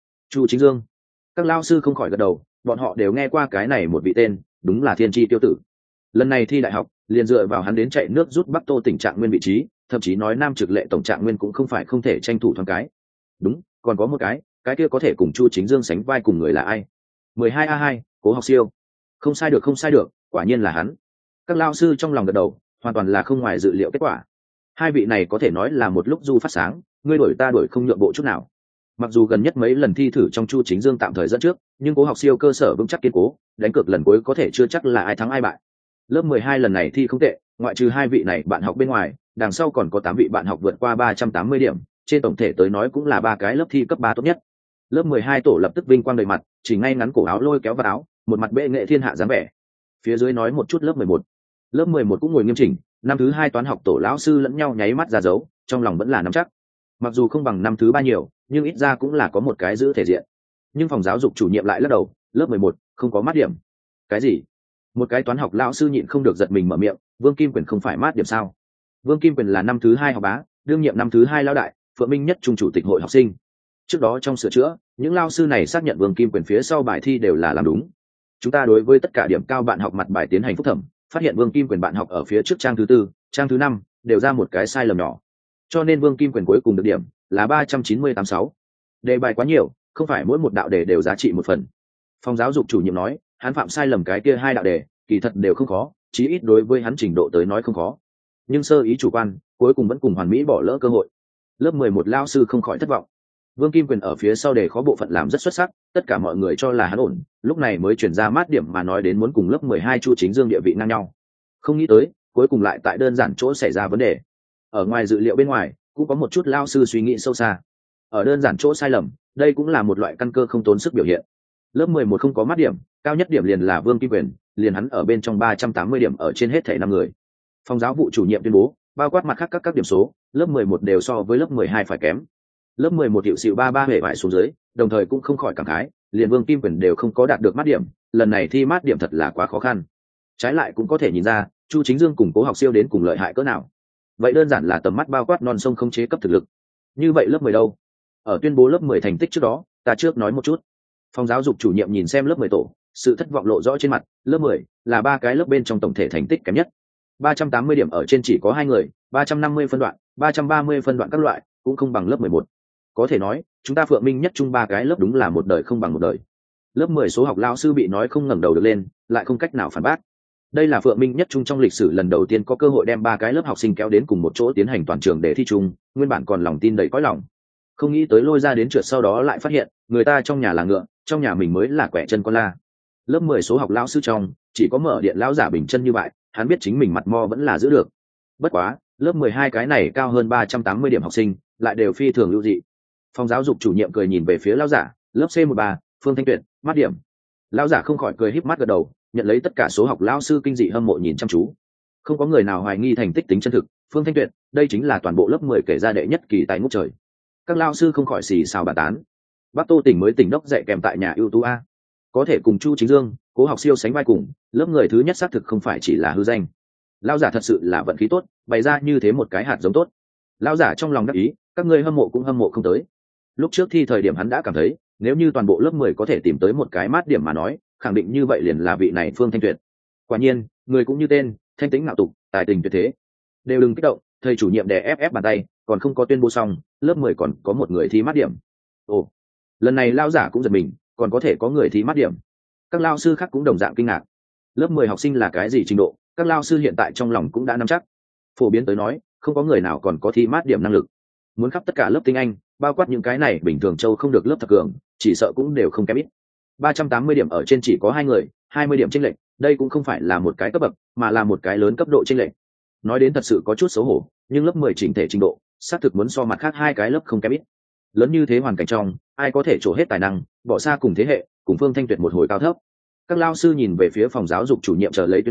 Dương. Các lao sư không khỏi gật đầu, bọn họ đều nghe qua cái này một vị tên, đúng là thiên tri tiêu tử. Lần này thi đại học liền dựa vào hắn đến chạy nước rút Bắc Tô tỉnh trạng nguyên vị trí, thậm chí nói nam trực lệ tổng trạng nguyên cũng không phải không thể tranh thủ thoáng cái. Đúng, còn có một cái kia có thể cùng Chu Chính Dương sánh vai cùng người là ai? 12A2, Cố Học Siêu. Không sai được, quả nhiên là hắn. Các lao sư trong lòng gật đầu, hoàn toàn là không ngoài dự liệu kết quả. Hai vị này có thể nói là một lúc du phát sáng, ngươi đuổi ta đuổi không nhượng bộ chút nào. Mặc dù gần nhất mấy lần thi thử trong Chu Chính Dương tạm thời dẫn trước, nhưng Cố Học Siêu cơ sở vững chắc kiên cố, đánh cược lần cuối có thể chưa chắc là ai thắng ai bại. Lớp 12 lần này thi không tệ, ngoại trừ hai vị này bạn học bên ngoài, đằng sau còn có 8 vị bạn học vượt qua 380 điểm, trên tổng thể tới nói cũng là ba cái lớp thi cấp 3 tốt nhất. Lớp 12 tổ lập tức vinh quang đầy mặt, chỉ ngay ngắn cổ áo lôi kéo vào áo, một mặt bệ nghệ thiên hạ dáng vẻ. Phía dưới nói một chút lớp 11. Lớp 11 cũng ngồi nghiêm chỉnh, năm thứ 2 toán học tổ lão sư lẫn nhau nháy mắt ra dấu, trong lòng vẫn là nắm chắc. Mặc dù không bằng năm thứ 3 nhiều, nhưng ít ra cũng là có một cái giữ thể diện. Nhưng phòng giáo dục chủ nhiệm lại lắc đầu, lớp 11 không có mát điểm. Cái gì? Một cái toán học lão sư nhịn không được giật mình mở miệng, Vương Kim Quyền không phải mát điểm sao? Vương Kim Quyền là năm thứ 2 học bá, đương nhiệm năm thứ 2 lão đại, Phượng Minh nhất trung chủ tịch hội học sinh. Trước đó trong sửa chữa, những lão sư này xác nhận Vương Kim Quyền phía sau bài thi đều là làm đúng. Chúng ta đối với tất cả điểm cao bạn học mặt bài tiến hành phúc thẩm, phát hiện Vương Kim Quyền bạn học ở phía trước trang thứ 4, trang thứ 5 đều ra một cái sai lầm nhỏ. Cho nên Vương Kim Quyền cuối cùng được điểm là 398-6. Đề bài quá nhiều, không phải mỗi một đạo đề đều giá trị một phần. Phòng giáo dục chủ nhiệm nói, hắn phạm sai lầm cái kia 2 đạo đề, kỳ thật đều không khó, chí ít đối với hắn trình độ tới nói không khó. Nhưng sơ ý chủ quan, cuối cùng vẫn cùng hoàn mỹ bỏ lỡ cơ hội. Lớp 11 lao sư không khỏi thất vọng. Vương Kim Quyền ở phía sau đề khó bộ phận làm rất xuất sắc, tất cả mọi người cho là hắn ổn, lúc này mới chuyển ra mát điểm mà nói đến muốn cùng lớp 12 Chu Chính Dương địa vị ngang nhau. Không nghĩ tới, cuối cùng lại tại đơn giản chỗ xảy ra vấn đề. Ở ngoài dự liệu bên ngoài, cũng có một chút lao sư suy nghĩ sâu xa. Ở đơn giản chỗ sai lầm, đây cũng là một loại căn cơ không tốn sức biểu hiện. Lớp 11 không có mát điểm, cao nhất điểm liền là Vương Kim Quyền, liền hắn ở bên trong 380 điểm ở trên hết thảy 5 người. Phòng giáo vụ chủ nhiệm tuyên bố, bao quát mặt khác các điểm số, lớp 11 đều so với lớp 12 phải kém. Lớp 11 hiệu xịu 33 hề bại xuống dưới, đồng thời cũng không khỏi cảm khái, liền Vương Kim Quyền đều không có đạt được mát điểm, lần này thi mát điểm thật là quá khó khăn. Trái lại cũng có thể nhìn ra, Chu Chính Dương cùng Cố Học Siêu đến cùng lợi hại cỡ nào. Vậy đơn giản là tầm mắt bao quát non sông không chế cấp thực lực. Như vậy lớp 10 đâu? Ở tuyên bố lớp 10 thành tích trước đó, ta trước nói một chút. Phòng giáo dục chủ nhiệm nhìn xem lớp 10 tổ, sự thất vọng lộ rõ trên mặt, lớp 10 là ba cái lớp bên trong tổng thể thành tích kém nhất. 380 điểm ở trên chỉ có 2 người, 350 phân đoạn, 330 phân đoạn các loại, cũng không bằng lớp 11. Có thể nói, chúng ta Phượng Minh nhất trung ba cái lớp đúng là một đời không bằng một đời. Lớp 10 số học lão sư bị nói không ngẩng đầu được lên, lại không cách nào phản bác. Đây là Phượng Minh nhất trung trong lịch sử lần đầu tiên có cơ hội đem ba cái lớp học sinh kéo đến cùng một chỗ tiến hành toàn trường để thi chung, nguyên bản còn lòng tin đầy cõi lòng. Không nghĩ tới lôi ra đến trượt sau đó lại phát hiện, người ta trong nhà là ngựa, trong nhà mình mới là quẻ chân con la. Lớp 10 số học lão sư trong, chỉ có mở điện lão giả bình chân như vậy, hắn biết chính mình mặt mo vẫn là giữ được. Bất quá, lớp 12 cái này cao hơn 380 điểm học sinh, lại đều phi thường ưu dị. Phòng giáo dục chủ nhiệm cười nhìn về phía lão giả, lớp C13, Phương Thanh Tuyệt, mát điểm. Lão giả không khỏi cười híp mắt gật đầu, nhận lấy tất cả số học lão sư kinh dị hâm mộ nhìn chăm chú. Không có người nào hoài nghi thành tích tính chân thực, Phương Thanh Tuyệt, đây chính là toàn bộ lớp 10 kể ra đệ nhất kỳ tài ngút trời. Các lão sư không khỏi xì xào bàn tán. Bắc Tô tỉnh mới tỉnh đốc dạy kèm tại nhà ưu tú a, có thể cùng Chu Chính Dương, Cố Học Siêu sánh vai cùng, lớp người thứ nhất xác thực không phải chỉ là hư danh. Lão giả thật sự là vận khí tốt, bày ra như thế một cái hạt giống tốt. Lão giả trong lòng đắc ý, các ngươi hâm mộ cũng hâm mộ không tới. Lúc trước thi thời điểm hắn đã cảm thấy, nếu như toàn bộ lớp 10 có thể tìm tới một cái mát điểm mà nói, khẳng định như vậy liền là vị này Phương Thanh Tuyệt. Quả nhiên, người cũng như tên, thanh tĩnh ngạo tục, tài tình tuyệt thế. Đều đừng kích động, thầy chủ nhiệm đè ép bàn tay, còn không có tuyên bố xong, lớp 10 còn có một người thi mát điểm. Ồ, lần này lão giả cũng giật mình, còn có thể có người thi mát điểm. Các lão sư khác cũng đồng dạng kinh ngạc. Lớp 10 học sinh là cái gì trình độ, các lão sư hiện tại trong lòng cũng đã nắm chắc. Phổ biến tới nói, không có người nào còn có thi mát điểm năng lực. Muốn khắp tất cả lớp tinh anh, bao quát những cái này bình thường châu không được lớp thập cường, chỉ sợ cũng đều không kém ít. 380 điểm ở trên chỉ có 2 người, 20 điểm chênh lệch, đây cũng không phải là một cái cấp bậc, mà là một cái lớn cấp độ chênh lệch. Nói đến thật sự có chút xấu hổ, nhưng lớp 10 chỉnh thể trình độ, xác thực muốn so mặt khác hai cái lớp không kém ít. Lớn như thế hoàn cảnh trong, ai có thể trổ hết tài năng, bỏ xa cùng thế hệ, cùng Phương Thanh Tuyệt một hồi cao thấp. Các lao sư nhìn về phía phòng giáo dục chủ nhiệm chờ lấy tuyên bố,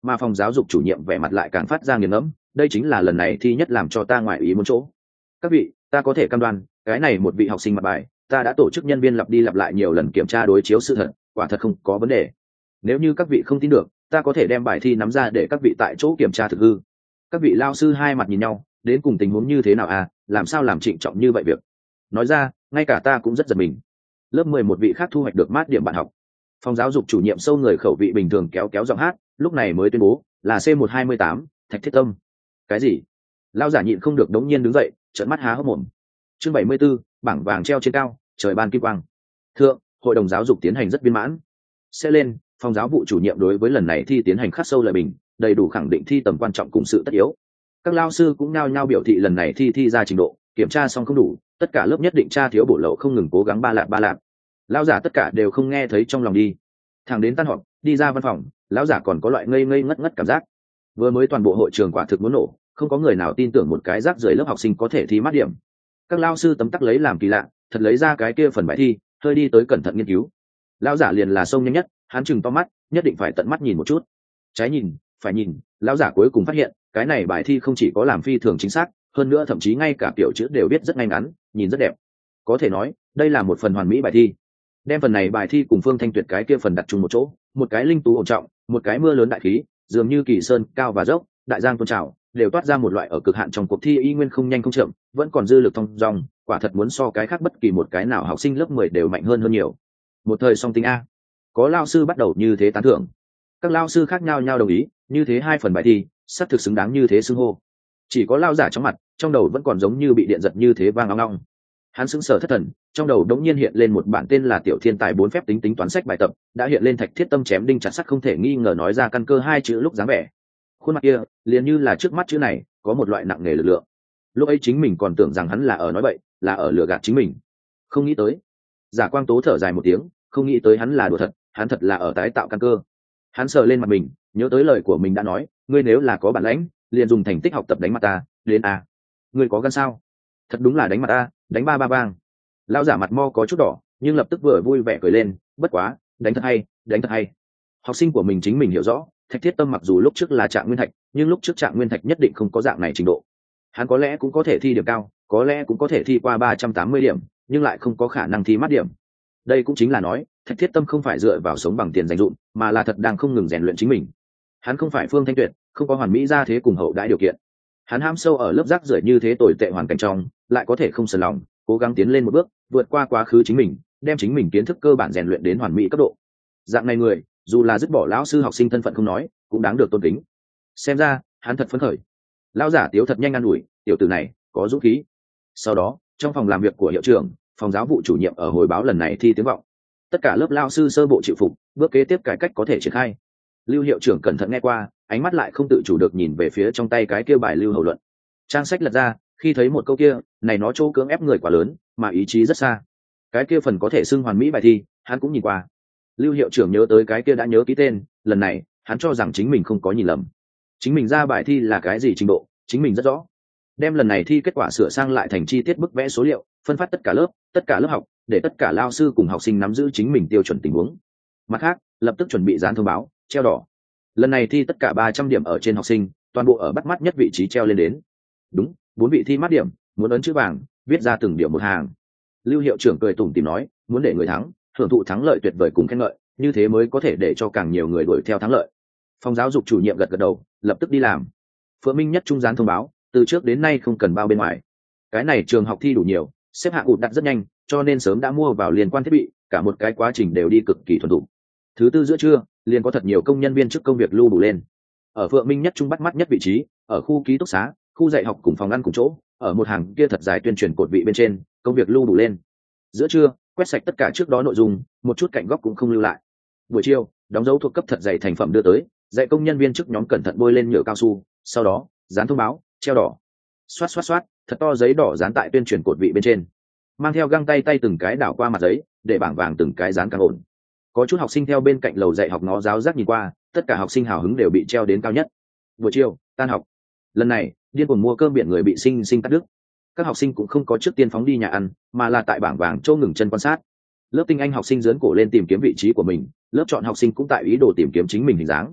mà phòng giáo dục chủ nhiệm vẻ mặt lại càng phát ra nghiền ngẫm, đây chính là lần này thi nhất làm cho ta ngoại ý muốn chỗ. Các vị, ta có thể cam đoan cái này một vị học sinh mặt bài ta đã tổ chức nhân viên lặp đi lặp lại nhiều lần kiểm tra đối chiếu sự thật, quả thật không có vấn đề. Nếu như các vị không tin được, ta có thể đem bài thi nắm ra để các vị tại chỗ kiểm tra thực hư. Các vị lao sư hai mặt nhìn nhau, đến cùng tình huống như thế nào à, làm sao làm trịnh trọng như vậy việc. Nói ra, ngay cả ta cũng rất giật mình. Lớp 11 vị khác thu hoạch được mát điểm bạn học. Phòng giáo dục chủ nhiệm sâu người khẩu vị bình thường kéo kéo giọng hát, lúc này mới tuyên bố là C128, Thạch Thiết Tâm. Cái gì? Lao giả nhịn không được đống nhiên đứng dậy, trợn mắt há hốc mồm. Chương 74, bảng vàng treo trên cao, trời ban kim quang. Thượng, hội đồng giáo dục tiến hành rất viên mãn. Sẽ lên, phòng giáo vụ chủ nhiệm đối với lần này thi tiến hành khắc sâu lời bình, đầy đủ khẳng định thi tầm quan trọng cùng sự tất yếu. Các lao sư cũng nhao nhao biểu thị lần này thi ra trình độ, kiểm tra xong không đủ, tất cả lớp nhất định tra thiếu bổ lậu không ngừng cố gắng ba lạp. Lão giả tất cả đều không nghe thấy trong lòng đi. Thằng đến tan họp, đi ra văn phòng, lão giả còn có loại ngây ngất cảm giác. Vừa mới toàn bộ hội trường quả thực muốn nổ, không có người nào tin tưởng một cái rác rưởi lớp học sinh có thể thi mát điểm. Các lao sư tấm tắc lấy làm kỳ lạ, thật lấy ra cái kia phần bài thi, hơi đi tới cẩn thận nghiên cứu. Lão giả liền là xông nhanh nhất, hắn chừng to mắt, nhất định phải tận mắt nhìn một chút. Trái nhìn, phải nhìn, lão giả cuối cùng phát hiện, cái này bài thi không chỉ có làm phi thường chính xác, hơn nữa thậm chí ngay cả kiểu chữ đều viết rất ngay ngắn, nhìn rất đẹp. Có thể nói, đây là một phần hoàn mỹ bài thi. Đem phần này bài thi cùng Phương Thanh Tuyệt cái kia phần đặt chung một chỗ, một cái linh tú ổn trọng, một cái mưa lớn đại khí, dường như kỳ sơn cao và dốc, đại giang tôn trào, đều toát ra một loại ở cực hạn trong cuộc thi y nguyên không nhanh không chậm, vẫn còn dư lực thông dong, quả thật muốn so cái khác bất kỳ một cái nào học sinh lớp 10 đều mạnh hơn nhiều. Một thời song tính a. Có lao sư bắt đầu như thế tán thưởng. Các lao sư khác nhau đồng ý, như thế hai phần bài thi, xác thực xứng đáng như thế xưng hô. Chỉ có lao giả trong mặt, trong đầu vẫn còn giống như bị điện giật như thế vang ong ong. Hắn sững sờ thất thần, trong đầu đống nhiên hiện lên một bản tên là Tiểu Thiên Tài 4 phép tính toán sách bài tập, đã hiện lên Thạch Thiết Tâm chém đinh chặt sắt không thể nghi ngờ nói ra căn cơ hai chữ lúc dáng vẻ. Khuôn mặt kia, liền như là trước mắt chữ này, có một loại nặng nề lực lượng. Lúc ấy chính mình còn tưởng rằng hắn là ở nói bậy, là ở lừa gạt chính mình. Không nghĩ tới. Giả Quang Tố thở dài một tiếng, không nghĩ tới hắn là đùa thật, hắn thật là ở tái tạo căn cơ. Hắn sờ lên mặt mình, nhớ tới lời của mình đã nói, ngươi nếu là có bản lãnh, liền dùng thành tích học tập đánh mặt ta, đến a. Ngươi có gan sao? Thật đúng là đánh mặt ta, đánh ba bang. Lão giả mặt mo có chút đỏ, nhưng lập tức vừa vui vẻ cười lên, bất quá, đánh thật hay. Học sinh của mình chính mình hiểu rõ, Thạch Thiết Tâm mặc dù lúc trước là Trạng Nguyên Thạch, nhưng lúc trước Trạng Nguyên Thạch nhất định không có dạng này trình độ. Hắn có lẽ cũng có thể thi điểm cao, có lẽ cũng có thể thi qua 380 điểm, nhưng lại không có khả năng thi mát điểm. Đây cũng chính là nói, Thạch Thiết Tâm không phải dựa vào sống bằng tiền dành dụm, mà là thật đang không ngừng rèn luyện chính mình. Hắn không phải Phương Thanh Tuyệt, không có hoàn mỹ ra thế cùng hậu đãi điều kiện. Hắn ham sâu ở lớp rác rưởi như thế tồi tệ hoàn cảnh trong, lại có thể không sờn lòng, cố gắng tiến lên một bước, vượt qua quá khứ chính mình, đem chính mình kiến thức cơ bản rèn luyện đến hoàn mỹ cấp độ. Dạng này người, dù là dứt bỏ lão sư học sinh thân phận không nói, cũng đáng được tôn kính. Xem ra, hắn thật phấn khởi. Lão giả Tiếu thật nhanh an ủi, tiểu tử này có dũng khí. Sau đó, trong phòng làm việc của hiệu trưởng, phòng giáo vụ chủ nhiệm ở hồi báo lần này thi tiếng vọng. Tất cả lớp lão sư sơ bộ chịu phục, bước kế tiếp cải cách có thể triển khai. Lưu hiệu trưởng cẩn thận nghe qua, ánh mắt lại không tự chủ được nhìn về phía trong tay cái kia bài lưu hầu luận. Trang sách lật ra, khi thấy một câu kia, này nó chỗ cưỡng ép người quá lớn, mà ý chí rất xa. Cái kia phần có thể xưng hoàn mỹ bài thi, hắn cũng nhìn qua. Lưu hiệu trưởng nhớ tới cái kia đã nhớ ký tên, lần này, hắn cho rằng chính mình không có nhìn lầm. Chính mình ra bài thi là cái gì trình độ, chính mình rất rõ. Đem lần này thi kết quả sửa sang lại thành chi tiết bức vẽ số liệu, phân phát tất cả lớp học, để tất cả lao sư cùng học sinh nắm giữ chính mình tiêu chuẩn tình huống. Mặt khác, lập tức chuẩn bị dán thông báo, treo đỏ. Lần này thi tất cả 300 điểm ở trên học sinh, toàn bộ ở bắt mắt nhất vị trí treo lên đến. Đúng, 4 vị thi mát điểm, muốn ấn chữ vàng, viết ra từng điểm một hàng. Lưu hiệu trưởng cười tủm tỉm nói, muốn để người thắng, hưởng thụ thắng lợi tuyệt vời cùng khen ngợi, như thế mới có thể để cho càng nhiều người đuổi theo thắng lợi. Phòng giáo dục chủ nhiệm gật đầu, lập tức đi làm. Phượng Minh Nhất trung dán thông báo, từ trước đến nay không cần bao bên ngoài. Cái này trường học thi đủ nhiều, xếp hạng ụt đặt rất nhanh, cho nên sớm đã mua vào liên quan thiết bị, cả một cái quá trình đều đi cực kỳ thuần thục. Thứ tư giữa trưa, liền có thật nhiều công nhân viên chức công việc lưu đủ lên. Ở Phượng Minh Nhất trung bắt mắt nhất vị trí, ở khu ký túc xá, khu dạy học cùng phòng ăn cùng chỗ, ở một hàng kia thật dài tuyên truyền cột vị bên trên, công việc lưu đủ lên. Giữa trưa, quét sạch tất cả trước đó nội dung, một chút cạnh góc cũng không lưu lại. Buổi chiều, đóng dấu thuộc cấp thật dày thành phẩm đưa tới, dạy công nhân viên chức nhóm cẩn thận bôi lên nhựa cao su, sau đó dán thông báo, treo đỏ. Xoát, thật to giấy đỏ dán tại tuyên truyền cột vị bên trên. Mang theo găng tay từng cái đảo qua mặt giấy, để bảng vàng từng cái dán càng ổn. Có chút học sinh theo bên cạnh lầu dạy học ngó giáo giác nhìn qua, tất cả học sinh hào hứng đều bị treo đến cao nhất. Buổi chiều, tan học. Lần này, điên cuồng mua cơm biển người bị sinh cắt đứt. Các học sinh cũng không có trước tiên phóng đi nhà ăn, mà là tại bảng vàng châu ngừng chân quan sát. Lớp tinh anh học sinh giớn cổ lên tìm kiếm vị trí của mình, lớp chọn học sinh cũng tại ý đồ tìm kiếm chính mình hình dáng.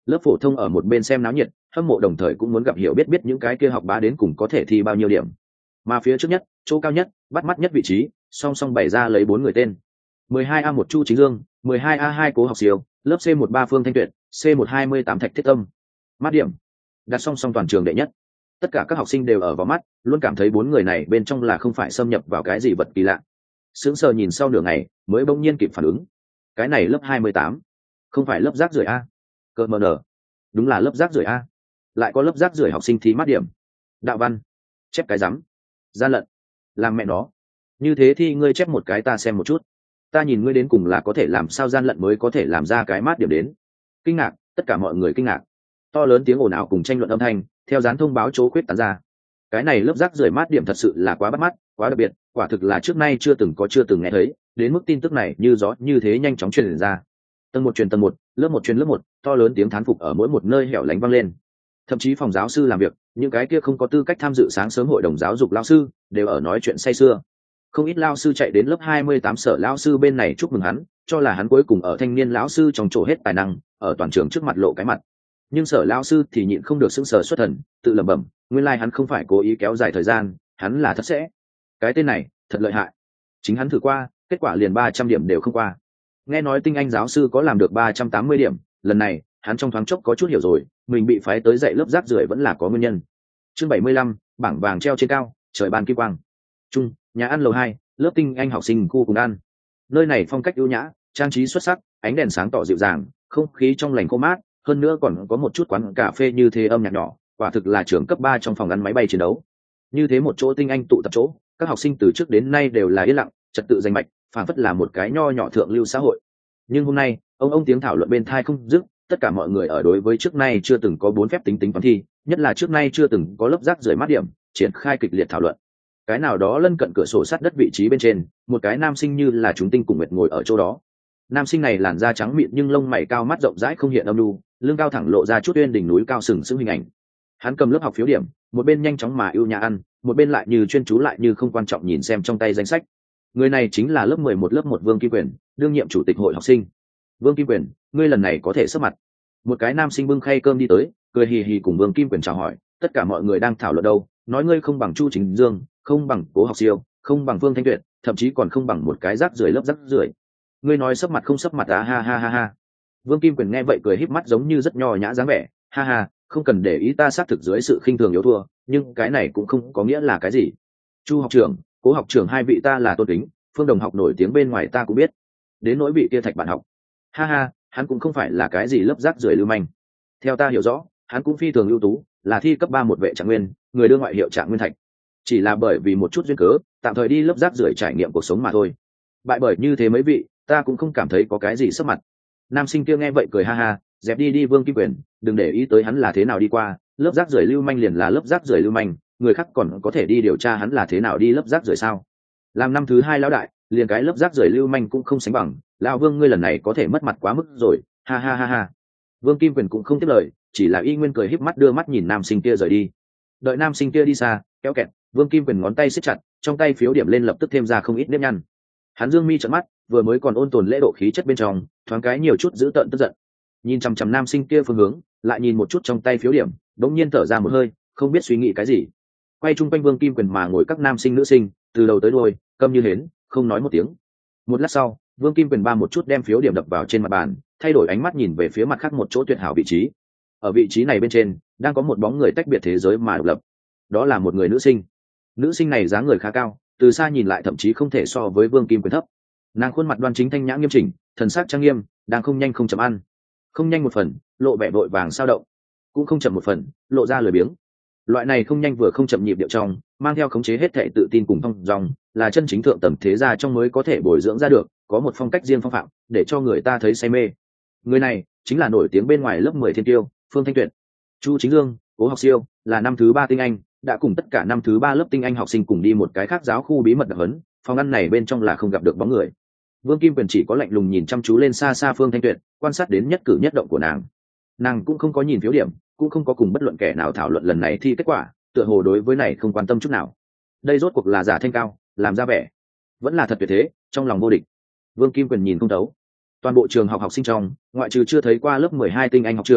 Lớp phổ thông ở một bên xem náo nhiệt, hâm mộ đồng thời cũng muốn gặp hiểu biết biết những cái kia học bá đến cùng có thể thi bao nhiêu điểm. Mà phía trước nhất, chỗ cao nhất, bắt mắt nhất vị trí, song song bày ra lấy 4 người tên. 12A1 Chu Chính Dương, 12A2 Cố Học Siêu, lớp C13 Phương Thanh Tuyệt, C128 Thạch Thiết Tâm. Mát điểm đặt song song toàn trường đệ nhất. Tất cả các học sinh đều ở vào mắt, luôn cảm thấy 4 người này bên trong là không phải xâm nhập vào cái gì vật kỳ lạ. Sững sờ nhìn sau nửa ngày, mới bỗng nhiên kịp phản ứng. Cái này lớp 28, không phải lớp rác rưởi a? Cợt mờ nở, đúng là lớp rác rưởi a. Lại có lớp rác rưởi học sinh thi mát điểm. Đạo văn, chép cái rắm. Gian lận, làm mẹ nó. Như thế thì ngươi chép một cái ta xem một chút. Ta nhìn ngươi đến cùng là có thể làm sao gian lận mới có thể làm ra cái mát điểm đến. Kinh ngạc, tất cả mọi người kinh ngạc. To lớn tiếng ồn ào cùng tranh luận âm thanh theo dán thông báo chỗ khuyết tán ra. Cái này lớp rác rưởi mát điểm thật sự là quá bắt mắt, quá đặc biệt, quả thực là trước nay chưa từng nghe thấy, đến mức tin tức này như gió như thế nhanh chóng truyền ra. Tầng một truyền tầng một, lớp một truyền lớp một, to lớn tiếng thán phục ở mỗi một nơi hẻo lánh vang lên. Thậm chí phòng giáo sư làm việc, những cái kia không có tư cách tham dự sáng sớm hội đồng giáo dục lao sư đều ở nói chuyện say sưa. Không ít lao sư chạy đến lớp 28 sở lao sư bên này chúc mừng hắn, cho là hắn cuối cùng ở thanh niên lão sư trong chỗ hết tài năng, ở toàn trường trước mặt lộ cái mặt. Nhưng sở lao sư thì nhịn không được sững sờ xuất thần, tự lẩm bẩm, nguyên lai hắn không phải cố ý kéo dài thời gian, hắn là thật sẽ. Cái tên này thật lợi hại. Chính hắn thử qua, kết quả liền 300 điểm đều không qua. Nghe nói tinh anh giáo sư có làm được 380 điểm, lần này hắn trong thoáng chốc có chút hiểu rồi, mình bị phái tới dạy lớp rác rưởi vẫn là có nguyên nhân. Chương 75, bảng vàng treo trên cao, trời ban kim quang. Trung, nhà ăn lầu 2, lớp tinh anh học sinh khu cùng ăn. Nơi này phong cách ưu nhã, trang trí xuất sắc, ánh đèn sáng tỏ dịu dàng, không khí trong lành khô mát, hơn nữa còn có một chút quán cà phê như thế âm nhạc nhỏ, quả thực là trường cấp 3 trong phòng ăn máy bay chiến đấu. Như thế một chỗ tinh anh tụ tập chỗ, các học sinh từ trước đến nay đều là yên lặng, trật tự danh mạch, phản phất là một cái nho nhỏ thượng lưu xã hội. Nhưng hôm nay, ông tiếng thảo luận bên tai không dứt, tất cả mọi người ở đối với trước nay chưa từng có 4 phép tính toán thi, nhất là trước nay chưa từng có lớp rác rưởi mát điểm, triển khai kịch liệt thảo luận. Cái nào đó lân cận cửa sổ sát đất vị trí bên trên, một cái nam sinh như là chúng tinh cùng nguyệt ngồi ở chỗ đó. Nam sinh này làn da trắng mịn nhưng lông mày cao mắt rộng rãi không hiện âm nhu, lưng cao thẳng lộ ra chút uyên đỉnh núi cao sừng sững hình ảnh. Hắn cầm lớp học phiếu điểm, một bên nhanh chóng mà ưu nhã ăn, một bên lại như chuyên chú lại như không quan trọng nhìn xem trong tay danh sách. Người này chính là lớp 11 lớp 1 Vương Kim Quyền, đương nhiệm chủ tịch hội học sinh. Vương Kim Quyền, ngươi lần này có thể sắp mặt. Một cái nam sinh bưng khay cơm đi tới, cười hì hì cùng Vương Kim Quyền chào hỏi. Tất cả mọi người đang thảo luận đâu, nói ngươi không bằng Chu Chính Dương, không bằng Cố Học Siêu, không bằng Phương Thanh Tuyệt, thậm chí còn không bằng một cái rác rưởi lớp rác rưởi. Ngươi nói sắp mặt không sắp mặt à, ha ha ha ha. Vương Kim Quyền nghe vậy cười híp mắt giống như rất nho nhã dáng vẻ, ha ha, không cần để ý ta xác thực dưới sự khinh thường yếu thua, nhưng cái này cũng không có nghĩa là cái gì. Chu học trưởng, Cố học trưởng hai vị ta là tôn kính, Phương đồng học nổi tiếng bên ngoài ta cũng biết. Đến nỗi vị kia Thạch bạn học, ha ha, hắn cũng không phải là cái gì lớp rác rưởi lưu manh. Theo ta hiểu rõ, hắn cũng phi thường ưu tú, là thi cấp 3 một vệ trạng nguyên, người đưa ngoại hiệu Trạng Nguyên Thạch. Chỉ là bởi vì một chút duyên cớ, tạm thời đi lớp rác rưởi trải nghiệm cuộc sống mà thôi. Bại bởi như thế mấy vị, ta cũng không cảm thấy có cái gì sấp mặt. Nam sinh kia nghe vậy cười ha ha, dẹp đi đi Vương Kim Quyền, đừng để ý tới hắn là thế nào đi qua, lớp rác rưởi lưu manh liền là lớp rác rưởi lưu manh, người khác còn có thể đi điều tra hắn là thế nào đi lớp rác rưởi sao? Làm năm thứ 2 lão đại, liền cái lớp rác rưởi lưu manh cũng không sánh bằng, lão Vương ngươi lần này có thể mất mặt quá mức rồi, ha ha ha ha. Vương Kim Quyền cũng không tiếp lời, chỉ là y nguyên cười híp mắt đưa mắt nhìn nam sinh kia rời đi. Đợi nam sinh kia đi xa, kéo kẹt, Vương Kim Quyền ngón tay siết chặt, trong tay phiếu điểm lên lập tức thêm ra không ít nếp nhăn. Hắn dương mi trợn mắt, vừa mới còn ôn tồn lễ độ khí chất bên trong, thoáng cái nhiều chút giữ tợn tức giận. Nhìn chằm chằm nam sinh kia phương hướng, lại nhìn một chút trong tay phiếu điểm, đống nhiên thở ra một hơi, không biết suy nghĩ cái gì. Quay chung quanh Vương Kim Quyền mà ngồi các nam sinh nữ sinh, từ đầu tới đuôi, câm như hến, không nói một tiếng. Một lát sau, Vương Kim Quyền ba một chút đem phiếu điểm đập vào trên mặt bàn, thay đổi ánh mắt nhìn về phía mặt khác một chỗ tuyệt hảo vị trí. Ở vị trí này bên trên, đang có một bóng người tách biệt thế giới mà độc lập. Đó là một người nữ sinh. Nữ sinh này dáng người khá cao, từ xa nhìn lại thậm chí không thể so với Vương Kim Quyền thấp. Nàng khuôn mặt đoan chính thanh nhã nghiêm chỉnh, thần sắc trang nghiêm, đang không nhanh không chậm ăn. Không nhanh một phần, lộ vẻ vội vàng sao động, cũng không chậm một phần, lộ ra lười biếng. Loại này không nhanh vừa không chậm nhịp điệu trong, mang theo khống chế hết thảy tự tin cùng phong dong, là chân chính thượng tầng thế gia trong mới có thể bồi dưỡng ra được, có một phong cách riêng phong phạm, để cho người ta thấy say mê. Người này chính là nổi tiếng bên ngoài lớp 10 thiên tiêu, Phương Thanh Tuyệt. Chu Chính Dương, Cố Học Siêu, là năm thứ 3 tinh anh, đã cùng tất cả năm thứ 3 lớp tinh anh học sinh cùng đi một cái khác giáo khu bí mật đặc huấn, phòng ăn này bên trong là không gặp được bóng người. Vương Kim Quyền chỉ có lạnh lùng nhìn chăm chú lên xa xa Phương Thanh Tuyệt, quan sát đến nhất cử nhất động của nàng. Nàng cũng không có nhìn phiếu điểm, cũng không có cùng bất luận kẻ nào thảo luận lần này thi kết quả, tựa hồ đối với này không quan tâm chút nào. Đây rốt cuộc là giả thanh cao, làm ra vẻ, vẫn là thật tuyệt thế, trong lòng vô địch. Vương Kim Quyền nhìn không thấu. Toàn bộ trường học học sinh trong, ngoại trừ chưa thấy qua lớp 12 tinh anh học trưởng,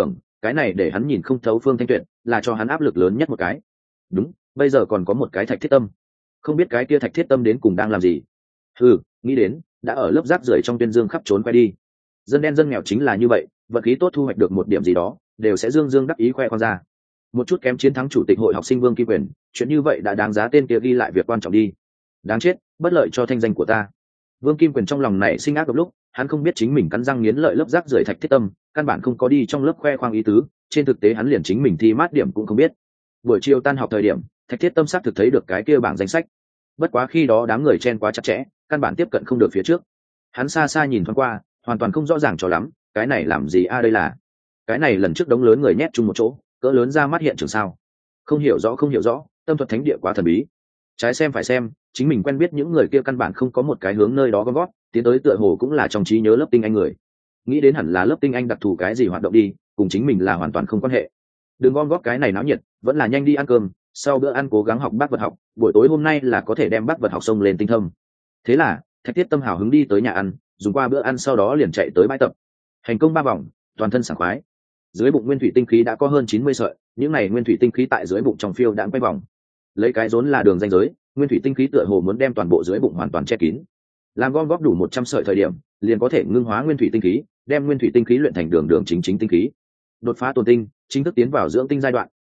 cái này để hắn nhìn không thấu Phương Thanh Tuyệt, là cho hắn áp lực lớn nhất một cái. Đúng, bây giờ còn có một cái Thạch Thiết Tâm, không biết cái kia Thạch Thiết Tâm đến cùng đang làm gì. Nghĩ đến đã ở lớp rác rưởi trong tuyên dương khắp trốn quay đi. Dân đen dân nghèo chính là như vậy, vận khí tốt thu hoạch được một điểm gì đó đều sẽ dương dương đắc ý khoe khoang ra. Một chút kém chiến thắng chủ tịch hội học sinh Vương Kim Quyền, chuyện như vậy đã đáng giá tên kia ghi lại việc quan trọng đi. Đáng chết, bất lợi cho thanh danh của ta. Vương Kim Quyền trong lòng này sinh ác độc lúc, hắn không biết chính mình cắn răng nghiến lợi lớp rác rưởi Thạch Thiết Tâm, căn bản không có đi trong lớp khoe khoang ý tứ, trên thực tế hắn liền chính mình thi mát điểm cũng không biết. Buổi chiều tan học thời điểm, Thạch Thiết Tâm xác thực thấy được cái kia bảng danh sách. Bất quá khi đó đám người chen quá chặt chẽ, căn bản tiếp cận không được phía trước. Hắn xa xa nhìn thoáng qua, hoàn toàn không rõ ràng cho lắm, cái này làm gì đây là? Cái này lần trước đống lớn người nhét chung một chỗ, cỡ lớn ra mắt hiện trường sao? Không hiểu rõ, tâm thuật thánh địa quá thần bí. Trái xem phải xem, chính mình quen biết những người kia căn bản không có một cái hướng nơi đó gom gót, tiến tới tựa hồ cũng là trong trí nhớ lớp tinh anh người. Nghĩ đến hẳn là lớp tinh anh đặc thù cái gì hoạt động đi, cùng chính mình là hoàn toàn không quan hệ. Đừng gom gót cái này náo nhiệt, vẫn là nhanh đi ăn cơm, sau bữa ăn cố gắng học bác vật học, buổi tối hôm nay là có thể đem bác vật học xông lên tinh thâm. Thế là Thạch Thiết Tâm hào hứng đi tới nhà ăn, dùng qua bữa ăn sau đó liền chạy tới bãi tập. Hành công 3 vòng, toàn thân sảng khoái. Dưới bụng nguyên thủy tinh khí đã có hơn 90 sợi, những này nguyên thủy tinh khí tại dưới bụng trong phiêu đãng quay vòng. Lấy cái rốn là đường ranh giới, nguyên thủy tinh khí tựa hồ muốn đem toàn bộ dưới bụng hoàn toàn che kín. Làm gom góp đủ 100 sợi thời điểm, liền có thể ngưng hóa nguyên thủy tinh khí, đem nguyên thủy tinh khí luyện thành đường đường chính chính tinh khí. Đột phá tồn tinh, chính thức tiến vào dưỡng tinh giai đoạn.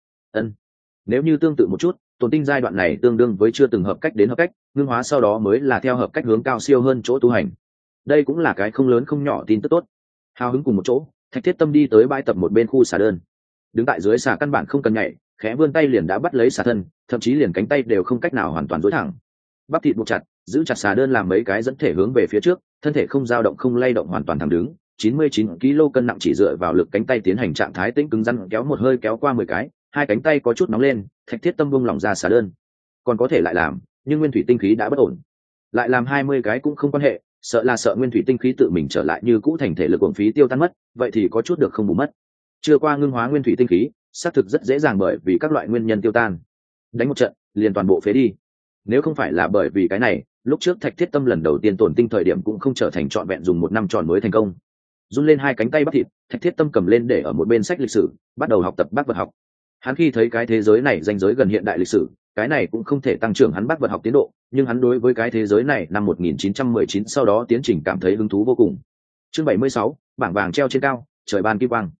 Nếu như tương tự một chút, tồn tinh giai đoạn này tương đương với chưa từng hợp cách đến hợp cách, ngưng hóa sau đó mới là theo hợp cách hướng cao siêu hơn chỗ tu hành. Đây cũng là cái không lớn không nhỏ tin tức tốt. Hào hứng cùng một chỗ, Thạch Thiết Tâm đi tới bãi tập một bên khu xà đơn. Đứng tại dưới xà căn bản không cần nhảy, khẽ vươn tay liền đã bắt lấy xà thân, thậm chí liền cánh tay đều không cách nào hoàn toàn duỗi thẳng. Bắp thịt buộc chặt, giữ chặt xà đơn làm mấy cái dẫn thể hướng về phía trước, thân thể không dao động không lay động hoàn toàn thẳng đứng. 99 kg cân nặng chỉ dựa vào lực cánh tay tiến hành trạng thái tĩnh cứng rắn kéo một hơi kéo qua 10 cái, hai cánh tay có chút nóng lên, Thạch Thiết Tâm buông lỏng ra xà đơn. Còn có thể lại làm, nhưng nguyên thủy tinh khí đã bất ổn. Lại làm 20 cái cũng không quan hệ, sợ nguyên thủy tinh khí tự mình trở lại như cũ thành thể lực uổng phí tiêu tan mất, vậy thì có chút được không bù mất. Chưa qua ngưng hóa nguyên thủy tinh khí, xác thực rất dễ dàng bởi vì các loại nguyên nhân tiêu tan. Đánh một trận, liền toàn bộ phế đi. Nếu không phải là bởi vì cái này, lúc trước Thạch Thiết Tâm lần đầu tiên tổn tinh thời điểm cũng không trở thành trọn vẹn dùng 1 năm tròn mới thành công. Run lên hai cánh tay bắp thịt, Thạch Thiết Tâm cầm lên để ở một bên sách lịch sử, bắt đầu học tập bác vật học. Hắn khi thấy cái thế giới này ranh giới gần hiện đại lịch sử, cái này cũng không thể tăng trưởng hắn bác vật học tiến độ, nhưng hắn đối với cái thế giới này năm 1919 sau đó tiến trình cảm thấy hứng thú vô cùng. Chương 76, bảng vàng treo trên cao, trời ban kim quang.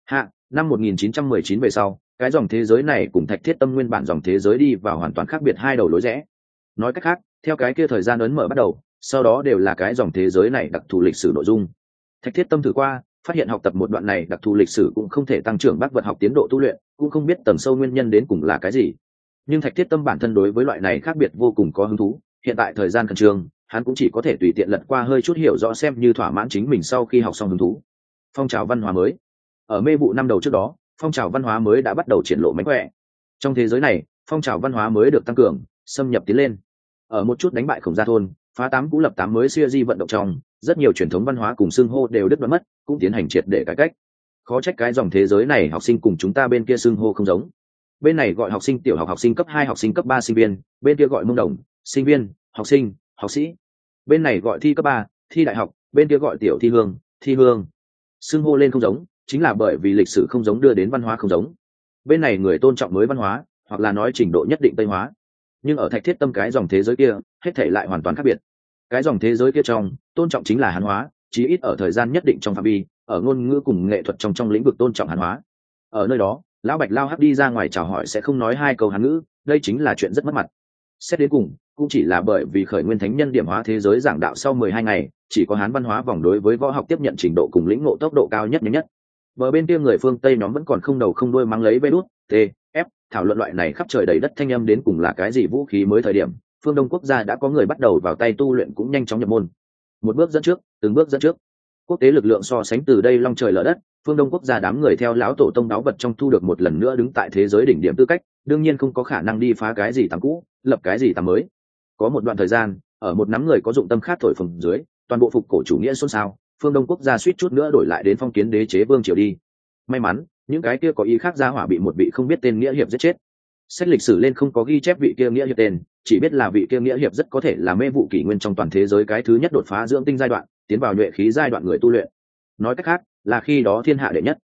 Năm 1919 về sau, cái dòng thế giới này cùng Thạch Thiết Tâm nguyên bản dòng thế giới đi vào hoàn toàn khác biệt hai đầu lối rẽ. Nói cách khác, theo cái kia thời gian ấn mở bắt đầu, sau đó đều là cái dòng thế giới này đặc thù lịch sử nội dung. Thạch Thiết Tâm thử qua, phát hiện học tập một đoạn này đặc thù lịch sử cũng không thể tăng trưởng bác vật học tiến độ tu luyện, cũng không biết tầng sâu nguyên nhân đến cùng là cái gì. Nhưng Thạch Thiết Tâm bản thân đối với loại này khác biệt vô cùng có hứng thú, hiện tại thời gian khẩn trương, hắn cũng chỉ có thể tùy tiện lật qua hơi chút hiểu rõ xem như thỏa mãn chính mình sau khi học xong hứng thú. Phong trào văn hóa mới. Ở mê vụ năm đầu trước đó, phong trào văn hóa mới đã bắt đầu triển lộ mánh khỏe. Trong thế giới này, phong trào văn hóa mới được tăng cường, xâm nhập tiến lên. Ở một chút đánh bại Khổng Gia thôn, phá 8 cũ lập 8 mới xưa di vận động trong, rất nhiều truyền thống văn hóa cùng xưng hô đều đứt đoạn mất, cũng tiến hành triệt để cải cách. Khó trách cái dòng thế giới này học sinh cùng chúng ta bên kia xưng hô không giống. Bên này gọi học sinh tiểu học, học sinh cấp 2, học sinh cấp 3 sinh viên, bên kia gọi mông đồng, sinh viên, học sinh, học sĩ. Bên này gọi thi cấp 3, thi đại học, bên kia gọi tiểu thi hương, thi hương. Xưng hô lên không giống, chính là bởi vì lịch sử không giống đưa đến văn hóa không giống. Bên này người tôn trọng mới văn hóa, hoặc là nói trình độ nhất định tây hóa. Nhưng ở Thạch Thiết Tâm cái dòng thế giới kia, hết thảy lại hoàn toàn khác biệt. Cái dòng thế giới kia trong, tôn trọng chính là hán hóa, chí ít ở thời gian nhất định trong phạm vi, ở ngôn ngữ cùng nghệ thuật trong lĩnh vực tôn trọng hán hóa. Ở nơi đó, lão Bạch Lao Hắc đi ra ngoài chào hỏi sẽ không nói 2 câu hán ngữ, đây chính là chuyện rất mất mặt. Xét đến cùng, cũng chỉ là bởi vì khởi nguyên thánh nhân điểm hóa thế giới giảng đạo sau 12 ngày, chỉ có hán văn hóa vòng đối với võ học tiếp nhận trình độ cùng lĩnh ngộ tốc độ cao nhất nhanh nhất. Bờ bên kia người phương Tây nhóm vẫn còn không đầu không đuôi mắng lấy Vđ, T, F, thảo luận loại này khắp trời đầy đất thanh âm đến cùng là cái gì vũ khí mới thời điểm, phương Đông quốc gia đã có người bắt đầu vào tay tu luyện cũng nhanh chóng nhập môn. Một bước dẫn trước, từng bước dẫn trước. Quốc tế lực lượng so sánh từ đây long trời lở đất, phương Đông quốc gia đám người theo lão tổ tông đáo vật trong thu được một lần nữa đứng tại thế giới đỉnh điểm tư cách, đương nhiên không có khả năng đi phá cái gì tầm cũ, lập cái gì tầm mới. Có một đoạn thời gian, ở một nắm người có dụng tâm khác thổi phồng dưới, toàn bộ phục cổ chủ nghĩa xôn xao, phương Đông quốc gia suýt chút nữa đổi lại đến phong kiến đế chế vương triều đi. May mắn, những cái kia có ý khác gia hỏa bị một vị không biết tên nghĩa hiệp giết chết. Sách lịch sử lên không có ghi chép vị kia nghĩa hiệp tên, chỉ biết là vị kia nghĩa hiệp rất có thể là mê vụ kỷ nguyên trong toàn thế giới cái thứ nhất đột phá dưỡng tinh giai đoạn, tiến vào nhuệ khí giai đoạn người tu luyện. Nói cách khác, là khi đó thiên hạ đệ nhất.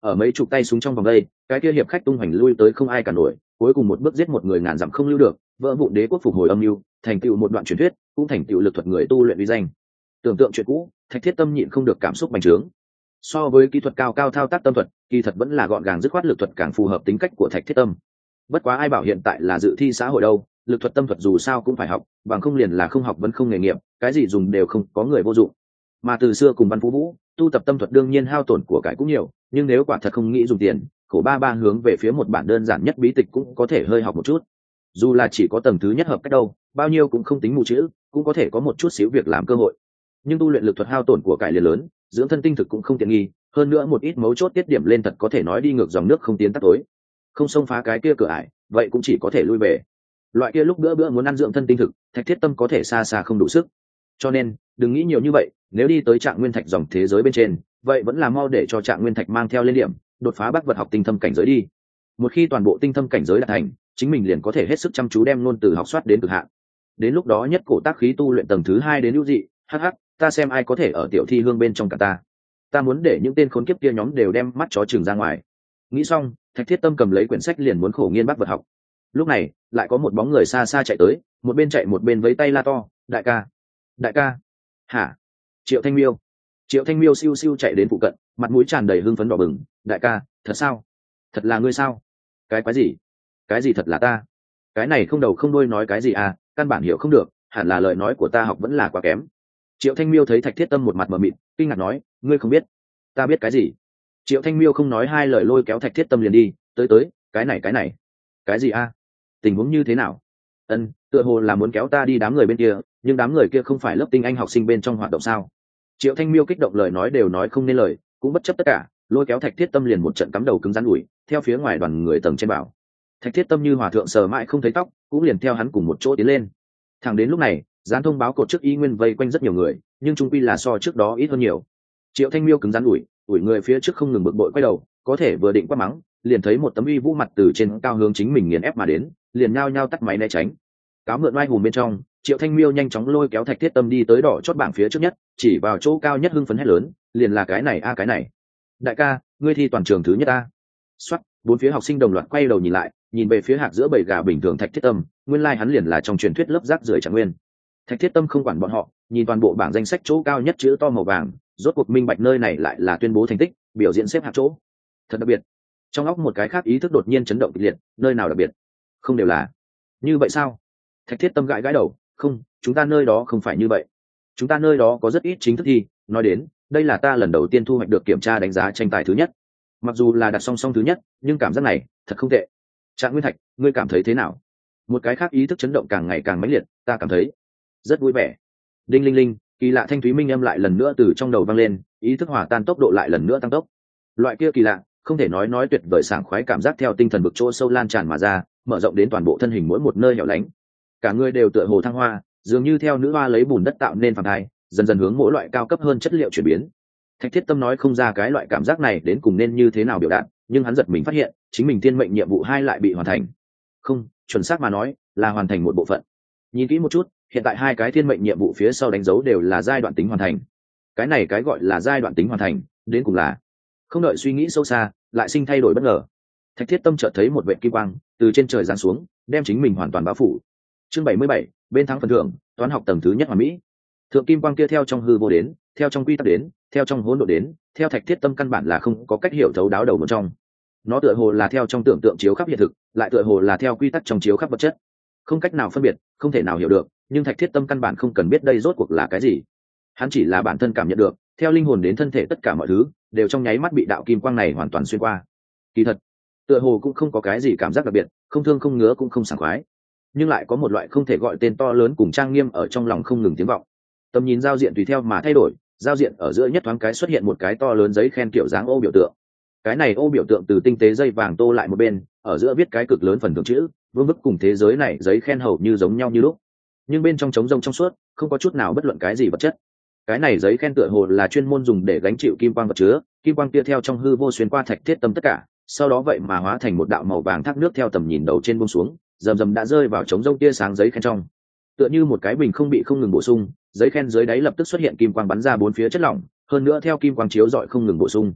ở mấy chục tay súng trong vòng đây, cái kia hiệp khách tung hoành lui tới không ai cả nổi, cuối cùng một bước giết một người ngàn dặm không lưu được, vỡ vụn đế quốc phục hồi âm mưu, thành tựu một đoạn truyền thuyết, cũng thành tựu lực thuật người tu luyện uy danh. Tưởng tượng chuyện cũ, Thạch Thiết Tâm nhịn không được cảm xúc bành trướng. So với kỹ thuật cao cao thao tác tâm thuật, kỳ thật vẫn là gọn gàng dứt khoát lực thuật càng phù hợp tính cách của Thạch Thiết Tâm. Bất quá ai bảo hiện tại là dự thi xã hội đâu, lực thuật tâm thuật dù sao cũng phải học, bằng không liền là không học vẫn không nghề nghiệp, cái gì dùng đều không có người vô dụng. Mà từ xưa cùng Văn Phú Vũ, tu tập tâm thuật đương nhiên hao tổn của cải cũng nhiều, nhưng nếu quả thật không nghĩ dùng tiền, khổ ba ba hướng về phía một bản đơn giản nhất bí tịch cũng có thể hơi học một chút. Dù là chỉ có tầng thứ nhất hợp cách đâu, bao nhiêu cũng không tính mù chữ, cũng có thể có một chút xíu việc làm cơ hội. Nhưng tu luyện lực thuật hao tổn của cải liền lớn, dưỡng thân tinh thực cũng không tiện nghi, hơn nữa một ít mấu chốt tiết điểm lên thật có thể nói đi ngược dòng nước không tiến tắt tối. Không xông phá cái kia cửa ải, vậy cũng chỉ có thể lui về. Loại kia lúc bữa muốn ăn dưỡng thân tinh thực, Thạch Thiết Tâm có thể xa xa không đủ sức. Cho nên đừng nghĩ nhiều như vậy, nếu đi tới Trạng Nguyên Thạch dòng thế giới bên trên, vậy vẫn là mau để cho Trạng Nguyên Thạch mang theo lên điểm, đột phá Bắc vật học tinh thâm cảnh giới đi. Một khi toàn bộ tinh thâm cảnh giới đạt thành, chính mình liền có thể hết sức chăm chú đem ngôn từ học soát đến cực hạn. Đến lúc đó nhất cổ tác khí tu luyện tầng thứ 2 đến ưu dị, hắc hắc, ta xem ai có thể ở tiểu thi hương bên trong cả ta. Ta muốn để những tên khốn kiếp kia nhóm đều đem mắt chó chừng ra ngoài. Nghĩ xong, Thạch Thiết Tâm cầm lấy quyển sách liền muốn khổ nghiên Bắc vật học. Lúc này, lại có một bóng người xa xa chạy tới, một bên chạy một bên vẫy tay la to, đại ca, đại ca. Hả? Triệu Thanh Miêu. Triệu Thanh Miêu siêu siêu chạy đến phụ cận, mặt mũi tràn đầy hưng phấn đỏ bừng, đại ca, thật sao? Thật là ngươi sao? Cái quái gì? Cái gì thật là ta? Cái này không đầu không đuôi nói cái gì à, căn bản hiểu không được, hẳn là lời nói của ta học vẫn là quá kém. Triệu Thanh Miêu thấy Thạch Thiết Tâm một mặt mờ mịt, kinh ngạc nói, ngươi không biết? Ta biết cái gì? Triệu Thanh Miêu không nói hai lời lôi kéo Thạch Thiết Tâm liền đi, tới, cái này. Cái gì a? Tình huống như thế nào? Tựa hồ là muốn kéo ta đi đám người bên kia, nhưng đám người kia không phải lớp tinh anh học sinh bên trong hoạt động sao? Triệu Thanh Miêu kích động lời nói đều nói không nên lời, cũng bất chấp tất cả, lôi kéo Thạch Thiết Tâm liền một trận cắm đầu cứng rắn ủi, theo phía ngoài đoàn người tầng trên bảo. Thạch Thiết Tâm như hòa thượng sờ mãi không thấy tóc, cũng liền theo hắn cùng một chỗ tiến lên. Thẳng đến lúc này, dán thông báo cột trước y nguyên vây quanh rất nhiều người, nhưng trung quy là so trước đó ít hơn nhiều. Triệu Thanh Miêu cứng rắn ủi người phía trước không ngừng bực bội quay đầu, có thể vừa định quát mắng, liền thấy một tấm uy vũ mặt từ trên cao hướng chính mình nghiền ép mà đến, liền nhao nhao tắt máy né tránh. Cáo mượn oai hùng bên trong, Triệu Thanh Miêu nhanh chóng lôi kéo Thạch Thiết Tâm đi tới đỏ chót bảng phía trước nhất, chỉ vào chỗ cao nhất hưng phấn hét lớn, liền là cái này cái này. Đại ca, ngươi thi toàn trường thứ nhất a. Soát, bốn phía học sinh đồng loạt quay đầu nhìn lại, nhìn về phía hạc giữa bầy gà bình thường Thạch Thiết Tâm, nguyên lai hắn liền là trong truyền thuyết lớp rác rưởi Trạng Nguyên. Thạch Thiết Tâm không quản bọn họ, nhìn toàn bộ bảng danh sách chỗ cao nhất chữ to màu vàng, rốt cuộc minh bạch nơi này lại là tuyên bố thành tích, biểu diễn xếp hạng chỗ. Thật đặc biệt. Trong óc một cái khác ý thức đột nhiên chấn động kịch liệt, nơi nào đặc biệt? Không đều là như vậy sao? Thạch Thiết Tâm gãi gãi đầu, không, chúng ta nơi đó không phải như vậy. Chúng ta nơi đó có rất ít chính thức thi, nói đến, đây là ta lần đầu tiên thu hoạch được kiểm tra đánh giá tranh tài thứ nhất. Mặc dù là đặt song song thứ nhất, nhưng cảm giác này thật không tệ. Trạng Nguyên Thạch, ngươi cảm thấy thế nào? Một cái khác ý thức chấn động càng ngày càng mãnh liệt, ta cảm thấy rất vui vẻ. Đinh linh linh, kỳ lạ thanh thúy minh âm lại lần nữa từ trong đầu vang lên, ý thức hòa tan tốc độ lại lần nữa tăng tốc. Loại kia kỳ lạ, không thể nói tuyệt vời sảng khoái cảm giác theo tinh thần vực chỗ sâu lan tràn mà ra, mở rộng đến toàn bộ thân hình mỗi một nơi hẻo lánh. Cả người đều tựa hồ thăng hoa, dường như theo nữ hoa lấy bùn đất tạo nên phàm thai, dần dần hướng mỗi loại cao cấp hơn chất liệu chuyển biến. Thạch Thiết Tâm nói không ra cái loại cảm giác này đến cùng nên như thế nào biểu đạt, nhưng hắn giật mình phát hiện, chính mình thiên mệnh nhiệm vụ 2 lại bị hoàn thành. Không, chuẩn xác mà nói, là hoàn thành một bộ phận. Nhìn kỹ một chút, hiện tại 2 cái thiên mệnh nhiệm vụ phía sau đánh dấu đều là giai đoạn tính hoàn thành. Cái này cái gọi là giai đoạn tính hoàn thành, đến cùng là không đợi suy nghĩ sâu xa, lại sinh thay đổi bất ngờ. Thạch Thiết Tâm chợt thấy một vệt kim quang từ trên trời giáng xuống, đem chính mình hoàn toàn bao phủ. Chương 77, bên thắng phần thưởng, toán học tầng thứ nhất hoàn mỹ. Thượng kim quang kia theo trong hư vô đến, theo trong quy tắc đến, theo trong hỗn độn đến, theo Thạch Thiết Tâm căn bản là không có cách hiểu thấu đáo đầu một trong. Nó tựa hồ là theo trong tưởng tượng chiếu khắp hiện thực, lại tựa hồ là theo quy tắc trong chiếu khắp vật chất. Không cách nào phân biệt, không thể nào hiểu được, nhưng Thạch Thiết Tâm căn bản không cần biết đây rốt cuộc là cái gì. Hắn chỉ là bản thân cảm nhận được, theo linh hồn đến thân thể tất cả mọi thứ đều trong nháy mắt bị đạo kim quang này hoàn toàn xuyên qua. Kỳ thật, tựa hồ cũng không có cái gì cảm giác đặc biệt, không thương không ngứa cũng không sảng khoái, nhưng lại có một loại không thể gọi tên to lớn cùng trang nghiêm ở trong lòng không ngừng tiếng vọng. Tầm nhìn giao diện tùy theo mà thay đổi, giao diện ở giữa nhất thoáng cái xuất hiện một cái to lớn giấy khen kiểu dáng ô biểu tượng. Cái này ô biểu tượng từ tinh tế dây vàng tô lại một bên, ở giữa viết cái cực lớn phần thưởng chữ, vương bức cùng thế giới này giấy khen hầu như giống nhau như lúc, nhưng bên trong trống rông trong suốt, không có chút nào bất luận cái gì vật chất. Cái này giấy khen tựa hồ là chuyên môn dùng để gánh chịu kim quang vật chứa, kim quang kia theo trong hư vô xuyên qua Thạch Thiết Tâm tất cả, sau đó vậy mà hóa thành một đạo màu vàng thác nước theo tầm nhìn đầu trên buông xuống, rầm rầm đã rơi vào trống rông tia sáng giấy khen trong. Tựa như một cái bình không bị không ngừng bổ sung, giấy khen dưới đáy lập tức xuất hiện kim quang bắn ra bốn phía chất lỏng, hơn nữa theo kim quang chiếu rọi không ngừng bổ sung.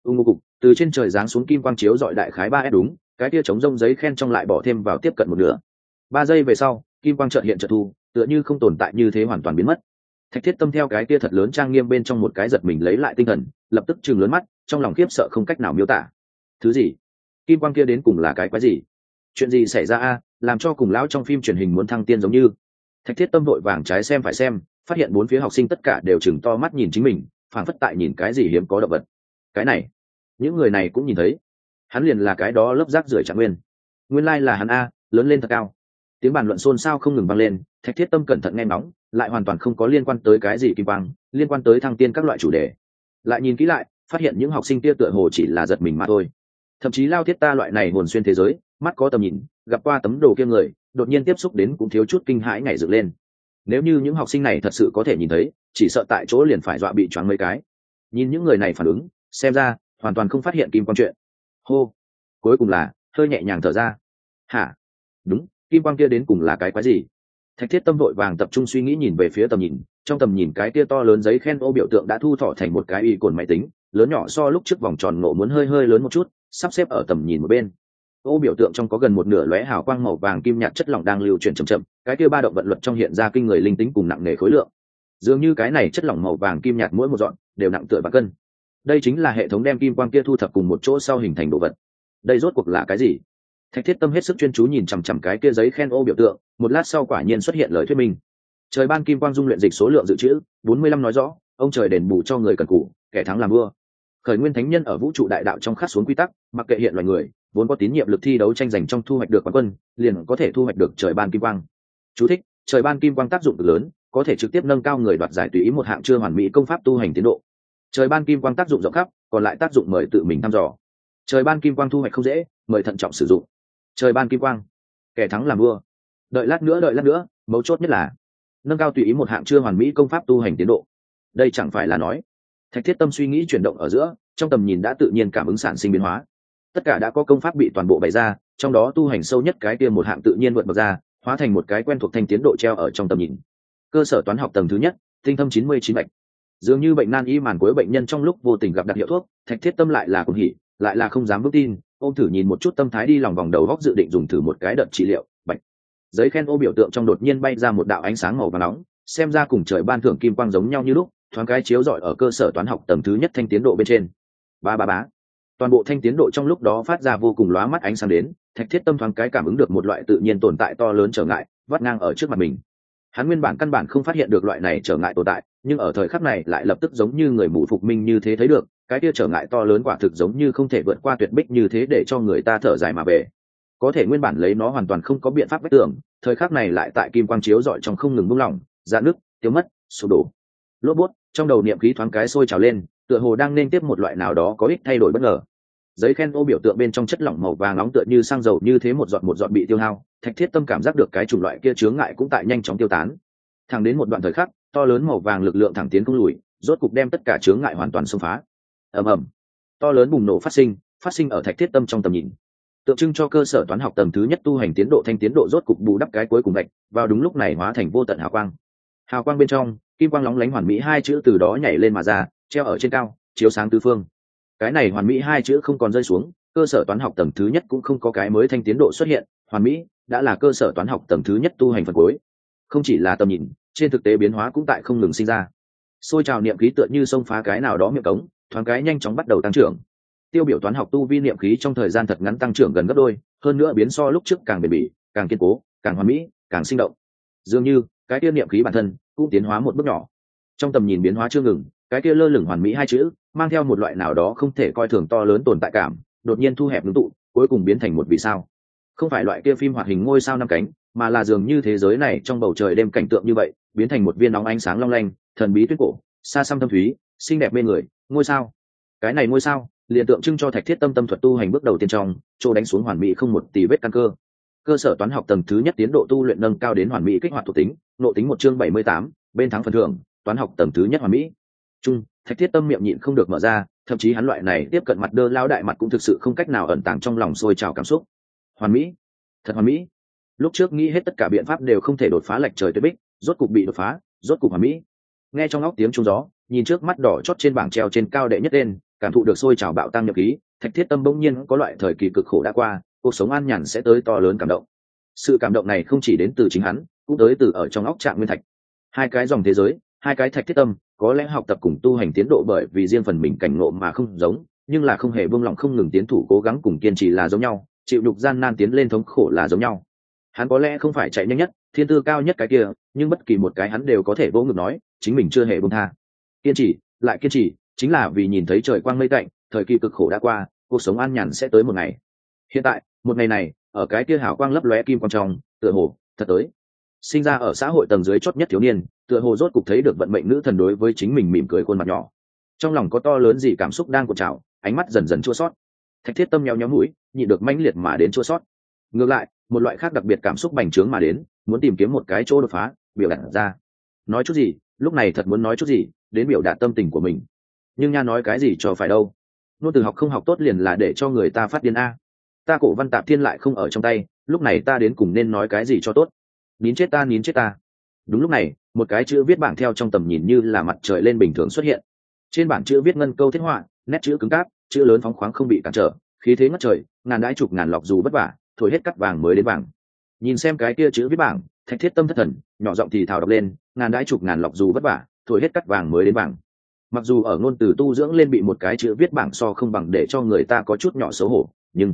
ngô cục từ trên trời giáng xuống kim quang chiếu dọi đại khái 3 s đúng, cái kia chống rông giấy khen trong lại bỏ thêm vào tiếp cận một nửa. 3 giây về sau kim quang chợt hiện chợt thu, tựa như không tồn tại như thế hoàn toàn biến mất. Thạch Thiết Tâm theo cái kia thật lớn trang nghiêm bên trong một cái giật mình lấy lại tinh thần, lập tức trừng lớn mắt, trong lòng khiếp sợ không cách nào miêu tả. Thứ gì? Kim quang kia đến cùng là cái quái gì? Chuyện gì xảy ra a? Làm cho cùng lão trong phim truyền hình muốn thăng tiên giống như. Thạch Thiết Tâm vội vàng trái xem phải xem, phát hiện bốn phía học sinh tất cả đều chừng to mắt nhìn chính mình, phảng phất tại nhìn cái gì hiếm có động vật. Cái này, những người này cũng nhìn thấy. Hắn liền là cái đó lớp rác rưởi Trạng Nguyên. Nguyên lai là hắn a, lớn lên thật cao. Tiếng bàn luận xôn xao không ngừng vang lên, Thạch Thiết Tâm cẩn thận nghe ngóng, lại hoàn toàn không có liên quan tới cái gì kim quang, liên quan tới thăng tiên các loại chủ đề. Lại nhìn kỹ lại, phát hiện những học sinh kia tựa hồ chỉ là giật mình mà thôi. Thậm chí Lao Thiết Ta loại này hồn xuyên thế giới, mắt có tầm nhìn, gặp qua tấm đồ kia người, đột nhiên tiếp xúc đến cũng thiếu chút kinh hãi nhảy dựng lên. Nếu như những học sinh này thật sự có thể nhìn thấy, chỉ sợ tại chỗ liền phải dọa bị choáng mấy cái. Nhìn những người này phản ứng, xem ra hoàn toàn không phát hiện kim quang chuyện. Hô, cuối cùng là hơi nhẹ nhàng thở ra. Hả? Đúng, kim quang kia đến cùng là cái quái gì? Thạch Thiết Tâm vội vàng tập trung suy nghĩ nhìn về phía tầm nhìn, trong tầm nhìn cái kia to lớn giấy khen ô biểu tượng đã thu thọ thành một cái y cồn máy tính, lớn nhỏ so lúc trước vòng tròn nổ muốn hơi hơi lớn một chút, sắp xếp ở tầm nhìn một bên. Ô biểu tượng trong có gần một nửa lóe hào quang màu vàng kim nhạt chất lỏng đang lưu chuyển chậm chậm, cái kia ba động vận luật trong hiện ra kinh người linh tính cùng nặng nề khối lượng. Dường như cái này chất lỏng màu vàng kim nhạt mỗi một dọn đều nặng tựa vạn cân. Đây chính là hệ thống đem kim quang kia thu thập cùng một chỗ sau hình thành đồ vật. Đây rốt cuộc là cái gì? Thạch Thiết Tâm hết sức chuyên chú nhìn chằm chằm cái kia giấy khen ô biểu tượng, một lát sau quả nhiên xuất hiện lời thuyết minh. Trời ban kim quang dung luyện dịch số lượng dự trữ 45 nói rõ, ông trời đền bù cho người cần cù, kẻ thắng làm vua. Khởi nguyên thánh nhân ở vũ trụ đại đạo trong khắc xuống quy tắc, mặc kệ hiện loài người, vốn có tín nhiệm lực thi đấu tranh giành trong thu hoạch được quán quân, liền có thể thu hoạch được trời ban kim quang. Chú thích: trời ban kim quang tác dụng cực lớn, có thể trực tiếp nâng cao người đoạt giải tùy ý một hạng chưa hoàn mỹ công pháp tu hành tiến độ. Trời ban kim quang tác dụng rộng khắp, còn lại tác dụng mời tự mình thăm dò. Trời ban kim quang thu hoạch không dễ, mời thận trọng sử dụng. Trời ban kim quang, kẻ thắng làm vua. Đợi lát nữa, mấu chốt nhất là nâng cao tùy ý một hạng chưa hoàn mỹ công pháp tu hành tiến độ. Đây chẳng phải là nói. Thạch Thiết Tâm suy nghĩ chuyển động ở giữa, trong tầm nhìn đã tự nhiên cảm ứng sản sinh biến hóa. Tất cả đã có công pháp bị toàn bộ bày ra, trong đó tu hành sâu nhất cái kia một hạng tự nhiên vượt bậc ra, hóa thành một cái quen thuộc thanh tiến độ treo ở trong tầm nhìn. Cơ sở toán học tầng thứ nhất, tinh thâm 99 bạch. Dường như bệnh nan y màn cuối bệnh nhân trong lúc vô tình gặp đặc hiệu thuốc, Thạch Thiết Tâm lại là cuồng hỉ, lại là không dám vững tin, ôm thử nhìn một chút tâm thái đi lòng vòng đầu góc dự định dùng thử một cái đợt trị liệu. Bạch. Giấy khen ô biểu tượng trong đột nhiên bay ra một đạo ánh sáng màu vàng nóng, xem ra cùng trời ban thưởng kim quang giống nhau như lúc, thoáng cái chiếu rọi ở cơ sở toán học tầng thứ nhất thanh tiến độ bên trên. Ba ba bá. Toàn bộ thanh tiến độ trong lúc đó phát ra vô cùng lóa mắt ánh sáng đến, Thạch Thiết Tâm thoáng cái cảm ứng được một loại tự nhiên tồn tại to lớn trở ngại, vắt ngang ở trước mặt mình. Hắn nguyên bản căn bản không phát hiện được loại này trở ngại tồn tại, nhưng ở thời khắc này lại lập tức giống như người mù phục minh như thế thấy được, cái kia trở ngại to lớn quả thực giống như không thể vượt qua tuyệt bích như thế để cho người ta thở dài mà về. Có thể nguyên bản lấy nó hoàn toàn không có biện pháp vách tưởng, thời khắc này lại tại kim quang chiếu rọi trong không ngừng buông lỏng, rạn nứt, tiêu mất, sụp đổ. Lốp bút, trong đầu niệm khí thoáng cái sôi trào lên, tựa hồ đang nên tiếp một loại nào đó có ích thay đổi bất ngờ. Giấy khen ô biểu tượng bên trong chất lỏng màu vàng nóng tựa như xăng dầu như thế một giọt bị tiêu hao, Thạch Thiết Tâm cảm giác được cái chủng loại kia chướng ngại cũng tại nhanh chóng tiêu tán. Thẳng đến một đoạn thời khắc, to lớn màu vàng lực lượng thẳng tiến không lùi, rốt cục đem tất cả chướng ngại hoàn toàn xông phá. Ầm ầm, to lớn bùng nổ phát sinh ở Thạch Thiết Tâm trong tầm nhìn, tượng trưng cho cơ sở toán học tầng thứ nhất tu hành tiến độ thanh tiến độ rốt cục bù đắp cái cuối cùng gạch, vào đúng lúc này hóa thành vô tận hào quang. Hào quang bên trong, kim quang lóng lánh hoàn mỹ hai chữ từ đó nhảy lên mà ra, treo ở trên cao, chiếu sáng tứ phương. Cái này hoàn mỹ hai chữ không còn rơi xuống, cơ sở toán học tầng thứ nhất cũng không có cái mới thanh tiến độ xuất hiện, hoàn mỹ đã là cơ sở toán học tầng thứ nhất tu hành phần cuối. Không chỉ là tầm nhìn, trên thực tế biến hóa cũng tại không ngừng sinh ra. Xôi trào niệm khí tựa như xông phá cái nào đó miệng cống, thoáng cái nhanh chóng bắt đầu tăng trưởng. Tiêu biểu toán học tu vi niệm khí trong thời gian thật ngắn tăng trưởng gần gấp đôi, hơn nữa biến so lúc trước càng bền bỉ, càng kiên cố, càng hoàn mỹ, càng sinh động. Dường như cái kia niệm khí bản thân cũng tiến hóa một bước nhỏ. Trong tầm nhìn biến hóa chưa ngừng, cái kia lơ lửng hoàn mỹ hai chữ mang theo một loại nào đó không thể coi thường to lớn tồn tại cảm, đột nhiên thu hẹp ngưng tụ, cuối cùng biến thành một vì sao. Không phải loại kia phim hoạt hình ngôi sao năm cánh, mà là dường như thế giới này trong bầu trời đêm cảnh tượng như vậy, biến thành một viên nóng ánh sáng long lanh, thần bí tuyết cổ, xa xăm thâm thúy, xinh đẹp mê người, ngôi sao. Cái này ngôi sao, liền tượng trưng cho Thạch Thiết Tâm tâm thuật tu hành bước đầu tiên trong, chỗ đánh xuống hoàn mỹ không một tì vết căn cơ. Cơ sở toán học tầng thứ nhất tiến độ tu luyện nâng cao đến hoàn mỹ kích hoạt thuộc tính, nộ tính 1 chương 78, bên thắng phần thưởng, toán học tầng thứ nhất hoàn mỹ. Trung, Thạch Thiết Tâm miệng nhịn không được mở ra, thậm chí hắn loại này tiếp cận mặt đơ lao đại mặt cũng thực sự không cách nào ẩn tàng trong lòng sôi trào cảm xúc. Hoàn mỹ, thật hoàn mỹ. Lúc trước nghĩ hết tất cả biện pháp đều không thể đột phá lệch trời tuyệt bích, rốt cục bị đột phá, rốt cục hoàn mỹ. Nghe trong óc tiếng chuông gió, nhìn trước mắt đỏ chót trên bảng treo trên cao đệ nhất lên, cảm thụ được sôi trào bạo tăng nhập khí, Thạch Thiết Tâm bỗng nhiên có loại thời kỳ cực khổ đã qua, cuộc sống an nhàn sẽ tới to lớn cảm động. Sự cảm động này không chỉ đến từ chính hắn, cũng tới từ ở trong óc Trạng Nguyên Thạch. Hai cái dòng thế giới, hai cái Thạch Thiết Tâm, có lẽ học tập cùng tu hành tiến độ bởi vì riêng phần mình cảnh ngộ mà không giống, nhưng là không hề buông lỏng không ngừng tiến thủ cố gắng cùng kiên trì là giống nhau, chịu đục gian nan tiến lên thống khổ là giống nhau. Hắn có lẽ không phải chạy nhanh nhất, thiên tư cao nhất cái kia, nhưng bất kỳ một cái hắn đều có thể vỗ ngực nói, chính mình chưa hề buông tha. Kiên trì, lại kiên trì, chính là vì nhìn thấy trời quang mây tạnh, thời kỳ cực khổ đã qua, cuộc sống an nhàn sẽ tới một ngày. Hiện tại, một ngày này, ở cái kia hào quang lấp lóe kim quang trong, tựa hồ thật tới. Sinh ra ở xã hội tầng dưới chót nhất thiếu niên, tựa hồ rốt cục thấy được vận mệnh nữ thần đối với chính mình mỉm cười khuôn mặt nhỏ. Trong lòng có to lớn gì cảm xúc đang cuộn trào, ánh mắt dần dần chua xót. Thạch Thiết Tâm nhéo nhéo mũi, nhịn được mãnh liệt mà đến chua xót. Ngược lại, một loại khác đặc biệt cảm xúc bành trướng mà đến, muốn tìm kiếm một cái chỗ đột phá, biểu đạt ra. Nói chút gì, lúc này thật muốn nói chút gì, đến biểu đạt tâm tình của mình. Nhưng nha nói cái gì cho phải đâu. Nôn từ học không học tốt liền là để cho người ta phát điên a. Ta Cổ Văn Tạp Thiên lại không ở trong tay, lúc này ta đến cùng nên nói cái gì cho tốt. Nín chết ta, nín chết ta. Đúng lúc này, một cái chữ viết bảng theo trong tầm nhìn như là mặt trời lên bình thường xuất hiện. Trên bảng chữ viết ngân câu thiết họa, nét chữ cứng cáp, chữ lớn phóng khoáng không bị cản trở, khí thế ngất trời, ngàn đãi chục ngàn lọc dù vất vả, thổi hết cắt vàng mới đến vàng. Nhìn xem cái kia chữ viết bảng, Thạch Thiết Tâm thất thần, nhỏ giọng thì thào đọc lên, ngàn đãi chục ngàn lọc dù vất vả, thổi hết cắt vàng mới đến vàng. Mặc dù ở ngôn từ tu dưỡng lên bị một cái chữ viết bảng so không bằng để cho người ta có chút nhỏ xấu hổ,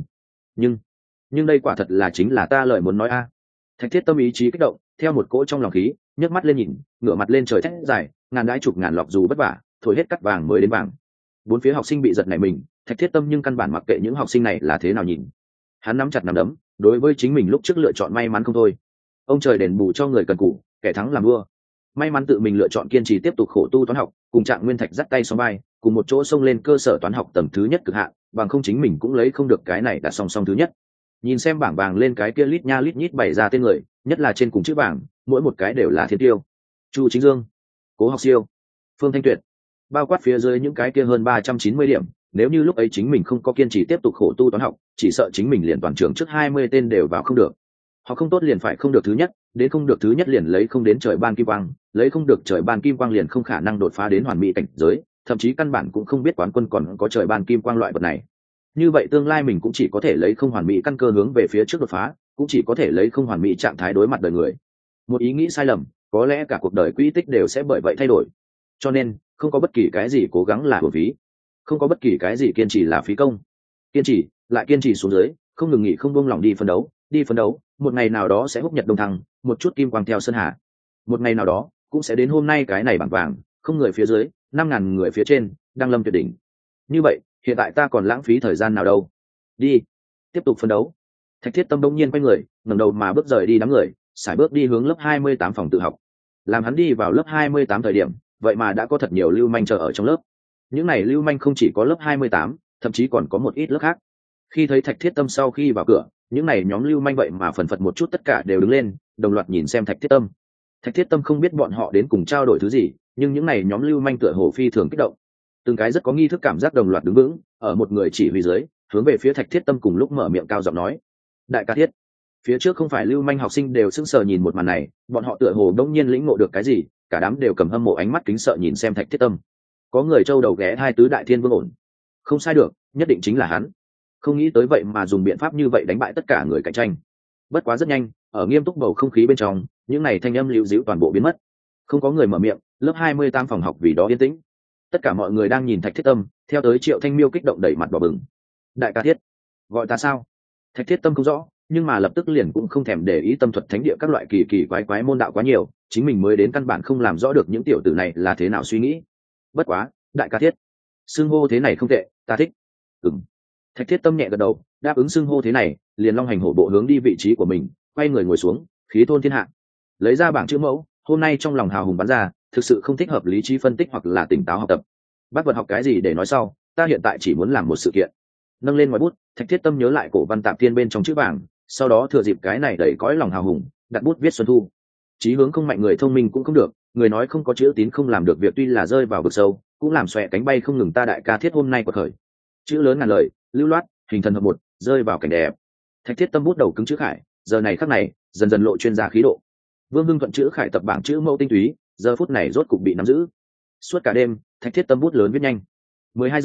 nhưng đây quả thật là chính là ta lời muốn nói a. Thạch Thiết Tâm ý chí kích động, theo một cỗ trong lòng khí, nhấc mắt lên nhìn, ngửa mặt lên trời thét dài, ngàn đãi chục ngàn lọc dù vất vả, thổi hết cắt vàng mới đến vàng. Bốn phía học sinh bị giật nảy mình, Thạch Thiết Tâm nhưng căn bản mặc kệ những học sinh này là thế nào nhìn. Hắn nắm chặt nắm đấm, đối với chính mình lúc trước lựa chọn may mắn không thôi. Ông trời đền bù cho người cần cù, kẻ thắng làm vua. May mắn tự mình lựa chọn kiên trì tiếp tục khổ tu toán học, cùng Trạng Nguyên Thạch dắt tay song vai, cùng một chỗ xông lên cơ sở toán học tầm thứ nhất cực hạn, bằng không chính mình cũng lấy không được cái này đặt song song thứ nhất. Nhìn xem bảng vàng lên cái kia lít nha lít nhít bày ra tên người, nhất là trên cùng chữ bảng, mỗi một cái đều là thiên tiêu. Chu Chính Dương, Cố Học Siêu, Phương Thanh Tuyệt, bao quát phía dưới những cái kia hơn 390 điểm, nếu như lúc ấy chính mình không có kiên trì tiếp tục khổ tu toán học, chỉ sợ chính mình liền toàn trường trước 20 tên đều vào không được. Họ không tốt liền phải không được thứ nhất, đến không được thứ nhất liền lấy không đến trời ban kim quang, lấy không được trời ban kim quang liền không khả năng đột phá đến hoàn mỹ cảnh giới, thậm chí căn bản cũng không biết quán quân còn có trời ban kim quang loại vật này. Như vậy tương lai mình cũng chỉ có thể lấy không hoàn mỹ căn cơ hướng về phía trước đột phá, cũng chỉ có thể lấy không hoàn mỹ trạng thái đối mặt đời người. Một ý nghĩ sai lầm, có lẽ cả cuộc đời quỹ tích đều sẽ bởi vậy thay đổi. Cho nên, không có bất kỳ cái gì cố gắng là uổng phí, không có bất kỳ cái gì kiên trì là phí công. Kiên trì, lại kiên trì xuống dưới, không ngừng nghỉ không buông lòng đi phấn đấu, một ngày nào đó sẽ húc nhật đông thăng, một chút kim quang theo sơn hà. Một ngày nào đó, cũng sẽ đến hôm nay cái này bảng vàng, không người phía dưới, 5.000 người phía trên, đang lâm tuyệt đỉnh. Như vậy, hiện tại ta còn lãng phí thời gian nào đâu? Đi, tiếp tục phấn đấu. Thạch Thiết Tâm đông nhiên quay người, ngẩng đầu mà bước rời đi đám người, sải bước đi hướng lớp 28 phòng tự học. Làm hắn đi vào lớp 28 thời điểm, vậy mà đã có thật nhiều lưu manh chờ ở trong lớp. Những này lưu manh không chỉ có lớp 28, thậm chí còn có một ít lớp khác. Khi thấy Thạch Thiết Tâm sau khi vào cửa, những này nhóm lưu manh vậy mà phần phật một chút tất cả đều đứng lên, đồng loạt nhìn xem Thạch Thiết Tâm. Thạch Thiết Tâm không biết bọn họ đến cùng trao đổi thứ gì, nhưng những này nhóm lưu manh tựa hồ phi thường kích động. Từng cái rất có nghi thức cảm giác đồng loạt đứng vững, ở một người chỉ huy dưới, hướng về phía Thạch Thiết Tâm cùng lúc mở miệng cao giọng nói: "Đại ca Thiết." Phía trước không phải lưu manh học sinh đều sững sờ nhìn một màn này, bọn họ tựa hồ đông nhiên lĩnh ngộ được cái gì, cả đám đều cầm hâm mộ ánh mắt kính sợ nhìn xem Thạch Thiết Tâm. Có người trâu đầu ghé hai tứ đại thiên vương ổn, không sai được, nhất định chính là hắn. Không nghĩ tới vậy mà dùng biện pháp như vậy đánh bại tất cả người cạnh tranh. Bất quá rất nhanh, ở nghiêm túc bầu không khí bên trong, những này thanh âm lưu dĩu toàn bộ biến mất. Không có người mở miệng, lớp 28 phòng học vì đó yên tĩnh. Tất cả mọi người đang nhìn Thạch Thiết Tâm, theo tới Triệu Thanh Miêu kích động đẩy mặt đỏ bừng. "Đại ca Thiết, gọi ta sao?" Thạch Thiết Tâm không rõ, nhưng mà lập tức liền cũng không thèm để ý tâm thuật thánh địa các loại kỳ kỳ quái quái môn đạo quá nhiều, chính mình mới đến căn bản không làm rõ được những tiểu tử này là thế nào suy nghĩ. Bất quá, đại ca Thiết, xưng hô thế này không tệ, ta thích. Ừm. Thạch Thiết Tâm nhẹ gật đầu, đáp ứng xưng hô thế này, liền long hành hổ bộ hướng đi vị trí của mình, quay người ngồi xuống, khí thôn thiên hạ. Lấy ra bảng chữ mẫu, hôm nay trong lòng hào hùng bắn ra, thực sự không thích hợp lý trí phân tích hoặc là tỉnh táo học tập. Bác vật học cái gì để nói sau, ta hiện tại chỉ muốn làm một sự kiện. Nâng lên ngoài bút, Thạch Thiết Tâm nhớ lại Cổ Văn Tạp Thiên bên trong chữ bảng, sau đó thừa dịp cái này đẩy cõi lòng hào hùng, đặt bút viết xuân thu. Chí hướng không mạnh người thông minh cũng không được, người nói không có chữ tín không làm được việc tuy là rơi vào vực sâu, cũng làm xòe cánh bay không ngừng ta đại ca Thiết hôm nay của khởi. Chữ lớn ngàn lời, lưu loát, hình thần hợp một, rơi vào cảnh đẹp. Thạch Thiết Tâm bút đầu cứng chữ khải, giờ này khắc này, dần dần lộ chuyên gia khí độ. Vương Hưng thuận chữ khải tập bảng chữ mẫu tinh túy, giờ phút này rốt cục bị nắm giữ. Suốt cả đêm, Thạch Thiết Tâm bút lớn viết nhanh. 12 giờ,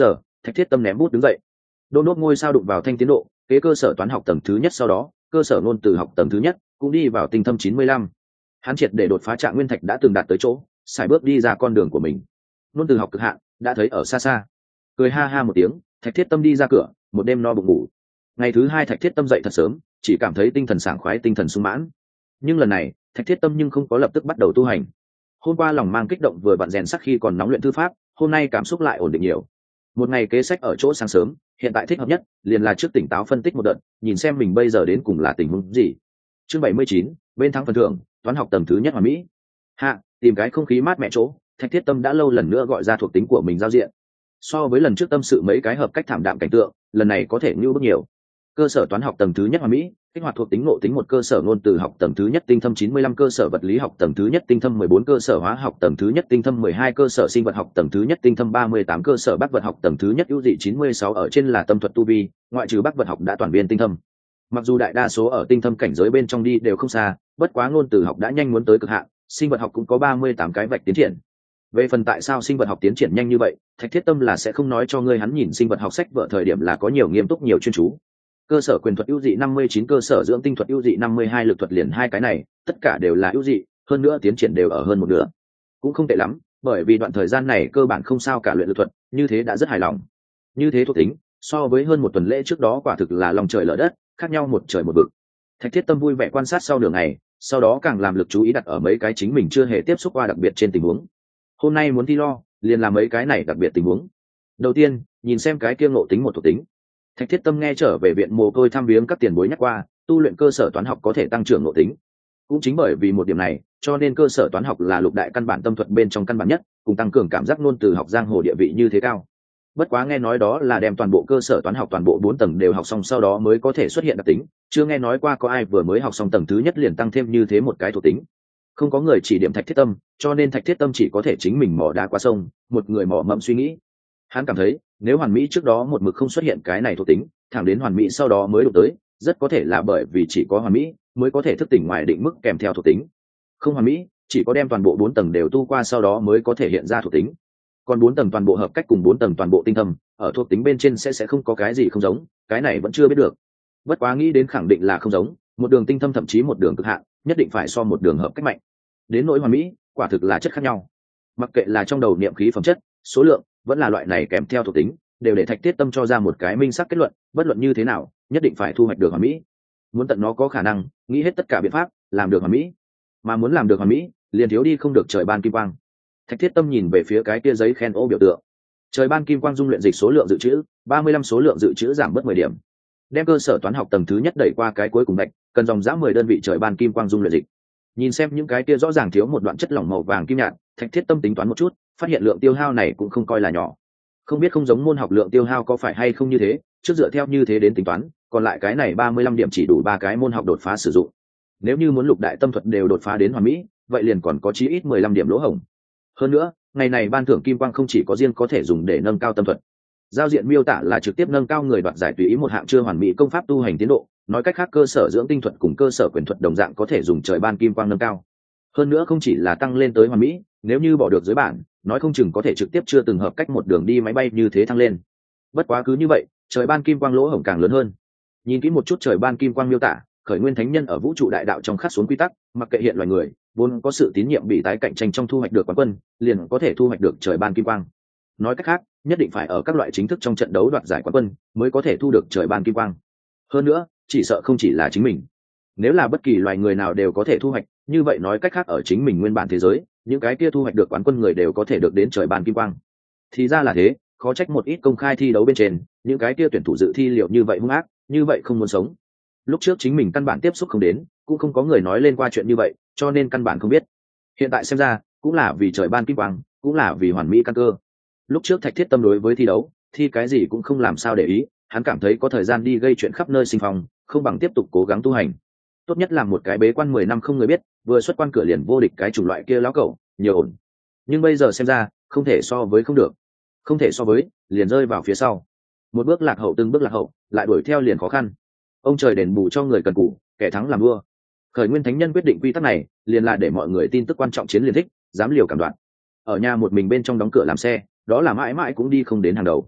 Thạch Thiết Tâm ném bút đứng dậy. Đôn đốt ngôi sao đụng vào thanh tiến độ, kế cơ sở toán học tầng thứ nhất, sau đó cơ sở ngôn từ học tầng thứ nhất cũng đi vào tinh thâm 95. Hắn triệt để đột phá trạng nguyên thạch đã từng đạt tới chỗ, xài bước đi ra con đường của mình. Ngôn từ học cực hạn đã thấy ở xa xa. Cười ha ha một tiếng, Thạch Thiết Tâm đi ra cửa, một đêm no bụng ngủ. Ngày thứ hai Thạch Thiết Tâm dậy thật sớm, chỉ cảm thấy tinh thần sảng khoái, tinh thần sung mãn. Nhưng lần này Thạch Thiết Tâm nhưng không có lập tức bắt đầu tu hành. Hôm qua lòng mang kích động vừa vặn rèn sắc khi còn nóng luyện thư pháp, hôm nay cảm xúc lại ổn định nhiều. Một ngày kế sách ở chỗ sáng sớm, hiện tại thích hợp nhất liền là trước tỉnh táo phân tích một đợt, nhìn xem mình bây giờ đến cùng là tình huống gì. Chương 79, bên thắng phần thưởng, toán học tầng thứ nhất hoàn mỹ. Hạ, tìm cái không khí mát mẻ chỗ, Thạch Thiết Tâm đã lâu lần nữa gọi ra thuộc tính của mình giao diện. So với lần trước tâm sự mấy cái hợp cách thảm đạm cảnh tượng, lần này có thể như bước nhiều. Cơ sở toán học tầng thứ nhất hoàn mỹ, kích hoạt thuộc tính ngộ tính một, cơ sở ngôn từ học tầng thứ nhất tinh thâm 95, cơ sở vật lý học tầng thứ nhất tinh thâm 14, cơ sở hóa học tầng thứ nhất tinh thâm 12, cơ sở sinh vật học tầng thứ nhất tinh thâm 38, cơ sở bác vật học tầng thứ nhất ưu dị 96. Ở trên là tâm thuật tu vi, ngoại trừ bác vật học đã toàn viên tinh thâm. Mặc dù đại đa số ở tinh thâm cảnh giới bên trong đi đều không xa, bất quá ngôn từ học đã nhanh muốn tới cực hạn, sinh vật học cũng có 38 cái vạch tiến triển. Về phần tại sao sinh vật học tiến triển nhanh như vậy, Thạch Thiết Tâm là sẽ không nói cho ngươi, hắn nhìn sinh vật học sách vở thời điểm là có nhiều nghiêm túc, nhiều chuyên chú. Cơ sở quyền thuật ưu dị 59, cơ sở dưỡng tinh thuật ưu dị 52, lực thuật liền hai cái này tất cả đều là ưu dị, hơn nữa tiến triển đều ở hơn một nửa, cũng không tệ lắm, bởi vì đoạn thời gian này cơ bản không sao cả luyện lực thuật, như thế đã rất hài lòng. Như thế thuộc tính so với hơn một tuần lễ trước đó quả thực là lòng trời lở đất, khác nhau một trời một vực. Thạch Thiết Tâm vui vẻ quan sát sau nửa ngày, sau đó càng làm lực chú ý đặt ở mấy cái chính mình chưa hề tiếp xúc qua đặc biệt trên tình huống. Hôm nay muốn thi lo liền là mấy cái này đặc biệt tình huống. Đầu tiên nhìn xem cái kia ngộ tính một thuộc tính. Thạch Thiết Tâm nghe trở về viện mồ côi thăm viếng các tiền bối nhắc qua, tu luyện cơ sở toán học có thể tăng trưởng ngộ tính. Cũng chính bởi vì một điểm này, cho nên cơ sở toán học là lục đại căn bản tâm thuật bên trong căn bản nhất, cùng tăng cường cảm giác ngôn từ học giang hồ địa vị như thế cao. Bất quá nghe nói đó là đem toàn bộ cơ sở toán học toàn bộ 4 tầng đều học xong sau đó mới có thể xuất hiện đặc tính, chưa nghe nói qua có ai vừa mới học xong tầng thứ nhất liền tăng thêm như thế một cái thuộc tính. Không có người chỉ điểm Thạch Thiết Tâm, cho nên Thạch Thiết Tâm chỉ có thể chính mình mò đá qua sông, một người mò mẫm suy nghĩ. Hắn cảm thấy nếu hoàn mỹ trước đó một mực không xuất hiện cái này thuộc tính, thẳng đến hoàn mỹ sau đó mới đụng tới, rất có thể là bởi vì chỉ có hoàn mỹ mới có thể thức tỉnh ngoài định mức kèm theo thuộc tính. Không hoàn mỹ chỉ có đem toàn bộ 4 tầng đều tu qua sau đó mới có thể hiện ra thuộc tính. Còn 4 tầng toàn bộ hợp cách cùng 4 tầng toàn bộ tinh thâm, ở thuộc tính bên trên sẽ không có cái gì không giống, cái này vẫn chưa biết được. Bất quá nghĩ đến khẳng định là không giống, một đường tinh thâm thậm chí một đường cực hạn, nhất định phải so một đường hợp cách mạnh. Đến nỗi hoàn mỹ, quả thực là chất khác nhau. Mặc kệ là trong đầu niệm khí phẩm chất, số lượng, vẫn là loại này kèm theo thuộc tính, đều để Thạch Thiết Tâm cho ra một cái minh xác kết luận, bất luận như thế nào, nhất định phải thu hoạch được hoàn mỹ. Muốn tận nó có khả năng, nghĩ hết tất cả biện pháp, làm được hoàn mỹ. Mà muốn làm được hoàn mỹ, liền thiếu đi không được trời ban kim quang. Thạch Thiết Tâm nhìn về phía cái kia giấy khen ô biểu tượng. Trời ban kim quang dung luyện dịch số lượng dự trữ, 35 số lượng dự trữ giảm bớt 10 điểm. Đem cơ sở toán học tầng thứ nhất đẩy qua cái cuối cùng đạch, cần dòng giá 10 đơn vị trời ban kim quang dung luyện dịch. Nhìn xem những cái kia rõ ràng thiếu một đoạn chất lỏng màu vàng kim nhạt, Thạch Thiết Tâm tính toán một chút, phát hiện lượng tiêu hao này cũng không coi là nhỏ. Không biết không giống môn học lượng tiêu hao có phải hay không như thế, trước dựa theo như thế đến tính toán, còn lại cái này 35 điểm chỉ đủ 3 cái môn học đột phá sử dụng. Nếu như muốn lục đại tâm thuật đều đột phá đến hoàn mỹ, vậy liền còn có chí ít 15 điểm lỗ hổng. Hơn nữa, ngày này ban thưởng kim quang không chỉ có riêng có thể dùng để nâng cao tâm thuật. Giao diện miêu tả là trực tiếp nâng cao người đoạt giải tùy ý một hạng chưa hoàn mỹ công pháp tu hành tiến độ, nói cách khác cơ sở dưỡng tinh thuật cùng cơ sở quyền thuật đồng dạng có thể dùng trời ban kim quang nâng cao. Hơn nữa không chỉ là tăng lên tới hoàn mỹ, nếu như bỏ được dưới bản, nói không chừng có thể trực tiếp chưa từng hợp cách một đường đi máy bay như thế thăng lên. Bất quá cứ như vậy, trời ban kim quang lỗ hổng càng lớn hơn. Nhìn kỹ một chút trời ban kim quang miêu tả, khởi nguyên thánh nhân ở vũ trụ đại đạo trong khắc xuống quy tắc, mặc kệ hiện loài người vốn có sự tín nhiệm bị tái cạnh tranh trong thu hoạch được quán quân, liền có thể thu hoạch được trời ban kim quang. Nói cách khác, nhất định phải ở các loại chính thức trong trận đấu đoạt giải quán quân mới có thể thu được trời ban kim quang. Hơn nữa, chỉ sợ không chỉ là chính mình, nếu là bất kỳ loài người nào đều có thể thu hoạch, như vậy nói cách khác ở chính mình nguyên bản thế giới, những cái kia thu hoạch được quán quân người đều có thể được đến trời ban kim quang. Thì ra là thế, khó trách một ít công khai thi đấu bên trên, những cái kia tuyển thủ dự thi liệu như vậy hung ác, như vậy không muốn sống. Lúc trước chính mình căn bản tiếp xúc không đến, cũng không có người nói lên qua chuyện như vậy, cho nên căn bản không biết. Hiện tại xem ra, cũng là vì trời ban kim quang, cũng là vì hoàn mỹ căn cơ. Lúc trước Thạch Thiết Tâm đối với thi đấu, thi cái gì cũng không làm sao để ý, hắn cảm thấy có thời gian đi gây chuyện khắp nơi sinh phong, không bằng tiếp tục cố gắng tu hành. Tốt nhất là một cái bế quan 10 năm không người biết, vừa xuất quan cửa liền vô địch cái chủng loại kia lão cẩu, nhiều ổn. Nhưng bây giờ xem ra, không thể so với không được. Không thể so với, liền rơi vào phía sau. Một bước lạc hậu từng bước lạc hậu, lại đuổi theo liền khó khăn. Ông trời đền bù cho người cần cù, kẻ thắng làm vua. Khởi nguyên thánh nhân quyết định quy tắc này, liền là để mọi người tin tức quan trọng chiến liền thích, dám liều cảm đoạn. Ở nhà một mình bên trong đóng cửa làm xe, đó là mãi mãi cũng đi không đến hàng đầu.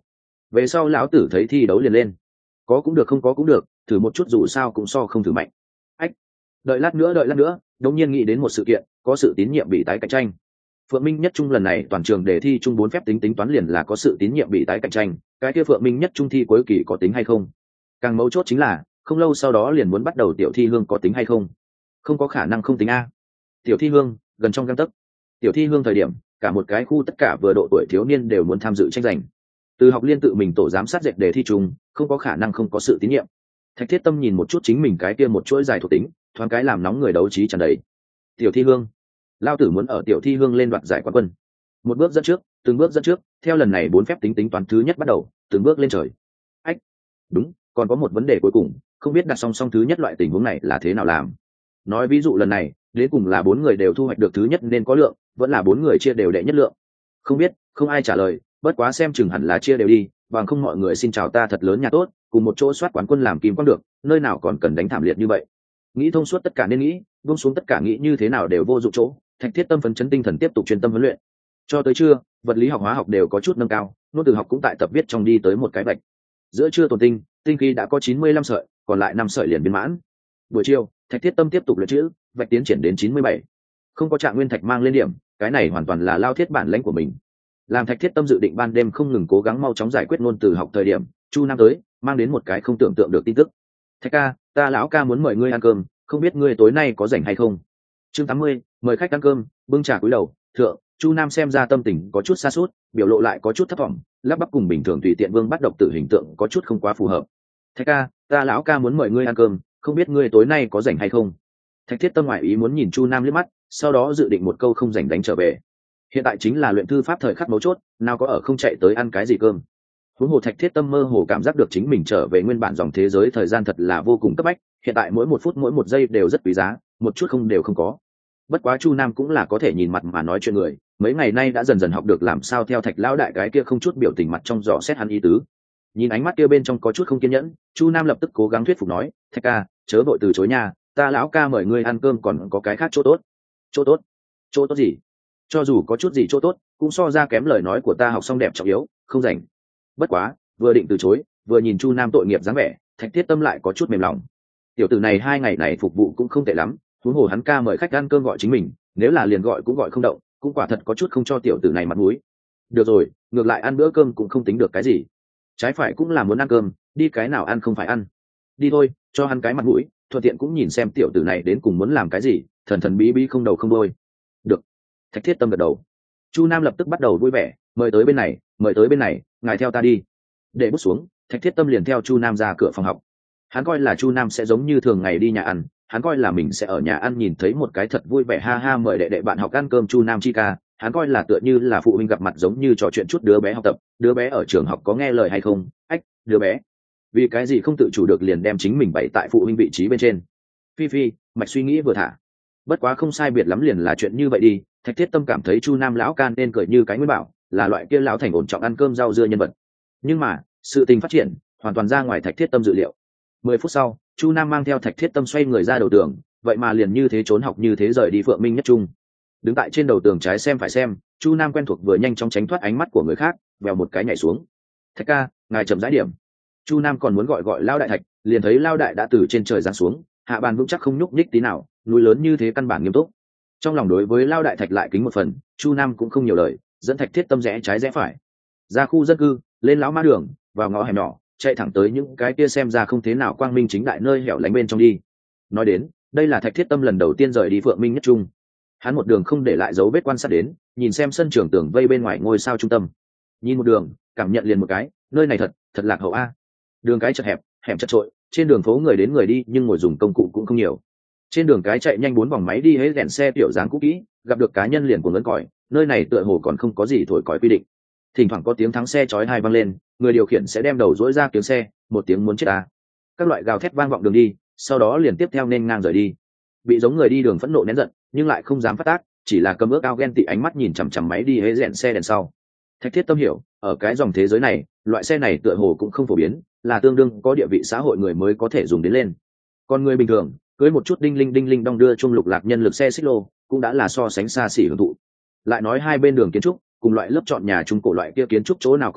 về sau lão tử thấy thi đấu liền lên, có cũng được không có cũng được, thử một chút dù sao cũng so không thử mạnh. Ách, đợi lát nữa, đống nhiên nghĩ đến một sự kiện, có sự tín nhiệm bị tái cạnh tranh. Phượng Minh Nhất Trung lần này toàn trường đề thi chung 4 phép tính toán liền là có sự tín nhiệm bị tái cạnh tranh, cái kia Phượng Minh Nhất Trung thi cuối kỳ có tính hay không? Càng mấu chốt chính là, không lâu sau đó liền muốn bắt đầu tiểu thi hương có tính hay không? Không có khả năng không tính a. Tiểu thi hương, gần trong gang tấc. Tiểu thi hương thời điểm, cả một cái khu tất cả vừa độ tuổi thiếu niên đều muốn tham dự tranh giành. Từ học liên tự mình tổ giám sát dệt đề thi chung, không có khả năng không có sự tín nhiệm. Thạch Thiết Tâm nhìn một chút chính mình cái kia một chuỗi dài thuộc tính, thoáng cái làm nóng người đấu trí tràn đầy. Tiểu thi hương, lao tử muốn ở tiểu thi hương lên đoạt giải quán quân. Một bước dẫn trước, từng bước dẫn trước, theo lần này 4 phép tính toán thứ nhất bắt đầu, từng bước lên trời. Ách, đúng, còn có một vấn đề cuối cùng, không biết đặt song song thứ nhất loại tình huống này là thế nào làm. Nói ví dụ lần này, đến cùng là 4 người đều thu hoạch được thứ nhất nên có lượng, vẫn là 4 người chia đều đệ nhất lượng. Không biết, không ai trả lời, bất quá xem chừng hẳn là chia đều đi, bằng không mọi người xin chào ta thật lớn nhà tốt, cùng một chỗ soát quán quân làm kim quang được, nơi nào còn cần đánh thảm liệt như vậy. Nghĩ thông suốt tất cả nên nghĩ, buông xuống tất cả nghĩ như thế nào đều vô dụng chỗ. Thạch Thiết Tâm phấn chấn tinh thần tiếp tục chuyên tâm huấn luyện. Cho tới trưa, vật lý học hóa học đều có chút nâng cao, nốt từ học cũng tại tập viết trong đi tới một cái bạch. Giữa trưa tồn tinh, tinh khí đã có 95 sợi, còn lại 5 sợi liền viên mãn. Buổi chiều, Thạch Thiết Tâm tiếp tục luyện chữ, vạch tiến triển đến 97. Không có Trạng Nguyên Thạch mang lên điểm, cái này hoàn toàn là lao thiết bản lãnh của mình. Làm Thạch Thiết Tâm dự định ban đêm không ngừng cố gắng mau chóng giải quyết ngôn từ học thời điểm, Chu Nam tới, mang đến một cái không tưởng tượng được tin tức. Thạch ca, ta lão ca muốn mời ngươi ăn cơm, không biết ngươi tối nay có rảnh hay không? Chương 80, mời khách ăn cơm, bưng trà cúi đầu. Thượng, Chu Nam xem ra tâm tình có chút sa sút, biểu lộ lại có chút thất vọng, lắp bắp cùng bình thường tùy tiện vương bắt độc tử hình tượng có chút không quá phù hợp. Thạch ca, ta lão ca muốn mời ngươi ăn cơm, không biết ngươi tối nay có rảnh hay không? Thạch Thiết Tâm ngoại ý muốn nhìn Chu Nam liếc mắt, sau đó dự định một câu không rảnh đánh trở về. Hiện tại chính là luyện thư pháp thời khắc mấu chốt, nào có ở không chạy tới ăn cái gì cơm. Huống hồ Thạch Thiết Tâm mơ hồ cảm giác được chính mình trở về nguyên bản dòng thế giới thời gian thật là vô cùng cấp bách, hiện tại mỗi một phút mỗi một giây đều rất quý giá, một chút không đều không có. Bất quá Chu Nam cũng là có thể nhìn mặt mà nói chuyện người, mấy ngày nay đã dần dần học được làm sao theo Thạch lão đại cái kia không chút biểu tình mặt trong dò xét hắn ý tứ. Nhìn ánh mắt kia bên trong có chút không kiên nhẫn, Chu Nam lập tức cố gắng thuyết phục nói, Thạch ca, chớ vội từ chối nha, ta lão ca mời ngươi ăn cơm còn có cái khác chỗ tốt. Chỗ tốt gì? Cho dù có chút gì chỗ tốt, cũng so ra kém lời nói của ta học xong đẹp trọng yếu, không rảnh. Bất quá, vừa định từ chối, vừa nhìn Chu Nam tội nghiệp dáng vẻ, Thạch Thiết Tâm lại có chút mềm lòng. Tiểu tử này 2 ngày này phục vụ cũng không tệ lắm, huống hồ hắn ca mời khách ăn cơm gọi chính mình, nếu là liền gọi cũng gọi không động, cũng quả thật có chút không cho tiểu tử này mặt mũi. Được rồi, ngược lại ăn bữa cơm cũng không tính được cái gì. Trái phải cũng là muốn ăn cơm, đi cái nào ăn không phải ăn. Đi thôi, cho hắn cái mặt mũi, thuận tiện cũng nhìn xem tiểu tử này đến cùng muốn làm cái gì, thần thần bí bí không đầu không đuôi. Được. Thạch Thiết Tâm gật đầu. Chu Nam lập tức bắt đầu vui vẻ, mời tới bên này, ngài theo ta đi. Để bút xuống, Thạch Thiết Tâm liền theo Chu Nam ra cửa phòng học. Hắn coi là Chu Nam sẽ giống như thường ngày đi nhà ăn, hắn coi là mình sẽ ở nhà ăn nhìn thấy một cái thật vui vẻ ha ha mời đệ đệ bạn học ăn cơm Chu Nam chi ca, hắn coi là tựa như là phụ huynh gặp mặt giống như trò chuyện chút đứa bé học tập, đứa bé ở trường học có nghe lời hay không, đứa bé vì cái gì không tự chủ được liền đem chính mình bày tại phụ huynh vị trí bên trên. Phi mạch suy nghĩ vừa thả, bất quá không sai biệt lắm liền là chuyện như vậy đi. Thạch Thiết Tâm cảm thấy Chu Nam lão can nên cười như cái nguyên bảo, là loại kia lão thành ổn trọng ăn cơm rau dưa nhân vật. Nhưng mà sự tình phát triển hoàn toàn ra ngoài Thạch Thiết Tâm dự liệu. 10 phút sau, Chu Nam mang theo Thạch Thiết Tâm xoay người ra đầu tường, vậy mà liền như thế trốn học như thế rời đi Phượng Minh Nhất Trung. Đứng tại trên đầu tường trái xem phải xem, Chu Nam quen thuộc vừa nhanh chóng tránh thoát ánh mắt của người khác, vèo một cái nhảy xuống. Thạch ca, ngài chậm rãi điểm. Chu Nam còn muốn gọi Lao Đại Thạch, liền thấy Lao Đại đã từ trên trời giáng xuống, hạ bàn vững chắc không nhúc nhích tí nào, núi lớn như thế căn bản nghiêm túc. Trong lòng đối với Lao Đại Thạch lại kính một phần, Chu Nam cũng không nhiều lời, dẫn Thạch Thiết Tâm rẽ trái rẽ phải, ra khu dân cư, lên lão mã đường, vào ngõ hẻm nhỏ, chạy thẳng tới những cái kia xem ra không thế nào quang minh chính đại nơi hẻo lánh bên trong đi. Nói đến, đây là Thạch Thiết Tâm lần đầu tiên rời đi Phượng Minh Nhất Trung. Hắn một đường không để lại dấu vết quan sát đến, nhìn xem sân trường tường vây bên ngoài ngôi sao trung tâm. Nhìn một đường, cảm nhận liền một cái, nơi này thật lạc hậu a. Đường cái chật hẹp, hẻm chật trội, trên đường phố người đến người đi nhưng ngồi dùng công cụ cũng không nhiều. Trên đường cái chạy nhanh 4 vòng máy đi hết đèn xe tiểu dáng cũ kỹ, gặp được cá nhân liền cuồng ngấn còi, nơi này tựa hồ còn không có gì thổi còi quy định. Thỉnh thoảng có tiếng thắng xe chói tai vang lên, người điều khiển sẽ đem đầu dỗi ra kiếm xe, một tiếng muốn chết ta. Các loại gào thét vang vọng đường đi, sau đó liền tiếp theo nên ngang rời đi. Bị giống người đi đường phẫn nộ nén giận, nhưng lại không dám phát tác, chỉ là cầm ước ao ghen tị ánh mắt nhìn chằm chằm máy đi hễ rèn xe đèn sau. Thạch Thiết Tâm hiểu, ở cái dòng thế giới này, loại xe này tựa hồ cũng không phổ biến, là tương đương có địa vị xã hội người mới có thể dùng đến lên. Còn người bình thường, cưới một chút đinh linh đong đưa chung lục lạc nhân lực xe xích lô, cũng đã là so sánh xa xỉ hưởng thụ. Lại nói hai bên đường kiến trúc, cùng loại lớp chọn nhà trung cổ loại kia kiến trúc chỗ nào cũng có,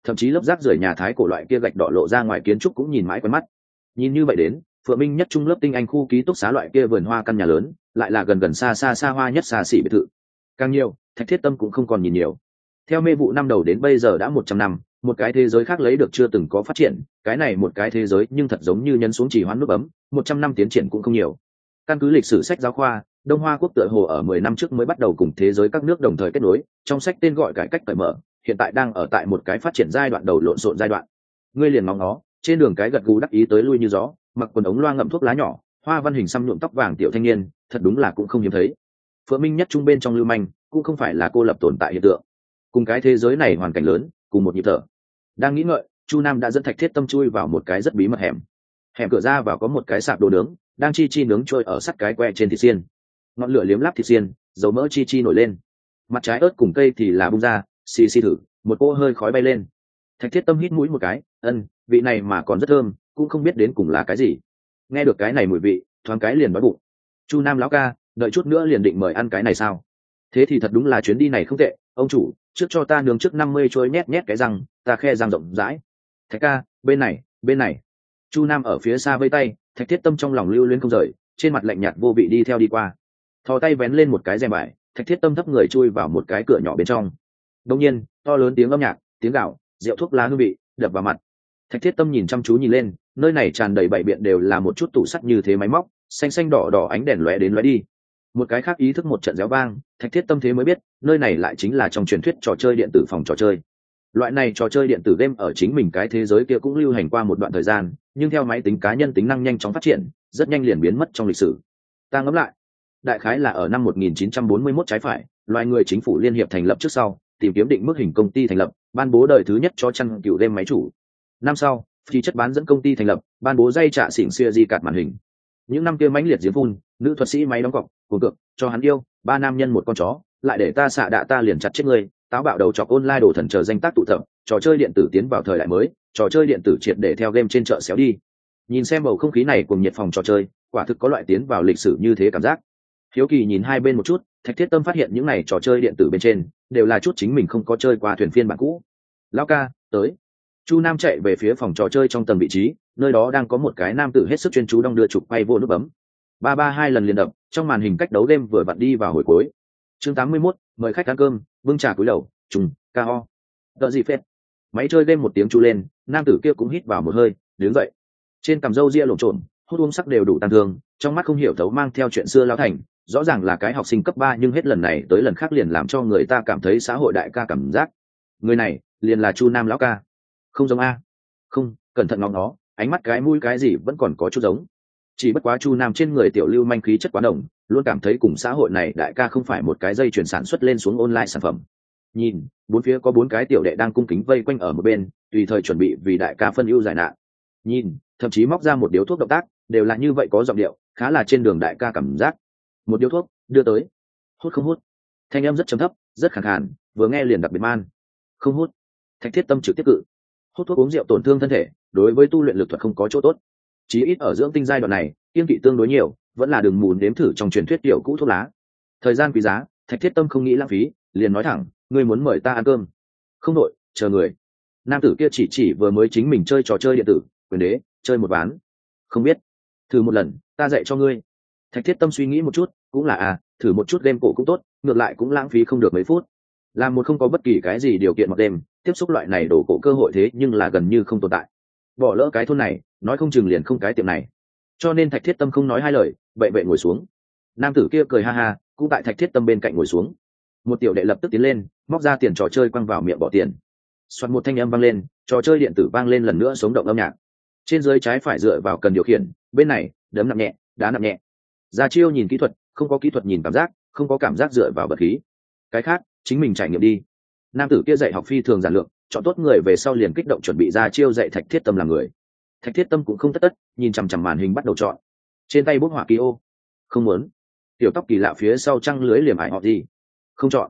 thậm chí lớp rác rưởi nhà Thái cổ loại kia gạch đỏ lộ ra ngoài kiến trúc cũng nhìn mãi quen mắt. Nhìn như vậy đến, Phượng Minh nhất trung lớp tinh anh khu ký túc xá loại kia vườn hoa căn nhà lớn, lại là gần gần xa xa xa hoa nhất xa xỉ biệt thự. Càng nhiều, Thạch Thiết Tâm cũng không còn nhìn nhiều. Theo mê vụ năm đầu đến bây giờ đã 100 năm, một cái thế giới khác lấy được chưa từng có phát triển, cái này một cái thế giới nhưng thật giống như nhấn xuống chỉ hoãn nút bấm, 100 năm tiến triển cũng không nhiều. Căn cứ lịch sử sách giáo khoa, Đông Hoa quốc tựa hồ ở 10 năm trước mới bắt đầu cùng thế giới các nước đồng thời kết nối, trong sách tên gọi cải cách cởi mở, hiện tại đang ở tại một cái phát triển giai đoạn đầu lộn xộn giai đoạn. Ngươi liền ngóng nó, trên đường cái gật gù đắc ý tới lui như gió, mặc quần ống loa ngậm thuốc lá nhỏ, hoa văn hình xăm nhuộm tóc vàng tiểu thanh niên, thật đúng là cũng không hiếm thấy. Phượng Minh nhất trung bên trong lưu manh, cũng không phải là cô lập tồn tại hiện tượng. Cùng cái thế giới này hoàn cảnh lớn, cùng một nhịp thở. Đang nghĩ ngợi, Chu Nam đã dẫn Thạch Thiết Tâm chui vào một cái rất bí mật hẻm. Hẻm cửa ra vào có một cái sạp đồ nướng, đang chi chi nướng trôi ở sắt cái que trên thịt xiên. Ngọn lửa liếm láp thịt xiên, dầu mỡ chi chi nổi lên. Mặt trái ớt cùng cây thì là bung ra, xì xì thử, một cỗ hơi khói bay lên. Thạch Thiết Tâm hít mũi một cái, vị này mà còn rất thơm, cũng không biết đến cùng là cái gì. Nghe được cái này mùi vị, thoáng cái liền đói bụng. Chu Nam lão ca, đợi chút nữa liền định mời ăn cái này sao? Thế thì thật đúng là chuyến đi này không tệ, ông chủ, trước cho ta nướng trước 50 trôi nhét nhét cái răng, ta khe răng rộng rãi. Thạch ca, bên này, bên này. Chu Nam ở phía xa vây tay, Thạch Thiết Tâm trong lòng lưu luyến không rời, trên mặt lạnh nhạt vô vị đi theo đi qua. Thò tay vén lên một cái rèm vải, Thạch Thiết Tâm thấp người chui vào một cái cửa nhỏ bên trong. Đột nhiên, to lớn tiếng âm nhạc, tiếng gạo, rượu thuốc lá hương vị đập vào mặt. Thạch Thiết Tâm nhìn chăm chú nhìn lên, nơi này tràn đầy bảy biện đều là một chút tủ sắt như thế máy móc, xanh xanh đỏ đỏ ánh đèn lóe đến lóe đi. Một cái khác ý thức một trận réo vang, Thạch Thiết Tâm thế mới biết, nơi này lại chính là trong truyền thuyết trò chơi điện tử phòng trò chơi. Loại này trò chơi điện tử game ở chính mình cái thế giới kia cũng lưu hành qua một đoạn thời gian, nhưng theo máy tính cá nhân tính năng nhanh chóng phát triển, rất nhanh liền biến mất trong lịch sử. Ta ngẫm lại, đại khái là ở năm 1941 trái phải, loài người chính phủ liên hiệp thành lập trước sau, tìm kiếm định mức hình công ty thành lập, ban bố đời thứ nhất cho chăn cừu game máy chủ. Năm sau, phi chất bán dẫn công ty thành lập, ban bố dây trả xỉn xưa di cạt màn hình. Những năm kia mãnh liệt diếm phun, nữ thuật sĩ máy đóng cọc, cuồng cược, cho hắn yêu, 3 nam nhân một con chó, lại để ta xạ đạ ta liền chặt chết ngươi, táo bạo đầu chọc online đồ thần chờ danh tác tụ tập, trò chơi điện tử tiến vào thời đại mới, trò chơi điện tử triệt để theo game trên chợ xéo đi. Nhìn xem bầu không khí này cùng nhiệt phòng trò chơi, quả thực có loại tiến vào lịch sử như thế cảm giác. Hiếu kỳ nhìn hai bên một chút, Thạch Thiết Tâm phát hiện những này trò chơi điện tử bên trên đều là chút chính mình không có chơi qua thuyền phiên bản cũ. Lão ca, tới. Chu Nam chạy về phía phòng trò chơi trong tầng vị trí, nơi đó đang có một cái nam tử hết sức chuyên chú đong đưa trục quay vô nút bấm. 332 lần liền đập, trong màn hình cách đấu game vừa vặn đi vào hồi cuối. Chương 81, mời khách ăn cơm, bưng trà cúi đầu, trùng, ca ho. Đợi gì phết. Máy chơi game một tiếng chu lên, nam tử kia cũng hít vào một hơi, đứng dậy. Trên cằm râu ria lổn trộn, hút uống sắc đều đủ tăng thương, trong mắt không hiểu thấu mang theo chuyện xưa lao thành, rõ ràng là cái học sinh cấp 3 nhưng hết lần này tới lần khác liền làm cho người ta cảm thấy xã hội đại ca cảm giác. Người này, liền là Chu Nam lão ca. Không giống a. Không, cẩn thận ngóng nó, ánh mắt cái mũi cái gì vẫn còn có chút giống. Chỉ bất quá Chu Nam trên người tiểu lưu manh khí chất quá đồng, luôn cảm thấy cùng xã hội này đại ca không phải một cái dây chuyển sản xuất lên xuống online sản phẩm. Nhìn, bốn phía có 4 cái tiểu đệ đang cung kính vây quanh ở một bên, tùy thời chuẩn bị vì đại ca phân ưu giải nạn. Nhìn, thậm chí móc ra một điếu thuốc động tác, đều là như vậy có giọng điệu, khá là trên đường đại ca cảm giác. Một điếu thuốc, đưa tới. Hút không hút? Thanh âm rất trầm thấp, rất khàn khàn, vừa nghe liền đặc biệt man. Không hút. Thạch Thiết Tâm trực tiếp cự. Hút thuốc uống rượu tổn thương thân thể, đối với tu luyện lực thuật không có chỗ tốt. Chí ít ở dưỡng tinh giai đoạn này, kiêng kỵ tương đối nhiều, vẫn là đừng mù nếm thử trong truyền thuyết tiểu cũ thuốc lá. Thời gian quý giá, Thạch Thiết Tâm không nghĩ lãng phí, liền nói thẳng, ngươi muốn mời ta ăn cơm? Không đội, chờ người. Nam tử kia chỉ vừa mới chính mình chơi trò chơi điện tử, quyền đế, chơi một ván. Không biết, thử một lần, ta dạy cho ngươi. Thạch Thiết Tâm suy nghĩ một chút, cũng là thử một chút game cổ cũng tốt, ngược lại cũng lãng phí không được mấy phút. Làm một không có bất kỳ cái gì điều kiện mặc đêm, tiếp xúc loại này đổ cổ cơ hội thế nhưng là gần như không tồn tại. Bỏ lỡ cái thôn này, nói không chừng liền không cái tiệm này. Cho nên Thạch Thiết Tâm không nói hai lời, vậy ngồi xuống. Nam tử kia cười ha ha, cũng tại Thạch Thiết Tâm bên cạnh ngồi xuống. Một tiểu đệ lập tức tiến lên, móc ra tiền trò chơi quăng vào miệng bỏ tiền. Soạt một thanh âm vang lên, trò chơi điện tử vang lên lần nữa sống động âm nhạc. Trên dưới trái phải dựa vào cần điều khiển, bên này đấm nặng nhẹ, đá nặng nhẹ. Ra chiêu nhìn kỹ thuật, không có kỹ thuật nhìn cảm giác, không có cảm giác dựa vào bật khí. Cái khác, chính mình trải nghiệm đi. Nam tử kia dạy học phi thường giản lược, chọn tốt người về sau liền kích động chuẩn bị ra chiêu dạy Thạch Thiết Tâm làm người. Thạch Thiết Tâm cũng không tất, nhìn chằm chằm màn hình bắt đầu chọn. Trên tay bút họa ký ô. Không muốn. Tiểu tóc kỳ lạ phía sau trăng lưới liềm ải họ gì. Không chọn.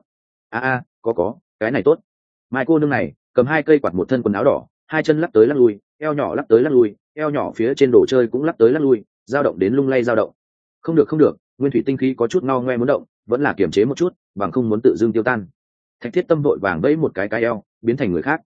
Có, cái này tốt. Mai cô nương này, cầm 2 cây quạt một thân quần áo đỏ, 2 chân lắc tới lắc lui, eo nhỏ lắc tới lắc lui, eo nhỏ phía trên đồ chơi cũng lắc tới lắc lui, dao động đến lung lay dao động. Không được, nguyên thủy tinh khí có chút ngao ngoe muốn động, vẫn là kiềm chế một chút, bằng không muốn tự dưng tiêu tan. Thạch Thiết Tâm vội vàng vẫy một cái eo, biến thành người khác.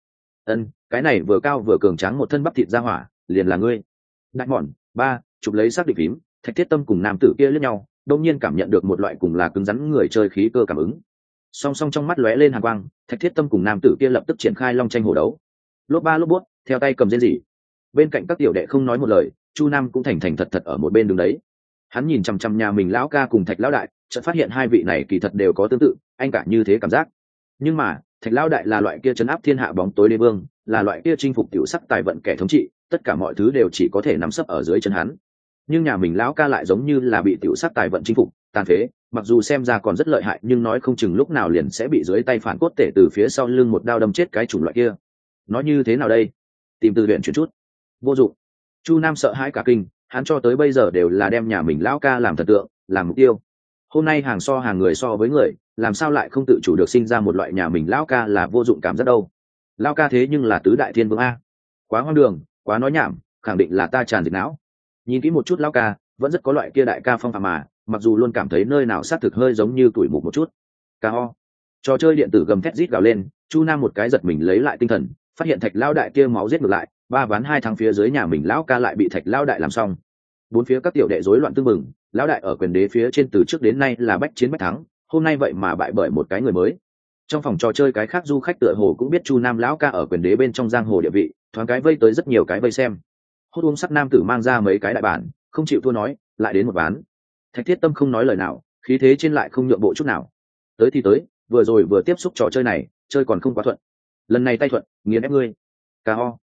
Ân, cái này vừa cao vừa cường tráng một thân bắp thịt ra hỏa liền là ngươi. Đại mòn ba chụp lấy xác định phím. Thạch Thiết Tâm cùng nam tử kia lướt nhau, đột nhiên cảm nhận được một loại cùng là cứng rắn người chơi khí cơ cảm ứng. Song song trong mắt lóe lên hàn quang, Thạch Thiết Tâm cùng nam tử kia lập tức triển khai long tranh hổ đấu. Lốp ba lốp bút, theo tay cầm rên rỉ. Bên cạnh các tiểu đệ không nói một lời, Chu Nam cũng thành thật thật ở một bên đứng đấy. Hắn nhìn chằm chằm nhà mình lão ca cùng Thạch lão đại, chợt phát hiện hai vị này kỳ thật đều có tương tự, anh cả như thế cảm giác. Nhưng mà, Thạch lão đại là loại kia trấn áp thiên hạ bóng tối đế vương, là loại kia chinh phục tiểu sắc tài vận kẻ thống trị, tất cả mọi thứ đều chỉ có thể nắm sấp ở dưới chân hắn. Nhưng nhà mình lão ca lại giống như là bị tiểu sắc tài vận chinh phục, tàn phế, mặc dù xem ra còn rất lợi hại nhưng nói không chừng lúc nào liền sẽ bị dưới tay phản cốt tể từ phía sau lưng một đao đâm chết cái chủng loại kia. Nói như thế nào đây? Tìm từ luyện chuyển chút. Vô dụng. Chu Nam sợ hãi cả kinh, hắn cho tới bây giờ đều là đem nhà mình lão ca làm thần tượng, làm mục tiêu. Hôm nay hàng so hàng người so với người, làm sao lại không tự chủ được sinh ra một loại nhà mình lão ca là vô dụng cảm giác đâu? Lão ca thế nhưng là tứ đại thiên vương a. Quá hoang đường, quá nói nhảm, khẳng định là ta tràn dịch não. Nhìn kỹ một chút lão ca, vẫn rất có loại kia đại ca phong phạm mà, mặc dù luôn cảm thấy nơi nào xác thực hơi giống như tuổi mục một chút. Ca trò chơi điện tử gầm thét rít gào lên, Chu Nam một cái giật mình lấy lại tinh thần, phát hiện Thạch lão đại kia máu giết ngược lại, ba ván hai thắng phía dưới nhà mình lão ca lại bị Thạch lão đại làm xong. Bốn phía các tiểu đệ rối loạn tương mừng, lão đại ở quyền đế phía trên từ trước đến nay là bách chiến bách thắng, hôm nay vậy mà bại bởi một cái người mới. Trong phòng trò chơi cái khác du khách tựa hồ cũng biết Chu Nam lão ca ở quyền đế bên trong giang hồ địa vị, thoáng cái vây tới rất nhiều cái vây xem. Hốt uống sắc nam tử mang ra mấy cái đại bản, không chịu thua nói, lại đến một ván. Thạch Thiết Tâm không nói lời nào, khí thế trên lại không nhượng bộ chút nào. Tới thì tới, vừa rồi vừa tiếp xúc trò chơi này, chơi còn không quá thuận. Lần này tay thuận, nghiền ép ngươi. Ca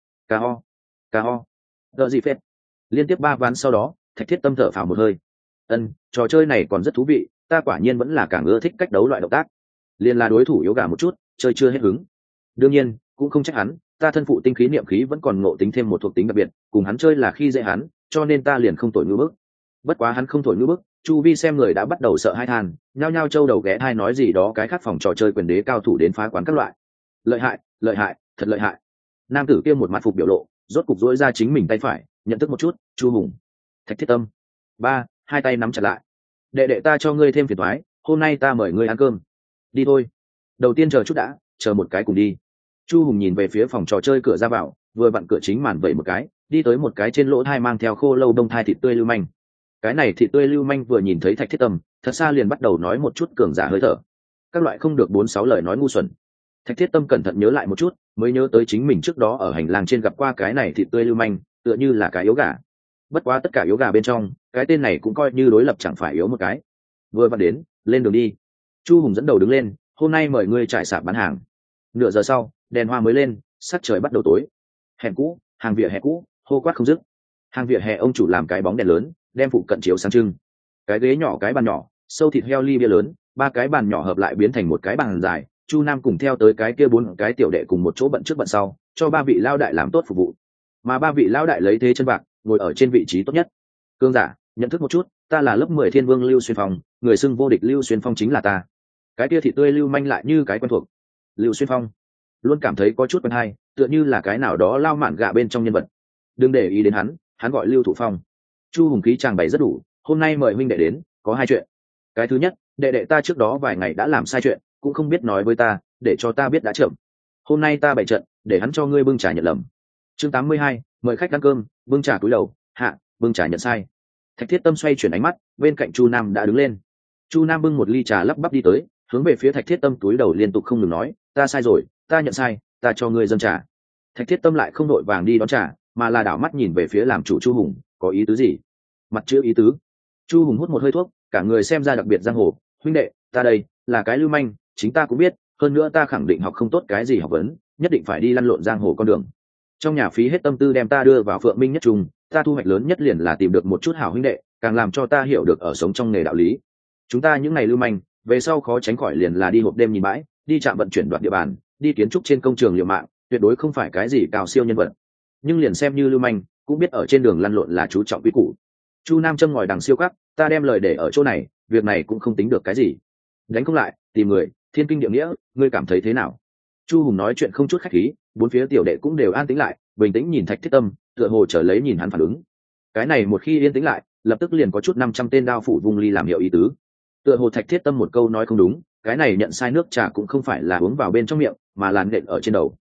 ho, đợi gì phết. Liên tiếp ba ván sau đó, Thạch Thiết Tâm thở phào một hơi. Trò chơi này còn rất thú vị, ta quả nhiên vẫn là càng ưa thích cách đấu loại động tác. Liên là đối thủ yếu gà một chút, chơi chưa hết hứng. Đương nhiên, cũng không trách hắn, ta thân phụ tinh khí niệm khí vẫn còn ngộ tính thêm một thuộc tính đặc biệt, cùng hắn chơi là khi dễ hắn, cho nên ta liền không thổi ngư bức. Bất quá hắn không thổi ngư bức, chu vi xem người đã bắt đầu sợ hai than, nhao nhao trâu đầu ghé hai nói gì đó cái khác phòng trò chơi quyền đế cao thủ đến phá quán các loại. Lợi hại, thật lợi hại. Nam tử kia một mặt phục biểu lộ, rốt cục dỗi ra chính mình tay phải, nhận thức một chút. Chu Hùng, Thạch Thiết Tâm, ba, hai tay nắm chặt lại. Đệ ta cho ngươi thêm phiền toái, hôm nay ta mời ngươi ăn cơm. Đi thôi. Đầu tiên chờ chút đã, chờ một cái cùng đi. Chu Hùng nhìn về phía phòng trò chơi cửa ra vào, vừa vặn cửa chính màn vẩy một cái, đi tới một cái trên lỗ thai mang theo khô lâu đông thai thịt tươi lưu manh. Cái này thịt tươi lưu manh vừa nhìn thấy Thạch Thiết Tâm, thật xa liền bắt đầu nói một chút cường giả hơi thở, các loại không được 4-6 lời nói ngu xuẩn. Thạch Thiết Tâm cẩn thận nhớ lại một chút, mới nhớ tới chính mình trước đó ở hành lang trên gặp qua cái này thịt tươi lưu manh, tựa như là cái yếu gà. Bất quá tất cả yếu gà bên trong, cái tên này cũng coi như đối lập chẳng phải yếu một cái. Vừa vặn đến, lên đường đi. Chu Hùng dẫn đầu đứng lên, hôm nay mời ngươi trải sạp bán hàng. Nửa giờ sau, đèn hoa mới lên, sắc trời bắt đầu tối. Hẻm cũ, hàng vỉa hè cũ, hô quát không dứt. Hàng vỉa hè ông chủ làm cái bóng đèn lớn, đem phụ cận chiếu sáng trưng. Cái ghế nhỏ cái bàn nhỏ, sâu thịt heo ly bia lớn, ba cái bàn nhỏ hợp lại biến thành một cái bàn dài. Chu Nam cùng theo tới cái kia 4 cái tiểu đệ cùng một chỗ bận trước bận sau, cho ba vị lao đại làm tốt phục vụ. Mà ba vị lao đại lấy thế chân bạc, ngồi ở trên vị trí tốt nhất. Cương giả, nhận thức một chút, ta là lớp 10 thiên vương Lưu Xuyên Phong, người xưng vô địch Lưu Xuyên Phong chính là ta. Cái kia thịt tươi lưu manh lại như cái quen thuộc. Lưu Xuyên Phong, luôn cảm thấy có chút quen hay, tựa như là cái nào đó lao mạn gạ bên trong nhân vật. Đừng để ý đến hắn gọi Lưu Thủ Phong. Chu Hùng khí chàng bày rất đủ, hôm nay mời huynh đệ đến, có hai chuyện. Cái thứ nhất, đệ ta trước đó vài ngày đã làm sai chuyện, cũng không biết nói với ta, để cho ta biết đã chậm. Hôm nay ta bày trận, để hắn cho ngươi bưng trà nhận lầm. Chương 82, mời khách ăn cơm, bưng trà cúi đầu, hạ, bưng trà nhận sai. Thạch Thiết Tâm xoay chuyển ánh mắt, bên cạnh Chu Nam đã đứng lên. Chu Nam bưng một ly trà lắp bắp đi tới, hướng về phía Thạch Thiết Tâm cúi đầu liên tục không ngừng nói, ta sai rồi, ta nhận sai, ta cho ngươi dâng trà. Thạch Thiết Tâm lại không đội vàng đi đón trà, mà là đảo mắt nhìn về phía làm chủ Chu Hùng, có ý tứ gì? Mặt chữ ý tứ. Chu Hùng hút một hơi thuốc, cả người xem ra đặc biệt giang hồ, huynh đệ, ta đây là cái lưu manh, chính ta cũng biết, hơn nữa ta khẳng định học không tốt cái gì học vấn, nhất định phải đi lăn lộn giang hồ con đường. Trong nhà phí hết tâm tư đem ta đưa vào Phượng Minh Nhất Trung, ta thu hoạch lớn nhất liền là tìm được một chút hảo huynh đệ, càng làm cho ta hiểu được ở sống trong nghề đạo lý. Chúng ta những ngày lưu manh, về sau khó tránh khỏi liền là đi hộp đêm nhìn bãi, đi trạm vận chuyển đoạt địa bàn, đi kiến trúc trên công trường liều mạng, tuyệt đối không phải cái gì cao siêu nhân vật. Nhưng liền xem như lưu manh, cũng biết ở trên đường lăn lộn là chú trọng quý củ. Chu Nam châm ngòi đằng siêu khắc, ta đem lời để ở chỗ này, việc này cũng không tính được cái gì. Đánh không lại, tìm người, thiên kinh địa nghĩa, ngươi cảm thấy thế nào? Chu Hùng nói chuyện không chút khách khí, bốn phía tiểu đệ cũng đều an tĩnh lại, bình tĩnh nhìn Thạch Thiết Tâm, tựa hồ chờ lấy nhìn hắn phản ứng. Cái này một khi yên tĩnh lại, lập tức liền có chút 500 tên đao phủ vung ly làm hiệu ý tứ. Tựa hồ Thạch Thiết Tâm một câu nói không đúng, cái này nhận sai nước trà cũng không phải là uống vào bên trong miệng, mà là nện ở trên đầu.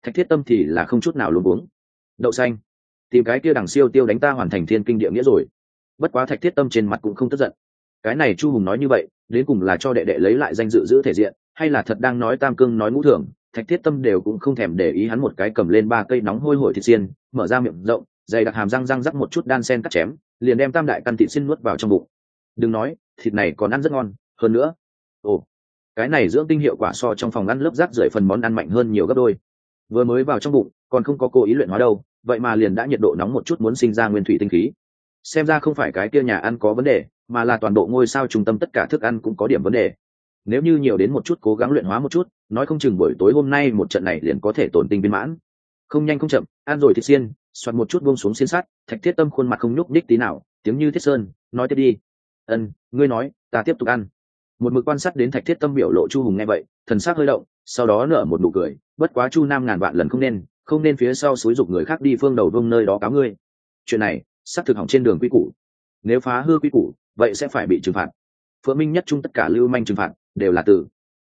Thạch Thiết Tâm thì là không chút nào luống cuống. Đậu xanh, tìm cái kia đằng siêu tiêu đánh ta hoàn thành thiên kinh địa nghĩa rồi. Bất quá Thạch Thiết Tâm trên mặt cũng không tức giận. Cái này Chu Hùng nói như vậy đến cùng là cho đệ đệ lấy lại danh dự giữ thể diện, hay là thật đang nói tam cương nói ngũ thường. Thạch Thiết Tâm đều cũng không thèm để ý hắn, một cái cầm lên 3 cây nóng hôi hổi thịt xiên, mở ra miệng rộng, dày đặc hàm răng răng rắc một chút đan sen cắt chém, liền đem tam đại căn thịt xiên nuốt vào trong bụng. Đừng nói, thịt này còn ăn rất ngon, hơn nữa, ồ, cái này dưỡng tinh hiệu quả so trong phòng ăn lớp rác rưởi phần món ăn mạnh hơn nhiều gấp đôi. Vừa mới vào trong bụng còn không có cố ý luyện hóa đâu, vậy mà liền đã nhiệt độ nóng một chút muốn sinh ra nguyên thủy tinh khí. Xem ra không phải cái kia nhà ăn có vấn đề, mà là toàn bộ ngôi sao trung tâm tất cả thức ăn cũng có điểm vấn đề. Nếu như nhiều đến một chút cố gắng luyện hóa một chút, nói không chừng buổi tối hôm nay một trận này liền có thể tổn tinh viên mãn. Không nhanh không chậm, ăn rồi thịt xiên, xoạt một chút buông xuống xiên sắt. Thạch Thiết Tâm khuôn mặt không nhúc nhích tí nào, tiếng như thiết sơn, nói tiếp đi. Ngươi nói, ta tiếp tục ăn. Một mực quan sát đến Thạch Thiết Tâm biểu lộ Chu Hùng nghe vậy, thần sắc hơi động, sau đó nở một nụ cười. Bất quá Chu Nam ngàn vạn lần không nên phía sau xúi giục người khác đi phương đầu vương nơi đó cáo ngươi. Chuyện này sắp thực hỏng trên đường quy củ, nếu phá hư quy củ vậy sẽ phải bị trừng phạt. Phượng Minh nhất trung tất cả lưu manh trừng phạt đều là từ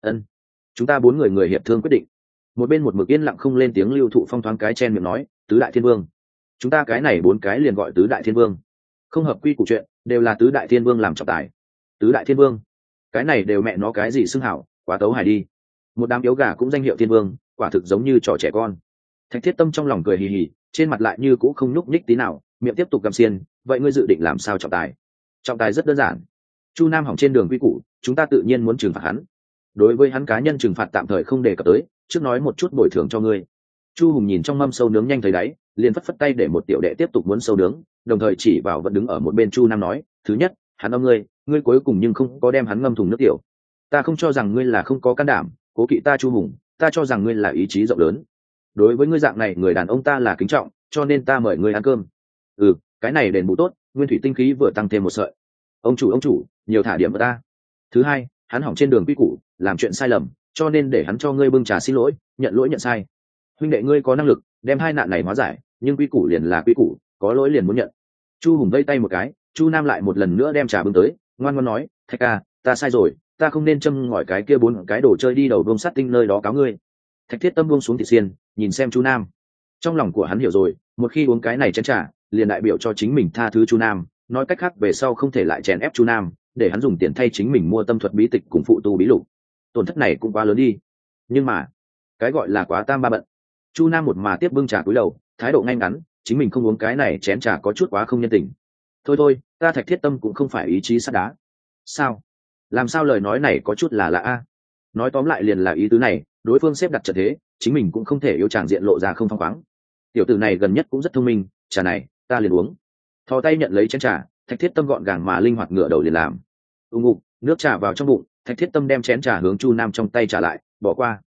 chúng ta 4 người hiệp thương quyết định. Một bên một mực yên lặng không lên tiếng Lưu Thụ Phong thoáng cái chen miệng nói, tứ đại thiên vương, chúng ta cái này 4 cái liền gọi tứ đại thiên vương, không hợp quy củ chuyện đều là tứ đại thiên vương làm trọng tài. Tứ đại thiên vương, cái này đều mẹ nó cái gì xưng hảo, quá tấu hài đi. Một đám yếu gà cũng danh hiệu thiên vương, quả thực giống như trò trẻ con. Thạch Thiết Tâm trong lòng cười hì hì, trên mặt lại như cũ không nhúc nhích tí nào, miệng tiếp tục gặm xiên. Vậy ngươi dự định làm sao trọng tài? Trọng tài rất đơn giản, Chu Nam hỏng trên đường quy củ, chúng ta tự nhiên muốn trừng phạt hắn. Đối với hắn cá nhân trừng phạt tạm thời không đề cập tới, trước nói một chút bồi thường cho ngươi. Chu Hùng nhìn trong mâm sâu nướng nhanh thấy đáy, liền phất phất tay để một tiểu đệ tiếp tục muốn sâu nướng, đồng thời chỉ vào vẫn đứng ở một bên Chu Nam nói, thứ nhất, hắn âm ngươi cuối cùng nhưng không có đem hắn ngâm thùng nước tiểu. Ta không cho rằng ngươi là không có can đảm, cố kỵ ta Chu Hùng, ta cho rằng ngươi là ý chí rộng lớn. Đối với ngươi dạng này người đàn ông ta là kính trọng, cho nên ta mời ngươi ăn cơm. Cái này đền bù tốt, nguyên thủy tinh khí vừa tăng thêm một sợi. Ông chủ, nhiều thả điểm vào ta. Thứ hai, hắn hỏng trên đường quy củ, làm chuyện sai lầm, cho nên để hắn cho ngươi bưng trà xin lỗi, nhận lỗi nhận sai. Huynh đệ ngươi có năng lực đem hai nạn này hóa giải, nhưng quy củ liền là quy củ, có lỗi liền muốn nhận. Chu Hùng vây tay một cái, Chu Nam lại một lần nữa đem trà bưng tới, ngoan ngoãn nói, Thạch ca, ta sai rồi, ta không nên châm ngòi cái kia 4 cái đồ chơi đi đầu vương sát tinh nơi đó cáo ngươi. Thạch Thiết Tâm buông xuống thịt xiên, nhìn xem Chu Nam. Trong lòng của hắn hiểu rồi, một khi uống cái này chén trà, liền đại biểu cho chính mình tha thứ Chu Nam, nói cách khác về sau không thể lại chèn ép Chu Nam, để hắn dùng tiền thay chính mình mua tâm thuật bí tịch cùng phụ tu bí lục. Tổn thất này cũng quá lớn đi. Nhưng mà, cái gọi là quá tam ba bận. Chu Nam một mà tiếp bưng trà cúi đầu, thái độ ngay ngắn, chính mình không uống cái này chén trà có chút quá không nhân tình. Thôi, ta Thạch Thiết Tâm cũng không phải ý chí sắt đá. Sao? Làm sao lời nói này có chút là lạ a? Nói tóm lại liền là ý tứ này, đối phương xếp đặt trận thế, chính mình cũng không thể yêu chàng diện lộ ra không phăng khoáng. Tiểu tử này gần nhất cũng rất thông minh, trà này ta liền uống. Thò tay nhận lấy chén trà, Thạch Thiết Tâm gọn gàng mà linh hoạt ngửa đầu liền làm. Nước trà vào trong bụng, Thạch Thiết Tâm đem chén trà hướng Chu Nam trong tay trả lại, bỏ qua.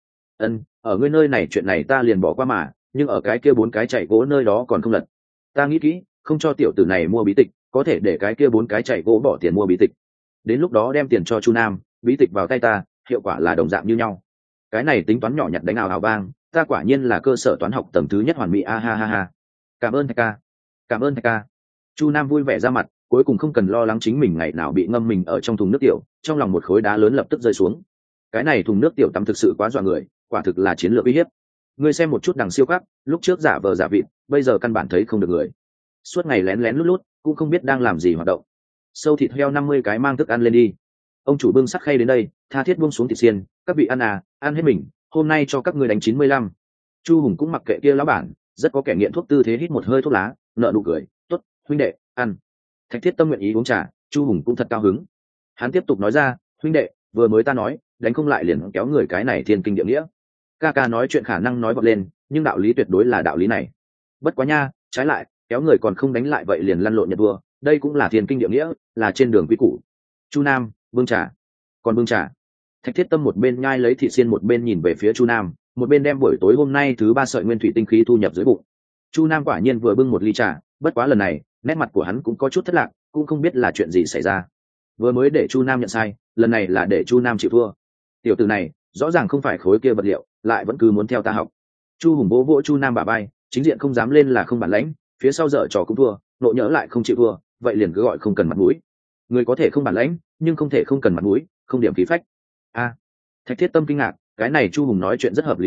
Ở ngươi nơi này chuyện này ta liền bỏ qua mà, nhưng ở cái kia 4 cái chạy gỗ nơi đó còn không lật. Ta nghĩ kỹ, không cho tiểu tử này mua bí tịch, có thể để cái kia 4 cái chạy gỗ bỏ tiền mua bí tịch. Đến lúc đó đem tiền cho Chu Nam, bí tịch vào tay ta, hiệu quả là đồng dạng như nhau. Cái này tính toán nhỏ nhặt đánh ào ào vang, ta quả nhiên là cơ sở toán học tầng thứ nhất hoàn mỹ a ha ha ha. Cảm ơn Thạch ca. Chu Nam vui vẻ ra mặt, cuối cùng không cần lo lắng chính mình ngày nào bị ngâm mình ở trong thùng nước tiểu, trong lòng một khối đá lớn lập tức rơi xuống. Cái này thùng nước tiểu tắm thực sự quá dọa người, quả thực là chiến lược uy hiếp. Ngươi xem một chút đằng siêu khác, lúc trước giả vờ giả vịt, bây giờ căn bản thấy không được người. Suốt ngày lén lén lút lút, cũng không biết đang làm gì hoạt động. Sâu thịt heo 50 cái mang thức ăn lên đi. Ông chủ bưng sắt khay đến đây, tha thiết buông xuống thịt xiên, các vị ăn ăn hết mình, hôm nay cho các ngươi đánh 95. Chu Hùng cũng mặc kệ kia lão bản, rất có kẻ nghiện thuốc tư thế hít một hơi thuốc lá, nợ nụ cười, tốt, huynh đệ, ăn. Thạch Thiết Tâm nguyện ý uống trà, Chu Hùng cũng thật cao hứng. Hắn tiếp tục nói ra, huynh đệ, vừa mới ta nói, đánh không lại liền kéo người cái này thiên kinh địa nghĩa. Ca nói chuyện khả năng nói bật lên, nhưng đạo lý tuyệt đối là đạo lý này. Bất quá nha, trái lại, kéo người còn không đánh lại vậy liền lăn lộn nhận vua, đây cũng là thiên kinh địa nghĩa, là trên đường quy củ. Chu Nam, bưng trà. Còn bưng trà. Thạch Thiết Tâm một bên nhai lấy thịt xiên một bên nhìn về phía Chu Nam, một bên đem buổi tối hôm nay thứ 3 sợi nguyên thủy tinh khí thu nhập dưới bụng. Chu Nam quả nhiên vừa bưng một ly trà, bất quá lần này, nét mặt của hắn cũng có chút thất lạc, cũng không biết là chuyện gì xảy ra. Vừa mới để Chu Nam nhận sai, lần này là để Chu Nam chịu thua. Tiểu tử này, rõ ràng không phải khối kia vật liệu, lại vẫn cứ muốn theo ta học. Chu Hùng vỗ vỗ Chu Nam bả vai, chính diện không dám lên là không bản lãnh, phía sau dở trò cũng thua, nộ nhỡ lại không chịu thua, vậy liền cứ gọi không cần mặt mũi. Người có thể không bản lãnh, nhưng không thể không cần mặt mũi, không điểm khí phách. Thạch Thiết Tâm kinh ngạc, cái này Chu Hùng nói chuyện rất hợp lý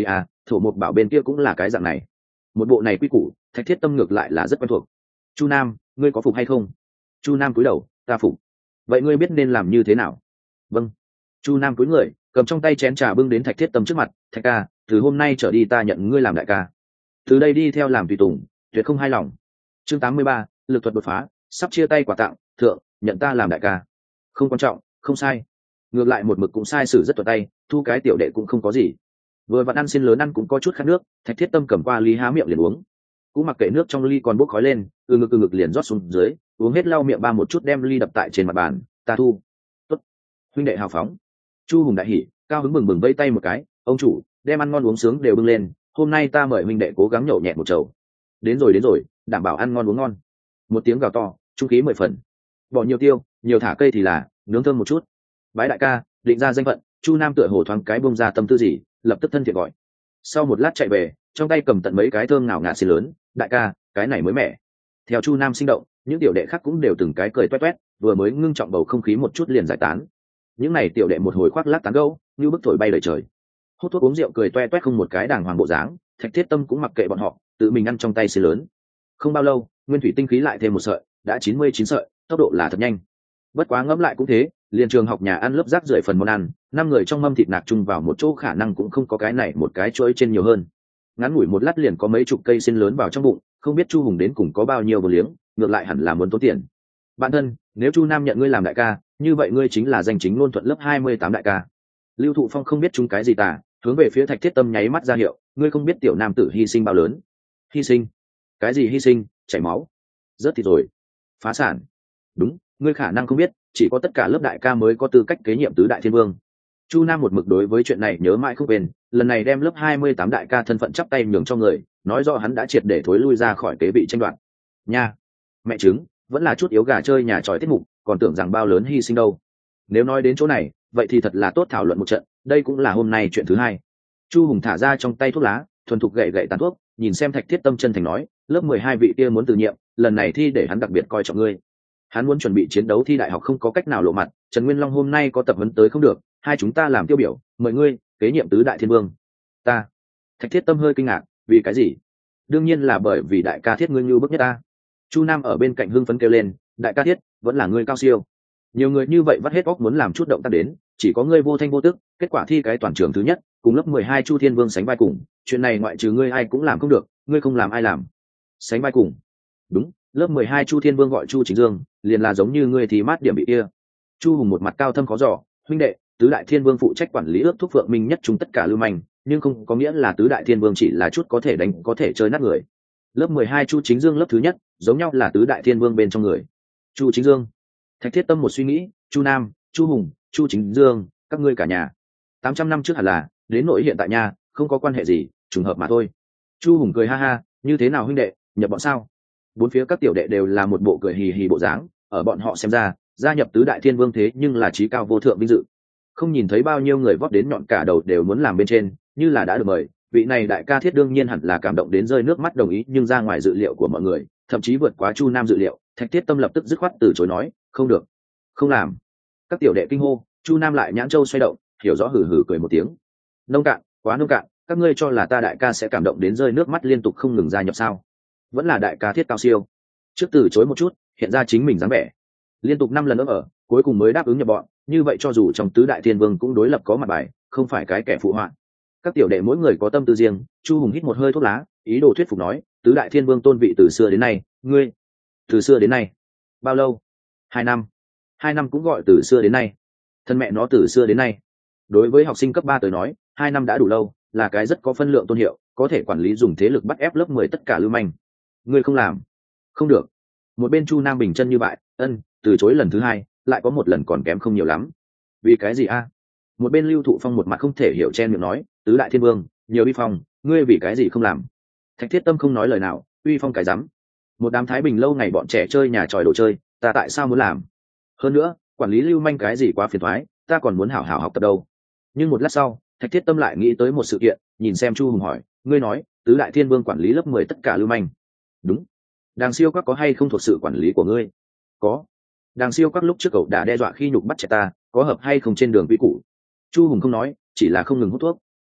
thổ mục bảo bên kia cũng là cái dạng này. Một bộ này quy củ Thạch Thiết Tâm ngược lại là rất quen thuộc. Chu Nam, ngươi có phục hay không? Chu Nam cúi đầu, ta phục. Vậy ngươi biết nên làm như thế nào? Vâng. Chu Nam cúi người, cầm trong tay chén trà bưng đến Thạch Thiết Tâm trước mặt. Thạch ca, từ hôm nay trở đi ta nhận ngươi làm đại ca, từ đây đi theo làm tùy tùng, tuyệt không hai lòng. Chương 83, lực thuật đột phá, sắp chia tay quà tặng. Thượng, nhận ta làm đại ca. Không quan trọng, không sai. Ngược lại một mực cũng sai sử rất thuận tay, thu cái tiểu đệ cũng không có gì. Vừa vặn ăn xin lớn ăn cũng có chút khát nước, Thạch Thiết Tâm cầm qua ly há miệng liền uống. Cũng mặc kệ nước trong ly còn bốc khói lên, từ ngực liền rót xuống dưới, uống hết lau miệng ba một chút đem ly đập tại trên mặt bàn. Ta thu. Tốt. Huynh đệ hào phóng. Chu Hùng đại hỉ, cao hứng bừng vây tay một cái. Ông chủ, đem ăn ngon uống sướng đều bưng lên, hôm nay ta mời huynh đệ cố gắng nhậu nhẹt một chầu. Đến rồi, đảm bảo ăn ngon uống ngon. Một tiếng gào to, trung khí 10 phần. Bỏ nhiều tiêu, nhiều thả cây thì là, nướng thơm một chút. Bái đại ca, định ra danh phận. Chu Nam tựa hồ thoáng cái bông ra tâm tư gì, lập tức thân thiện gọi. Sau một lát chạy về, trong tay cầm tận mấy cái thơm ngào ngạt xì lớn. Đại ca, cái này mới mẻ. Theo Chu Nam sinh động, những tiểu đệ khác cũng đều từng cái cười toét toét, vừa mới ngưng trọng bầu không khí một chút liền giải tán. Những này tiểu đệ một hồi khoác lác tán gẫu, như bức thổi bay lời trời. Hút thuốc uống rượu cười toe toét không một cái đàng hoàng bộ dáng. Thạch Thiết Tâm cũng mặc kệ bọn họ, tự mình ăn trong tay xì lớn. Không bao lâu, nguyên thủy tinh khí lại thêm một sợi, đã 99 sợi, tốc độ là thật nhanh. Bất quá ngẫm lại cũng thế, liền trường học nhà ăn lớp rác rưởi phần món ăn, 5 người trong mâm thịt nạc chung vào một chỗ khả năng cũng không có cái này một cái chuỗi trên nhiều hơn. Ngắn ngủi một lát liền có mấy chục cây xin lớn vào trong bụng, không biết Chu Hùng đến cùng có bao nhiêu vô liếng, ngược lại hẳn là muốn tốn tiền. Bạn thân, nếu Chu Nam nhận ngươi làm đại ca, như vậy ngươi chính là danh chính ngôn thuận lớp 28 đại ca. Lưu Thụ Phong không biết chúng cái gì tà, hướng về phía Thạch Thiết Tâm nháy mắt ra hiệu, ngươi không biết tiểu nam tử hy sinh bao lớn. Hy sinh? Cái gì hy sinh? Chảy máu, rớt thịt rồi, phá sản? Đúng, ngươi khả năng không biết, chỉ có tất cả lớp đại ca mới có tư cách kế nhiệm tứ đại thiên vương. Chu Nam một mực đối với chuyện này nhớ mãi không quên, lần này đem lớp 28 đại ca thân phận chắp tay nhường cho người, nói rõ hắn đã triệt để thối lui ra khỏi kế vị tranh đoạt. Nha, mẹ chứng, vẫn là chút yếu gà chơi nhà tròi tiết mục, còn tưởng rằng bao lớn hy sinh đâu. Nếu nói đến chỗ này, vậy thì thật là tốt thảo luận một trận, đây cũng là hôm nay chuyện thứ hai. Chu Hùng thả ra trong tay thuốc lá, thuần thục gậy tàn thuốc, nhìn xem Thạch Thiết Tâm chân thành nói, lớp 12 vị kia muốn từ nhiệm, lần này thi để hắn đặc biệt coi trọng ngươi. Hắn muốn chuẩn bị chiến đấu thi đại học không có cách nào lộ mặt, Trần Nguyên Long hôm nay có tập huấn tới không được, hai chúng ta làm tiêu biểu, mời ngươi kế nhiệm tứ đại thiên vương. Ta. Thạch Thiết Tâm hơi kinh ngạc, vì cái gì? Đương nhiên là bởi vì đại ca Thiết ngươi như bức nhất ta. Chu Nam ở bên cạnh hưng phấn kêu lên, đại ca Thiết vẫn là ngươi cao siêu. Nhiều người như vậy vắt hết óc muốn làm chút động tác đến, chỉ có ngươi vô thanh vô tức, kết quả thi cái toàn trường thứ nhất, cùng lớp 12 Chu Thiên Vương sánh vai cùng, chuyện này ngoại trừ ngươi ai cũng làm không được, ngươi không làm ai làm? Sánh vai cùng? Đúng, lớp 12 Chu Thiên Vương gọi Chu Chính Dương, liền là giống như ngươi thì mát điểm bị kia. Chu Hùng một mặt cao thâm khó dò, huynh đệ, tứ đại thiên vương phụ trách quản lý ước thúc Phượng Minh nhất chúng tất cả lưu manh, nhưng không có nghĩa là tứ đại thiên vương chỉ là chút có thể đánh có thể chơi nát người. Lớp 12 Chu Chính Dương lớp thứ nhất, giống nhau là tứ đại thiên vương bên trong người. Chu Chính Dương. Thạch Thiết Tâm một suy nghĩ, Chu Nam, Chu Hùng, Chu Chính Dương, các ngươi cả nhà. 800 năm trước hẳn là, đến nỗi hiện tại nha, không có quan hệ gì, trùng hợp mà thôi. Chu Hùng cười ha ha, như thế nào huynh đệ, nhập bọn sao? Bốn phía các tiểu đệ đều là một bộ cười hì hì bộ dáng, ở bọn họ xem ra, gia nhập tứ đại thiên vương thế nhưng là chí cao vô thượng vinh dự. Không nhìn thấy bao nhiêu người vót đến nhọn cả đầu đều muốn làm bên trên, như là đã được mời, vị này đại ca Thiết đương nhiên hẳn là cảm động đến rơi nước mắt đồng ý, nhưng ra ngoài dự liệu của mọi người, thậm chí vượt quá Chu Nam dự liệu, Thạch Thiết Tâm lập tức dứt khoát từ chối nói, không được, không làm. Các tiểu đệ kinh hô, Chu Nam lại nhãn châu xoay động, hiểu rõ hừ hừ cười một tiếng. Nông cạn, quá nông cạn, các ngươi cho là ta đại ca sẽ cảm động đến rơi nước mắt liên tục không ngừng gia nhập sao? Vẫn là đại ca Thiết cao siêu. Trước từ chối một chút, hiện ra chính mình dáng vẻ. Liên tục 5 lần ở, cuối cùng mới đáp ứng nhập bọn, như vậy cho dù trong tứ đại thiên vương cũng đối lập có mặt bài, không phải cái kẻ phụ họa. Các tiểu đệ mỗi người có tâm tư riêng, Chu Hùng hít một hơi thuốc lá, ý đồ thuyết phục nói, tứ đại thiên vương tôn vị từ xưa đến nay, ngươi, từ xưa đến nay, bao lâu? 2 năm. 2 năm cũng gọi từ xưa đến nay. Thân mẹ nó từ xưa đến nay. Đối với học sinh cấp 3 tới nói, 2 năm đã đủ lâu, là cái rất có phân lượng tôn hiệu, có thể quản lý dùng thế lực bắt ép lớp 10 tất cả lưu manh. Ngươi không làm, không được. Một bên Chu Nam bình chân như vậy, từ chối lần thứ 2, lại có một lần còn kém không nhiều lắm. Vì cái gì a? Một bên Lưu Thụ Phong một mặt không thể hiểu chen miệng nói, tứ đại thiên vương, nhiều uy phong, ngươi vì cái gì không làm? Thạch Thiết Tâm không nói lời nào, uy phong cái rắm. Một đám thái bình lâu ngày bọn trẻ chơi nhà tròi đồ chơi, ta tại sao muốn làm? Hơn nữa, quản lý lưu manh cái gì quá phiền toái, ta còn muốn hảo hảo học tập đâu. Nhưng một lát sau, Thạch Thiết Tâm lại nghĩ tới một sự kiện, nhìn xem Chu Hùng hỏi, ngươi nói, tứ đại thiên vương quản lý lớp 10 tất cả lưu manh. Đúng. Đàng siêu các có hay không thuộc sự quản lý của ngươi? Có. Đàng siêu các lúc trước cậu đã đe dọa khi nhục bắt trẻ ta, có hợp hay không trên đường quy củ? Chu Hùng không nói, chỉ là không ngừng hút thuốc.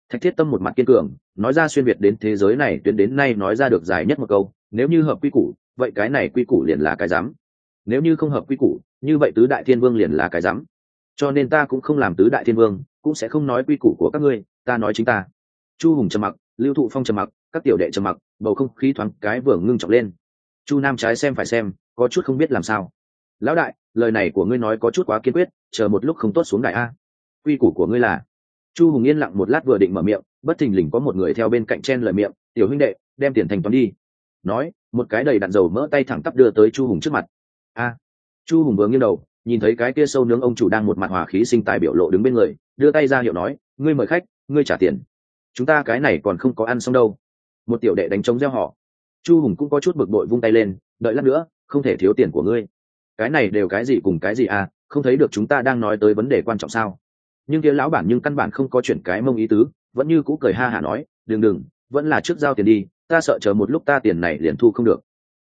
Thạch Thiết Tâm một mặt kiên cường nói ra xuyên việt đến thế giới này tuyến đến nay nói ra được dài nhất một câu, nếu như hợp quy củ vậy cái này quy củ liền là cái dám, nếu như không hợp quy củ như vậy tứ đại thiên vương liền là cái dám, cho nên ta cũng không làm tứ đại thiên vương, cũng sẽ không nói quy củ của các ngươi, ta nói chính ta. Chu Hùng trầm mặc, Lưu Thụ Phong trầm mặc, các tiểu đệ trầm mặc, bầu không khí thoáng cái vừa ngưng trọng lên. Chu Nam trái xem phải xem, có chút không biết làm sao. Lão đại, lời này của ngươi nói có chút quá kiên quyết, chờ một lúc không tốt xuống đại a. Quy củ của ngươi là? Chu Hùng yên lặng một lát vừa định mở miệng, bất thình lình có một người theo bên cạnh chen lời miệng, tiểu huynh đệ, đem tiền thành toán đi. Nói, một cái đầy đặn dầu mỡ tay thẳng tắp đưa tới Chu Hùng trước mặt. A. Chu Hùng vừa nghiêng đầu, nhìn thấy cái kia sâu nướng ông chủ đang một mặt hòa khí sinh tài biểu lộ đứng bên người, đưa tay ra hiệu nói, ngươi mời khách, ngươi trả tiền. Chúng ta cái này còn không có ăn xong đâu. Một tiểu đệ đánh trống reo họ. Chu Hùng cũng có chút bực bội vung tay lên, đợi lát nữa, không thể thiếu tiền của ngươi. Cái này đều cái gì cùng cái gì à, không thấy được chúng ta đang nói tới vấn đề quan trọng sao? Nhưng kia lão bản nhưng căn bản không có chuyển cái mông ý tứ, vẫn như cũ cười ha hả nói, đừng, vẫn là trước giao tiền đi, ta sợ chờ một lúc ta tiền này liền thu không được.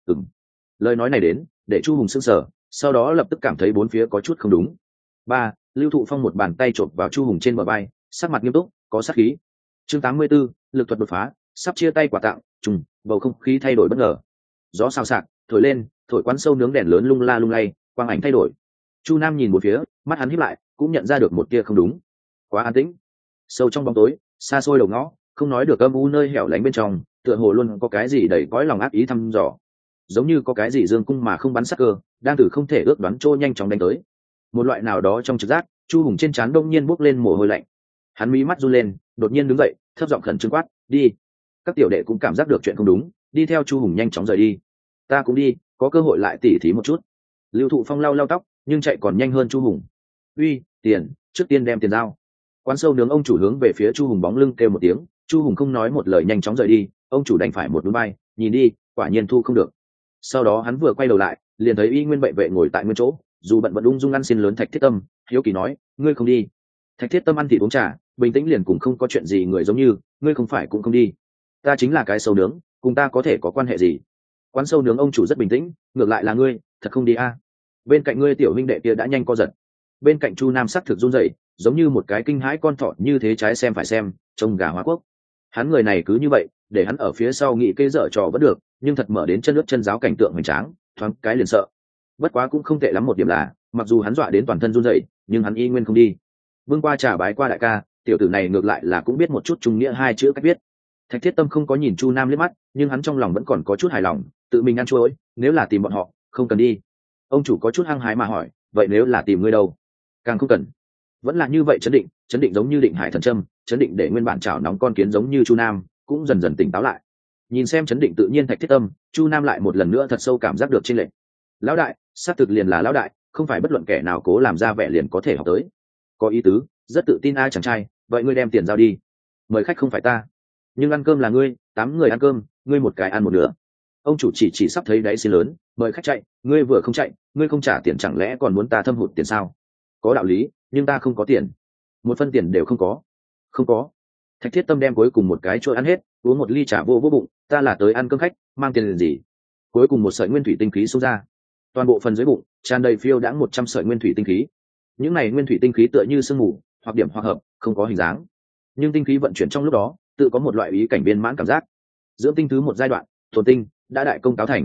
Lời nói này đến, để Chu Hùng sững sờ, sau đó lập tức cảm thấy bốn phía có chút không đúng. Ba, Lưu Thụ Phong một bàn tay chộp vào Chu Hùng trên bờ vai, sắc mặt nghiêm túc, có sát khí. Chương 84, lực thuật đột phá, sắp chia tay quà tặng, trùng, bầu không khí thay đổi bất ngờ. Gió xào xạc, thổi lên, thổi quán sâu nướng đèn lớn lung la lung lay, quang ảnh thay đổi. Chu Nam nhìn một phía, mắt hắn híp lại, cũng nhận ra được một tia không đúng. Quá an tĩnh. Sâu trong bóng tối, xa xôi đầu ngõ, không nói được âm u nơi hẻo lánh bên trong, tựa hồ luôn có cái gì đầy cõi lòng ác ý thăm dò. Giống như có cái gì dương cung mà không bắn sắc cơ, đang từ không thể ước đoán trôi nhanh chóng đánh tới. Một loại nào đó trong trực giác, Chu Hùng trên trán đông nhiên bốc lên mồ hôi lạnh. Hắn mí mắt run lên, đột nhiên đứng dậy, thấp giọng khẩn trương quát, đi. Các tiểu đệ cũng cảm giác được chuyện không đúng, đi theo Chu Hùng nhanh chóng rời đi. Ta cũng đi, có cơ hội lại tỉ thí một chút. Lưu Thụ Phong lau lau tóc, nhưng chạy còn nhanh hơn Chu Hùng. Uy, tiền, trước tiên đem tiền giao. Quán sâu nướng ông chủ hướng về phía Chu Hùng bóng lưng kêu một tiếng, Chu Hùng không nói một lời nhanh chóng rời đi, ông chủ đành phải một núi bay, nhìn đi, quả nhiên thu không được. Sau đó hắn vừa quay đầu lại, liền thấy Y Nguyên bệ vệ ngồi tại nguyên chỗ, dù bận vẫn ung dung ăn xin lớn Thạch Thiết Tâm, hiếu kỳ nói, ngươi không đi? Thạch Thiết Tâm ăn thịt uống trà, bình tĩnh liền cùng không có chuyện gì người giống như, ngươi không phải cũng không đi? Ta chính là cái sâu nướng, cùng ta có thể có quan hệ gì? Quán sâu nướng ông chủ rất bình tĩnh, ngược lại là ngươi, thật không đi a? Bên cạnh ngươi tiểu huynh đệ kia đã nhanh co giật. Bên cạnh Chu Nam sắc thực run rẩy, giống như một cái kinh hãi con thỏ như thế trái xem phải xem, trông gà hóa quốc. Hắn người này cứ như vậy, để hắn ở phía sau nghĩ kê dở trò vẫn được, nhưng thật mở đến chân nước chân giáo cảnh tượng hoành tráng, thoáng cái liền sợ. Bất quá cũng không tệ lắm một điểm là, mặc dù hắn dọa đến toàn thân run rẩy, nhưng hắn y nguyên không đi. Vương qua trà bái qua đại ca, tiểu tử này ngược lại là cũng biết một chút trung nghĩa hai chữ cách viết. Thạch Thiết Tâm không có nhìn Chu Nam liếc mắt, nhưng hắn trong lòng vẫn còn có chút hài lòng, tự mình ăn chuối, nếu là tìm bọn họ, không cần đi. Ông chủ có chút hăng hái mà hỏi, vậy nếu là tìm ngươi đâu? Càng không cần. Vẫn là như vậy chấn định giống như định hải thần châm, chấn định để nguyên bản chảo nóng con kiến giống như Chu Nam, cũng dần dần tỉnh táo lại. Nhìn xem chấn định tự nhiên Thạch Thiết Tâm, Chu Nam lại một lần nữa thật sâu cảm giác được chênh lệch. Lão đại, xác thực liền là lão đại, không phải bất luận kẻ nào cố làm ra vẻ liền có thể học tới. Có ý tứ, rất tự tin ai chàng trai, vậy ngươi đem tiền giao đi. Mời khách không phải ta, nhưng ăn cơm là ngươi, 8 người ăn cơm, ngươi một cái ăn một nửa. Ông chủ chỉ sắp thấy đáy xin lớn, mời khách chạy, ngươi vừa không chạy, ngươi không trả tiền chẳng lẽ còn muốn ta thâm hụt tiền sao? Có đạo lý, nhưng ta không có tiền, một phân tiền đều không có. Không có. Thạch Thiết Tâm đem cuối cùng một cái trôi ăn hết, uống một ly trà vô bụng, ta là tới ăn cơm khách, mang tiền liền gì? Cuối cùng một sợi nguyên thủy tinh khí xông ra, toàn bộ phần dưới bụng tràn đầy phiêu đãng 100 sợi nguyên thủy tinh khí. Những này nguyên thủy tinh khí tựa như sương mù, hoặc điểm hoặc hợp, không có hình dáng, nhưng tinh khí vận chuyển trong lúc đó, tự có một loại ý cảnh viên mãn cảm giác. Dưỡng tinh thứ một giai đoạn, thuần tinh đã đại công cáo thành.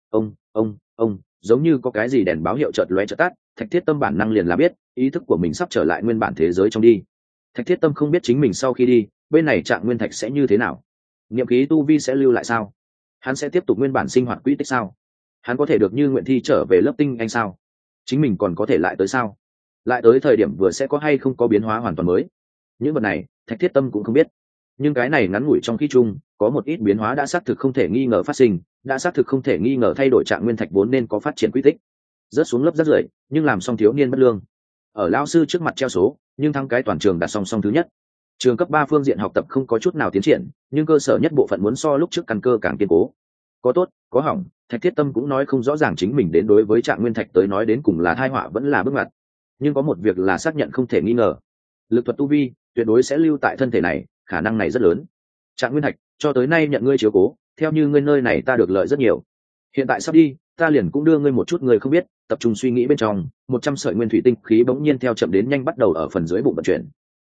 Ông, giống như có cái gì đèn báo hiệu chợt lóe chợt tắt, Thạch Thiết Tâm bản năng liền là biết, ý thức của mình sắp trở lại nguyên bản thế giới trong đi. Thạch Thiết Tâm không biết chính mình sau khi đi, bên này Trạng Nguyên Thạch sẽ như thế nào, niệm khí tu vi sẽ lưu lại sao, hắn sẽ tiếp tục nguyên bản sinh hoạt quỹ tích sao, hắn có thể được như nguyện thi trở về lớp tinh anh sao, chính mình còn có thể lại tới sao, lại tới thời điểm vừa sẽ có hay không có biến hóa hoàn toàn mới. Những vật này Thạch Thiết Tâm cũng không biết, nhưng cái này ngắn ngủi trong khi chung có một ít biến hóa đã xác thực không thể nghi ngờ phát sinh, đã xác thực không thể nghi ngờ thay đổi Trạng Nguyên Thạch vốn nên có phát triển quỹ tích. Rớt xuống lớp rất rưởi, nhưng làm xong thiếu niên bất lương, ở lao sư trước mặt treo số, nhưng thắng cái toàn trường đạt song song thứ nhất. Trường cấp 3 phương diện học tập không có chút nào tiến triển, nhưng cơ sở nhất bộ phận muốn so lúc trước căn cơ càng kiên cố. Có tốt, có hỏng, Thạch Thiết Tâm cũng nói không rõ ràng chính mình đến đối với Trạng Nguyên Thạch tới nói đến cùng là tai họa vẫn là bước ngoặt. Nhưng có một việc là xác nhận không thể nghi ngờ, lực thuật tu vi tuyệt đối sẽ lưu tại thân thể này, khả năng này rất lớn. Trạng Nguyên Thạch, cho tới nay nhận ngươi chiếu cố, theo như ngươi nơi này ta được lợi rất nhiều. Hiện tại sắp đi, ta liền cũng đưa ngươi một chút người không biết, tập trung suy nghĩ bên trong, 100 sợi nguyên thủy tinh khí bỗng nhiên theo chậm đến nhanh bắt đầu ở phần dưới bụng vận chuyển.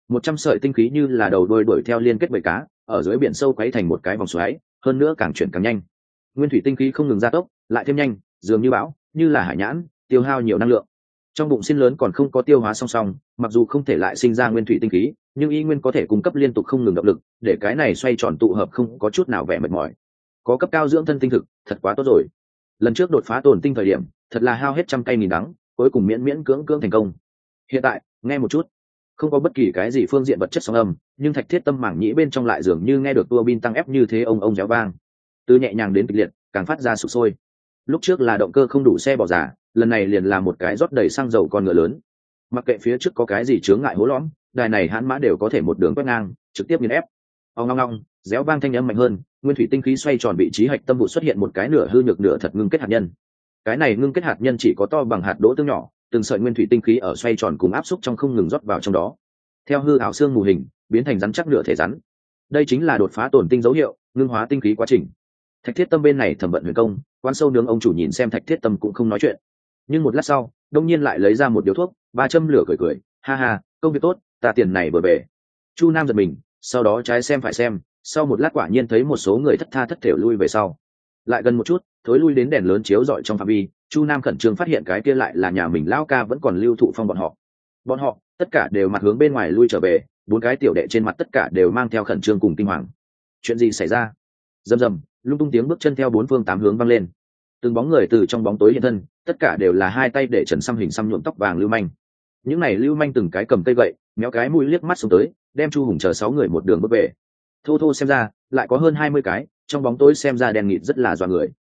100 sợi tinh khí như là đầu đuôi đuổi theo liên kết bầy cá ở dưới biển sâu quấy thành một cái vòng xoáy, hơn nữa càng chuyển càng nhanh. Nguyên thủy tinh khí không ngừng gia tốc, lại thêm nhanh, dường như bão, như là hải nhãn, tiêu hao nhiều năng lượng. Trong bụng xin lớn còn không có tiêu hóa song song, mặc dù không thể lại sinh ra nguyên thủy tinh khí, nhưng y nguyên có thể cung cấp liên tục không ngừng động lực, để cái này xoay tròn tụ hợp không có chút nào vẻ mệt mỏi. Có cấp cao dưỡng thân tinh thực, thật quá tốt rồi. Lần trước đột phá tổn tinh thời điểm, thật là hao hết trăm cây nghìn đắng, cuối cùng miễn miễn cưỡng cưỡng thành công. Hiện tại, nghe một chút, không có bất kỳ cái gì phương diện vật chất sóng âm, nhưng thạch thiết tâm mảng nhĩ bên trong lại dường như nghe được tua bin tăng ép như thế ông réo vang. Từ nhẹ nhàng đến kịch liệt, càng phát ra sục sôi. Lúc trước là động cơ không đủ xe bỏ giả, lần này liền là một cái rót đầy xăng dầu con ngựa lớn. Mặc kệ phía trước có cái gì chướng ngại hố lõm, đài này hãn mã đều có thể một đường quét ngang, trực tiếp nghiền ép. Ong ong ong, réo vang thanh âm mạnh hơn, nguyên thủy tinh khí xoay tròn vị trí hạch tâm vụ xuất hiện một cái nửa hư nhược nửa thật ngưng kết hạt nhân. Cái này ngưng kết hạt nhân chỉ có to bằng hạt đỗ tương nhỏ, từng sợi nguyên thủy tinh khí ở xoay tròn cùng áp xúc trong không ngừng rót vào trong đó. Theo hư ảo xương mù hình, biến thành rắn chắc nửa thể rắn. Đây chính là đột phá tổn tinh dấu hiệu, ngưng hóa tinh khí quá trình. Thạch thiết tâm bên này thẩm vận huyền công, quan sâu nướng ông chủ nhìn xem thạch thiết tâm cũng không nói chuyện. Nhưng một lát sau, đông nhiên lại lấy ra một điếu thuốc, ba châm lửa cười cười, ha ha, công việc tốt, ta tiền này vừa về. Chu Nam giật mình, sau đó trái xem phải xem, sau một lát quả nhiên thấy một số người thất tha thất thểu lui về sau. Lại gần một chút, thối lui đến đèn lớn chiếu rọi trong phạm vi, Chu Nam khẩn trương phát hiện cái kia lại là nhà mình lão ca vẫn còn lưu thụ phong bọn họ. Bọn họ tất cả đều mặt hướng bên ngoài lui trở về, bốn cái tiểu đệ trên mặt tất cả đều mang theo khẩn trương cùng kinh hoàng. Chuyện gì xảy ra? Rầm rầm, lung tung tiếng bước chân theo bốn phương tám hướng vang lên. Từng bóng người từ trong bóng tối hiện thân, tất cả đều là hai tay để trần xăm hình xăm nhuộm tóc vàng lưu manh. Những này lưu manh từng cái cầm cây gậy, méo cái mũi liếc mắt xuống tới, đem Chu Hùng chờ 6 người một đường bước về. Thô thô xem ra, lại có hơn 20 cái, trong bóng tối xem ra đen nghịt rất là dọa người.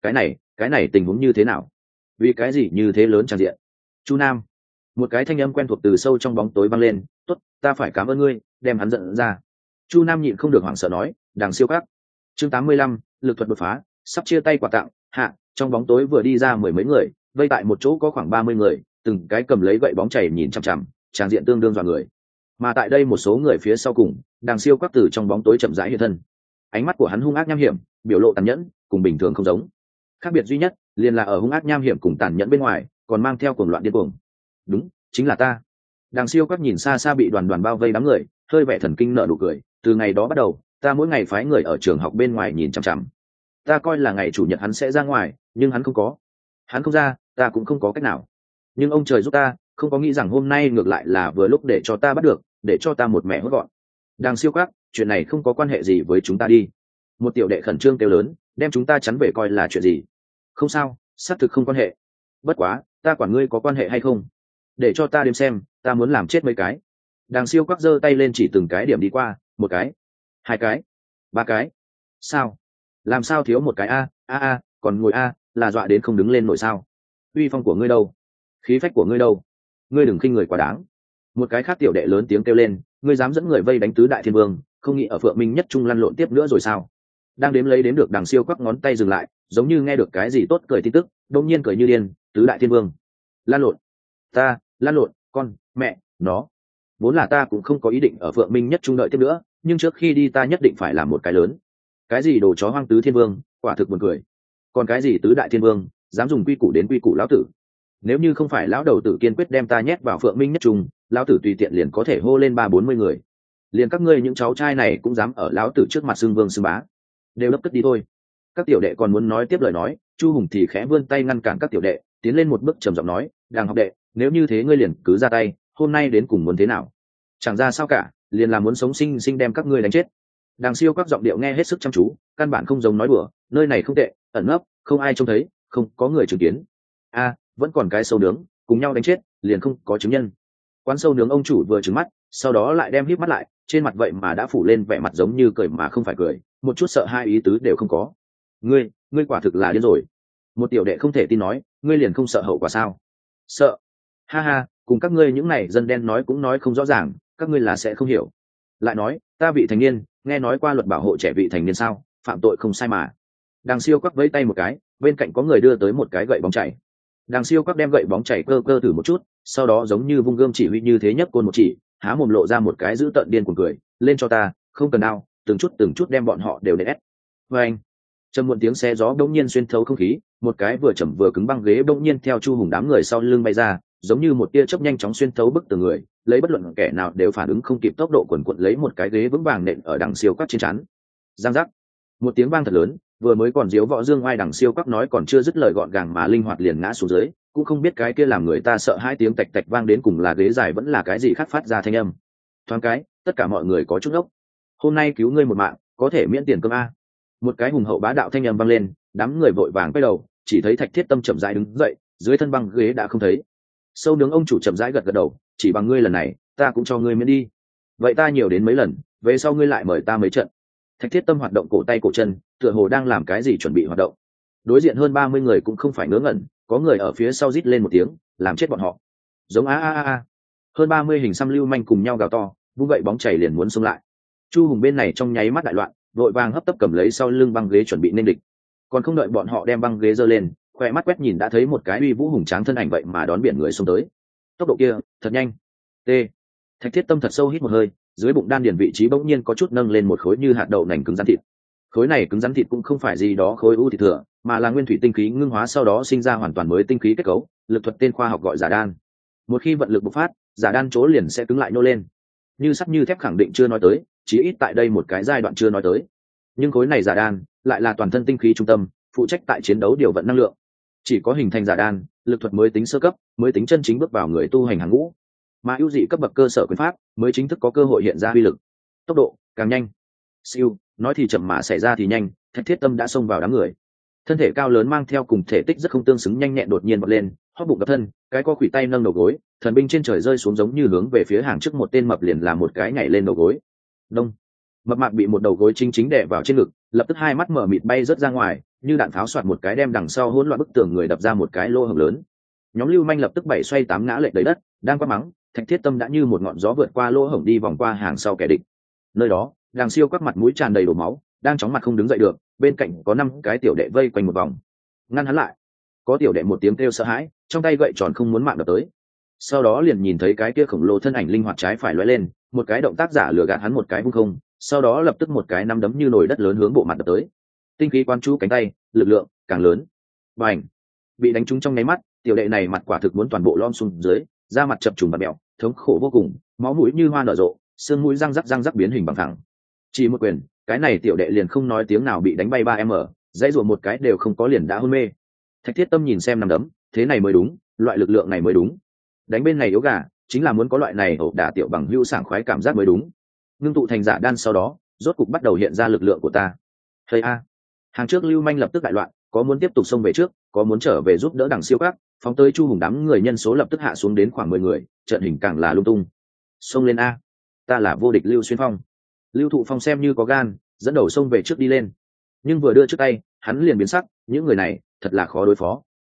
Cái này tình huống như thế nào? Vì cái gì như thế lớn tràn diện? Chu Nam, một cái thanh âm quen thuộc từ sâu trong bóng tối vang lên, "Tốt, ta phải cảm ơn ngươi, đem hắn giận ra." Chu Nam nhịn không được hoảng sợ nói, "Đằng siêu các." Chương 85, lực thuật đột phá, sắp chia tay quà tặng, hạ, trong bóng tối vừa đi ra mười mấy người, vây tại một chỗ có khoảng 30 người, từng cái cầm lấy gậy bóng chảy nhìn chằm chằm, tràng diện tương đương dọa người. Mà tại đây một số người phía sau cùng, Đằng siêu các từ trong bóng tối chậm rãi hiện thân. Ánh mắt của hắn hung ác nham hiểm, biểu lộ tàn nhẫn, cùng bình thường không giống. Khác biệt duy nhất liền là ở hung ác nham hiểm cùng tàn nhẫn bên ngoài, còn mang theo cuồng loạn điên cuồng. Đúng, chính là ta. Đằng siêu các nhìn xa xa bị đoàn đoàn bao vây đám người, hơi vẻ thần kinh nở nụ cười, từ ngày đó bắt đầu, ta mỗi ngày phái người ở trường học bên ngoài nhìn chằm chằm. Ta coi là ngày chủ nhật hắn sẽ ra ngoài, nhưng hắn không có. Hắn không ra, ta cũng không có cách nào. Nhưng ông trời giúp ta, không có nghĩ rằng hôm nay ngược lại là vừa lúc để cho ta bắt được, để cho ta một mẹ hốt gọn. Đằng siêu các, chuyện này không có quan hệ gì với chúng ta đi. Một tiểu đệ khẩn trương kêu lớn, đem chúng ta chắn về coi là chuyện gì. Không sao, xác thực không quan hệ. Bất quá, ta quản ngươi có quan hệ hay không. Để cho ta đếm xem, ta muốn làm chết mấy cái. Đằng siêu quắc giơ tay lên chỉ từng cái điểm đi qua, một cái, hai cái, ba cái. Sao? Làm sao thiếu một cái a, còn ngồi a, là dọa đến không đứng lên nổi sao? Uy phong của ngươi đâu? Khí phách của ngươi đâu? Ngươi đừng khinh người quá đáng. Một cái khác tiểu đệ lớn tiếng kêu lên, ngươi dám dẫn người vây đánh tứ đại thiên vương, không nghĩ ở Phượng Minh nhất trung lăn lộn tiếp nữa rồi sao? Đang đếm lấy đếm được, Đằng siêu quắc ngón tay dừng lại, giống như nghe được cái gì tốt cười tin tức, đông nhiên cười như điên, tứ đại thiên vương. Lan lộn. Ta, lan lộn, con, mẹ, nó. Vốn là ta cũng không có ý định ở Phượng Minh nhất trung đợi tiếp nữa, nhưng trước khi đi ta nhất định phải làm một cái lớn. Cái gì đồ chó hoang tứ thiên vương, quả thực buồn cười. Còn cái gì tứ đại thiên vương, dám dùng quy củ đến quy củ lão tử. Nếu như không phải lão đầu tử kiên quyết đem ta nhét vào Phượng Minh nhất trung, lão tử tùy tiện liền có thể hô lên 30-40 người. Liền các ngươi những cháu trai này cũng dám ở lão tử trước mặt xưng vương xưng bá. Đều lấp cất đi thôi. Các tiểu đệ còn muốn nói tiếp lời nói, Chu Hùng thì khẽ vươn tay ngăn cản các tiểu đệ, tiến lên một bước trầm giọng nói, Đằng học đệ, nếu như thế ngươi liền cứ ra tay, hôm nay đến cùng muốn thế nào? Chẳng ra sao cả, liền là muốn sống sinh sinh đem các ngươi đánh chết. Đằng siêu các giọng điệu nghe hết sức chăm chú, căn bản không giống nói đùa, nơi này không tệ, ẩn nấp, không ai trông thấy, không có người chứng kiến. Vẫn còn cái sâu nướng, cùng nhau đánh chết, liền không có chứng nhân. Quán sâu nướng ông chủ vừa trừng mắt, sau đó lại đem híp mắt lại, trên mặt vậy mà đã phủ lên vẻ mặt giống như cười mà không phải cười, một chút sợ hai ý tứ đều không có. Ngươi quả thực là điên rồi. Một tiểu đệ không thể tin nói, ngươi liền không sợ hậu quả sao? Sợ? Ha ha, cùng các ngươi những này dân đen nói cũng nói không rõ ràng, các ngươi là sẽ không hiểu. Lại nói, ta vị thành niên, nghe nói qua luật bảo hộ trẻ vị thành niên sao? Phạm tội không sai mà. Đằng siêu quắc vẫy tay một cái, bên cạnh có người đưa tới một cái gậy bóng chảy. Đằng siêu quắc đem gậy bóng chảy cơ cơ thử một chút, sau đó giống như vung gươm chỉ huy như thế nhấc côn một chỉ, há mồm lộ ra một cái dữ tợn điên cuồng cười, lên cho ta, không cần đao, từng chút đem bọn họ đều để ép. Và anh, trầm muộn tiếng xe gió bỗng nhiên xuyên thấu không khí, một cái vừa chậm vừa cứng băng ghế bỗng nhiên theo Chu Hùng đám người sau lưng bay ra, giống như một tia chớp nhanh chóng xuyên thấu bức tường người, lấy bất luận kẻ nào đều phản ứng không kịp tốc độ quần quật lấy một cái ghế vững vàng nện ở đằng siêu quắc trên chắn. Giang giác, một tiếng vang thật lớn, vừa mới còn diếu võ dương oai đằng siêu quắc nói còn chưa dứt lời gọn gàng mà linh hoạt liền ngã xuống dưới, cũng không biết cái kia làm người ta sợ hai tiếng tạch tạch vang đến cùng là ghế dài vẫn là cái gì khác phát ra thanh âm. Thoáng cái, tất cả mọi người có chút ốc. Hôm nay cứu ngươi một mạng, có thể miễn tiền cơm a. Một cái hùng hậu bá đạo thanh âm vang lên, đám người vội vàng quay đầu, chỉ thấy Thạch Thiết Tâm chậm rãi đứng dậy, dưới thân băng ghế đã không thấy. Sâu nướng ông chủ chậm rãi gật gật đầu, chỉ bằng ngươi lần này, ta cũng cho ngươi miễn đi. Vậy ta nhiều đến mấy lần, về sau ngươi lại mời ta mấy trận. Thạch Thiết Tâm hoạt động cổ tay cổ chân, tựa hồ đang làm cái gì chuẩn bị hoạt động. Đối diện hơn 30 người cũng không phải ngớ ngẩn, có người ở phía sau rít lên một tiếng, làm chết bọn họ. Giống a a a a. Hơn 30 hình xăm lưu manh cùng nhau gào to, vung vậy bóng chảy liền muốn xông lại. Chu Hùng bên này trong nháy mắt đại loạn, vội vàng hấp tấp cầm lấy sau lưng băng ghế chuẩn bị nên địch. Còn không đợi bọn họ đem băng ghế giơ lên, khỏe mắt quét nhìn đã thấy một cái uy vũ hùng tráng thân ảnh vậy mà đón biển người xông tới. Tốc độ kia, thật nhanh. T. Thạch Thiết Tâm thật sâu hít một hơi, dưới bụng đan điền vị trí bỗng nhiên có chút nâng lên một khối như hạt đậu nành cứng rắn thịt. Khối này cứng rắn thịt cũng không phải gì đó khối u thịt thừa, mà là nguyên thủy tinh khí ngưng hóa sau đó sinh ra hoàn toàn mới tinh khí kết cấu, lực thuật tên khoa học gọi giả đan. Một khi vận lực bộc phát, giả đan chỗ liền sẽ cứng lại nô lên. Như sắt như thép khẳng định chưa nói tới, chí ít tại đây một cái giai đoạn chưa nói tới. Nhưng khối này giả đan lại là toàn thân tinh khí trung tâm, phụ trách tại chiến đấu điều vận năng lượng. Chỉ có hình thành giả đan, lực thuật mới tính sơ cấp, mới tính chân chính bước vào người tu hành hàng ngũ, mà ưu dị cấp bậc cơ sở quyền pháp mới chính thức có cơ hội hiện ra uy lực. Tốc độ càng nhanh. Siêu, nói thì chậm mà xảy ra thì nhanh, Thạch Thiết Tâm đã xông vào đám người. Thân thể cao lớn mang theo cùng thể tích rất không tương xứng nhanh nhẹn đột nhiên bật lên, hóp bụng đập thân, cái co khuỷu tay nâng đầu gối, thần binh trên trời rơi xuống giống như hướng về phía hàng trước một tên mập liền là một cái nhảy lên đầu gối. Đông. Mập mạp bị một đầu gối chính chính đè vào trên ngực, lập tức hai mắt mở mịt bay rớt ra ngoài, như đạn pháo xoạt một cái đem đằng sau hỗn loạn bức tường người đập ra một cái lỗ hổng lớn. Nhóm lưu manh lập tức bảy xoay tám ngã lệch đầy đất, đang quát mắng, Thạch Thiết Tâm đã như một ngọn gió vượt qua lỗ hổng đi vòng qua hàng sau kẻ địch. Nơi đó, đằng siêu quắc mặt mũi tràn đầy đổ máu, đang chóng mặt không đứng dậy được, bên cạnh có 5 cái tiểu đệ vây quanh một vòng, ngăn hắn lại. Có tiểu đệ một tiếng kêu sợ hãi, trong tay gậy tròn không muốn mạng đập tới. Sau đó liền nhìn thấy cái kia khổng lồ thân ảnh linh hoạt trái phải lóe lên, một cái động tác giả lừa gạt hắn một cái vung không, sau đó lập tức một cái nắm đấm như nồi đất lớn hướng bộ mặt đập tới. Tinh khí quan chú cánh tay, lực lượng càng lớn. Bành! Bị đánh trúng trong nháy mắt, tiểu đệ này mặt quả thực muốn toàn bộ lom xuống dưới, da mặt chập trùng và mèo, thống khổ vô cùng, máu mũi như hoa nở rộ, xương mũi răng rắc biến hình bằng thẳng. Chỉ một quyền, cái này tiểu đệ liền không nói tiếng nào bị đánh bay 3m, dãy rùa một cái đều không có liền đã hôn mê. Thạch Thiết Tâm nhìn xem nằm đấm, thế này mới đúng, loại lực lượng này mới đúng. Đánh bên này yếu gà, chính là muốn có loại này ẩu đả tiểu bằng hữu sảng khoái cảm giác mới đúng. Ngưng tụ thành giả đan sau đó, rốt cục bắt đầu hiện ra lực lượng của ta. Thầy a, hàng trước lưu manh lập tức đại loạn, có muốn tiếp tục xông về trước, có muốn trở về giúp đỡ đằng siêu các, phóng tới Chu Hùng đám người nhân số lập tức hạ xuống đến khoảng 10 người, trận hình càng là lung tung. Xông lên a, ta là vô địch Lưu Xuyên Phong. Lưu Thụ Phong xem như có gan, dẫn đầu xông về trước đi lên. Nhưng vừa đưa trước tay, hắn liền biến sắc, những người này thật là khó đối phó.